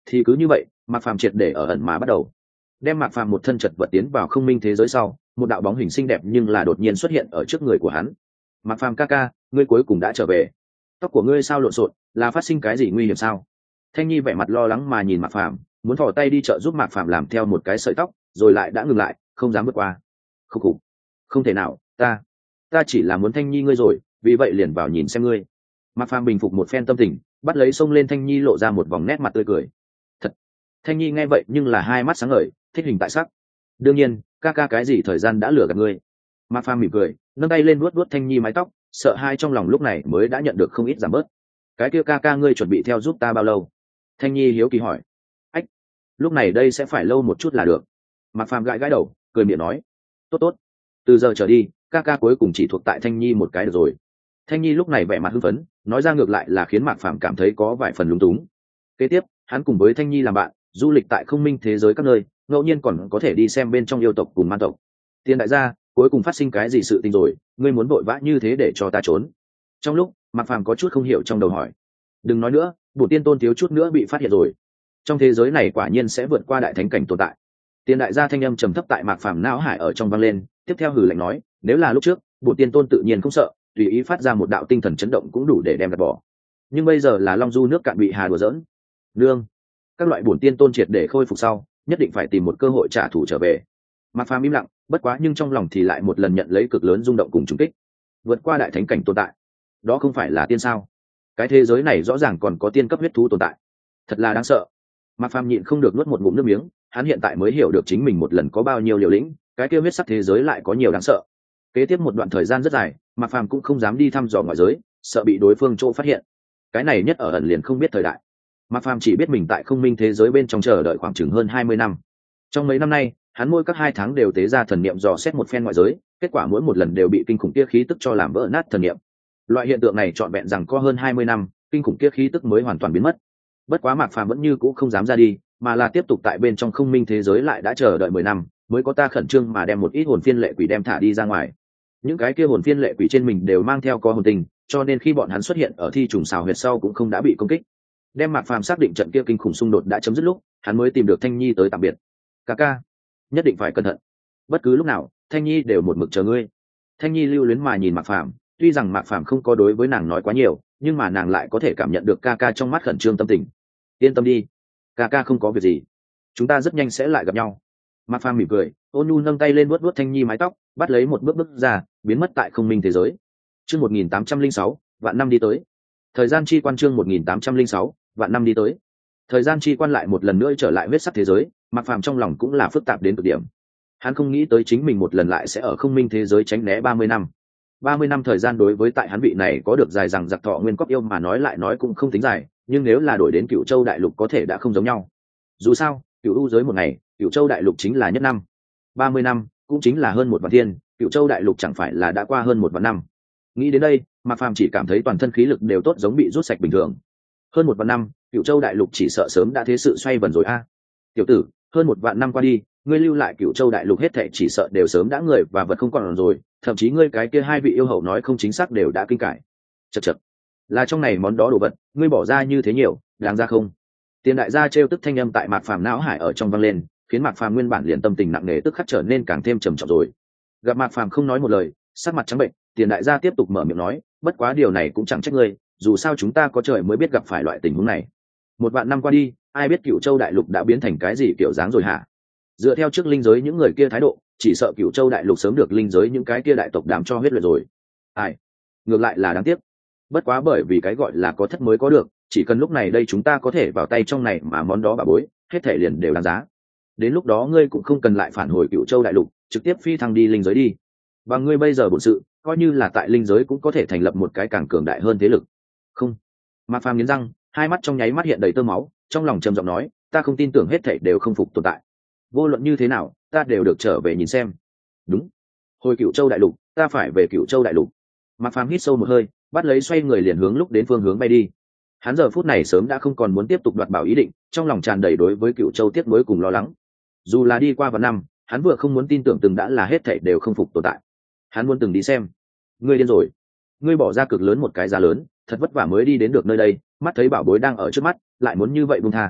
thì cứ như vậy mạc phàm triệt để ở ẩn mà bắt đầu. Đem mạc phàm một thân chật vật tiến vào không minh thế giới sau, một đạo bóng hình xinh đẹp nhưng là đột nhiên xuất hiện ở trước người của hắn. Mạc phàm ca ca, ngươi cuối cùng đã trở về. Tóc của ngươi sao lộn xộn, là phát sinh cái gì nguy hiểm sao? Thanh Nhi vẻ mặt lo lắng mà nhìn mạc phàm, muốn thò tay đi trợ giúp mạc phàm làm theo một cái sợi tóc, rồi lại đã ngừng lại, không dám vượt qua. Khúc khục, không thể nào, ta ta chỉ là muốn Thanh Nhi ngươi rồi, vì vậy liền vào nhìn xem ngươi. Mạc phàm bình phục một phen tâm tình, bắt lấy xông lên Thanh Nhi lộ ra một vòng nét mặt tươi cười. Thật. Thanh Nhi nghe vậy nhưng là hai mắt sáng ngời, thích hình tại sắc. Đương nhiên, ca ca cái gì thời gian đã lừa gạt ngươi. Mạc phàm mỉm cười, nâng tay lên vuốt vuốt Thanh Nhi mái tóc, sợ hai trong lòng lúc này mới đã nhận được không ít giảm bớt. Cái kia ca ca ngươi chuẩn bị theo giúp ta bao lâu? Thanh Nhi hiếu kỳ hỏi. Ách, lúc này đây sẽ phải lâu một chút là được. Mạc phàm gãi gãi đầu, cười miệng nói. Tốt tốt, từ giờ trở đi ca ca cuối cùng chỉ thuộc tại Thanh Nhi một cái được rồi. Thanh Nhi lúc này vẻ mặt hưng phấn, nói ra ngược lại là khiến Mạc phàm cảm thấy có vài phần lúng túng. Kế tiếp hắn cùng với Thanh Nhi làm bạn, du lịch tại không minh thế giới các nơi, ngẫu nhiên còn có thể đi xem bên trong yêu tộc cùng man tộc. Tiên đại gia, cuối cùng phát sinh cái gì sự tình rồi, ngươi muốn vội vã như thế để cho ta trốn? Trong lúc Mạc phàm có chút không hiểu trong đầu hỏi. Đừng nói nữa, bổn tiên tôn thiếu chút nữa bị phát hiện rồi. Trong thế giới này quả nhiên sẽ vượt qua đại thánh cảnh tồn tại. Tiên đại gia thanh âm trầm thấp tại Mạc phàm não hải ở trong vang lên, tiếp theo hừ lạnh nói, nếu là lúc trước bổn tiên tôn tự nhiên không sợ, tùy ý phát ra một đạo tinh thần chấn động cũng đủ để đem đặt bỏ. Nhưng bây giờ là long du nước cạn bị hà đùa dỡn. Nương, các loại bổn tiên tôn triệt để khôi phục sau, nhất định phải tìm một cơ hội trả thù trở về. Mạc phàm im lặng, bất quá nhưng trong lòng thì lại một lần nhận lấy cực lớn rung động cùng trùng kích. Vượt qua đại thánh cảnh tồn tại, đó không phải là tiên sao? Cái thế giới này rõ ràng còn có tiên cấp huyết thú tồn tại, thật là đáng sợ. Mạc phàm nhịn không được nuốt một ngụm nước miếng, hắn hiện tại mới hiểu được chính mình một lần có bao nhiêu liều lĩnh, cái kia huyết sắc thế giới lại có nhiều đáng sợ. Kế tiếp một đoạn thời gian rất dài, Mạc phàm cũng không dám đi thăm dò ngoại giới, sợ bị đối phương chỗ phát hiện. Cái này nhất ở ẩn liền không biết thời đại. Mạc phàm chỉ biết mình tại không minh thế giới bên trong chờ đợi khoảng chừng hơn hai mươi năm. Trong mấy năm nay, hắn mỗi các hai tháng đều tế ra thần niệm dò xét một phen ngoại giới, kết quả mỗi một lần đều bị kinh khủng kia khí tức cho làm vỡ nát thần niệm. Loại hiện tượng này trọn vẹn rằng có hơn hai mươi năm, kinh khủng kia khí tức mới hoàn toàn biến mất. Bất quá Mạc phàm vẫn như cũ không dám ra đi, mà là tiếp tục tại bên trong không minh thế giới lại đã chờ đợi mười năm, mới có ta khẩn trương mà đem một ít hồn phiên lệ quỷ đem thả đi ra ngoài. Những cái kia hồn phiên lệ quỷ trên mình đều mang theo có hồn tình, cho nên khi bọn hắn xuất hiện ở thi trùng xào huyệt sau cũng không đã bị công kích. Đem Mạc phàm xác định trận kia kinh khủng xung đột đã chấm dứt lúc, hắn mới tìm được Thanh Nhi tới tạm biệt. Ca ca, nhất định phải cẩn thận, bất cứ lúc nào Thanh Nhi đều một mực chờ ngươi. Thanh Nhi lưu luyến mà nhìn Mạc phàm, tuy rằng Mạc phàm không có đối với nàng nói quá nhiều, nhưng mà nàng lại có thể cảm nhận được ca ca trong mắt khẩn trương tâm tình. Yên tâm đi, ca ca không có việc gì, chúng ta rất nhanh sẽ lại gặp nhau. Mạc phàm mỉm cười, ôn nhu nâng tay lên vuốt vuốt Thanh Nhi mái tóc, bắt lấy một bước bước ra, biến mất tại không minh thế giới. Chương một nghìn tám trăm linh sáu, vạn năm đi tới. Thời gian chi quan chương một nghìn tám trăm linh sáu, vạn năm đi tới. Thời gian chi quan lại một lần nữa trở lại huyết sắc thế giới, Mạc phàm trong lòng cũng là phức tạp đến cực điểm. Hắn không nghĩ tới chính mình một lần lại sẽ ở không minh thế giới tránh né ba mươi năm. ba mươi năm thời gian đối với tại hắn vị này có được dài rằng giặc thọ nguyên cóc yêu mà nói lại nói cũng không tính dài, nhưng nếu là đổi đến Cửu Châu đại lục có thể đã không giống nhau. Dù sao, Cửu U giới một ngày, Cửu Châu đại lục chính là nhất năm. ba mươi năm cũng chính là hơn một vạn thiên, Cửu Châu đại lục chẳng phải là đã qua hơn một vạn năm. Nghĩ đến đây, Mạc phàm chỉ cảm thấy toàn thân khí lực đều tốt giống bị rút sạch bình thường. Hơn một vạn năm, Cửu Châu đại lục chỉ sợ sớm đã thế sự xoay vần rồi a. Tiểu tử, hơn một vạn năm qua đi, ngươi lưu lại Cửu Châu đại lục hết thảy chỉ sợ đều sớm đã người và vật không còn rồi, thậm chí ngươi cái kia hai vị yêu hậu nói không chính xác đều đã kinh cải. Chậc chậc, là trong này món đó đồ vật, ngươi bỏ ra như thế nhiều, đáng ra không? Tiền đại gia trêu tức thanh âm tại Mạc phàm não hải ở trong vang lên, khiến Mạc phàm nguyên bản liền tâm tình nặng nề tức khắc trở nên càng thêm trầm trọng rồi. Gặp Mạc phàm không nói một lời, sắc mặt trắng bệnh, Tiền đại gia tiếp tục mở miệng nói, bất quá điều này cũng chẳng trách ngươi, dù sao chúng ta có trời mới biết gặp phải loại tình huống này. Một vạn năm qua đi, ai biết Cửu Châu đại lục đã biến thành cái gì kiểu dáng rồi hả? Dựa theo trước linh giới những người kia thái độ, chỉ sợ Cửu Châu đại lục sớm được linh giới những cái kia đại tộc đám cho huyết luyện rồi. Ai, ngược lại là đáng tiếc. Bất quá bởi vì cái gọi là có thất mới có được, chỉ cần lúc này đây chúng ta có thể vào tay trong này mà món đó bà bối, hết thể liền đều đáng giá. Đến lúc đó ngươi cũng không cần lại phản hồi Cửu Châu đại lục, trực tiếp phi thăng đi linh giới đi. Và ngươi bây giờ bổn sự, coi như là tại linh giới cũng có thể thành lập một cái càng cường đại hơn thế lực. Không. Mạc phàm nghiến răng, hai mắt trong nháy mắt hiện đầy tơ máu, trong lòng trầm giọng nói, ta không tin tưởng hết thảy đều không phục tồn tại. Vô luận như thế nào, ta đều được trở về nhìn xem. Đúng. Hồi Cửu Châu đại lục, ta phải về Cửu Châu đại lục. Mạc phàm hít sâu một hơi, bắt lấy xoay người liền hướng lúc đến phương hướng bay đi. Hắn giờ phút này sớm đã không còn muốn tiếp tục đoạt bảo ý định, trong lòng tràn đầy đối với Cửu Châu tiếc nuối cùng lo lắng. Dù là đi qua vài năm, hắn vừa không muốn tin tưởng từng đã là hết thảy đều không phục tồn tại. Hắn muốn từng đi xem. Ngươi điên rồi. Ngươi bỏ ra cực lớn một cái giá lớn, thật vất vả mới đi đến được nơi đây, mắt thấy bảo bối đang ở trước mắt, lại muốn như vậy buông tha.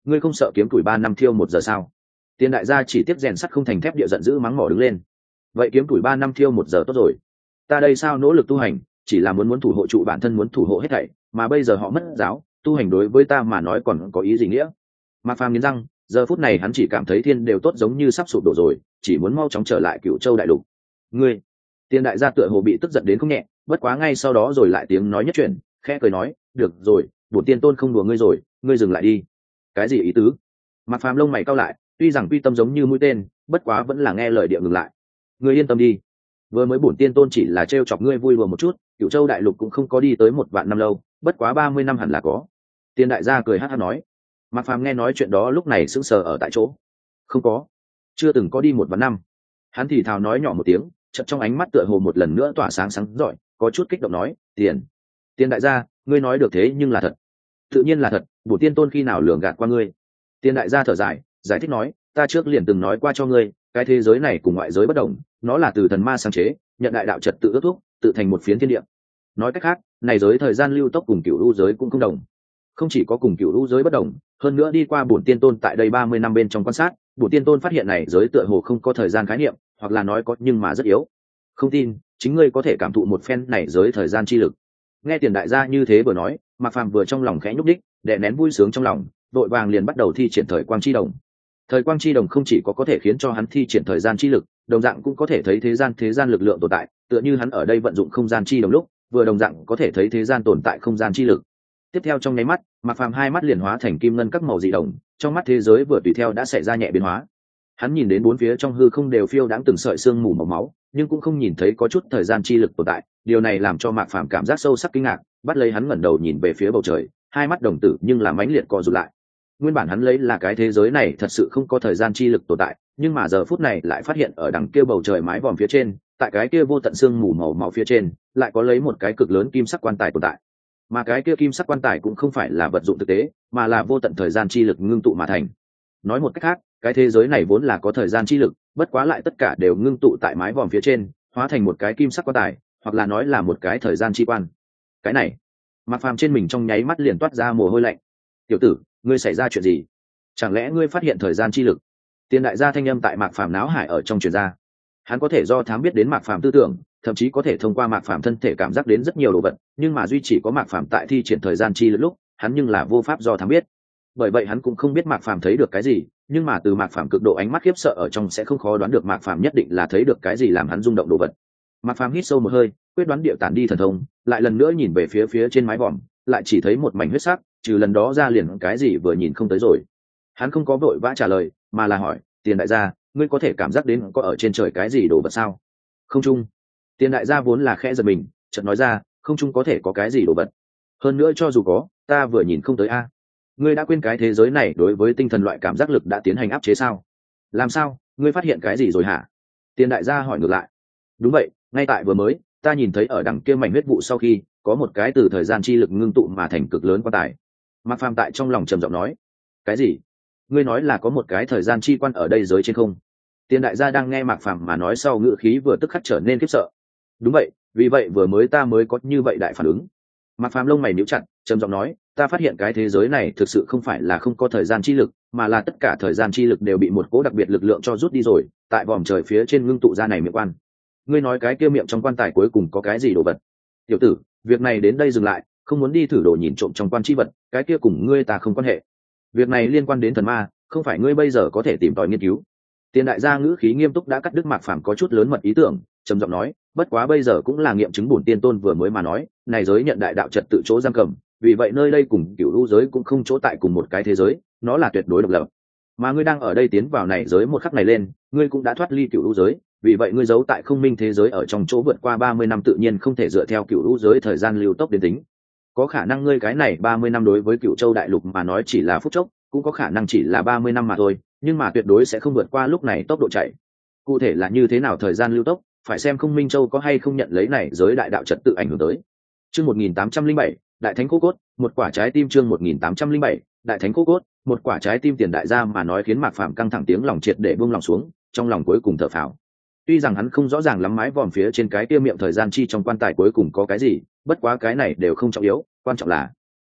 ngươi không sợ kiếm tuổi ba năm thiêu một giờ sao? Tiền đại gia chỉ tiếp rèn sắt không thành thép địa giận dữ mắng mỏ đứng lên. Vậy kiếm tuổi ba năm thiêu một giờ tốt rồi. Ta đây sao nỗ lực tu hành, chỉ là muốn muốn thủ hộ trụ bản thân, muốn thủ hộ hết thảy, mà bây giờ họ mất giáo, tu hành đối với ta mà nói còn có ý gì nghĩa? Mạc Phàm nghiến răng, giờ phút này hắn chỉ cảm thấy thiên đều tốt giống như sắp sụp đổ rồi, chỉ muốn mau chóng trở lại Cửu Châu đại lục. Ngươi, Tiền đại gia tựa hồ bị tức giận đến không nhẹ, bất quá ngay sau đó rồi lại tiếng nói nhất chuyển, khẽ cười nói, được rồi, bổn tiên tôn không đùa ngươi rồi, ngươi dừng lại đi. Cái gì ý tứ? Mạc Phàm lông mày cau lại, tuy rằng quy tâm giống như mũi tên, bất quá vẫn là nghe lời địa ngừng lại. Ngươi yên tâm đi, vừa mới bổn tiên tôn chỉ là trêu chọc ngươi vui đùa một chút, Cửu Châu đại lục cũng không có đi tới một vạn năm lâu, bất quá ba mươi năm hẳn là có. Tiền đại gia cười hắt hắt nói. Mạc Phàm nghe nói chuyện đó lúc này sững sờ ở tại chỗ. Không có, chưa từng có đi một vạn năm. Hắn thì thào nói nhỏ một tiếng, chợt trong ánh mắt tựa hồ một lần nữa tỏa sáng sáng rọi, có chút kích động nói, "Tiền, Tiền đại gia, ngươi nói được thế nhưng là thật." "Tự nhiên là thật, bổn tiên tôn khi nào lường gạt qua ngươi?" Tiền đại gia thở dài, giải thích nói, "Ta trước liền từng nói qua cho ngươi, cái thế giới này cùng ngoại giới bất đồng, nó là từ thần ma sáng chế, nhận đại đạo trật tự ước thúc, tự thành một phiến thiên địa. Nói cách khác, này giới thời gian lưu tốc cùng cựu u giới cũng không đồng. Không chỉ có cùng cựu u giới bất đồng, hơn nữa đi qua bổn tiên tôn tại đây ba mươi năm bên trong quan sát, bổn tiên tôn phát hiện này giới tựa hồ không có thời gian khái niệm, hoặc là nói có nhưng mà rất yếu. Không tin, chính ngươi có thể cảm thụ một phen này giới thời gian chi lực." Nghe Tiền đại gia như thế vừa nói, Mạc Phàm vừa trong lòng khẽ nhúc đích, đè nén vui sướng trong lòng, vội vàng liền bắt đầu thi triển thời quang chi đồng. Thời quang chi đồng không chỉ có có thể khiến cho hắn thi triển thời gian chi lực, đồng dạng cũng có thể thấy thế gian thế gian lực lượng tồn tại, tựa như hắn ở đây vận dụng không gian chi đồng lúc, vừa đồng dạng có thể thấy thế gian tồn tại không gian chi lực. Tiếp theo trong nháy mắt, Mạc Phàm hai mắt liền hóa thành kim ngân các màu dị đồng, trong mắt thế giới vừa tùy theo đã xảy ra nhẹ biến hóa. Hắn nhìn đến bốn phía trong hư không đều phiêu đãng từng sợi xương mù màu máu, nhưng cũng không nhìn thấy có chút thời gian chi lực tồn tại, điều này làm cho Mạc Phàm cảm giác sâu sắc kinh ngạc, bắt lấy hắn ngẩng đầu nhìn về phía bầu trời, hai mắt đồng tử nhưng là mãnh liệt co rụt lại. Nguyên bản hắn lấy là cái thế giới này thật sự không có thời gian chi lực tồn tại, nhưng mà giờ phút này lại phát hiện ở đằng kia bầu trời mái vòm phía trên, tại cái kia vô tận xương mù màu máu phía trên, lại có lấy một cái cực lớn kim sắc quan tài tồn tại. Mà cái kia kim sắc quan tài cũng không phải là vật dụng thực tế, mà là vô tận thời gian chi lực ngưng tụ mà thành. Nói một cách khác, cái thế giới này vốn là có thời gian chi lực, bất quá lại tất cả đều ngưng tụ tại mái vòm phía trên, hóa thành một cái kim sắc quan tài, hoặc là nói là một cái thời gian chi quan. Cái này, Mạc Phàm trên mình trong nháy mắt liền toát ra mồ hôi lạnh. "Tiểu tử, ngươi xảy ra chuyện gì? Chẳng lẽ ngươi phát hiện thời gian chi lực?" Tiền đại gia thanh âm tại Mạc Phàm náo hải ở trong truyền ra. Hắn có thể do thám biết đến Mạc Phàm tư tưởng, thậm chí có thể thông qua Mạc Phàm thân thể cảm giác đến rất nhiều đồ vật, nhưng mà duy chỉ có Mạc Phàm tại thi triển thời gian chi lực lúc, hắn nhưng là vô pháp do thám biết. Bởi vậy hắn cũng không biết Mạc Phàm thấy được cái gì, nhưng mà từ Mạc Phàm cực độ ánh mắt khiếp sợ ở trong sẽ không khó đoán được Mạc Phàm nhất định là thấy được cái gì làm hắn rung động đồ vật. Mạc Phàm hít sâu một hơi, quyết đoán địa tản đi thần thông, lại lần nữa nhìn về phía phía trên mái vòm, lại chỉ thấy một mảnh huyết sắc, trừ lần đó ra liền cái gì vừa nhìn không tới rồi. Hắn không có vội vã trả lời, mà là hỏi, "Tiền đại gia, ngươi có thể cảm giác đến có ở trên trời cái gì đồ vật sao?" "Không trung." Tiền đại gia vốn là khẽ giật mình, chợt nói ra, "Không trung có thể có cái gì đồ vật? Hơn nữa cho dù có, ta vừa nhìn không tới a." "Ngươi đã quên cái thế giới này đối với tinh thần loại cảm giác lực đã tiến hành áp chế sao? Làm sao, ngươi phát hiện cái gì rồi hả?" Tiền đại gia hỏi ngược lại. "Đúng vậy, ngay tại vừa mới, ta nhìn thấy ở đằng kia mảnh huyết vụ sau khi, có một cái từ thời gian chi lực ngưng tụ mà thành cực lớn quan tài." Mạc Phàm tại trong lòng trầm giọng nói. "Cái gì? Ngươi nói là có một cái thời gian chi quan ở đây giới trên không?" Tiền đại gia đang nghe Mạc Phàm mà nói sau ngữ khí vừa tức khắc trở nên khiếp sợ. "Đúng vậy, vì vậy vừa mới ta mới có như vậy đại phản ứng." Mạc Phàm lông mày nhíu chặt, trầm giọng nói, "Ta phát hiện cái thế giới này thực sự không phải là không có thời gian chi lực, mà là tất cả thời gian chi lực đều bị một cố đặc biệt lực lượng cho rút đi rồi, tại vòm trời phía trên ngưng tụ ra này miệng quan. Ngươi nói cái kia miệng trong quan tài cuối cùng có cái gì đồ vật?" "Tiểu tử, việc này đến đây dừng lại, không muốn đi thử đồ nhìn trộm trong quan chi vật, cái kia cùng ngươi ta không quan hệ. Việc này liên quan đến thần ma, không phải ngươi bây giờ có thể tìm tòi nghiên cứu." Tiền đại gia ngữ khí nghiêm túc đã cắt đứt Mạc Phàm có chút lớn mật ý tưởng, trầm giọng nói, "Bất quá bây giờ cũng là nghiệm chứng bổn tiên tôn vừa mới mà nói, này giới nhận đại đạo trật tự chỗ giam cầm, vì vậy nơi đây cùng cửu u giới cũng không chỗ tại cùng một cái thế giới, nó là tuyệt đối độc lập. Mà ngươi đang ở đây tiến vào này giới một khắc này lên, ngươi cũng đã thoát ly cửu u giới, vì vậy ngươi giấu tại không minh thế giới ở trong chỗ vượt qua ba mươi năm tự nhiên không thể dựa theo cửu u giới thời gian lưu tốc đến tính. Có khả năng ngươi cái này ba mươi năm đối với Cửu Châu đại lục mà nói chỉ là phút chốc, cũng có khả năng chỉ là ba mươi năm mà thôi, nhưng mà tuyệt đối sẽ không vượt qua lúc này tốc độ chạy. Cụ thể là như thế nào thời gian lưu tốc, phải xem Không Minh Châu có hay không nhận lấy này giới đại đạo trật tự ảnh hưởng tới. Chương một nghìn tám trăm linh bảy, Đại Thánh Cố Cốt, một quả trái tim. Chương một nghìn tám trăm linh bảy, Đại Thánh Cố Cốt, một quả trái tim. Tiền đại gia mà nói khiến Mạc Phàm căng thẳng tiếng lòng triệt để buông lòng xuống, trong lòng cuối cùng thở phào. Tuy rằng hắn không rõ ràng lắm mái vòm phía trên cái kia miệng thời gian chi trong quan tài cuối cùng có cái gì, bất quá cái này đều không trọng yếu, quan trọng là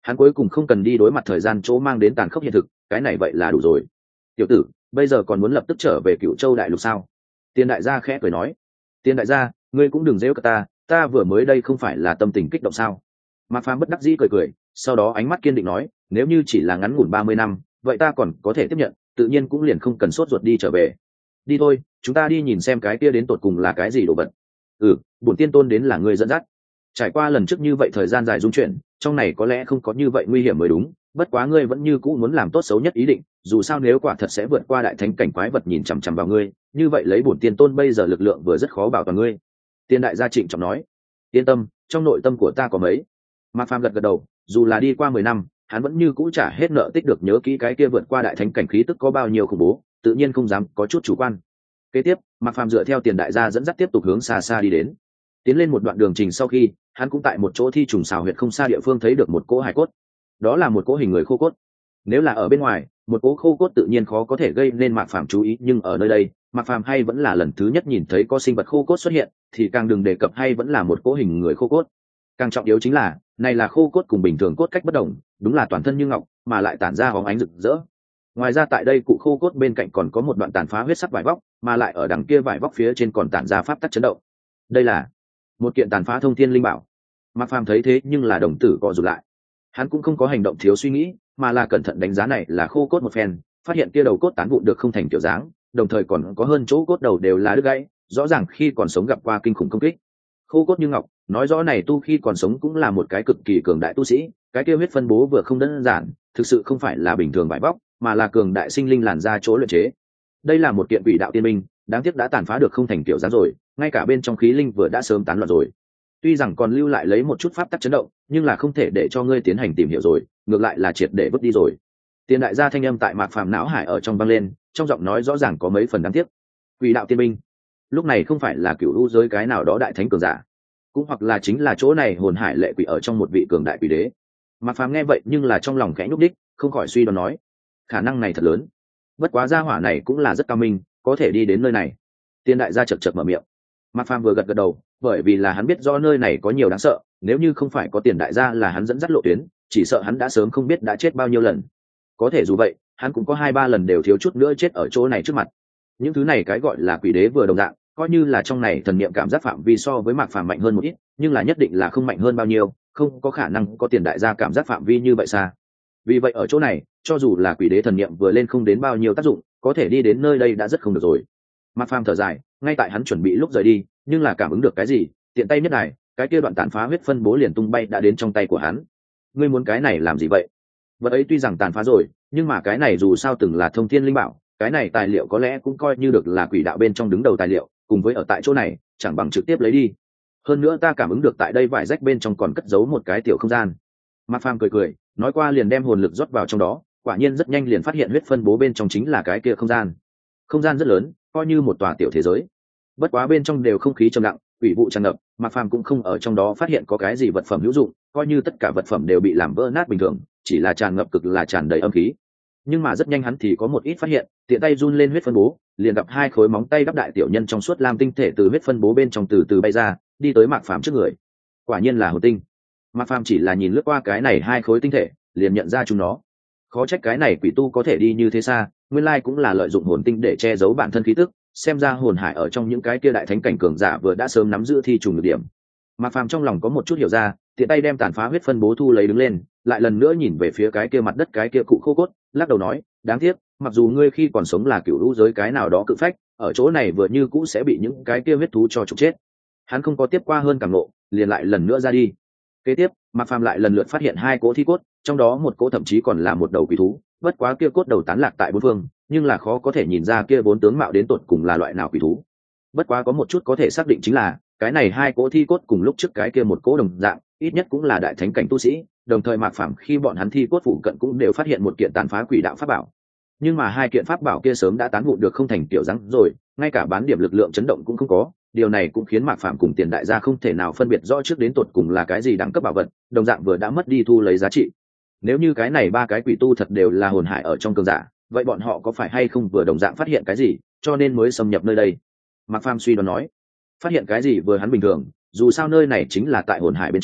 hắn cuối cùng không cần đi đối mặt thời gian chỗ mang đến tàn khốc hiện thực, cái này vậy là đủ rồi. Tiểu tử, bây giờ còn muốn lập tức trở về Cửu Châu đại lục sao? Tiền đại gia khẽ cười nói. Tiền đại gia, ngươi cũng đừng giễu cả ta, ta vừa mới đây không phải là tâm tình kích động sao? Mạc Phàm bất đắc dĩ cười cười, sau đó ánh mắt kiên định nói, nếu như chỉ là ngắn ngủn ba mươi năm, vậy ta còn có thể tiếp nhận, tự nhiên cũng liền không cần sốt ruột đi trở về. Đi thôi, chúng ta đi nhìn xem cái kia đến tột cùng là cái gì đồ vật. Ừ, bổn tiên tôn đến là ngươi dẫn dắt. Trải qua lần trước như vậy thời gian dài dung chuyển, trong này có lẽ không có như vậy nguy hiểm mới đúng, bất quá ngươi vẫn như cũ muốn làm tốt xấu nhất ý định, dù sao nếu quả thật sẽ vượt qua đại thánh cảnh quái vật nhìn chằm chằm vào ngươi, như vậy lấy bổn tiên tôn bây giờ lực lượng vừa rất khó bảo toàn ngươi. Tiên đại gia trịnh trọng nói. Yên tâm, trong nội tâm của ta có mấy. Mạc Phàm gật gật đầu, dù là đi qua mười năm, hắn vẫn như cũ trả hết nợ tích được nhớ kỹ cái kia vượt qua đại thánh cảnh khí tức có bao nhiêu khủng bố, tự nhiên không dám có chút chủ quan. Kế tiếp, Mạc Phàm dựa theo Tiền đại gia dẫn dắt tiếp tục hướng xa xa đi đến. Tiến lên một đoạn đường trình sau khi, hắn cũng tại một chỗ thi trùng xào huyệt không xa địa phương thấy được một cỗ hải cốt. Đó là một cỗ hình người khô cốt. Nếu là ở bên ngoài, một cỗ khô cốt tự nhiên khó có thể gây nên Mạc Phàm chú ý, nhưng ở nơi đây, Mạc Phàm hay vẫn là lần thứ nhất nhìn thấy có sinh vật khô cốt xuất hiện, thì càng đừng đề cập hay vẫn là một cỗ hình người khô cốt. Càng trọng yếu chính là, này là khô cốt cùng bình thường cốt cách bất đồng, đúng là toàn thân như ngọc, mà lại tản ra bóng ánh rực rỡ. Ngoài ra tại đây cụ khô cốt bên cạnh còn có một đoạn tàn phá huyết sắc vải vóc, mà lại ở đằng kia vải vóc phía trên còn tản ra pháp tắc chấn động. Đây là một kiện tàn phá thông thiên linh bảo. Mạc Phàm thấy thế nhưng là đồng tử co rụt lại. Hắn cũng không có hành động thiếu suy nghĩ, mà là cẩn thận đánh giá này là khô cốt một phen, phát hiện kia đầu cốt tán vụn được không thành kiểu dáng, đồng thời còn có hơn chỗ cốt đầu đều là đứt gãy, rõ ràng khi còn sống gặp qua kinh khủng công kích. Khô cốt như ngọc, nói rõ này tu khi còn sống cũng là một cái cực kỳ cường đại tu sĩ, cái kia huyết phân bố vừa không đơn giản, thực sự không phải là bình thường vải vóc, mà là cường đại sinh linh làn ra chỗ luyện chế. Đây là một kiện quỷ đạo tiên minh, đáng tiếc đã tàn phá được không thành kiểu dáng rồi, ngay cả bên trong khí linh vừa đã sớm tán loạn rồi. Tuy rằng còn lưu lại lấy một chút pháp tắc chấn động, nhưng là không thể để cho ngươi tiến hành tìm hiểu rồi, ngược lại là triệt để vứt đi rồi. Tiền đại gia thanh âm tại Mạc Phàm não hải ở trong vang lên, trong giọng nói rõ ràng có mấy phần đáng tiếc. Quỷ đạo tiên minh, lúc này không phải là cửu u giới cái nào đó đại thánh cường giả, cũng hoặc là chính là chỗ này hồn hải lệ quỷ ở trong một vị cường đại quỷ đế. Mạc Phàm nghe vậy nhưng là trong lòng khẽ nhúc đích, không khỏi suy đoán nói, khả năng này thật lớn. Bất quá gia hỏa này cũng là rất cao minh, có thể đi đến nơi này. Tiền đại gia chật chật mở miệng. Mạc Phàm vừa gật gật đầu, bởi vì là hắn biết rõ nơi này có nhiều đáng sợ, nếu như không phải có Tiền đại gia là hắn dẫn dắt lộ tuyến, chỉ sợ hắn đã sớm không biết đã chết bao nhiêu lần. Có thể dù vậy, hắn cũng có hai ba lần đều thiếu chút nữa chết ở chỗ này trước mặt. Những thứ này cái gọi là quỷ đế vừa đồng dạng, coi như là trong này thần niệm cảm giác phạm vi so với Mạc Phàm mạnh hơn một ít, nhưng là nhất định là không mạnh hơn bao nhiêu, không có khả năng có Tiền đại gia cảm giác phạm vi như vậy xa. Vì vậy ở chỗ này, cho dù là quỷ đế thần niệm vừa lên không đến bao nhiêu tác dụng, có thể đi đến nơi đây đã rất không được rồi. Mạc Phàm thở dài, ngay tại hắn chuẩn bị lúc rời đi, nhưng là cảm ứng được cái gì, tiện tay nhất này, cái kia đoạn tàn phá huyết phân bố liền tung bay đã đến trong tay của hắn. Ngươi muốn cái này làm gì vậy? Vật ấy tuy rằng tàn phá rồi, nhưng mà cái này dù sao từng là thông thiên linh bảo, cái này tài liệu có lẽ cũng coi như được là quỷ đạo bên trong đứng đầu tài liệu, cùng với ở tại chỗ này, chẳng bằng trực tiếp lấy đi. Hơn nữa ta cảm ứng được tại đây vải rách bên trong còn cất giấu một cái tiểu không gian. Mạc Phàm cười cười, nói qua liền đem hồn lực rót vào trong đó, quả nhiên rất nhanh liền phát hiện huyết phân bố bên trong chính là cái kia không gian. Không gian rất lớn, coi như một tòa tiểu thế giới. Bất quá bên trong đều không khí trầm lặng, quỷ vụ tràn ngập, Mạc Phàm cũng không ở trong đó phát hiện có cái gì vật phẩm hữu dụng, coi như tất cả vật phẩm đều bị làm vỡ nát bình thường, chỉ là tràn ngập cực là tràn đầy âm khí. Nhưng mà rất nhanh hắn thì có một ít phát hiện, tiện tay run lên huyết phân bố, liền gặp hai khối móng tay đắp đại tiểu nhân trong suốt lam tinh thể từ huyết phân bố bên trong từ từ bay ra, đi tới Mạc Phàm trước người. Quả nhiên là hồn tinh. Mạc Phàm chỉ là nhìn lướt qua cái này hai khối tinh thể, liền nhận ra chúng nó. Khó trách cái này quỷ tu có thể đi như thế xa, nguyên lai cũng là lợi dụng hồn tinh để che giấu bản thân khí tức, xem ra hồn hải ở trong những cái kia đại thánh cảnh cường giả vừa đã sớm nắm giữ thi trùng được điểm. Mạc Phàm trong lòng có một chút hiểu ra, tiện tay đem tàn phá huyết phân bố thu lấy đứng lên, lại lần nữa nhìn về phía cái kia mặt đất cái kia cụ khô cốt, lắc đầu nói, đáng tiếc, mặc dù ngươi khi còn sống là cựu lũ giới cái nào đó cự phách, ở chỗ này vừa như cũ sẽ bị những cái kia huyết thú cho trục chết. Hắn không có tiếp qua hơn cảm ngộ, liền lại lần nữa ra đi. Kế tiếp, Mạc Phàm lại lần lượt phát hiện hai cỗ thi cốt, trong đó một cỗ thậm chí còn là một đầu quỷ thú, bất quá kia cốt đầu tán lạc tại bốn phương, nhưng là khó có thể nhìn ra kia vốn tướng mạo đến tột cùng là loại nào quỷ thú. Bất quá có một chút có thể xác định chính là, cái này hai cỗ thi cốt cùng lúc trước cái kia một cỗ đồng dạng, ít nhất cũng là đại thánh cảnh tu sĩ, đồng thời Mạc Phàm khi bọn hắn thi cốt phụ cận cũng đều phát hiện một kiện tàn phá quỷ đạo pháp bảo. Nhưng mà hai kiện pháp bảo kia sớm đã tán vụn được không thành tiểu dáng rồi, ngay cả bán điểm lực lượng chấn động cũng không có, điều này cũng khiến Mạc Phàm cùng Tiền đại gia không thể nào phân biệt rõ trước đến tột cùng là cái gì đẳng cấp bảo vật, đồng dạng vừa đã mất đi thu lấy giá trị. Nếu như cái này ba cái quỷ tu thật đều là hồn hải ở trong cường giả, vậy bọn họ có phải hay không vừa đồng dạng phát hiện cái gì, cho nên mới xâm nhập nơi đây? Mạc Phàm suy đoán nói, phát hiện cái gì vừa hắn bình thường, dù sao nơi này chính là tại hồn hải bên trong,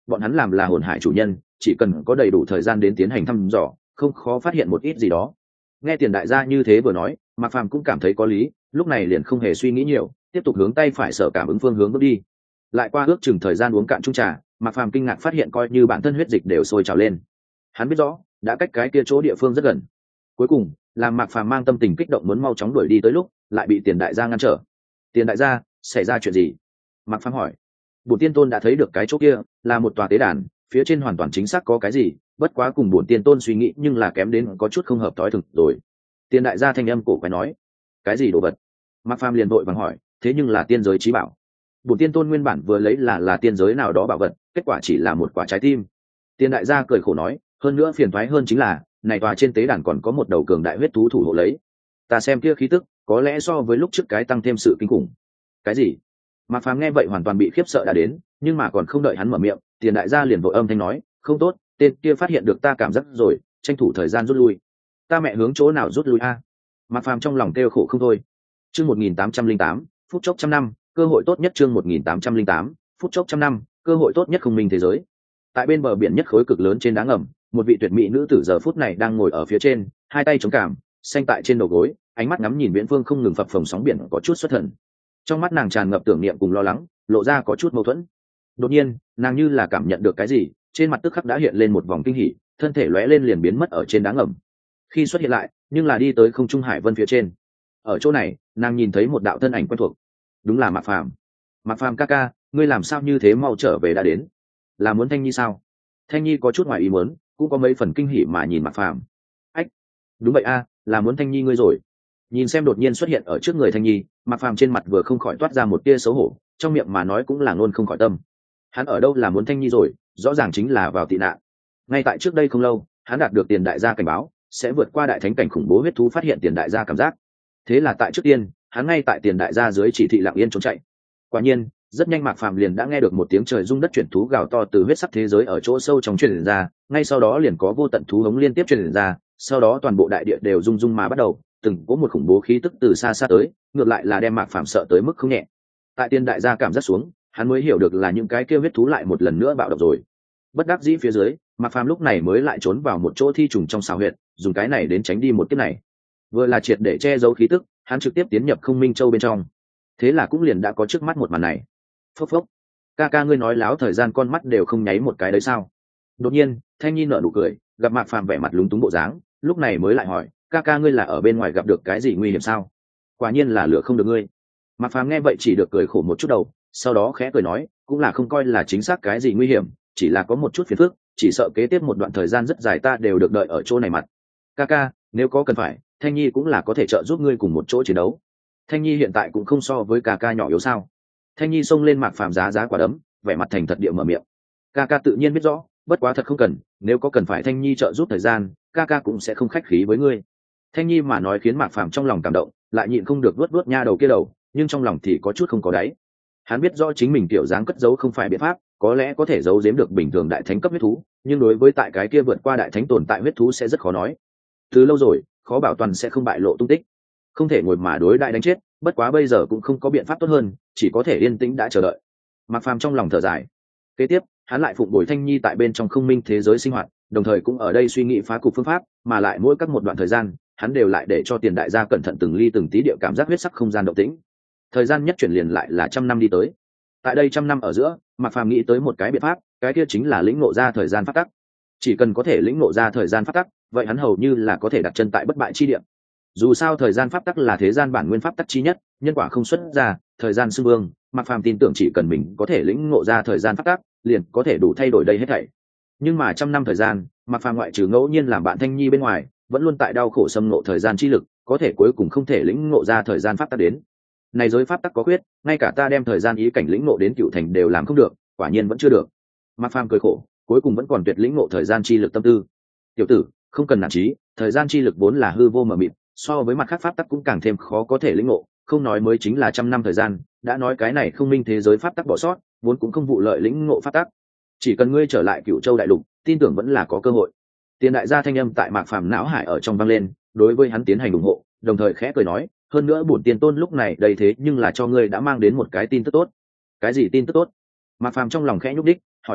bọn hắn làm là hồn hải chủ nhân, chỉ cần có đầy đủ thời gian đến tiến hành thăm dò, không khó phát hiện một ít gì đó. Nghe tiền đại gia như thế vừa nói, Mạc Phàm cũng cảm thấy có lý, lúc này liền không hề suy nghĩ nhiều, tiếp tục hướng tay phải sở cảm ứng phương hướng bước đi. Lại qua ước chừng thời gian uống cạn chung trà, Mạc Phàm kinh ngạc phát hiện coi như bản thân huyết dịch đều sôi trào lên. Hắn biết rõ đã cách cái kia chỗ địa phương rất gần. Cuối cùng làm Mạc Phàm mang tâm tình kích động muốn mau chóng đuổi đi tới lúc, lại bị tiền đại gia ngăn trở. Tiền đại gia, xảy ra chuyện gì? Mạc Phàm hỏi. Bổn tiên tôn đã thấy được cái chỗ kia là một tòa tế đàn, phía trên hoàn toàn chính xác có cái gì, bất quá cùng bổn tiên tôn suy nghĩ nhưng là kém đến có chút không hợp tối thường rồi. Tiền đại gia thanh âm cổ quái nói. Cái gì đồ vật? Mạc Phàm liền vội vàng hỏi, thế nhưng là tiên giới chí bảo. Bổn tiên tôn nguyên bản vừa lấy là là tiên giới nào đó bảo vật, kết quả chỉ là một quả trái tim. Tiền đại gia cười khổ nói, hơn nữa phiền toái hơn chính là này tòa trên tế đàn còn có một đầu cường đại huyết thú thủ hộ lấy. Ta xem kia khí tức, có lẽ so với lúc trước cái tăng thêm sự kinh khủng. Cái gì? Mạc Phàm nghe vậy hoàn toàn bị khiếp sợ đã đến, nhưng mà còn không đợi hắn mở miệng, tiền đại gia liền vội âm thanh nói, không tốt, tên kia phát hiện được ta cảm giác rồi, tranh thủ thời gian rút lui. Ta mẹ hướng chỗ nào rút lui a? Mạc Phàm trong lòng kêu khổ không thôi. Chương một nghìn tám trăm linh tám, phút chốc trăm năm, cơ hội tốt nhất. Chương một nghìn tám trăm linh tám, phút chốc trăm năm, cơ hội tốt nhất không minh thế giới. Tại bên bờ biển nhất khối cực lớn trên đá ngầm, một vị tuyệt mỹ nữ tử giờ phút này đang ngồi ở phía trên, hai tay chống cằm, xanh tại trên đầu gối, ánh mắt ngắm nhìn viễn phương không ngừng phập phồng sóng biển có chút xuất thần. Trong mắt nàng tràn ngập tưởng niệm cùng lo lắng, lộ ra có chút mâu thuẫn. Đột nhiên, nàng như là cảm nhận được cái gì, trên mặt tức khắc đã hiện lên một vòng kinh hỉ, thân thể lóe lên liền biến mất ở trên đá ngầm. Khi xuất hiện lại, nhưng là đi tới không trung hải vân phía trên. Ở chỗ này, nàng nhìn thấy một đạo thân ảnh quen thuộc. Đúng là Mạc Phàm. Mạc Phàm ca ca, ngươi làm sao như thế mau trở về đã đến? Là muốn Thanh Nhi sao? Thanh Nhi có chút ngoài ý muốn, cũng có mấy phần kinh hỉ mà nhìn Mạc Phàm. Ách, đúng vậy a, là muốn Thanh Nhi ngươi rồi. Nhìn xem đột nhiên xuất hiện ở trước người Thanh Nhi, Mạc Phàm trên mặt vừa không khỏi toát ra một tia xấu hổ, trong miệng mà nói cũng là ngôn không khỏi tâm. Hắn ở đâu là muốn Thanh Nhi rồi, rõ ràng chính là vào tị nạn. Ngay tại trước đây không lâu, hắn đạt được tiền đại gia cảnh báo, sẽ vượt qua đại thánh cảnh khủng bố huyết thú phát hiện tiền đại gia cảm giác. Thế là tại trước tiên, hắn ngay tại tiền đại gia dưới chỉ thị lặng yên trốn chạy. Quả nhiên, rất nhanh Mạc Phàm liền đã nghe được một tiếng trời rung đất chuyển thú gào to từ huyết sắc thế giới ở chỗ sâu trong truyền ra, ngay sau đó liền có vô tận thú hống liên tiếp truyền ra, sau đó toàn bộ đại địa đều rung rung mà bắt đầu, từng có một khủng bố khí tức từ xa xa tới, ngược lại là đem Mạc Phàm sợ tới mức không nhẹ. Tại tiền đại gia cảm giác xuống, hắn mới hiểu được là những cái kêu huyết thú lại một lần nữa bạo động rồi. Bất đắc dĩ phía dưới, Mạc Phàm lúc này mới lại trốn vào một chỗ thi trùng trong xào huyệt, dùng cái này đến tránh đi một kiếp này. Vừa là triệt để che giấu khí tức, hắn trực tiếp tiến nhập Không Minh Châu bên trong. Thế là cũng liền đã có trước mắt một màn này. Phốc phốc, ca ca ngươi nói láo thời gian con mắt đều không nháy một cái đấy sao? Đột nhiên, Thanh Nhi nở nụ cười, gặp Mạc Phàm vẻ mặt lúng túng bộ dáng, lúc này mới lại hỏi, ca ca ngươi là ở bên ngoài gặp được cái gì nguy hiểm sao? Quả nhiên là lửa không được ngươi. Mạc Phàm nghe vậy chỉ được cười khổ một chút đầu, sau đó khẽ cười nói, cũng là không coi là chính xác cái gì nguy hiểm, chỉ là có một chút phiền phức, chỉ sợ kế tiếp một đoạn thời gian rất dài ta đều được đợi ở chỗ này mặt. Ca ca, nếu có cần phải, Thanh Nhi cũng là có thể trợ giúp ngươi cùng một chỗ chiến đấu. Thanh Nhi hiện tại cũng không so với ca ca nhỏ yếu sao? Thanh Nhi xông lên Mạc Phàm giá giá quả đấm, vẻ mặt thành thật địa mở miệng. Ca ca tự nhiên biết rõ, bất quá thật không cần, nếu có cần phải Thanh Nhi trợ giúp thời gian, ca ca cũng sẽ không khách khí với ngươi. Thanh Nhi mà nói khiến Mạc Phàm trong lòng cảm động, lại nhịn không được vuốt vuốt nha đầu kia đầu, nhưng trong lòng thì có chút không có đáy. Hắn biết rõ chính mình tiểu dáng cất giấu không phải biện pháp, có lẽ có thể giấu giếm được bình thường đại thánh cấp huyết thú, nhưng đối với tại cái kia vượt qua đại thánh tồn tại huyết thú sẽ rất khó nói. Từ lâu rồi, khó bảo toàn sẽ không bại lộ tung tích. Không thể ngồi mà đối đại đánh chết, bất quá bây giờ cũng không có biện pháp tốt hơn, chỉ có thể yên tĩnh đã chờ đợi. Mạc Phàm trong lòng thở dài. Kế tiếp, hắn lại phụng bồi Thanh Nhi tại bên trong không minh thế giới sinh hoạt, đồng thời cũng ở đây suy nghĩ phá cục phương pháp, mà lại mỗi các một đoạn thời gian, hắn đều lại để cho tiền đại gia cẩn thận từng ly từng tí địa cảm giác huyết sắc không gian động tĩnh. Thời gian nhất chuyển liền lại là trăm năm đi tới. Tại đây trăm năm ở giữa, Mạc Phàm nghĩ tới một cái biện pháp, cái kia chính là lĩnh ngộ ra thời gian pháp tắc. Chỉ cần có thể lĩnh ngộ ra thời gian pháp tắc, vậy hắn hầu như là có thể đặt chân tại bất bại chi địa. Dù sao thời gian pháp tắc là thế gian bản nguyên pháp tắc chi nhất, nhân quả không xuất ra, thời gian xưng vương, Mạc Phàm tin tưởng chỉ cần mình có thể lĩnh ngộ ra thời gian pháp tắc, liền có thể đủ thay đổi đây hết thảy. Nhưng mà trăm năm thời gian, Mạc Phàm ngoại trừ ngẫu nhiên làm bạn Thanh Nhi bên ngoài, vẫn luôn tại đau khổ xâm ngộ thời gian chi lực, có thể cuối cùng không thể lĩnh ngộ ra thời gian pháp tắc đến. Này giới pháp tắc có khuyết, ngay cả ta đem thời gian ý cảnh lĩnh ngộ đến cựu thành đều làm không được, quả nhiên vẫn chưa được. Mạc Phàm cười khổ, cuối cùng vẫn còn tuyệt lĩnh ngộ thời gian chi lực tâm tư. Tiểu tử, không cần nản chí, thời gian chi lực vốn là hư vô mờ mịt, so với mặt khác pháp tắc cũng càng thêm khó có thể lĩnh ngộ, không nói mới chính là trăm năm thời gian, đã nói cái này không minh thế giới pháp tắc bỏ sót, vốn cũng không vụ lợi lĩnh ngộ pháp tắc. Chỉ cần ngươi trở lại Cửu Châu đại lục, tin tưởng vẫn là có cơ hội. Tiền đại gia thanh âm tại Mạc Phàm não hải ở trong vang lên, đối với hắn tiến hành ủng hộ, đồng thời khẽ cười nói, hơn nữa bổn tiền tôn lúc này đầy thế nhưng là cho ngươi đã mang đến một cái tin tức tốt. Cái gì tin tức tốt? Mạc Phàm trong lòng khẽ nhúc đích, hỏi ngược lại,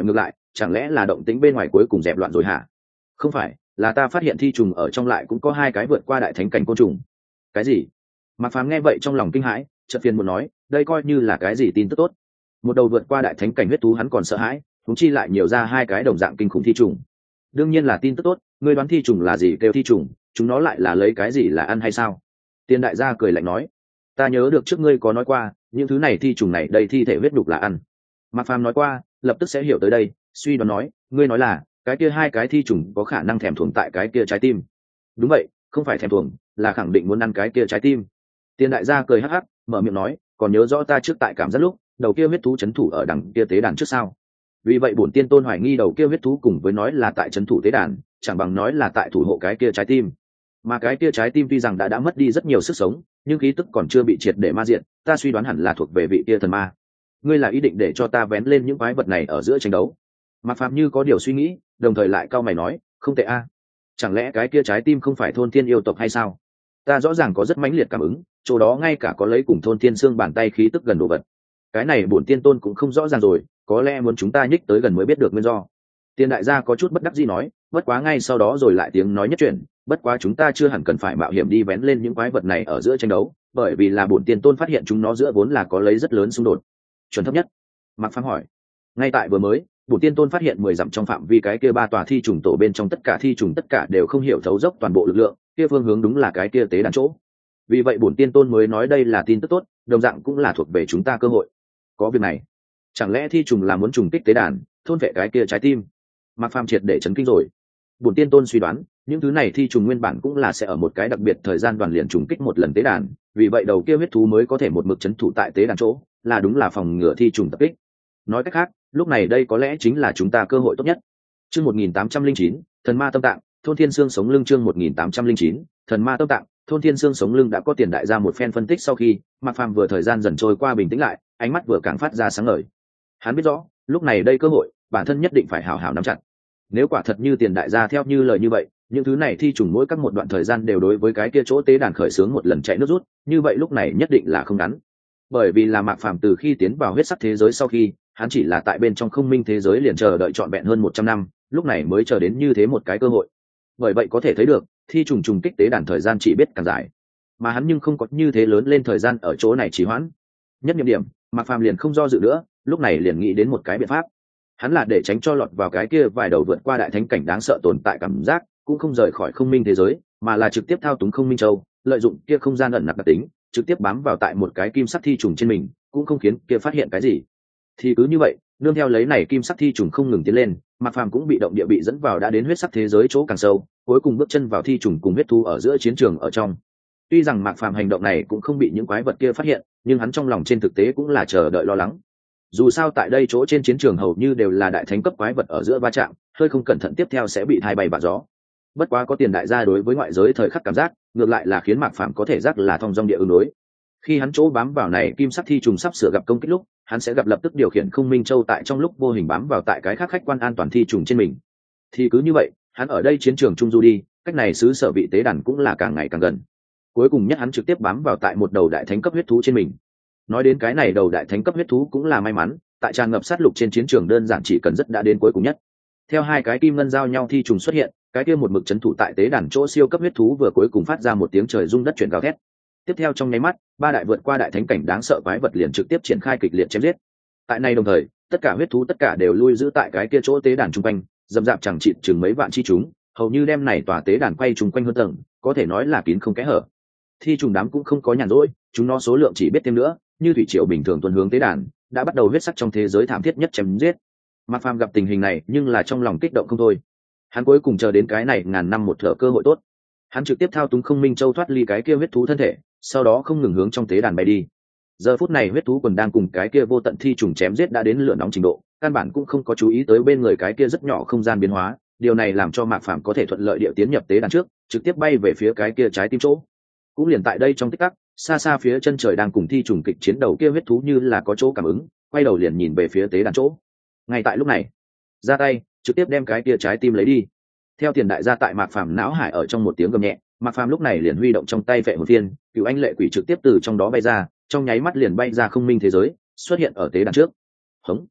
chẳng lẽ là động tĩnh bên ngoài cuối cùng dẹp loạn rồi hả? Không phải, là ta phát hiện thi trùng ở trong lại cũng có hai cái vượt qua đại thánh cảnh côn trùng. Cái gì? Mạc Phàm nghe vậy trong lòng kinh hãi, chợt phiền muốn nói, đây coi như là cái gì tin tức tốt? Một đầu vượt qua đại thánh cảnh huyết thú hắn còn sợ hãi, chúng chi lại nhiều ra hai cái đồng dạng kinh khủng thi trùng. Đương nhiên là tin tức tốt, ngươi đoán thi trùng là gì kêu thi trùng, chúng nó lại là lấy cái gì là ăn hay sao? Tiên đại gia cười lạnh nói, ta nhớ được trước ngươi có nói qua, những thứ này thi trùng này đây thi thể huyết đục là ăn. Mạc Phàm nói qua, lập tức sẽ hiểu tới đây, suy đoán nói, ngươi nói là cái kia hai cái thi trùng có khả năng thèm thuồng tại cái kia trái tim. Đúng vậy, không phải thèm thuồng, là khẳng định muốn ăn cái kia trái tim. Tiên đại gia cười hắc hắc, mở miệng nói, còn nhớ rõ ta trước tại cảm giác lúc đầu kia huyết thú chấn thủ ở đằng kia tế đàn trước sao? Vì vậy bổn tiên tôn hoài nghi đầu kia huyết thú cùng với nói là tại chấn thủ tế đàn, chẳng bằng nói là tại thủ hộ cái kia trái tim. Mà cái kia trái tim tuy rằng đã đã mất đi rất nhiều sức sống, nhưng khí tức còn chưa bị triệt để ma diện, ta suy đoán hẳn là thuộc về vị kia thần ma. Ngươi là ý định để cho ta vén lên những quái vật này ở giữa tranh đấu? Mạc Phạm như có điều suy nghĩ, đồng thời lại cau mày nói, không tệ a. Chẳng lẽ cái kia trái tim không phải thôn thiên yêu tộc hay sao? Ta rõ ràng có rất mãnh liệt cảm ứng, chỗ đó ngay cả có lấy cùng thôn thiên xương bàn tay khí tức gần đồ vật. Cái này bổn tiên tôn cũng không rõ ràng rồi, có lẽ muốn chúng ta nhích tới gần mới biết được nguyên do. Tiên đại gia có chút bất đắc dĩ nói, bất quá ngay sau đó rồi lại tiếng nói nhất chuyển, bất quá chúng ta chưa hẳn cần phải mạo hiểm đi vén lên những quái vật này ở giữa tranh đấu, bởi vì là bổn tiên tôn phát hiện chúng nó giữa vốn là có lấy rất lớn xung đột. Chuẩn thấp nhất? Mạc Phàm hỏi. Ngay tại vừa mới, bổn tiên tôn phát hiện mười dặm trong phạm vi cái kia ba tòa thi trùng tổ bên trong tất cả thi trùng tất cả đều không hiểu thấu dốc toàn bộ lực lượng, kia phương hướng đúng là cái kia tế đàn chỗ. Vì vậy bổn tiên tôn mới nói đây là tin tức tốt, đồng dạng cũng là thuộc về chúng ta cơ hội. Có việc này, chẳng lẽ thi trùng là muốn trùng kích tế đàn, thôn vệ cái kia trái tim? Mạc Phàm triệt để chấn kinh rồi. Bổn tiên tôn suy đoán, những thứ này thi trùng nguyên bản cũng là sẽ ở một cái đặc biệt thời gian đoàn liền trùng kích một lần tế đàn, vì vậy đầu kia huyết thú mới có thể một mực chấn thủ tại tế đàn chỗ, là đúng là phòng ngừa thi trùng tập kích. Nói cách khác, lúc này đây có lẽ chính là chúng ta cơ hội tốt nhất. Chương một nghìn tám trăm linh chín, thần ma tâm tạng, thôn thiên xương sống lưng. Chương một nghìn tám trăm linh chín, thần ma tâm tạng, thôn thiên xương sống lưng. Đã có tiền đại gia một phen phân tích sau khi, Mạc Phàm vừa thời gian dần trôi qua bình tĩnh lại, ánh mắt vừa càng phát ra sáng ngời. Hắn biết rõ, lúc này đây cơ hội, bản thân nhất định phải hảo hảo nắm chặt. Nếu quả thật như tiền đại gia theo như lời như vậy, những thứ này thi trùng mỗi các một đoạn thời gian đều đối với cái kia chỗ tế đàn khởi xướng một lần chạy nước rút, như vậy lúc này nhất định là không ngắn. Bởi vì là Mạc Phàm từ khi tiến vào huyết sắc thế giới sau khi, hắn chỉ là tại bên trong không minh thế giới liền chờ đợi trọn vẹn hơn một trăm năm, lúc này mới chờ đến như thế một cái cơ hội. Bởi vậy có thể thấy được, thi trùng trùng kích tế đàn thời gian chỉ biết càng dài, mà hắn nhưng không có như thế lớn lên thời gian ở chỗ này trì hoãn. Nhất nhiệm điểm, Mạc Phàm liền không do dự nữa, lúc này liền nghĩ đến một cái biện pháp. Hắn là để tránh cho lọt vào cái kia vài đầu vượt qua đại thánh cảnh đáng sợ tồn tại cảm giác, cũng không rời khỏi không minh thế giới, mà là trực tiếp thao túng không minh châu, lợi dụng kia không gian ẩn nặc đặc tính, trực tiếp bám vào tại một cái kim sắc thi trùng trên mình, cũng không khiến kia phát hiện cái gì. Thì cứ như vậy, nương theo lấy này kim sắc thi trùng không ngừng tiến lên, Mạc Phàm cũng bị động địa bị dẫn vào đã đến huyết sắc thế giới chỗ càng sâu, cuối cùng bước chân vào thi trùng cùng huyết thú ở giữa chiến trường ở trong. Tuy rằng Mạc Phàm hành động này cũng không bị những quái vật kia phát hiện, nhưng hắn trong lòng trên thực tế cũng là chờ đợi lo lắng. Dù sao tại đây chỗ trên chiến trường hầu như đều là đại thánh cấp quái vật ở giữa va chạm, hơi không cẩn thận tiếp theo sẽ bị thay bay bạ gió. Bất quá có tiền đại gia đối với ngoại giới thời khắc cảm giác, ngược lại là khiến Mạc Phàm có thể giác là thông dong địa ứng đối. Khi hắn chỗ bám vào này kim sắc thi trùng sắp sửa gặp công kích lúc, hắn sẽ gặp lập tức điều khiển không minh châu tại trong lúc vô hình bám vào tại cái khác khách quan an toàn thi trùng trên mình. Thì cứ như vậy, hắn ở đây chiến trường trung du đi, cách này xứ sở vị tế đàn cũng là càng ngày càng gần. Cuối cùng nhất hắn trực tiếp bám vào tại một đầu đại thánh cấp huyết thú trên mình. Nói đến cái này đầu đại thánh cấp huyết thú cũng là may mắn, tại tràn ngập sát lục trên chiến trường đơn giản chỉ cần rất đã đến cuối cùng nhất. Theo hai cái kim ngân giao nhau thi trùng xuất hiện, cái kia một mực chấn thủ tại tế đàn chỗ siêu cấp huyết thú vừa cuối cùng phát ra một tiếng trời rung đất chuyển gào thét. Tiếp theo trong nháy mắt, ba đại vượt qua đại thánh cảnh đáng sợ quái vật liền trực tiếp triển khai kịch liệt chém giết. Tại này đồng thời, tất cả huyết thú tất cả đều lui giữ tại cái kia chỗ tế đàn trung quanh, dầm dạp chẳng chịt chừng mấy vạn chi chúng, hầu như đem này tòa tế đàn quay trùng quanh hơn tầng, có thể nói là kín không kẽ hở. Thi trùng đám cũng không có nhàn rỗi, chúng nó số lượng chỉ biết thêm nữa, như thủy triều bình thường tuần hướng tế đàn, đã bắt đầu huyết sắc trong thế giới thảm thiết nhất chém giết. Mạc Phàm gặp tình hình này, nhưng là trong lòng kích động không thôi. Hắn cuối cùng chờ đến cái này ngàn năm một thở cơ hội tốt. Hắn trực tiếp thao túng không minh châu thoát ly cái kia huyết thú thân thể, sau đó không ngừng hướng trong tế đàn bay đi. Giờ phút này huyết thú quần đang cùng cái kia vô tận thi trùng chém giết đã đến lửa nóng trình độ, căn bản cũng không có chú ý tới bên người cái kia rất nhỏ không gian biến hóa, điều này làm cho Mạc Phàm có thể thuận lợi địa tiến nhập tế đàn trước, trực tiếp bay về phía cái kia trái tim chỗ. Cũng liền tại đây trong tích tắc, xa xa phía chân trời đang cùng thi trùng kịch chiến đầu kia huyết thú như là có chỗ cảm ứng, quay đầu liền nhìn về phía tế đàn chỗ. Ngay tại lúc này, ra tay, trực tiếp đem cái kia trái tim lấy đi. Theo tiền đại gia tại Mạc Phàm não hải ở trong một tiếng gầm nhẹ, Mạc Phàm lúc này liền huy động trong tay vệ hồn phiên, cựu anh lệ quỷ trực tiếp từ trong đó bay ra, trong nháy mắt liền bay ra không minh thế giới, xuất hiện ở tế đàn trước. Hống!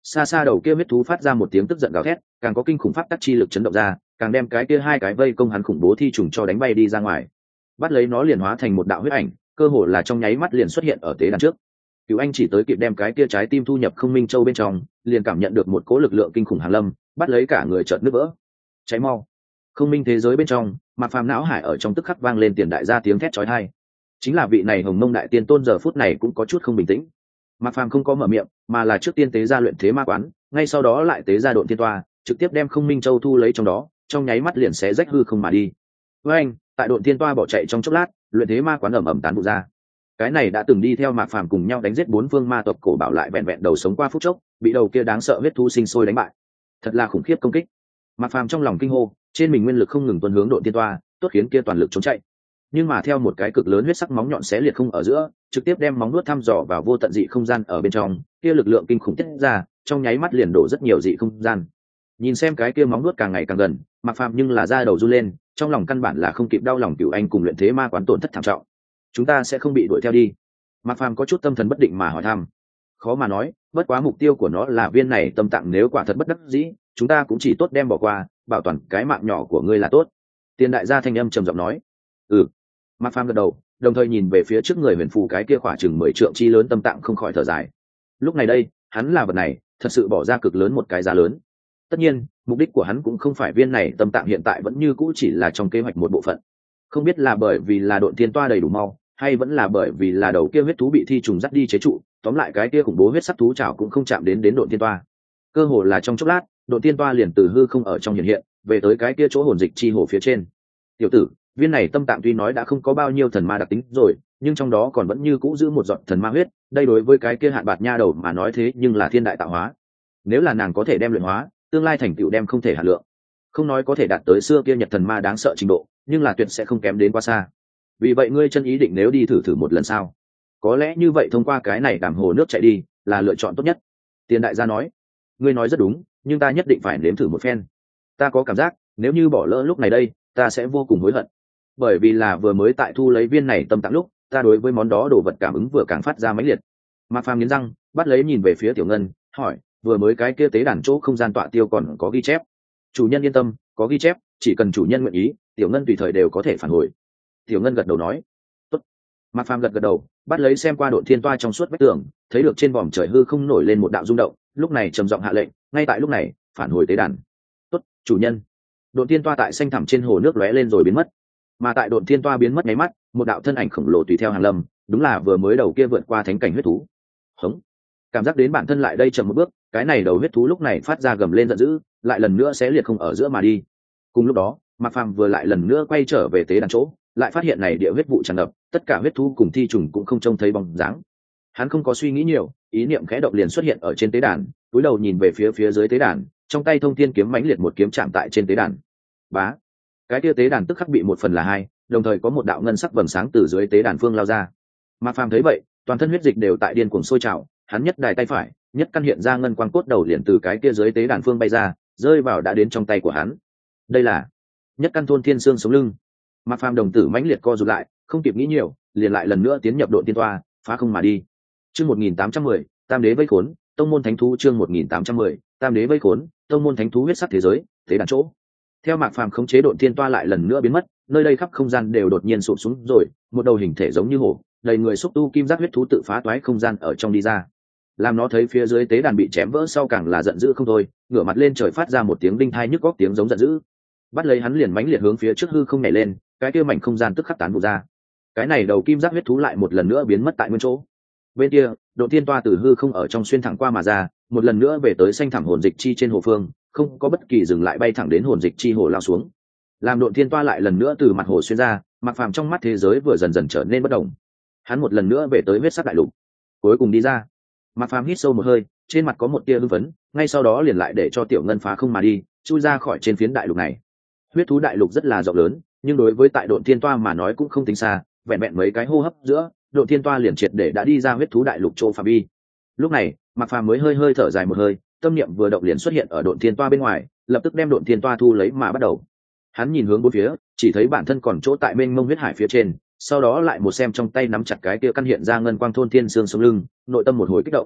xa xa đầu kia huyết thú phát ra một tiếng tức giận gào thét, càng có kinh khủng pháp tắc chi lực chấn động ra, càng đem cái kia hai cái vây công hắn khủng bố thi trùng cho đánh bay đi ra ngoài. Bắt lấy nó liền hóa thành một đạo huyết ảnh, cơ hồ là trong nháy mắt liền xuất hiện ở tế đàn trước. Cửu Anh chỉ tới kịp đem cái kia trái tim thu nhập Không Minh Châu bên trong, liền cảm nhận được một cỗ lực lượng kinh khủng hàng lâm, bắt lấy cả người chợt nứt vỡ. Cháy mau! Không Minh thế giới bên trong, Mạc Phàm não hải ở trong tức khắc vang lên tiền đại gia tiếng thét chói tai. Chính là vị này Hồng Mông đại tiên tôn giờ phút này cũng có chút không bình tĩnh. Mạc Phàm không có mở miệng, mà là trước tiên tế ra luyện thế ma quán, ngay sau đó lại tế ra độn thiên toa, trực tiếp đem Không Minh Châu thu lấy trong đó, trong nháy mắt liền xé rách hư không mà đi. Với anh, tại độn thiên toa bỏ chạy trong chốc lát, luyện thế ma quán ầm ầm tán vụ ra. Cái này đã từng đi theo Mạc Phàm cùng nhau đánh giết bốn phương ma tộc cổ bảo lại vẹn vẹn đầu sống qua phút chốc, bị đầu kia đáng sợ huyết thú sinh sôi đánh bại. Thật là khủng khiếp công kích. Mạc Phàm trong lòng kinh hô, trên mình nguyên lực không ngừng tuôn hướng độn thiên toa, tốt khiến kia toàn lực trốn chạy. Nhưng mà theo một cái cực lớn huyết sắc móng nhọn xé liệt không ở giữa, trực tiếp đem móng nuốt thăm dò vào vô tận dị không gian ở bên trong, kia lực lượng kinh khủng tiết ra, trong nháy mắt liền đổ rất nhiều dị không gian. Nhìn xem cái kia móng nuốt càng ngày càng gần, Mạc Phàm nhưng là da đầu run lên, trong lòng căn bản là không kịp đau lòng Cửu Anh cùng luyện thế ma quán tổn thất thảm trọng. Chúng ta sẽ không bị đuổi theo đi? Mạc Phàm có chút tâm thần bất định mà hỏi thăm. Khó mà nói, bất quá mục tiêu của nó là viên này tâm tạng, nếu quả thật bất đắc dĩ, chúng ta cũng chỉ tốt đem bỏ qua, bảo toàn cái mạng nhỏ của ngươi là tốt. Tiền đại gia thanh âm trầm giọng nói. Ừ. Mạc Phàm gật đầu, đồng thời nhìn về phía trước người huyền phù cái kia khỏa chừng mười trượng chi lớn tâm tạng không khỏi thở dài. Lúc này đây, hắn là vật này, thật sự bỏ ra cực lớn một cái giá lớn. Tất nhiên, mục đích của hắn cũng không phải viên này tâm tạng hiện tại vẫn như cũ chỉ là trong kế hoạch một bộ phận. Không biết là bởi vì là độn thiên toa đầy đủ mau, hay vẫn là bởi vì là đầu kia huyết thú bị thi trùng dắt đi chế trụ, tóm lại cái kia khủng bố huyết sắc thú trảo cũng không chạm đến đến độn thiên toa. Cơ hồ là trong chốc lát, độn thiên toa liền từ hư không ở trong hiện hiện, về tới cái kia chỗ hồn dịch chi hồ phía trên. Tiểu tử, viên này tâm tạng tuy nói đã không có bao nhiêu thần ma đặc tính rồi, nhưng trong đó còn vẫn như cũ giữ một giọt thần ma huyết, đây đối với cái kia hạn bạt nha đầu mà nói thế nhưng là thiên đại tạo hóa. Nếu là nàng có thể đem luyện hóa, tương lai thành tựu đem không thể hạn lượng. Không nói có thể đạt tới xưa kia nhật thần ma đáng sợ trình độ, nhưng là tuyệt sẽ không kém đến quá xa. Vì vậy ngươi chân ý định nếu đi thử thử một lần sao? Có lẽ như vậy thông qua cái này đàm hồ nước chạy đi là lựa chọn tốt nhất. Tiền đại gia nói. Ngươi nói rất đúng, nhưng ta nhất định phải nếm thử một phen. Ta có cảm giác nếu như bỏ lỡ lúc này đây, ta sẽ vô cùng hối hận. Bởi vì là vừa mới tại thu lấy viên này tâm tạng lúc, ta đối với món đó đồ vật cảm ứng vừa càng phát ra mãnh liệt. Mạc Phàm nghiến răng, bắt lấy nhìn về phía Tiểu Ngân, hỏi, vừa mới cái kia tế đàn chỗ không gian tọa tiêu còn có ghi chép? Chủ nhân yên tâm, có ghi chép, chỉ cần chủ nhân nguyện ý, Tiểu Ngân tùy thời đều có thể phản hồi. Tiểu Ngân gật đầu nói. Tốt. Mạc Phàm gật gật đầu, bắt lấy xem qua độn thiên toa trong suốt vách tường, thấy được trên vòm trời hư không nổi lên một đạo rung động, lúc này trầm giọng hạ lệnh, ngay tại lúc này, phản hồi tế đàn. Tốt, chủ nhân. Độn thiên toa tại xanh thẳm trên hồ nước lóe lên rồi biến mất. Mà tại độn thiên toa biến mất nháy mắt, một đạo thân ảnh khổng lồ tùy theo hàng lâm, đúng là vừa mới đầu kia vượt qua thánh cảnh huyết thú. Hống. Cảm giác đến bản thân lại đây chậm một bước, cái này đầu huyết thú lúc này phát ra gầm lên giận dữ, lại lần nữa sẽ liệt không ở giữa mà đi. Cùng lúc đó, Mạc Phàm vừa lại lần nữa quay trở về tế đàn chỗ, lại phát hiện này địa huyết vụ tràn ngập, tất cả huyết thú cùng thi trùng cũng không trông thấy bóng dáng. Hắn không có suy nghĩ nhiều, ý niệm khẽ động liền xuất hiện ở trên tế đàn, cúi đầu nhìn về phía phía dưới tế đàn, trong tay thông thiên kiếm mãnh liệt một kiếm chạm tại trên tế đàn. Bá, cái kia tế đàn tức khắc bị một phần là hai, đồng thời có một đạo ngân sắc vầng sáng từ dưới tế đàn phương lao ra. Mạc Phàm thấy vậy, toàn thân huyết dịch đều tại điên cuồng sôi trào, hắn nhất đài tay phải, nhất căn hiện ra ngân quang cốt đầu liền từ cái kia dưới tế đàn phương bay ra, rơi vào đã đến trong tay của hắn. Đây là nhất căn thôn thiên xương sống lưng. Mạc Phàm đồng tử mãnh liệt co rụt lại, không kịp nghĩ nhiều, liền lại lần nữa tiến nhập độn tiên toa, phá không mà đi. Chương một nghìn tám trăm mười, Tam đế vây khốn, tông môn thánh thú chương một nghìn tám trăm mười, Tam đế vây khốn, tông môn thánh thú huyết sắc thế giới, thế đàn chỗ. Theo Mạc Phàm khống chế độn tiên toa lại lần nữa biến mất, nơi đây khắp không gian đều đột nhiên sụp xuống rồi, một đầu hình thể giống như hổ, đầy người xúc tu kim giác huyết thú tự phá toái không gian ở trong đi ra. Làm nó thấy phía dưới tế đàn bị chém vỡ sau càng là giận dữ không thôi, ngửa mặt lên trời phát ra một tiếng đinh thai nhức góc tiếng giống giận dữ. Bắt lấy hắn liền mãnh liệt hướng phía trước hư không nhảy lên, cái kia mảnh không gian tức khắc tán vụ ra. Cái này đầu kim giác huyết thú lại một lần nữa biến mất tại nguyên chỗ. Bên kia, độ tiên toa từ hư không ở trong xuyên thẳng qua mà ra, một lần nữa về tới xanh thẳm hồn dịch chi trên hồ phương, không có bất kỳ dừng lại bay thẳng đến hồn dịch chi hồ lao xuống. Làm độ tiên toa lại lần nữa từ mặt hồ xuyên ra, Mạc Phàm trong mắt thế giới vừa dần dần trở nên bất động. Hắn một lần nữa về tới huyết sắc đại lục, cuối cùng đi ra. Mạc Phàm hít sâu một hơi, trên mặt có một tia hưng phấn, ngay sau đó liền lại để cho Tiểu Ngân phá không mà đi, chui ra khỏi trên phiến đại lục này. Huyết thú đại lục rất là rộng lớn, nhưng đối với tại độn thiên toa mà nói cũng không tính xa, vẹn vẹn mấy cái hô hấp giữa, độn thiên toa liền triệt để đã đi ra huyết thú đại lục chỗ phạm vi. Lúc này, Mạc Phàm mới hơi hơi thở dài một hơi, tâm niệm vừa động liền xuất hiện ở độn thiên toa bên ngoài, lập tức đem độn thiên toa thu lấy mà bắt đầu. Hắn nhìn hướng bốn phía, chỉ thấy bản thân còn chỗ tại mênh mông huyết hải phía trên, sau đó lại một xem trong tay nắm chặt cái kia căn hiện ra ngân quang thôn thiên xương sống lưng, nội tâm một hồi kích động.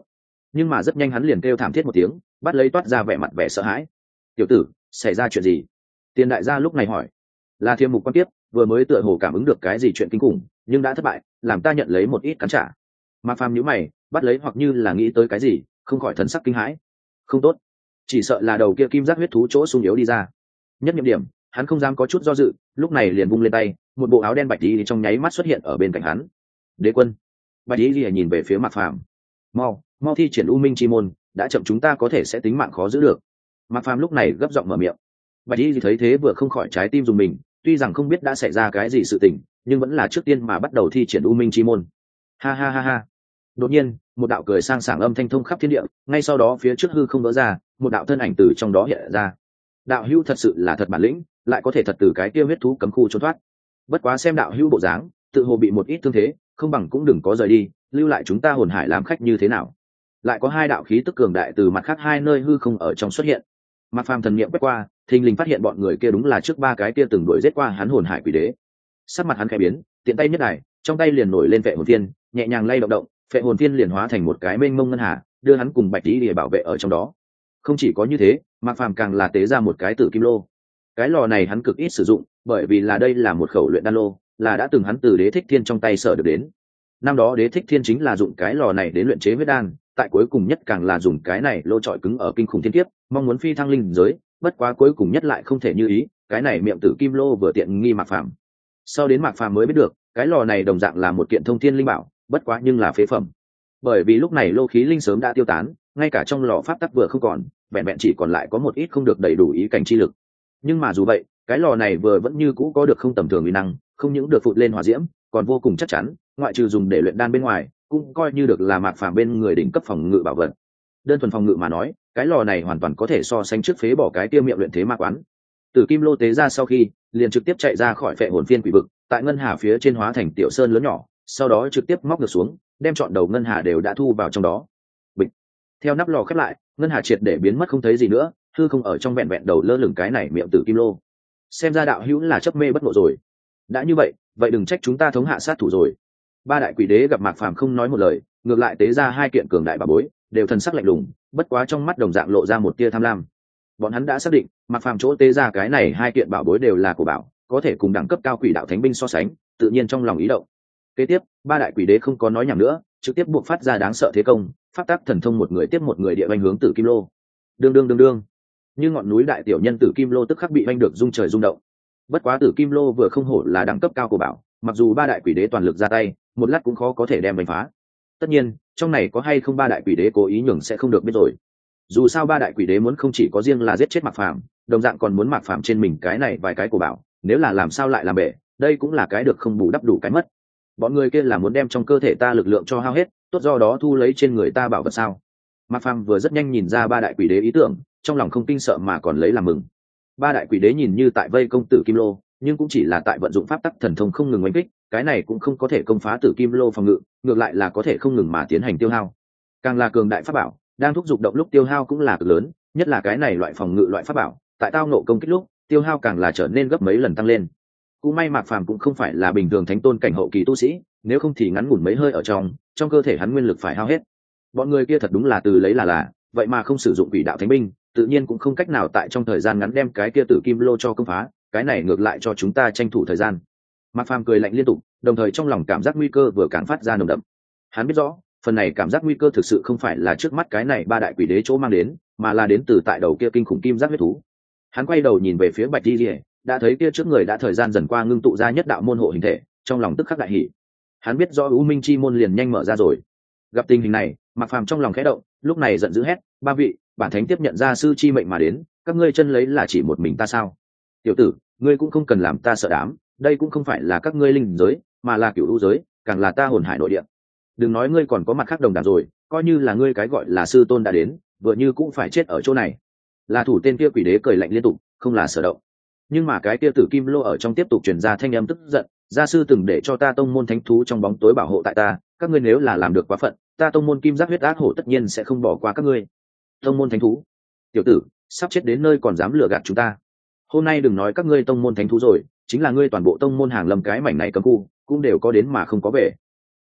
nhưng mà rất nhanh hắn liền kêu thảm thiết một tiếng, bắt lấy toát ra vẻ mặt vẻ sợ hãi. Tiểu tử, xảy ra chuyện gì? Tiền đại gia lúc này hỏi. Là Thiêm Mục quan tiếp, vừa mới tựa hồ cảm ứng được cái gì chuyện kinh khủng, nhưng đã thất bại, làm ta nhận lấy một ít cắn trả. Mạc Phàm nhíu mày, bắt lấy hoặc như là nghĩ tới cái gì, không khỏi thần sắc kinh hãi. Không tốt, chỉ sợ là đầu kia kim giác huyết thú chỗ sung yếu đi ra. Nhất nhiệm điểm, hắn không dám có chút do dự, lúc này liền vung lên tay, một bộ áo đen bạch y trong nháy mắt xuất hiện ở bên cạnh hắn. Đế quân. Bạch y nhìn về phía Mạc Phàm. Mau, mau thi triển U Minh Chi môn, đã chậm chúng ta có thể sẽ tính mạng khó giữ được. Mạc Phàm lúc này gấp giọng mở miệng. Bạch y thấy thế vừa không khỏi trái tim rùng mình, tuy rằng không biết đã xảy ra cái gì sự tình, nhưng vẫn là trước tiên mà bắt đầu thi triển U Minh Chi môn. Ha ha ha ha. Đột nhiên, một đạo cười sang sảng âm thanh thông khắp thiên địa, ngay sau đó phía trước hư không vỡ ra, một đạo thân ảnh từ trong đó hiện ra. Đạo hữu thật sự là thật bản lĩnh, lại có thể thật từ cái kia huyết thú cấm khu trốn thoát. Bất quá xem đạo hữu bộ dáng, tự hồ bị một ít thương thế, không bằng cũng đừng có rời đi, lưu lại chúng ta hồn hải làm khách như thế nào. Lại có hai đạo khí tức cường đại từ mặt khác hai nơi hư không ở trong xuất hiện. Mạc Phàm thần niệm quét qua, thình lình phát hiện bọn người kia đúng là trước ba cái kia từng đuổi giết qua hắn hồn hải quỷ đế. Sắc mặt hắn khẽ biến, tiện tay nhất đài, trong tay liền nổi lên vệ hồn thiên, nhẹ nhàng lay động động, vệ hồn thiên liền hóa thành một cái mênh mông ngân hà, đưa hắn cùng Bạch Tỷ để bảo vệ ở trong đó. Không chỉ có như thế, Mạc Phàm càng là tế ra một cái tử kim lô. Cái lò này hắn cực ít sử dụng, bởi vì là đây là một khẩu luyện đan lô, là đã từng hắn từ Đế Thích Thiên trong tay sở được đến. Năm đó Đế Thích Thiên chính là dụng cái lò này đến luyện chế huyết đan, tại cuối cùng nhất càng là dùng cái này lô trọi cứng ở kinh khủng thiên kiếp, mong muốn phi thăng linh giới, bất quá cuối cùng nhất lại không thể như ý, cái này miệng tử kim lô vừa tiện nghi Mạc Phàm. Sau đến Mạc Phàm mới biết được, cái lò này đồng dạng là một kiện thông thiên linh bảo, bất quá nhưng là phế phẩm. Bởi vì lúc này lô khí linh sớm đã tiêu tán, ngay cả trong lò pháp tắc vừa không còn, vẹn vẹn chỉ còn lại có một ít không được đầy đủ ý cảnh chi lực. Nhưng mà dù vậy, cái lò này vừa vẫn như cũ có được không tầm thường uy năng, không những được phụt lên hỏa diễm, còn vô cùng chắc chắn, ngoại trừ dùng để luyện đan bên ngoài, cũng coi như được là Mạc Phàm bên người đỉnh cấp phòng ngự bảo vật. Đơn thuần phòng ngự mà nói, cái lò này hoàn toàn có thể so sánh trước phế bỏ cái tiêu miệng luyện thế ma quán. Từ kim lô tế ra sau khi, liền trực tiếp chạy ra khỏi phệ hồn phiên quỷ vực, tại ngân hà phía trên hóa thành tiểu sơn lớn nhỏ, sau đó trực tiếp móc ngược xuống, đem trọn đầu ngân hà đều đã thu vào trong đó. Bịch. Theo nắp lò khép lại, ngân hà triệt để biến mất không thấy gì nữa, hư không ở trong vẹn vẹn đầu lơ lửng cái này miệng tử kim lô. Xem ra đạo hữu là chấp mê bất ngộ rồi. Đã như vậy, vậy đừng trách chúng ta thống hạ sát thủ rồi. Ba đại quỷ đế gặp Mạc Phàm không nói một lời, ngược lại tế ra hai kiện cường đại bảo bối, đều thần sắc lạnh lùng, bất quá trong mắt đồng dạng lộ ra một tia tham lam. Bọn hắn đã xác định, Mạc Phàm chỗ tế ra cái này hai kiện bảo bối đều là của bảo, có thể cùng đẳng cấp cao quỷ đạo thánh binh so sánh, tự nhiên trong lòng ý động. Kế tiếp, ba đại quỷ đế không có nói nhảm nữa, trực tiếp buộc phát ra đáng sợ thế công, pháp tác thần thông một người tiếp một người địa vành hướng tử kim lô. Đương đương đương đương, như ngọn núi đại tiểu nhân tử kim lô tức khắc bị vành được rung trời rung động. Bất quá tử kim lô vừa không hổ là đẳng cấp cao của bảo, mặc dù ba đại quỷ đế toàn lực ra tay, một lát cũng khó có thể đem đánh phá. Tất nhiên, trong này có hay không ba đại quỷ đế cố ý nhường sẽ không được biết rồi. Dù sao ba đại quỷ đế muốn không chỉ có riêng là giết chết Mạc Phàm, đồng dạng còn muốn Mạc Phàm trên mình cái này vài cái của bảo, nếu là làm sao lại làm bể, đây cũng là cái được không bù đắp đủ cái mất. Bọn người kia là muốn đem trong cơ thể ta lực lượng cho hao hết, tốt do đó thu lấy trên người ta bảo vật sao? Mạc Phàm vừa rất nhanh nhìn ra ba đại quỷ đế ý tưởng, trong lòng không kinh sợ mà còn lấy làm mừng. Ba đại quỷ đế nhìn như tại vây công tử kim lô, nhưng cũng chỉ là tại vận dụng pháp tắc thần thông không ngừng oanh kích, cái này cũng không có thể công phá tử kim lô phòng ngự, ngược lại là có thể không ngừng mà tiến hành tiêu hao. Càng là cường đại pháp bảo, đang thúc giục động lúc tiêu hao cũng là cực lớn, nhất là cái này loại phòng ngự loại pháp bảo, tại tao nộ công kích lúc, tiêu hao càng là trở nên gấp mấy lần tăng lên. Cũng may Mạc Phàm cũng không phải là bình thường thánh tôn cảnh hậu kỳ tu sĩ, nếu không thì ngắn ngủn mấy hơi ở trong, trong cơ thể hắn nguyên lực phải hao hết. Bọn người kia thật đúng là từ lấy là là, vậy mà không sử dụng quỷ đạo thánh binh, tự nhiên cũng không cách nào tại trong thời gian ngắn đem cái kia tử kim lô cho công phá, cái này ngược lại cho chúng ta tranh thủ thời gian. Mạc Phàm cười lạnh liên tục, đồng thời trong lòng cảm giác nguy cơ vừa càng phát ra nồng đậm. Hắn biết rõ, phần này cảm giác nguy cơ thực sự không phải là trước mắt cái này ba đại quỷ đế chỗ mang đến, mà là đến từ tại đầu kia kinh khủng kim giác huyết thú. Hắn quay đầu nhìn về phía Bạch Di Lìa, đã thấy kia trước người đã thời gian dần qua ngưng tụ ra nhất đạo môn hộ hình thể, trong lòng tức khắc đại hỉ. Hắn biết rõ U Minh Chi môn liền nhanh mở ra rồi. Gặp tình hình này, Mạc Phàm trong lòng khẽ động, lúc này giận dữ hét: "Ba vị, bản thánh tiếp nhận ra sư chi mệnh mà đến, các ngươi chân lấy là chỉ một mình ta sao? Tiểu tử, ngươi cũng không cần làm ta sợ đám, đây cũng không phải là các ngươi linh giới, mà là cửu u giới, càng là ta hồn hải nội địa. Đừng nói ngươi còn có mặt khác đồng đảng rồi, coi như là ngươi cái gọi là sư tôn đã đến, vừa như cũng phải chết ở chỗ này." Là thủ tên kia quỷ đế cười lạnh liên tục, không là sở động. Nhưng mà cái kia tử kim lô ở trong tiếp tục truyền ra thanh âm tức giận: "Gia sư từng để cho ta tông môn thánh thú trong bóng tối bảo hộ tại ta, các ngươi nếu là làm được quá phận, ta tông môn kim giác huyết ác hổ tất nhiên sẽ không bỏ qua các ngươi." Tông môn thánh thú? Tiểu tử, sắp chết đến nơi còn dám lừa gạt chúng ta. Hôm nay đừng nói các ngươi tông môn thánh thú rồi, chính là ngươi toàn bộ tông môn hàng lâm cái mảnh này cấm khu, cũng đều có đến mà không có về.